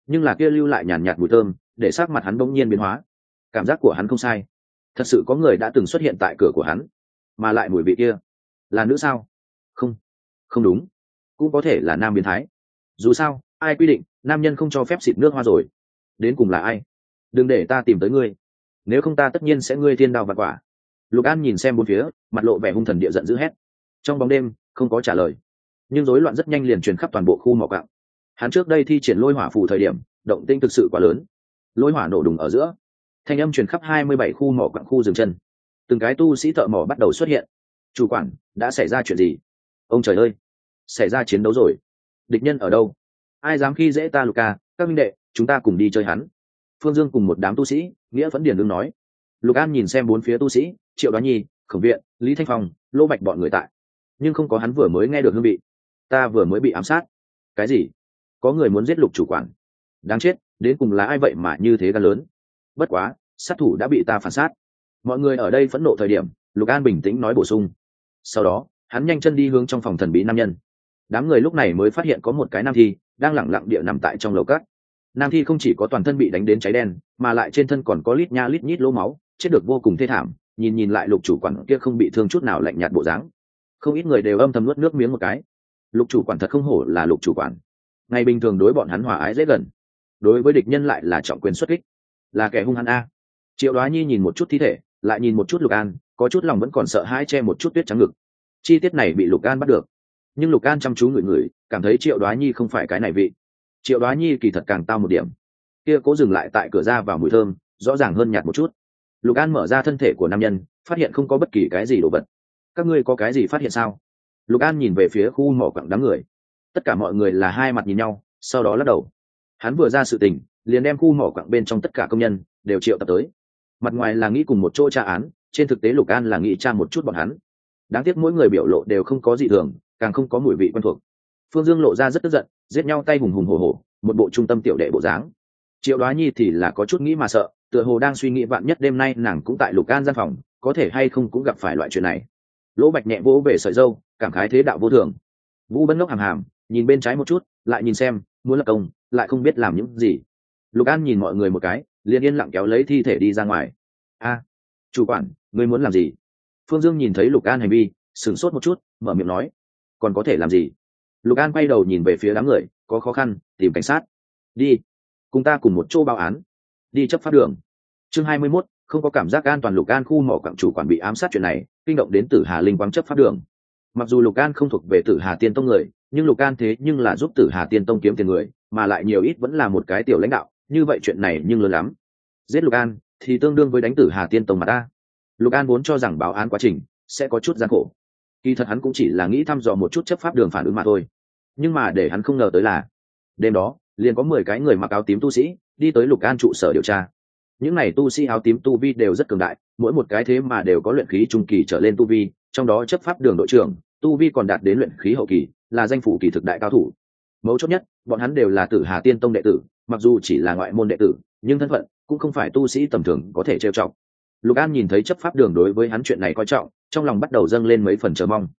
nhưng là kia lưu lại nhàn nhạt mùi thơm để sắc mặt hắn bỗng nhiên biến hóa. Cảm giác của hắn không sai, thật sự có người đã từng xuất hiện tại cửa của hắn. Mà lại mùi vị kia là nữ sao? Không, không đúng, cũng có thể là nam biến thái. Dù sao ai quy định nam nhân không cho phép xịt nước hoa rồi? Đến cùng là ai? Đừng để ta tìm tới ngươi, nếu không ta tất nhiên sẽ ngươi thiên đao vạn quả. Lục An nhìn xem bốn phía, mặt lộ vẻ hung thần địa giận dữ hét. Trong bóng đêm không có trả lời, nhưng rối loạn rất nhanh liền truyền khắp toàn bộ khu mỏ cặng. Hắn trước đây thi triển lôi hỏa phù thời điểm động tinh thực sự quá lớn, lôi hỏa nổ đùng ở giữa, thanh âm truyền khắp 27 khu mỏ quặng khu dừng chân. Từng cái tu sĩ thợ mỏ bắt đầu xuất hiện. Chủ quản, đã xảy ra chuyện gì? Ông trời ơi, xảy ra chiến đấu rồi. Địch nhân ở đâu? Ai dám khi dễ ta Luca? Các minh đệ, chúng ta cùng đi chơi hắn. Phương Dương cùng một đám tu sĩ nghĩa phẫn điền đương nói. Lục An nhìn xem bốn phía tu sĩ, Triệu Đoá Nhi, Khổng Viện, Lý Thanh Phong, Lô Bạch bọn người tại, nhưng không có hắn vừa mới nghe được hương vị. Ta vừa mới bị ám sát. Cái gì? Có người muốn giết Lục chủ quản? Đáng chết, đến cùng là ai vậy mà như thế gan lớn? Bất quá, sát thủ đã bị ta phản sát. Mọi người ở đây phẫn nộ thời điểm, Lục An bình tĩnh nói bổ sung. Sau đó hắn nhanh chân đi hướng trong phòng thần bí nam nhân. Đám người lúc này mới phát hiện có một cái nam thi đang lẳng lặng địa nằm tại trong lầu cát. Nam thi không chỉ có toàn thân bị đánh đến cháy đen, mà lại trên thân còn có lít nha lít nhít lỗ máu, chết được vô cùng thê thảm. Nhìn lại Lục chủ quản kia không bị thương chút nào, lạnh nhạt bộ dáng. Không ít người đều âm thầm nuốt nước miếng một cái. Lục chủ quản thật không hổ là Lục chủ quản, ngày bình thường đối bọn hắn hòa ái dễ gần, đối với địch nhân lại là trọng quyền xuất kích, là kẻ hung hăng a. Triệu Đoá Nhi nhìn một chút thi thể, lại nhìn một chút Lục An, có chút lòng vẫn còn sợ hãi, che một chút tuyết trắng ngực. Chi tiết này bị Lục An bắt được, nhưng Lục An chăm chú ngửi, cảm thấy Triệu Đoá Nhi không phải cái này vị. Triệu Đoá Nhi kỳ thật càng tao một điểm. Kia cố dừng lại tại cửa ra vào mùi thơm rõ ràng hơn nhạt một chút. Lục An mở ra thân thể của nam nhân, phát hiện không có bất kỳ cái gì đồ vật. Các ngươi có cái gì phát hiện sao? Lục An nhìn về phía khu mỏ quặng đám người. Tất cả mọi người là hai mặt nhìn nhau, sau đó lắc đầu. Hắn vừa ra sự tình, liền đem khu mỏ quặng bên trong tất cả công nhân đều triệu tập tới. Mặt ngoài là nghĩ cùng một chỗ tra án, trên thực tế Lục An là nghĩ tra một chút bọn hắn. Đáng tiếc mỗi người biểu lộ đều không có dị thường, càng không có mùi vị quen thuộc. Phương Dương lộ ra rất tức giận, giết nhau tay hùng hùng hổ hổ, một bộ trung tâm tiểu đệ bộ dáng. Triệu Đoá Nhi thì là có chút nghĩ mà sợ, tựa hồ đang suy nghĩ vạn nhất đêm nay nàng cũng tại Lục An gian phòng, có thể hay không cũng gặp phải loại chuyện này. Lỗ Bạch nhẹ vỗ về sợi râu, cảm khái thế đạo vô thường. Vũ Bân ngốc hàm hàm, nhìn bên trái một chút, lại nhìn xem, muốn lập công, lại không biết làm những gì. Lục An nhìn mọi người một cái, liền yên lặng kéo lấy thi thể đi ra ngoài. A, chủ quản, ngươi muốn làm gì? Phương Dương nhìn thấy Lục An hành vi, sửng sốt một chút, mở miệng nói. Còn có thể làm gì? Lục An quay đầu nhìn về phía đám người, có khó khăn, tìm cảnh sát. Đi, cùng ta cùng một chỗ báo án. Đi chấp pháp đường. Chương 21, không có cảm giác an toàn. Lục An khu mỏ quặng chủ quản bị ám sát chuyện này, kinh động đến Tử Hà Linh quang chấp pháp đường. Mặc dù Lục An không thuộc về Tử Hà Tiên Tông người, nhưng Lục An thế nhưng là giúp Tử Hà Tiên Tông kiếm tiền người, mà lại nhiều ít vẫn là một cái tiểu lãnh đạo, như vậy chuyện này nhưng lớn lắm. Giết Lục An thì tương đương với đánh Tử Hà Tiên Tông mà ta. Lục An vốn cho rằng báo án quá trình sẽ có chút gian khổ, kỳ thật hắn cũng chỉ là nghĩ thăm dò một chút chấp pháp đường phản ứng mà thôi. Nhưng mà để hắn không ngờ tới là đêm đó liền có 10 cái người mặc áo tím tu sĩ đi tới Lục An trụ sở điều tra. Những này tu sĩ áo tím tu vi đều rất cường đại, mỗi một cái thế mà đều có luyện khí trung kỳ trở lên tu vi, trong đó chấp pháp đường đội trưởng tu vi còn đạt đến luyện khí hậu kỳ, là danh phủ kỳ thực đại cao thủ. Mấu chốt nhất, bọn hắn đều là Tử Hà Tiên Tông đệ tử, mặc dù chỉ là ngoại môn đệ tử, nhưng thân phận cũng không phải tu sĩ tầm thường có thể trêu chọc. Lục An nhìn thấy chấp pháp đường đối với hắn chuyện này coi trọng, trong lòng bắt đầu dâng lên mấy phần chờ mong.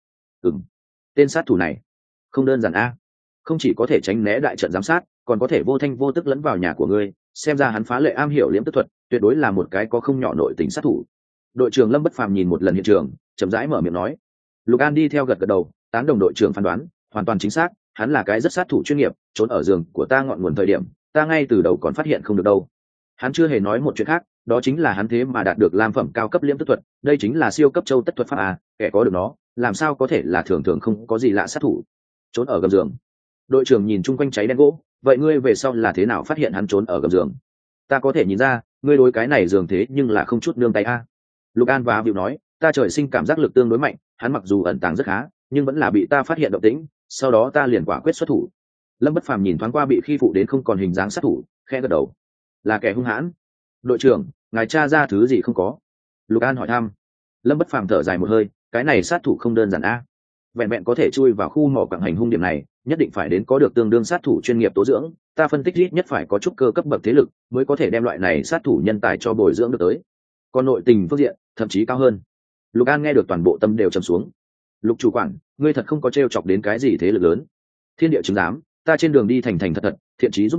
Tên sát thủ này không đơn giản a, không chỉ có thể tránh né đại trận giám sát, còn có thể vô thanh vô tức lẫn vào nhà của ngươi, xem ra hắn phá lệ am hiểu liễm tức thuật, tuyệt đối là một cái có không nhỏ nội tình sát thủ. Đội trưởng Lâm Bất Phàm nhìn một lần hiện trường, chậm rãi mở miệng nói. Lục An đi theo gật gật đầu, tán đồng đội trưởng phán đoán, hoàn toàn chính xác, hắn là cái rất sát thủ chuyên nghiệp, trốn ở giường của ta ngọn nguồn thời điểm, ta ngay từ đầu còn phát hiện không được đâu. Hắn chưa hề nói một chuyện khác, đó chính là hắn thế mà đạt được lam phẩm cao cấp liễm tức thuật, đây chính là siêu cấp châu tất thuật pháp à, kẻ có được nó, làm sao có thể là thường thường không có gì lạ sát thủ. Trốn ở gầm giường. Đội trưởng nhìn chung quanh cháy đen gỗ, vậy ngươi về sau là thế nào phát hiện hắn trốn ở gầm giường? Ta có thể nhìn ra, ngươi đối cái này giường thế nhưng là không chút nương tay a. Lục An và Vịu nói, ta trời sinh cảm giác lực tương đối mạnh, hắn mặc dù ẩn tàng rất khá, nhưng vẫn là bị ta phát hiện động tĩnh, sau đó ta liền quả quyết xuất thủ. Lâm Bất Phàm nhìn thoáng qua bị khi phụ đến không còn hình dáng sát thủ, khẽ gật đầu. Là kẻ hung hãn. Đội trưởng, ngài tra ra thứ gì không có? Lục An hỏi thăm. Lâm Bất Phàm thở dài một hơi, cái này sát thủ không đơn giản a. Vẹn vẹn có thể chui vào khu mỏ quặng hành hung điểm này, nhất định phải đến có được tương đương sát thủ chuyên nghiệp tố dưỡng, ta phân tích ít nhất phải có chút cơ cấp bậc thế lực mới có thể đem loại này sát thủ nhân tài cho bồi dưỡng được tới. Còn nội tình phương diện thậm chí cao hơn. Lục An nghe được toàn bộ tâm đều trầm xuống. Lục chủ quản, ngươi thật không có trêu chọc đến cái gì thế lực lớn. Thiên địa chứng giám, ta trên đường đi thành thật thật, thiện chí giúp người,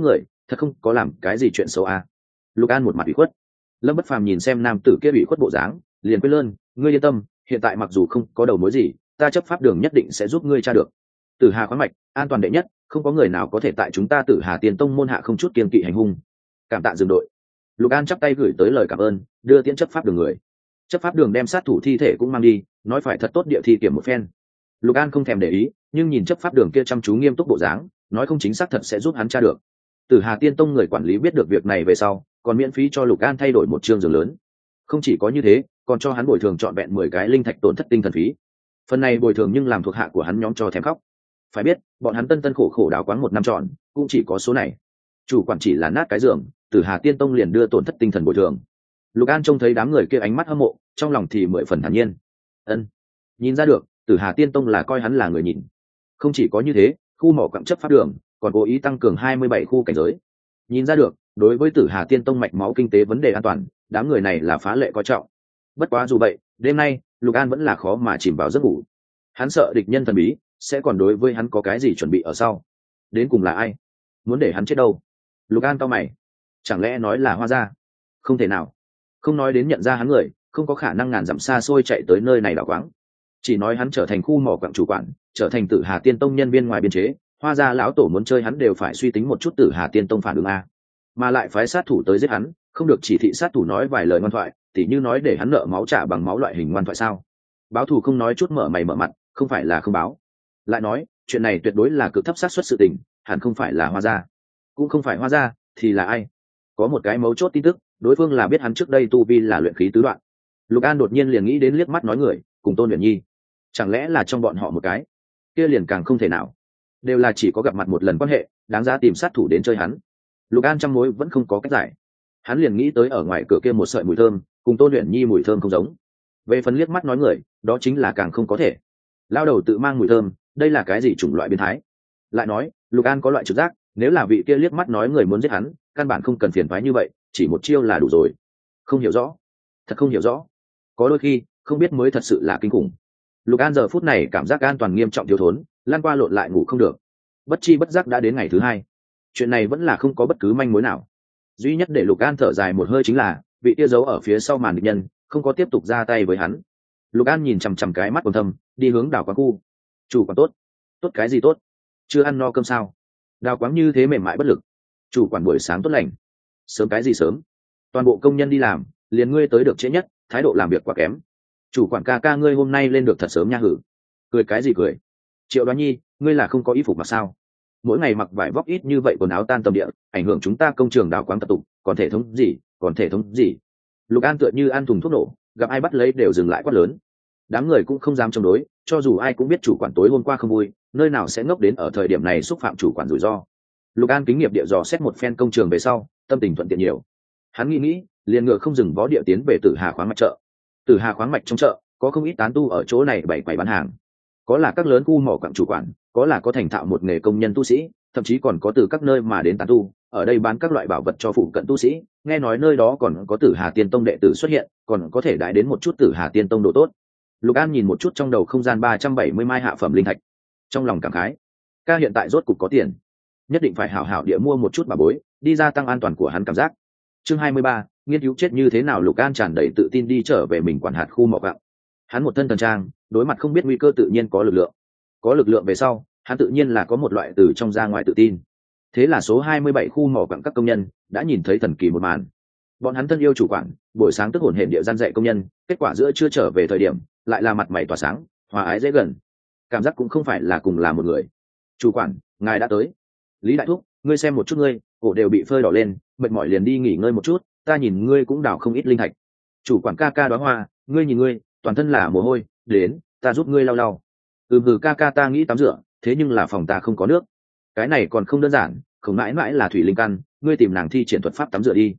thật không có làm cái gì chuyện xấu à. Lục An một mặt ủy khuất. Lâm Bất Phàm nhìn xem nam tử kia ủy khuất bộ dáng, liền quên lơn, ngươi yên tâm, hiện tại mặc dù không có đầu mối gì, ta chấp pháp đường nhất định sẽ giúp ngươi tra được. Tử Hà khoáng mạch, an toàn đệ nhất, không có người nào có thể tại chúng ta Tử Hà Tiên Tông môn hạ không chút kiêng kỵ hành hung. Cảm tạ dừng đội. Lục An chắp tay gửi tới lời cảm ơn, đưa tiễn chấp pháp đường người. Chấp pháp đường đem sát thủ thi thể cũng mang đi, nói phải thật tốt địa thi kiểm một phen. Lục An không thèm để ý, nhưng nhìn chấp pháp đường kia chăm chú nghiêm túc bộ dáng, nói không chính xác thật sẽ giúp hắn tra được. Tử Hà Tiên Tông người quản lý biết được việc này về sau, còn miễn phí cho Lục An thay đổi một chương giường lớn. Không chỉ có như thế, còn cho hắn bồi thường trọn vẹn 10 cái linh thạch tổn thất tinh thần phí. Phần này bồi thường nhưng làm thuộc hạ của hắn nhóm cho thèm khóc. Phải biết, bọn hắn tân tân khổ khổ đào quáng 1 năm trọn, cũng chỉ có số này. Chủ quản chỉ là nát cái giường, Tử Hà Tiên Tông liền đưa tổn thất tinh thần bồi thường. Lục An trông thấy đám người kia ánh mắt hâm mộ, trong lòng thì 10 phần thản nhiên. Ân, nhìn ra được, Tử Hà Tiên Tông là coi hắn là người nhìn. Không chỉ có như thế, khu mỏ quặng chấp pháp đường còn cố ý tăng cường 27 khu cảnh giới. Nhìn ra được, đối với Tử Hà Tiên Tông mạch máu kinh tế vấn đề an toàn, đám người này là phá lệ coi trọng. Bất quá dù vậy, đêm nay Lục An vẫn là khó mà chìm vào giấc ngủ. Hắn sợ địch nhân thần bí sẽ còn đối với hắn có cái gì chuẩn bị ở sau. Đến cùng là ai muốn để hắn chết đâu? Lục An cau mày, chẳng lẽ nói là Hoa Gia? Không thể nào. Không nói đến nhận ra hắn người, không có khả năng ngàn dặm xa xôi chạy tới nơi này đào quáng. Chỉ nói hắn trở thành khu mỏ quặng chủ quản, trở thành Tử Hà Tiên Tông nhân viên ngoài biên chế, Hoa Gia lão tổ muốn chơi hắn đều phải suy tính một chút Tử Hà Tiên Tông phản ứng a. Mà lại phái sát thủ tới giết hắn, không được chỉ thị sát thủ nói vài lời ngoan thoại, tỉ như nói để hắn nợ máu trả bằng máu loại hình ngoan thoại sao? Báo thù không nói chút mở mày mở mặt, không phải là không báo. Lại nói, chuyện này tuyệt đối là cực thấp xác suất sự tình, hẳn không phải là Hoa Gia. Cũng không phải Hoa Gia, thì là ai? Có một cái mấu chốt tin tức, đối phương là biết hắn trước đây tu vi là luyện khí tứ đoạn. Lục An đột nhiên liền nghĩ đến liếc mắt nói người, cùng Tôn Uyển Nhi. Chẳng lẽ là trong bọn họ một cái? Kia liền càng không thể nào. Đều là chỉ có gặp mặt một lần quan hệ, đáng giá tìm sát thủ đến chơi hắn. Lục An trăm mối vẫn không có cách giải. Hắn liền nghĩ tới ở ngoài cửa kia một sợi mùi thơm, cùng Tôn Uyển Nhi mùi thơm không giống. Về phần liếc mắt nói người, đó chính là càng không có thể. Lao đầu tự mang mùi thơm, đây là cái gì chủng loại biến thái? Lại nói, Lục An có loại trực giác, nếu là vị kia liếc mắt nói người muốn giết hắn, căn bản không cần phiền toái như vậy, chỉ một chiêu là đủ rồi. Không hiểu rõ, thật không hiểu rõ. Có đôi khi, không biết mới thật sự là kinh khủng. Lục An giờ phút này cảm giác an toàn nghiêm trọng thiếu thốn, lan qua lộn lại ngủ không được. Bất chi bất giác đã đến ngày thứ 2. Chuyện này vẫn là không có bất cứ manh mối nào. Duy nhất để Lục An thở dài một hơi chính là vị kia giấu ở phía sau màn địch nhân không có tiếp tục ra tay với hắn. Lục An nhìn chằm chằm cái mắt còn thâm, đi hướng đào quán khu. Chủ quản tốt? Tốt cái gì tốt? Chưa ăn no cơm sao? Đào quán như thế mềm mại bất lực. Chủ quản buổi sáng tốt lành. Sớm cái gì sớm? Toàn bộ công nhân đi làm, liền ngươi tới được trễ nhất, thái độ làm việc quá kém. Chủ quản ca ca ngươi hôm nay lên được thật sớm nha hử. Cười cái gì cười? Triệu Đoá Nhi, ngươi là không có y phục mặc sao? Mỗi ngày mặc vải vóc ít như vậy quần áo tan tầm địa, ảnh hưởng chúng ta công trường đào quáng tập tục, còn thể thống gì? Còn thể thống gì? Lục An tựa như ăn thùng thuốc nổ, gặp ai bắt lấy đều dừng lại quát lớn. Đám người cũng không dám chống đối, cho dù ai cũng biết chủ quản tối hôm qua không vui, nơi nào sẽ ngốc đến ở thời điểm này xúc phạm chủ quản rủi ro. Lục An kính nghiệp địa dò xét một phen công trường về sau, tâm tình thuận tiện nhiều. Hắn nghĩ, liền ngựa không dừng vó địa tiến về Tử Hà khoáng mạch chợ. Tử Hà khoáng mạch trong chợ có không ít tán tu ở chỗ này bày quầy bán hàng, có là các lớn khu mỏ quặng chủ quản, có là có thành thạo một nghề công nhân tu sĩ, thậm chí còn có từ các nơi mà đến tán tu ở đây bán các loại bảo vật cho phụ cận tu sĩ. Nghe nói nơi đó còn có Tử Hà Tiên Tông đệ tử xuất hiện, còn có thể đãi đến một chút Tử Hà Tiên Tông đồ tốt. Lục An nhìn một chút trong đầu không gian 370 mai hạ phẩm linh thạch, trong lòng cảm khái, ca hiện tại rốt cục có tiền, nhất định phải hảo hảo địa mua một chút bảo bối, đi gia tăng an toàn của hắn cảm giác. Chương 23, nghiên cứu chết như thế nào. Lục An tràn đầy tự tin đi trở về mình quản hạt khu mỏ quặng. Hắn một thân thần trang, đối mặt không biết nguy cơ tự nhiên có lực lượng. Có lực lượng về sau, hắn tự nhiên là có một loại từ trong ra ngoài tự tin. Thế là số 27 khu mỏ quặng các công nhân đã nhìn thấy thần kỳ một màn. Bọn hắn thân yêu chủ quản, buổi sáng tức hồn hển địa gian dạy công nhân, kết quả giữa chưa trở về thời điểm, lại là mặt mày tỏa sáng, hòa ái dễ gần. Cảm giác cũng không phải là cùng là một người. Chủ quản, ngài đã tới. Lý đại thúc, ngươi xem một chút ngươi, cổ đều bị phơi đỏ lên, mệt mỏi liền đi nghỉ ngơi một chút, ta nhìn ngươi cũng đào không ít linh thạch. Chủ quản ca ca Đóa Hoa, ngươi nhìn ngươi, toàn thân là mồ hôi, đến, ta giúp ngươi lau lau. Hừ ca ca ta nghĩ tắm rửa, thế nhưng là phòng ta không có nước. Cái này còn không đơn giản, không mãi mãi là thủy linh căn, ngươi tìm nàng thi triển thuật pháp tắm rửa đi.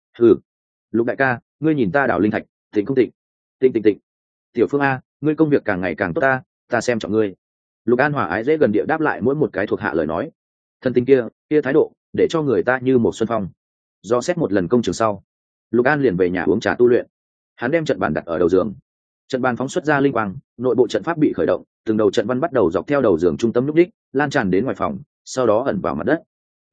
Lục đại ca, ngươi nhìn ta đào linh thạch, tịnh không tịnh? Tịnh. Tiểu Phương A, ngươi công việc càng ngày càng tốt ta xem trọng ngươi. Lục An hòa ái dễ gần địa đáp lại mỗi một cái thuộc hạ lời nói. Thân tình kia thái độ, để cho người ta như một xuân phong. Do xét một lần công trường sau, Lục An liền về nhà uống trà tu luyện. Hắn đem trận bàn đặt ở đầu giường. Trận bàn phóng xuất ra linh quang, nội bộ trận pháp bị khởi động, từng đầu trận văn bắt đầu dọc theo đầu giường trung tâm lúc đích, lan tràn đến ngoài phòng, sau đó ẩn vào mặt đất.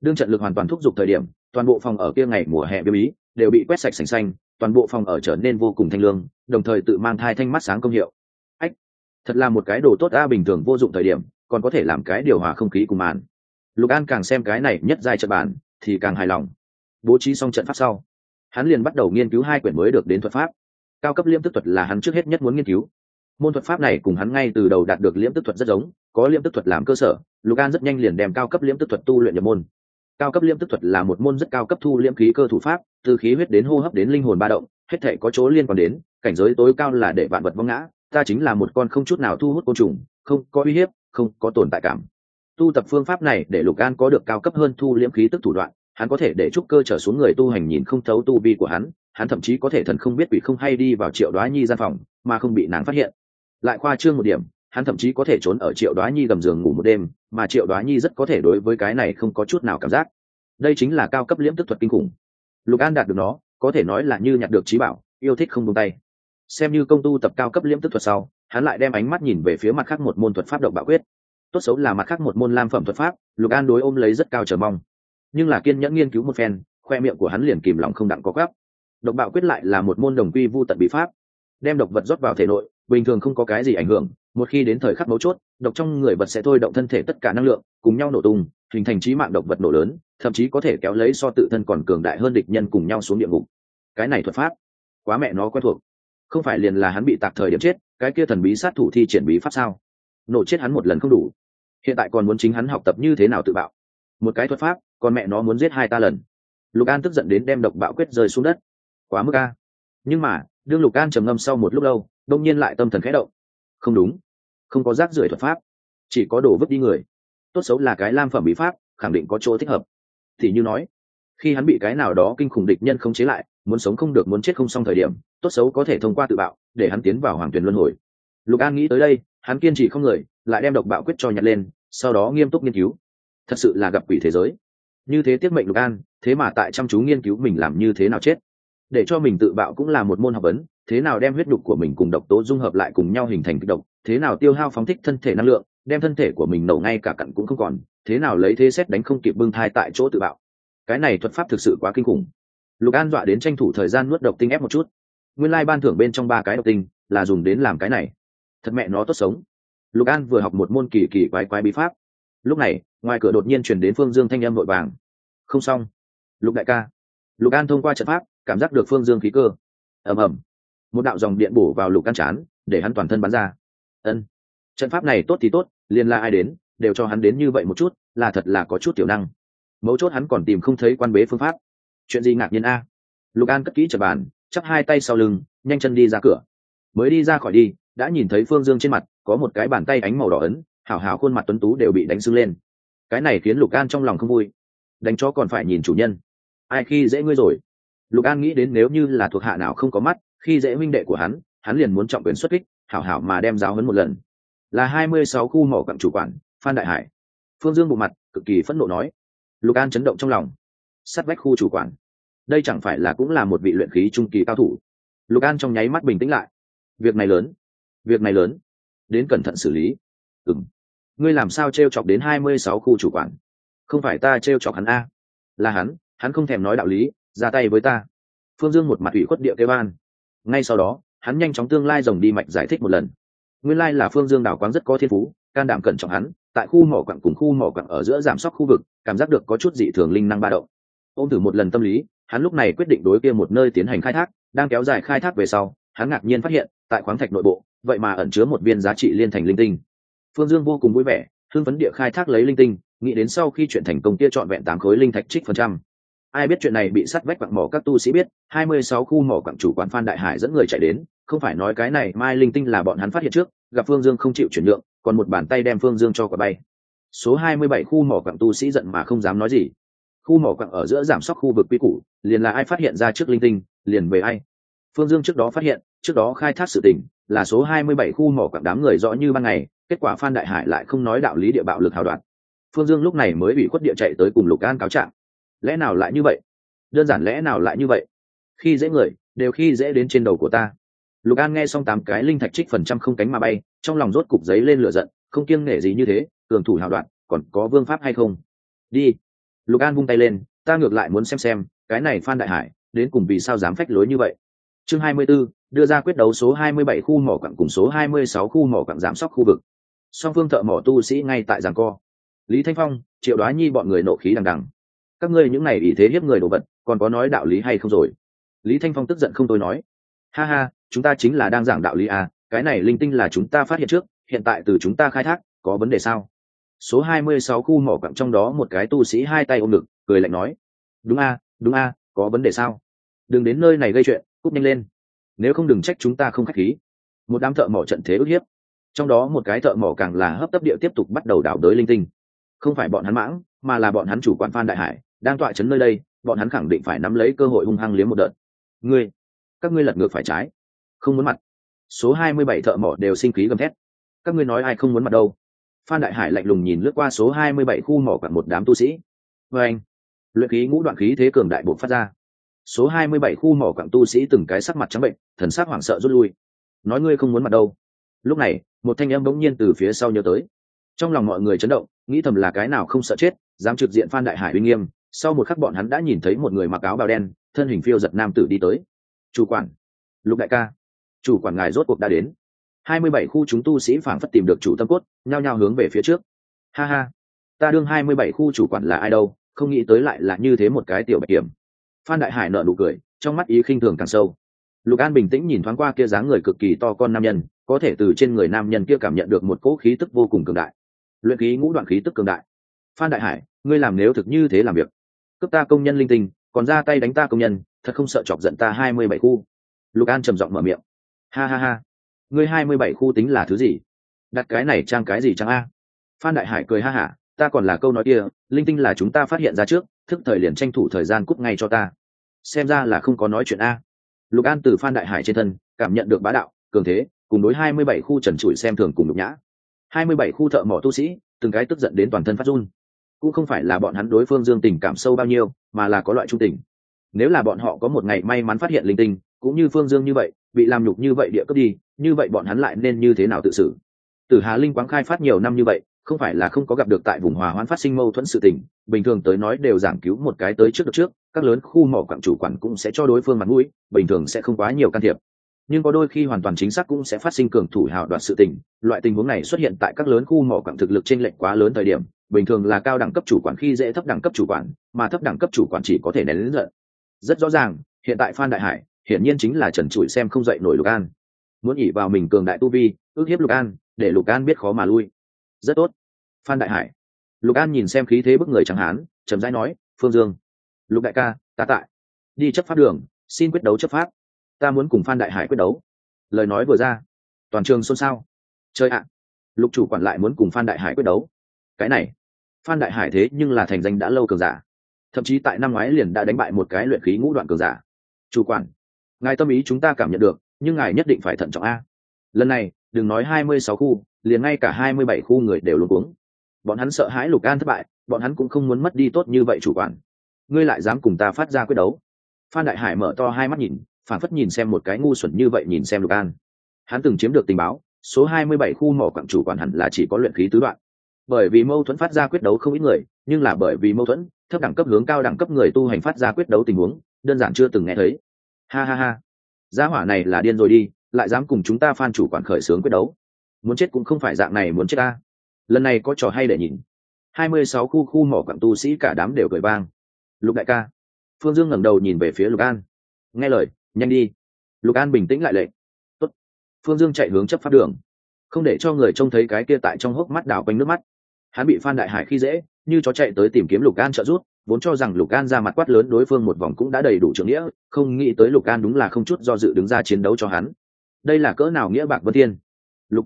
đương trận lực hoàn toàn thúc giục thời điểm, toàn bộ phòng ở kia ngày mùa hè biếu ý đều bị quét sạch sành xanh, toàn bộ phòng ở trở nên vô cùng thanh lương, đồng thời tự mang thai thanh mắt sáng công hiệu. Ách, thật là một cái đồ tốt a, bình thường vô dụng thời điểm còn có thể làm cái điều hòa không khí cùng màn. Lục An càng xem cái này nhất giai trận bàn thì càng hài lòng. Bố trí xong trận pháp sau, hắn liền bắt đầu nghiên cứu hai quyển mới được đến thuật pháp. Cao cấp liễm tức thuật là hắn trước hết nhất muốn nghiên cứu. Môn thuật pháp này cùng hắn ngay từ đầu đạt được liễm tức thuật rất giống, có liễm tức thuật làm cơ sở, Lục An rất nhanh liền đem cao cấp liễm tức thuật tu luyện nhập môn. Cao cấp liễm tức thuật là một môn rất cao cấp thu liễm khí cơ thủ pháp, từ khí huyết đến hô hấp đến linh hồn ba động, hết thảy có chỗ liên quan đến, cảnh giới tối cao là để vạn vật vong ngã, ta chính là một con không chút nào thu hút côn trùng, không có uy hiếp, không có tồn tại cảm. Tu tập phương pháp này để Lục An có được cao cấp hơn thu liễm khí tức thủ đoạn, hắn có thể để trúc cơ trở xuống người tu hành nhìn không thấu tu vi của hắn thậm chí có thể thần không biết quỷ không hay đi vào Triệu Đoá Nhi gian phòng mà không bị nàng phát hiện. Lại khoa trương một điểm, hắn thậm chí có thể trốn ở Triệu Đoá Nhi gầm giường ngủ một đêm, mà Triệu Đoá Nhi rất có thể đối với cái này không có chút nào cảm giác. Đây chính là cao cấp liễm tức thuật kinh khủng. Lục An đạt được nó, có thể nói là như nhặt được trí bảo, yêu thích không buông tay. Xem như công tu tập cao cấp liễm tức thuật sau, hắn lại đem ánh mắt nhìn về phía mặt khác một môn thuật pháp độc bạo quyết. Tốt xấu là mặt khác một môn lam phẩm thuật pháp, Lục An đối ôm lấy rất cao chờ mong. Nhưng là kiên nhẫn nghiên cứu một phen, khoe miệng của hắn liền kìm lòng không đặng có gắp. Độc bạo quyết lại là một môn đồng quy vu tận bí pháp, đem độc vật rót vào thể nội, bình thường không có cái gì ảnh hưởng, một khi đến thời khắc mấu chốt, độc trong người vật sẽ thôi động thân thể tất cả năng lượng, cùng nhau nổ tung, hình thành chí mạng độc vật nổ lớn, thậm chí có thể kéo lấy so tự thân còn cường đại hơn địch nhân cùng nhau xuống địa ngục. Cái này thuật pháp, quá mẹ nó quen thuộc. Không phải liền là hắn bị tạc thời điểm chết, cái kia thần bí sát thủ thi triển bí pháp sao? Nổ chết hắn một lần không đủ, hiện tại còn muốn chính hắn học tập như thế nào tự bạo. Một cái thuật pháp, còn mẹ nó muốn giết hai ta lần. Lục An tức giận đến đem độc bạo quyết rơi xuống đất. Quá mức a. Nhưng mà, đương Lục An trầm ngâm sau một lúc lâu, đông nhiên lại tâm thần khẽ động. Không đúng, không có rác rưởi thuật pháp, chỉ có đổ vứt đi người. Tốt xấu là cái lam phẩm bí pháp, khẳng định có chỗ thích hợp. Thì như nói, khi hắn bị cái nào đó kinh khủng địch nhân khống chế lại, muốn sống không được muốn chết không xong thời điểm, tốt xấu có thể thông qua tự bạo để hắn tiến vào hoàng tuyển luân hồi. Lục An nghĩ tới đây, hắn kiên trì không người, lại đem độc bạo quyết cho nhặt lên, sau đó nghiêm túc nghiên cứu. Thật sự là gặp quỷ thế giới. Như thế tiết mệnh Lục An, thế mà tại chăm chú nghiên cứu mình làm như thế nào chết. Để cho mình tự bạo cũng là một môn học vấn, thế nào đem huyết nhục của mình cùng độc tố dung hợp lại cùng nhau hình thành kịch độc, thế nào tiêu hao phóng thích thân thể năng lượng, đem thân thể của mình nổ ngay cả cặn cũng không còn, thế nào lấy thế xét đánh không kịp bưng thai tại chỗ tự bạo. Cái này thuật pháp thực sự quá kinh khủng. Lục An dọa đến tranh thủ thời gian nuốt độc tinh ép một chút. Nguyên lai ban thưởng bên trong 3 cái độc tinh là dùng đến làm cái này. Thật mẹ nó tốt sống. Lục An vừa học một môn kỳ kỳ quái quái bí pháp. Lúc này, ngoài cửa đột nhiên truyền đến Phương Dương thanh âm vội vàng. Không xong. Lục đại ca. Lục An thông qua trận pháp, cảm giác được Phương Dương khí cơ. Ầm ầm. Một đạo dòng điện bổ vào Lục An trán, để hắn toàn thân bắn ra. Ân. Trận pháp này tốt thì tốt, liền là ai đến, đều cho hắn đến như vậy một chút, là thật là có chút tiểu năng. Mấu chốt hắn còn tìm không thấy quan bế phương pháp. Chuyện gì ngạc nhiên a? Lục An cất kỹ trận bàn, chắp hai tay sau lưng, nhanh chân đi ra cửa. Mới đi ra khỏi đi, đã nhìn thấy Phương Dương trên mặt có một cái bàn tay ánh màu đỏ ấn, hảo hảo khuôn mặt tuấn tú đều bị đánh sưng lên. Cái này khiến Lục An trong lòng không vui. Đánh chó còn phải nhìn chủ nhân. Ai khi dễ ngươi rồi? Lục An nghĩ đến nếu như là thuộc hạ nào không có mắt, khi dễ huynh đệ của hắn liền muốn trọng quyền xuất kích, hảo hảo mà đem giáo huấn một lần. Là 26 khu mỏ quặng chủ quản, Phan Đại Hải. Phương Dương bộ mặt cực kỳ phẫn nộ nói. Lục An chấn động trong lòng. Sát vách khu chủ quản, đây chẳng phải là cũng là một vị luyện khí trung kỳ cao thủ. Lục An trong nháy mắt bình tĩnh lại. Việc này lớn, đến cẩn thận xử lý. Ngươi làm sao t chọc đến 26 khu chủ quản? Không phải ta t chọc hắn a, là hắn không thèm nói đạo lý, ra tay với ta. Phương Dương một mặt ủy khuất địa kêu van. Ngay sau đó, hắn nhanh chóng tương lai rồng đi mạch giải thích một lần. Nguyên lai là Phương Dương đào quáng rất có thiên phú, can đảm cẩn trọng hắn, tại khu mỏ quặng cùng khu mỏ quặng ở giữa giảm sóc khu vực, cảm giác được có chút dị thường linh năng ba động. Ôm thử một lần tâm lý, hắn lúc này quyết định đối kia một nơi tiến hành khai thác, đang kéo dài khai thác về sau, hắn ngạc nhiên phát hiện, tại khoáng thạch nội bộ, vậy mà ẩn chứa một viên giá trị liên thành linh tinh. Phương Dương vô cùng vui vẻ, hưng phấn địa khai thác lấy linh tinh, nghĩ đến sau khi chuyện thành công kia trọn vẹn 8 khối linh thạch trích phần trăm. Ai biết chuyện này bị sắt vách quặng mỏ các tu sĩ biết, 26 khu mỏ quặng chủ quản Phan Đại Hải dẫn người chạy đến, không phải nói cái này mai linh tinh là bọn hắn phát hiện trước, gặp Phương Dương không chịu chuyển nhượng, còn một bàn tay đem Phương Dương cho quả bay. Số 27 khu mỏ quặng tu sĩ giận mà không dám nói gì. Khu mỏ quặng ở giữa giảm sóc khu vực quy củ, liền là ai phát hiện ra trước linh tinh, liền về ai. Phương Dương trước đó phát hiện, trước đó khai thác sự tình, là số 27 khu mỏ quặng đám người rõ như ban ngày, kết quả Phan Đại Hải lại không nói đạo lý địa bạo lực hào đoạt. Phương Dương lúc này mới bị khuất địa chạy tới cùng Lục An cáo trạng. Lẽ nào lại như vậy? Đơn giản lẽ nào lại như vậy? Khi dễ người, đều khi dễ đến trên đầu của ta. Lục An nghe xong 8 cái linh thạch trích phần trăm không cánh mà bay, trong lòng rốt cục giấy lên lửa giận, không kiêng nể gì như thế, cường thủ hào đoạt, còn có vương pháp hay không? Đi. Lục An vung tay lên, ta ngược lại muốn xem cái này Phan Đại Hải đến cùng vì sao dám phách lối như vậy. Chương 24, đưa ra quyết đấu số 27 khu mỏ quặng cùng số 26 khu mỏ quặng giám sóc khu vực. Song phương thợ mỏ tu sĩ ngay tại giằng co. Lý Thanh Phong, Triệu Đoá Nhi bọn người nộ khí đằng đằng. Các ngươi những này ý thế hiếp người đồ vật, còn có nói đạo lý hay không rồi? Lý Thanh Phong tức giận không thôi nói. Ha ha, chúng ta chính là đang giảng đạo lý à, cái này linh tinh là chúng ta phát hiện trước, hiện tại từ chúng ta khai thác, có vấn đề sao? Số 26 khu mỏ quặng trong đó một cái tu sĩ hai tay ôm ngực, cười lạnh nói. Đúng a, có vấn đề sao? Đừng đến nơi này gây chuyện, cút nhanh lên. Nếu không đừng trách chúng ta không khách khí. Một đám thợ mỏ trận thế ức hiếp. Trong đó một cái thợ mỏ càng là hấp tấp địa tiếp tục bắt đầu đào đới linh tinh. Không phải bọn hắn mãng, mà là bọn hắn chủ quản Phan Đại Hải đang tọa trấn nơi đây, bọn hắn khẳng định phải nắm lấy cơ hội hung hăng liếm một đợt. Các ngươi lật ngược phải trái, không muốn mặt. Số 27 thợ mỏ đều sinh khí gầm thét. Các ngươi nói ai không muốn mặt đâu? Phan Đại Hải lạnh lùng nhìn lướt qua số 27 khu mỏ quặng một đám tu sĩ. Và anh, luyện khí ngũ đoạn khí thế cường đại bộc phát ra. Số 27 khu mỏ quặng tu sĩ từng cái sắc mặt trắng bệnh, thần sắc hoảng sợ rút lui. Nói ngươi không muốn mặt đâu? Lúc này, một thanh âm bỗng nhiên từ phía sau nhớ tới. Trong lòng mọi người chấn động, nghĩ thầm là cái nào không sợ chết, dám trực diện Phan Đại Hải uy nghiêm. Sau một khắc bọn hắn đã nhìn thấy một người mặc áo bào đen, thân hình phiêu giật nam tử đi tới. Chủ quản, Lục đại ca, chủ quản ngài rốt cuộc đã đến. 27 khu chúng tu sĩ phảng phất tìm được chủ tâm cốt, nhao nhao hướng về phía trước. Ha ha, ta đương 27 khu chủ quản là ai đâu, không nghĩ tới lại là như thế một cái tiểu bạch kiểm. Phan Đại Hải nở nụ cười, trong mắt ý khinh thường càng sâu. Lục An bình tĩnh nhìn thoáng qua kia dáng người cực kỳ to con nam nhân, có thể từ trên người nam nhân kia cảm nhận được một cỗ khí tức vô cùng cường đại. Luyện khí ngũ đoạn khí tức cường đại. Phan Đại Hải, ngươi làm nếu thực như thế làm việc, cướp ta công nhân linh tinh, còn ra tay đánh ta công nhân, thật không sợ chọc giận ta 27 khu. Lục An trầm giọng mở miệng. Ha ha ha, ngươi 27 khu tính là thứ gì? Đặt cái này trang cái gì trang a? Phan Đại Hải cười ha hả, ta còn là câu nói kia, linh tinh là chúng ta phát hiện ra trước, thức thời liền tranh thủ thời gian cút ngay cho ta. Xem ra là không có nói chuyện a. Lục An từ Phan Đại Hải trên thân cảm nhận được bá đạo, cường thế, cùng đối 27 khu trần trụi xem thường cùng nhục nhã. 27 khu thợ mỏ tu sĩ, từng cái tức giận đến toàn thân phát run. Cũng không phải là bọn hắn đối phương Dương tình cảm sâu bao nhiêu, mà là có loại trung tình. Nếu là bọn họ có một ngày may mắn phát hiện linh tinh, cũng như Phương Dương như vậy, bị làm nhục như vậy địa cấp đi, như vậy bọn hắn lại nên như thế nào tự xử? Tử Hà Linh quáng khai phát nhiều năm như vậy, không phải là không có gặp được tại vùng Hòa Hoãn phát sinh mâu thuẫn sự tình, bình thường tới nói đều giảng cứu một cái tới trước được trước, các lớn khu mỏ quặng chủ quản cũng sẽ cho đối phương mặt mũi, bình thường sẽ không quá nhiều can thiệp. Nhưng có đôi khi hoàn toàn chính xác cũng sẽ phát sinh cường thủ hào đoạt sự tình, loại tình huống này xuất hiện tại các lớn khu mỏ quặng thực lực chênh lệch quá lớn thời điểm, bình thường là cao đẳng cấp chủ quản khi dễ thấp đẳng cấp chủ quản, mà thấp đẳng cấp chủ quản chỉ có thể nén lớn giận. Rất rõ ràng, hiện tại Phan Đại Hải hiển nhiên chính là trần trụi xem không dậy nổi Lục An, muốn ỷ vào mình cường đại tu vi, ước hiếp Lục An, để Lục An biết khó mà lui. Rất tốt, Phan Đại Hải. Lục An nhìn xem khí thế bức người trắng hán, chậm rãi nói, Phương Dương, Lục đại ca, ta tại, đi chấp pháp đường, xin quyết đấu chấp pháp, ta muốn cùng Phan Đại Hải quyết đấu. Lời nói vừa ra, toàn trường xôn xao. Chơi ạ, Lục chủ quản lại muốn cùng Phan Đại Hải quyết đấu. Cái này, Phan Đại Hải thế nhưng là thành danh đã lâu cường giả, thậm chí tại năm ngoái liền đã đánh bại một cái luyện khí ngũ đoạn cường giả. Chủ quản, ngài tâm ý chúng ta cảm nhận được, nhưng ngài nhất định phải thận trọng a. Lần này đừng nói 26 khu, liền ngay cả 27 khu người đều luống cuống. Bọn hắn sợ hãi Lục An thất bại, bọn hắn cũng không muốn mất đi tốt như vậy chủ quản. Ngươi lại dám cùng ta phát ra quyết đấu? Phan Đại Hải mở to hai mắt nhìn, phản phất nhìn xem một cái ngu xuẩn như vậy nhìn xem Lục An. Hắn từng chiếm được tình báo, số 27 khu mỏ quặng chủ quản hẳn là chỉ có luyện khí tứ đoạn. Bởi vì mâu thuẫn phát ra quyết đấu không ít người, nhưng là bởi vì mâu thuẫn, thấp đẳng cấp hướng cao đẳng cấp người tu hành phát ra quyết đấu tình huống, đơn giản chưa từng nghe thấy. Ha ha ha, gia hỏa này là điên rồi đi, lại dám cùng chúng ta Phan chủ quản khởi xướng quyết đấu. Muốn chết cũng không phải dạng này muốn chết ta. Lần này có trò hay để nhìn. 26 khu mỏ quặng tu sĩ cả đám đều cười vang. Lục đại ca. Phương Dương ngẩng đầu nhìn về phía Lục An. Nghe lời, nhanh đi. Lục An bình tĩnh lại lệnh. Tốt. Phương Dương chạy hướng chấp pháp đường, không để cho người trông thấy cái kia tại trong hốc mắt đảo quanh nước mắt. Hắn bị Phan Đại Hải khi dễ, như chó chạy tới tìm kiếm Lục An trợ giúp, vốn cho rằng Lục An ra mặt quát lớn đối phương một vòng cũng đã đầy đủ trưởng nghĩa, không nghĩ tới Lục An đúng là không chút do dự đứng ra chiến đấu cho hắn. Đây là cỡ nào nghĩa bạc vân thiên. Lục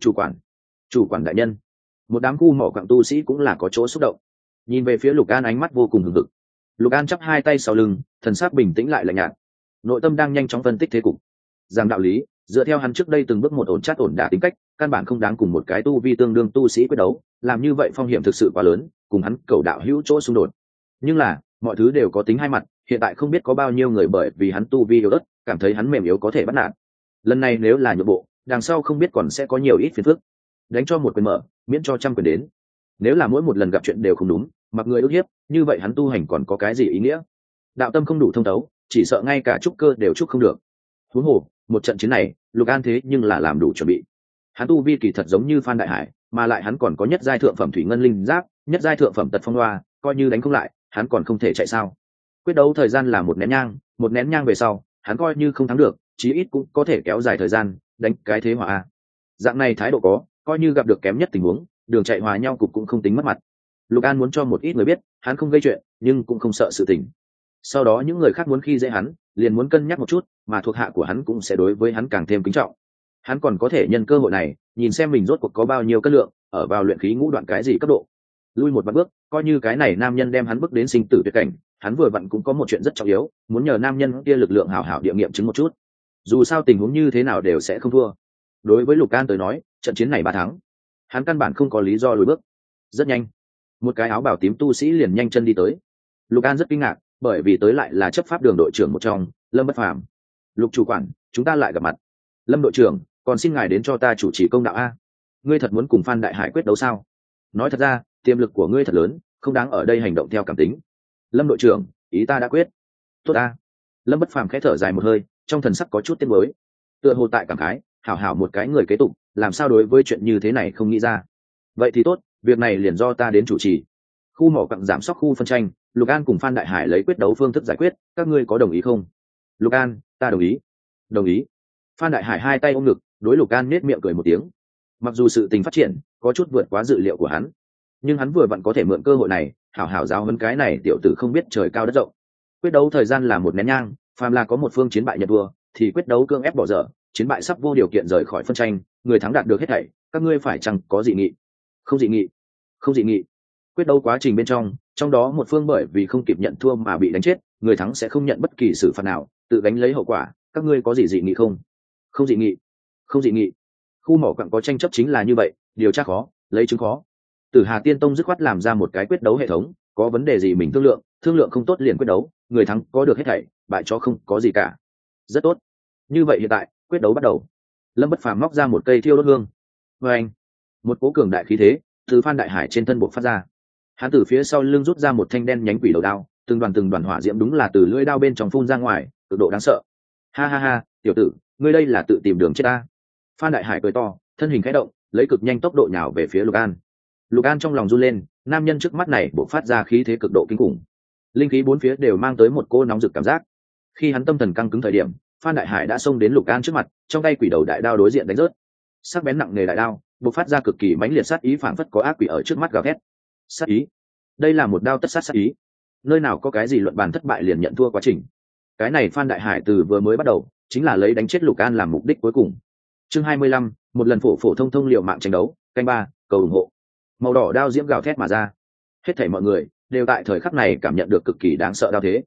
chủ quản đại nhân. Một đám khu mỏ quặng tu sĩ cũng là có chỗ xúc động, nhìn về phía Lục An ánh mắt vô cùng hừng hực. Lục An chắp hai tay sau lưng, thần sắc bình tĩnh lại lạnh nhạt, nội tâm đang nhanh chóng phân tích thế cục. Rằng đạo lý, dựa theo hắn trước đây từng bước một ổn chát ổn đả tính cách, căn bản không đáng cùng một cái tu vi tương đương tu sĩ quyết đấu, làm như vậy phong hiểm thực sự quá lớn, cùng hắn cầu đạo hữu chỗ xung đột. Nhưng là, mọi thứ đều có tính hai mặt, hiện tại không biết có bao nhiêu người bởi vì hắn tu vi yếu ớt, cảm thấy hắn mềm yếu có thể bắt nạt. Lần này nếu là nhượng bộ, đằng sau không biết còn sẽ có nhiều ít phiền phức. Đánh cho một quyền mở, miễn cho trăm quyền đến. Nếu là mỗi một lần gặp chuyện đều không đúng, mặc người ức hiếp, như vậy hắn tu hành còn có cái gì ý nghĩa? Đạo tâm không đủ thông thấu, chỉ sợ ngay cả trúc cơ đều trúc không được. Huống hồ một trận chiến này Lục An thế nhưng là làm đủ chuẩn bị. Hắn tu vi kỳ thật giống như Phan Đại Hải, mà lại hắn còn có nhất giai thượng phẩm thủy ngân linh giáp, nhất giai thượng phẩm tật phong loa, coi như đánh không lại hắn còn không thể chạy sao? Quyết đấu thời gian là một nén nhang về sau hắn coi như không thắng được, chí ít cũng có thể kéo dài thời gian đánh cái thế hòa. Dạng này thái độ có, coi như gặp được kém nhất tình huống đường chạy hòa nhau cục cũng không tính mất mặt. Lục An muốn cho một ít người biết hắn không gây chuyện nhưng cũng không sợ sự tình. Sau đó những người khác muốn khi dễ hắn liền muốn cân nhắc một chút, mà thuộc hạ của hắn cũng sẽ đối với hắn càng thêm kính trọng. Hắn còn có thể nhân cơ hội này nhìn xem mình rốt cuộc có bao nhiêu cân lượng, ở vào luyện khí ngũ đoạn cái gì cấp độ. Lui một bước, coi như cái này nam nhân đem hắn bước đến sinh tử tuyệt cảnh, hắn vừa vặn cũng có một chuyện rất trọng yếu muốn nhờ nam nhân kia lực lượng hảo hảo địa nghiệm chứng một chút. Dù sao tình huống như thế nào đều sẽ không thua. Đối với Lục An tới nói trận chiến này 3 thắng hắn căn bản không có lý do lùi bước. Rất nhanh một cái áo bào tím tu sĩ liền nhanh chân đi tới. Lục An rất kinh ngạc, bởi vì tới lại là chấp pháp đường đội trưởng một trong, Lâm Bất Phàm. Lục chủ quản, chúng ta lại gặp mặt. Lâm đội trưởng, còn xin ngài đến cho ta chủ trì công đạo a. Ngươi thật muốn cùng Phan Đại Hải quyết đấu sao? Nói thật ra tiềm lực của ngươi thật lớn, không đáng ở đây hành động theo cảm tính. Lâm đội trưởng, ý ta đã quyết. Tốt a. Lâm Bất Phàm khẽ thở dài một hơi, trong thần sắc có chút tiếc nuối. Tựa hồ tại cảm khái, hảo hảo một cái người kế tục, làm sao đối với chuyện như thế này không nghĩ ra. Vậy thì tốt, việc này liền do ta đến chủ trì. Khu mỏ quặng giảm sóc khu phân tranh, Lục An cùng Phan Đại Hải lấy quyết đấu phương thức giải quyết, các ngươi có đồng ý không? Lục An, ta đồng ý. Đồng ý. Phan Đại Hải hai tay ôm ngực, đối Lục An nết miệng cười một tiếng. Mặc dù sự tình phát triển có chút vượt quá dự liệu của hắn, nhưng hắn vừa vặn có thể mượn cơ hội này hảo hảo giáo huấn cái này tiểu tử không biết trời cao đất rộng. Quyết đấu thời gian là một nén nhang, phàm là có một phương chiến bại nhận thua thì quyết đấu cương ép bỏ dở, chiến bại sắp vô điều kiện rời khỏi phân tranh, người thắng đạt được hết thảy. Các ngươi phải chăng có dị nghị? Không dị nghị. Không dị nghị. Quyết đấu quá trình bên trong đó một phương bởi vì không kịp nhận thua mà bị đánh chết, người thắng sẽ không nhận bất kỳ xử phạt nào, tự gánh lấy hậu quả. Các ngươi có gì dị nghị không? Không dị nghị. Không dị nghị. Khu mỏ quặng có tranh chấp chính là như vậy, điều tra khó, lấy chứng khó. Tử Hà Tiên Tông dứt khoát làm ra một cái quyết đấu hệ thống, có vấn đề gì mình thương lượng không tốt liền quyết đấu, người thắng có được hết thảy, bại chó không có gì cả. Rất tốt. Như vậy hiện tại quyết đấu bắt đầu. Lâm Bất Phàm móc ra một cây thiêu đốt hương. Và anh, một cỗ cường đại khí thế từ Phan Đại Hải trên thân bộ phát ra. Hắn từ phía sau lưng rút ra một thanh đen nhánh quỷ đầu đao, từng đoàn hỏa diễm đúng là từ lưỡi đao bên trong phun ra ngoài, cực độ đáng sợ. Ha ha ha, tiểu tử, ngươi đây là tự tìm đường chết ta. Phan Đại Hải cười to, thân hình khẽ động, lấy cực nhanh tốc độ nhào về phía Lục An. Lục An trong lòng run lên, nam nhân trước mắt này bộc phát ra khí thế cực độ kinh khủng, linh khí bốn phía đều mang tới một cô nóng rực cảm giác. Khi hắn tâm thần căng cứng thời điểm, Phan Đại Hải đã xông đến Lục An trước mặt, trong tay quỷ đầu đại đao đối diện đánh rớt. Sắc bén nặng nề đại đao bộc phát ra cực kỳ mãnh liệt sát ý, phảng phất có ác quỷ ở trước mắt gào thét. Sát ý, đây là một đao tất sát sát ý. Nơi nào có cái gì luận bàn thất bại liền nhận thua quá trình. Cái này Phan Đại Hải từ vừa mới bắt đầu chính là lấy đánh chết Lục An làm mục đích cuối cùng. Chương 25, một lần phổ thông liều mạng tranh đấu, canh 3, cầu ủng hộ. Màu đỏ đao diễm gào thét mà ra. Hết thảy mọi người đều tại thời khắc này cảm nhận được cực kỳ đáng sợ đao thế.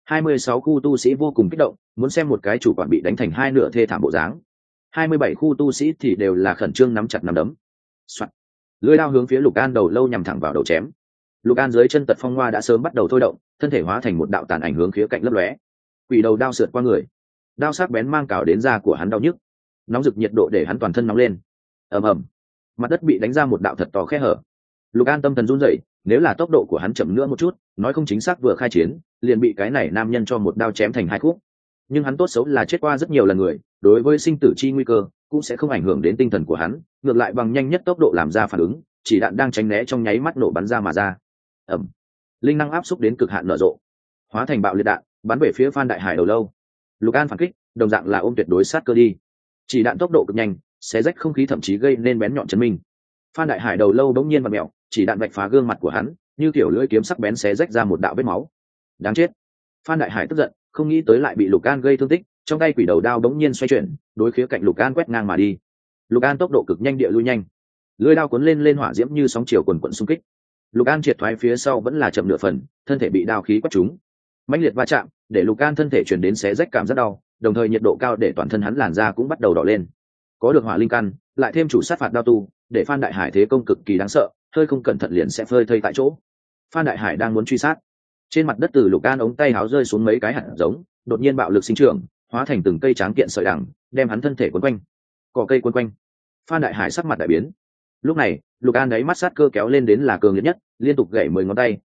26 khu tu sĩ vô cùng kích động, muốn xem một cái chủ quản bị đánh thành hai nửa thê thảm bộ dáng. 27 khu tu sĩ thì đều là khẩn trương nắm chặt nắm đấm. Soạt. Lưỡi đao hướng phía Lục An đầu lâu nhằm thẳng vào đầu chém. Lục An dưới chân tật phong hoa đã sớm bắt đầu thôi động, thân thể hóa thành một đạo tàn ảnh hướng khía cạnh lấp lóe. Quỷ đầu đao sượt qua người, đao sắc bén mang cào đến da của hắn đau nhức, nóng rực nhiệt độ để hắn toàn thân nóng lên. Ầm ầm, mặt đất bị đánh ra một đạo thật to khe hở. Lục An tâm thần run rẩy, nếu là tốc độ của hắn chậm nữa một chút, nói không chính xác vừa khai chiến liền bị cái này nam nhân cho một đao chém thành hai khúc. Nhưng hắn tốt xấu là chết qua rất nhiều lần người, đối với sinh tử chi nguy cơ cũng sẽ không ảnh hưởng đến tinh thần của hắn, ngược lại bằng nhanh nhất tốc độ làm ra phản ứng, chỉ đạn đang tránh né trong nháy mắt nổ bắn ra mà ra. Ầm, linh năng áp xúc đến cực hạn nở rộ, hóa thành bạo liệt đạn bắn về phía Phan Đại Hải đầu lâu. Lục An phản kích đồng dạng là ôm tuyệt đối sát cơ đi, chỉ đạn tốc độ cực nhanh, xé rách không khí, thậm chí gây nên bén nhọn chấn minh. Phan Đại Hải đầu lâu bỗng nhiên vặn mèo, chỉ đạn vạch phá gương mặt của hắn, như kiểu lưỡi kiếm sắc bén xé rách ra một đạo vết máu. Đáng chết. Phan Đại Hải tức giận, không nghĩ tới lại bị Lục An gây thương tích, trong tay quỷ đầu đao bỗng nhiên xoay chuyển, đối khía cạnh Lục An quét ngang mà đi. Lục An tốc độ cực nhanh địa lui nhanh, lưỡi đao cuốn lên hỏa diễm như sóng chiều quần quần xung kích. Lục An triệt thoái phía sau vẫn là chậm nửa phần, thân thể bị đao khí quét trúng. Mãnh liệt va chạm để Lục An thân thể truyền đến xé rách cảm rất đau, đồng thời nhiệt độ cao để toàn thân hắn làn da cũng bắt đầu đỏ lên. Có được hỏa linh căn, lại thêm chủ sát phạt đao tu, để Phan Đại Hải thế công cực kỳ đáng sợ, hơi không cẩn thận liền sẽ phơi thây tại chỗ. Phan Đại Hải đang muốn truy sát, trên mặt đất từ Lục An ống tay áo rơi xuống mấy cái hạt giống, đột nhiên bạo lực sinh trưởng, hóa thành từng cây tráng kiện sợi đằng, đem hắn thân thể quấn quanh. Cỏ cây quấn quanh. Phan Đại Hải sắc mặt đại biến. Lúc này, Lục An đáy mắt sát cơ kéo lên đến là cường liệt nhất, liên tục gảy 10 ngón tay,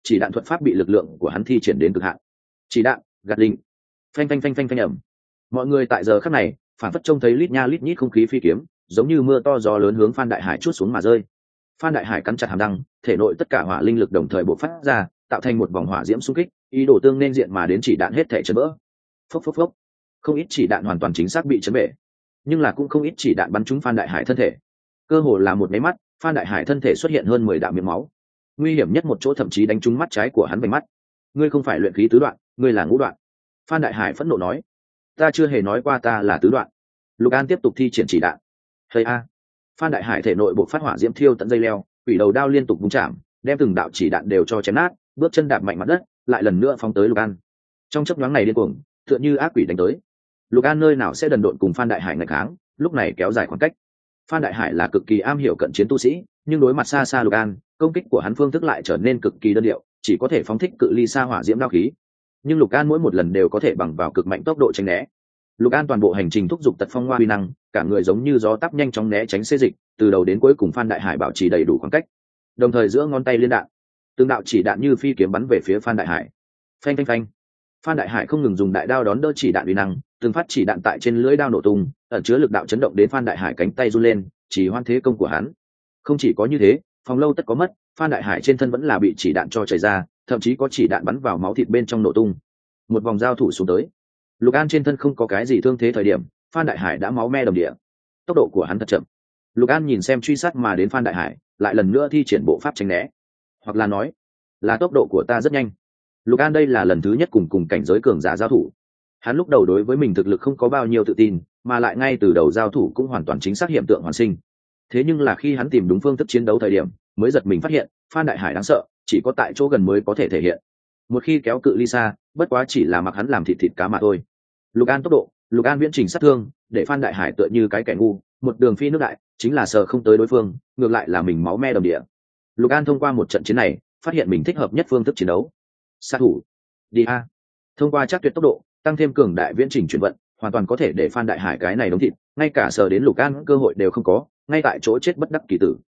chỉ đạn thuật pháp bị lực lượng của hắn thi triển đến cực hạn. Chỉ đạn, gạt linh, phanh phanh phanh phanh phanh ầm. Mọi người tại giờ khắc này phản phất trông thấy lít nha lít nhít không khí phi kiếm, giống như mưa to gió lớn hướng Phan Đại Hải trút xuống mà rơi. Phan Đại Hải cắn chặt hàm răng, thể nội tất cả hỏa linh lực đồng thời bộc phát ra, tạo thành một vòng hỏa diễm xung kích, ý đồ tương nên diện mà đến chỉ đạn hết thể chấn vỡ. Phốc phốc phốc. Không ít chỉ đạn hoàn toàn chính xác bị chấn bể, nhưng là cũng không ít chỉ đạn bắn trúng Phan Đại Hải thân thể. Cơ hồ là một máy mắt, Phan Đại Hải thân thể xuất hiện hơn 10 đạo miệng máu. Nguy hiểm nhất một chỗ thậm chí đánh trúng mắt trái của hắn vành mắt. Ngươi không phải luyện khí tứ đoạn, ngươi là ngũ đoạn. Phan Đại Hải phẫn nộ nói. Ta chưa hề nói qua ta là tứ đoạn. Lục An tiếp tục thi triển chỉ đạn. Thầy a. Phan Đại Hải thể nội bộ phát hỏa diễm thiêu tận dây leo, quỷ đầu đao liên tục vung chạm, đem từng đạo chỉ đạn đều cho chém nát, bước chân đạp mạnh mặt đất, lại lần nữa phóng tới Lục An. Trong chớp nhoáng này điên cuồng, tựa như ác quỷ đánh tới. Lục An nơi nào sẽ đần độn cùng Phan Đại Hải nghịch kháng, lúc này kéo dài khoảng cách. Phan Đại Hải là cực kỳ am hiểu cận chiến tu sĩ, nhưng đối mặt xa xa Lục An, công kích của hắn phương thức lại trở nên cực kỳ đơn điệu, chỉ có thể phóng thích cự ly xa hỏa diễm đao khí. Nhưng Lục An mỗi một lần đều có thể bằng vào cực mạnh tốc độ tránh né. Lục An toàn bộ hành trình thúc giục tật phong hoa uy năng, cả người giống như gió táp nhanh chóng né tránh xê dịch, từ đầu đến cuối cùng Phan Đại Hải bảo trì đầy đủ khoảng cách. Đồng thời giữa ngón tay liên đạn, từng đạo chỉ đạn như phi kiếm bắn về phía Phan Đại Hải. Phanh phanh phanh. Phan Đại Hải không ngừng dùng đại đao đón đỡ chỉ đạn uy năng, từng phát chỉ đạn tại trên lưỡi đao nổ tung, ẩn chứa lực đạo chấn động đến Phan Đại Hải cánh tay run lên, chỉ hoan thế công của hắn. Không chỉ có như thế, phòng lâu tất có mất, Phan Đại Hải trên thân vẫn là bị chỉ đạn cho chảy ra, thậm chí có chỉ đạn bắn vào máu thịt bên trong nổ tung. Một vòng giao thủ xuống tới, Lục An trên thân không có cái gì thương thế thời điểm, Phan Đại Hải đã máu me đồng địa. Tốc độ của hắn thật chậm. Lục An nhìn xem truy sát mà đến Phan Đại Hải, lại lần nữa thi triển bộ pháp tránh né, hoặc là nói, là tốc độ của ta rất nhanh. Lục An đây là lần thứ nhất cùng cảnh giới cường giả giao thủ. Hắn lúc đầu đối với mình thực lực không có bao nhiêu tự tin, mà lại ngay từ đầu giao thủ cũng hoàn toàn chính xác hiện tượng hoàn sinh. Thế nhưng là khi hắn tìm đúng phương thức chiến đấu thời điểm, mới giật mình phát hiện, Phan Đại Hải đáng sợ, chỉ có tại chỗ gần mới có thể thể hiện. Một khi kéo cự ly xa, bất quá chỉ là mặc hắn làm thịt cá mà thôi. Lục An tốc độ, Lục An viễn trình sát thương, để Phan Đại Hải tựa như cái kẻ ngu, một đường phi nước đại, chính là sờ không tới đối phương, ngược lại là mình máu me đồng địa. Lục An thông qua một trận chiến này, phát hiện mình thích hợp nhất phương thức chiến đấu. Sát thủ, đi a. Thông qua chắc tuyệt tốc độ, tăng thêm cường đại viễn trình chuyển vận, hoàn toàn có thể để Phan Đại Hải cái này đóng thịt, ngay cả sờ đến Lục An cơ hội đều không có, ngay tại chỗ chết bất đắc kỳ tử.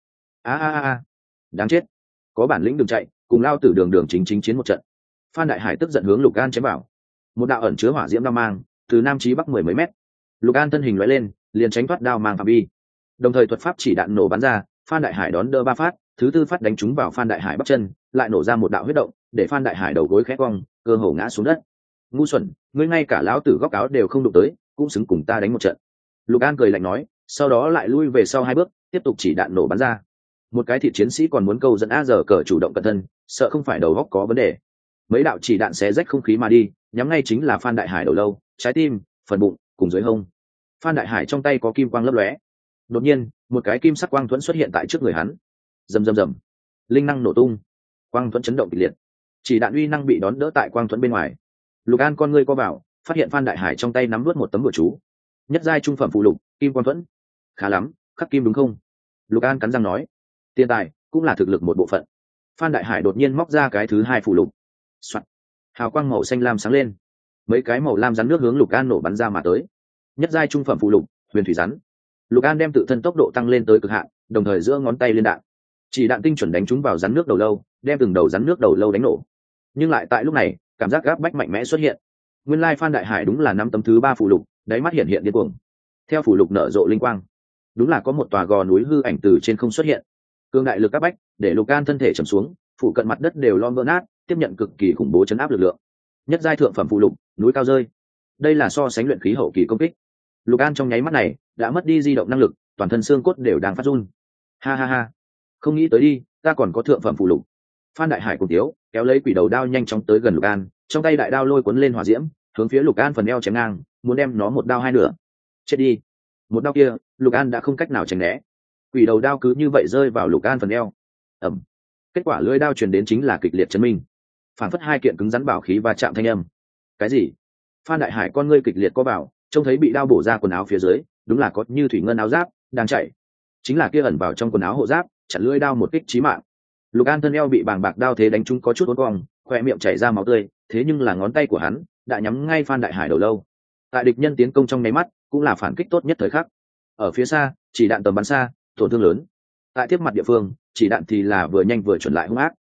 A, đáng chết, có bản lĩnh đừng chạy, cùng lao tử đường chính chiến một trận. Phan Đại Hải tức giận hướng Lục An chém vào. Một đạo ẩn chứa hỏa diễm đao mang, từ nam chí bắc 10 mấy mét. Lục An thân hình lóe lên, liền tránh thoát đao mang phạm vi. Đồng thời thuật pháp chỉ đạn nổ bắn ra, Phan Đại Hải đón đỡ 3 phát, thứ tư phát đánh trúng vào Phan Đại Hải bắp chân, lại nổ ra một đạo huyết động, để Phan Đại Hải đầu gối khẽ cong, cơ hồ ngã xuống đất. Ngu xuẩn, ngươi ngay cả lão tử góc áo đều không đụng tới, cũng xứng cùng ta đánh một trận. Lục An cười lạnh nói, sau đó lại lui về sau 2 bước, tiếp tục chỉ đạn nổ bắn ra. Một cái thịt chiến sĩ còn muốn câu dẫn A giờ cờ chủ động cẩn thân, sợ không phải đầu góc có vấn đề. Mấy đạo chỉ đạn xé rách không khí mà đi, nhắm ngay chính là Phan Đại Hải đầu lâu, trái tim, phần bụng cùng dưới hông. Phan Đại Hải trong tay có kim quang lấp lóe. Đột nhiên, một cái kim sắc quang thuẫn xuất hiện tại trước người hắn. Rầm rầm rầm, linh năng nổ tung, quang thuẫn chấn động kịch liệt. Chỉ đạn uy năng bị đón đỡ tại quang thuẫn bên ngoài. Lục An con ngươi co vào, phát hiện Phan Đại Hải trong tay nắm nuốt một tấm bùa chú. Nhất giai trung phẩm phụ lục, kim quang thuẫn. Khá lắm, khắc kim đúng không? Lục An cắn răng nói. Tiền tài cũng là thực lực một bộ phận. Phan Đại Hải đột nhiên móc ra cái thứ 2 phụ lục. Soạt. Hào quang màu xanh lam sáng lên, mấy cái màu lam rắn nước hướng Lục An nổ bắn ra mà tới. Nhất giai trung phẩm phụ lục, huyền thủy rắn. Lục An đem tự thân tốc độ tăng lên tới cực hạn, đồng thời giữa ngón tay liên đạn, chỉ đạn tinh chuẩn đánh trúng vào rắn nước đầu lâu, đem từng đầu rắn nước đầu lâu đánh nổ. Nhưng lại tại lúc này, cảm giác gáp bách mạnh mẽ xuất hiện. Nguyên lai Phan Đại Hải đúng là nắm tấm thứ 3 phụ lục, đáy mắt hiện điên cuồng. Theo phụ lục nở rộ linh quang, đúng là có một tòa gò núi hư ảnh từ trên không xuất hiện. Cương đại lực áp bách, để Lục An thân thể trầm xuống, phủ cận mặt đất đều lom vỡ nát, tiếp nhận cực kỳ khủng bố chấn áp lực lượng. Nhất giai thượng phẩm phụ lục, núi cao rơi. Đây là so sánh luyện khí hậu kỳ công kích. Lục An trong nháy mắt này đã mất đi di động năng lực, toàn thân xương cốt đều đang phát run. Ha, không nghĩ tới đi, ta còn có thượng phẩm phụ lục. Phan Đại Hải cùng tiếu, kéo lấy quỷ đầu đao nhanh chóng tới gần Lục An, trong tay đại đao lôi cuốn lên hỏa diễm, hướng phía Lục An phần eo chém ngang, muốn đem nó một đao hai nửa. Chết đi. Một đao kia, Lục An đã không cách nào tránh né. Quỷ đầu đao cứ như vậy rơi vào Lục An phần eo. Ầm. Kết quả lưỡi đao truyền đến chính là kịch liệt chấn minh. Phản phất 2 kiện cứng rắn bảo khí và chạm thanh âm. Cái gì? Phan Đại Hải con ngươi kịch liệt co vào, trông thấy bị đao bổ ra quần áo phía dưới, đúng là có như thủy ngân áo giáp đang chạy, chính là kia ẩn vào trong quần áo hộ giáp, chặn lưỡi đao một kích chí mạng. Lục An thân eo bị bàng bạc đao thế đánh trúng có chút uốn cong, khoe miệng chảy ra máu tươi, thế nhưng là ngón tay của hắn đã nhắm ngay Phan Đại Hải đầu lâu. Tại địch nhân tiến công trong nháy mắt, cũng là phản kích tốt nhất thời khắc. Ở phía xa, chỉ đạn tầm bắn xa, tổn thương lớn. Tại tiếp mặt địa phương, chỉ đạn thì là vừa nhanh vừa chuẩn lại hung ác.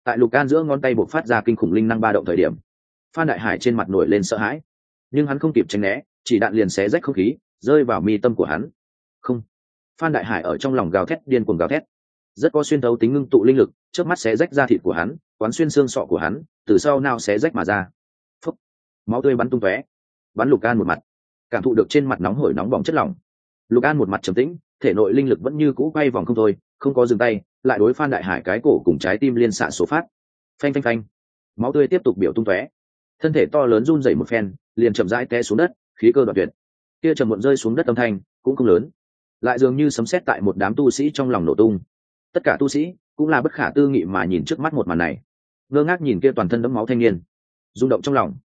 Tại Lục An giữa ngón tay bộc phát ra kinh khủng linh năng ba động thời điểm, Phan Đại Hải trên mặt nổi lên sợ hãi, nhưng hắn không kịp tránh né, chỉ đạn liền xé rách không khí, rơi vào mi tâm của hắn. Không. Phan Đại Hải ở trong lòng gào thét, điên cuồng gào thét, rất có xuyên thấu tính ngưng tụ linh lực, chớp mắt xé rách da thịt của hắn, quán xuyên xương sọ của hắn, từ sau nao xé rách mà ra. Phúc. Máu tươi bắn tung tóe, bắn Lục An một mặt, cảm thụ được trên mặt nóng hổi nóng bỏng chất lỏng. Lục An một mặt trầm tĩnh, thể nội linh lực vẫn như cũ quay vòng không thôi, không có dừng tay, lại đối Phan Đại Hải cái cổ cùng trái tim liên xạ số phát. Phanh phanh phanh, máu tươi tiếp tục biểu tung tóe, thân thể to lớn run rẩy một phen, liền chậm rãi té xuống đất, khí cơ đoạn tuyệt. Kia trầm muộn rơi xuống đất âm thanh cũng không lớn, lại dường như sấm sét tại một đám tu sĩ trong lòng nổ tung. Tất cả tu sĩ cũng là bất khả tư nghị mà nhìn trước mắt một màn này, ngơ ngác nhìn kia toàn thân đẫm máu thanh niên, rung động trong lòng.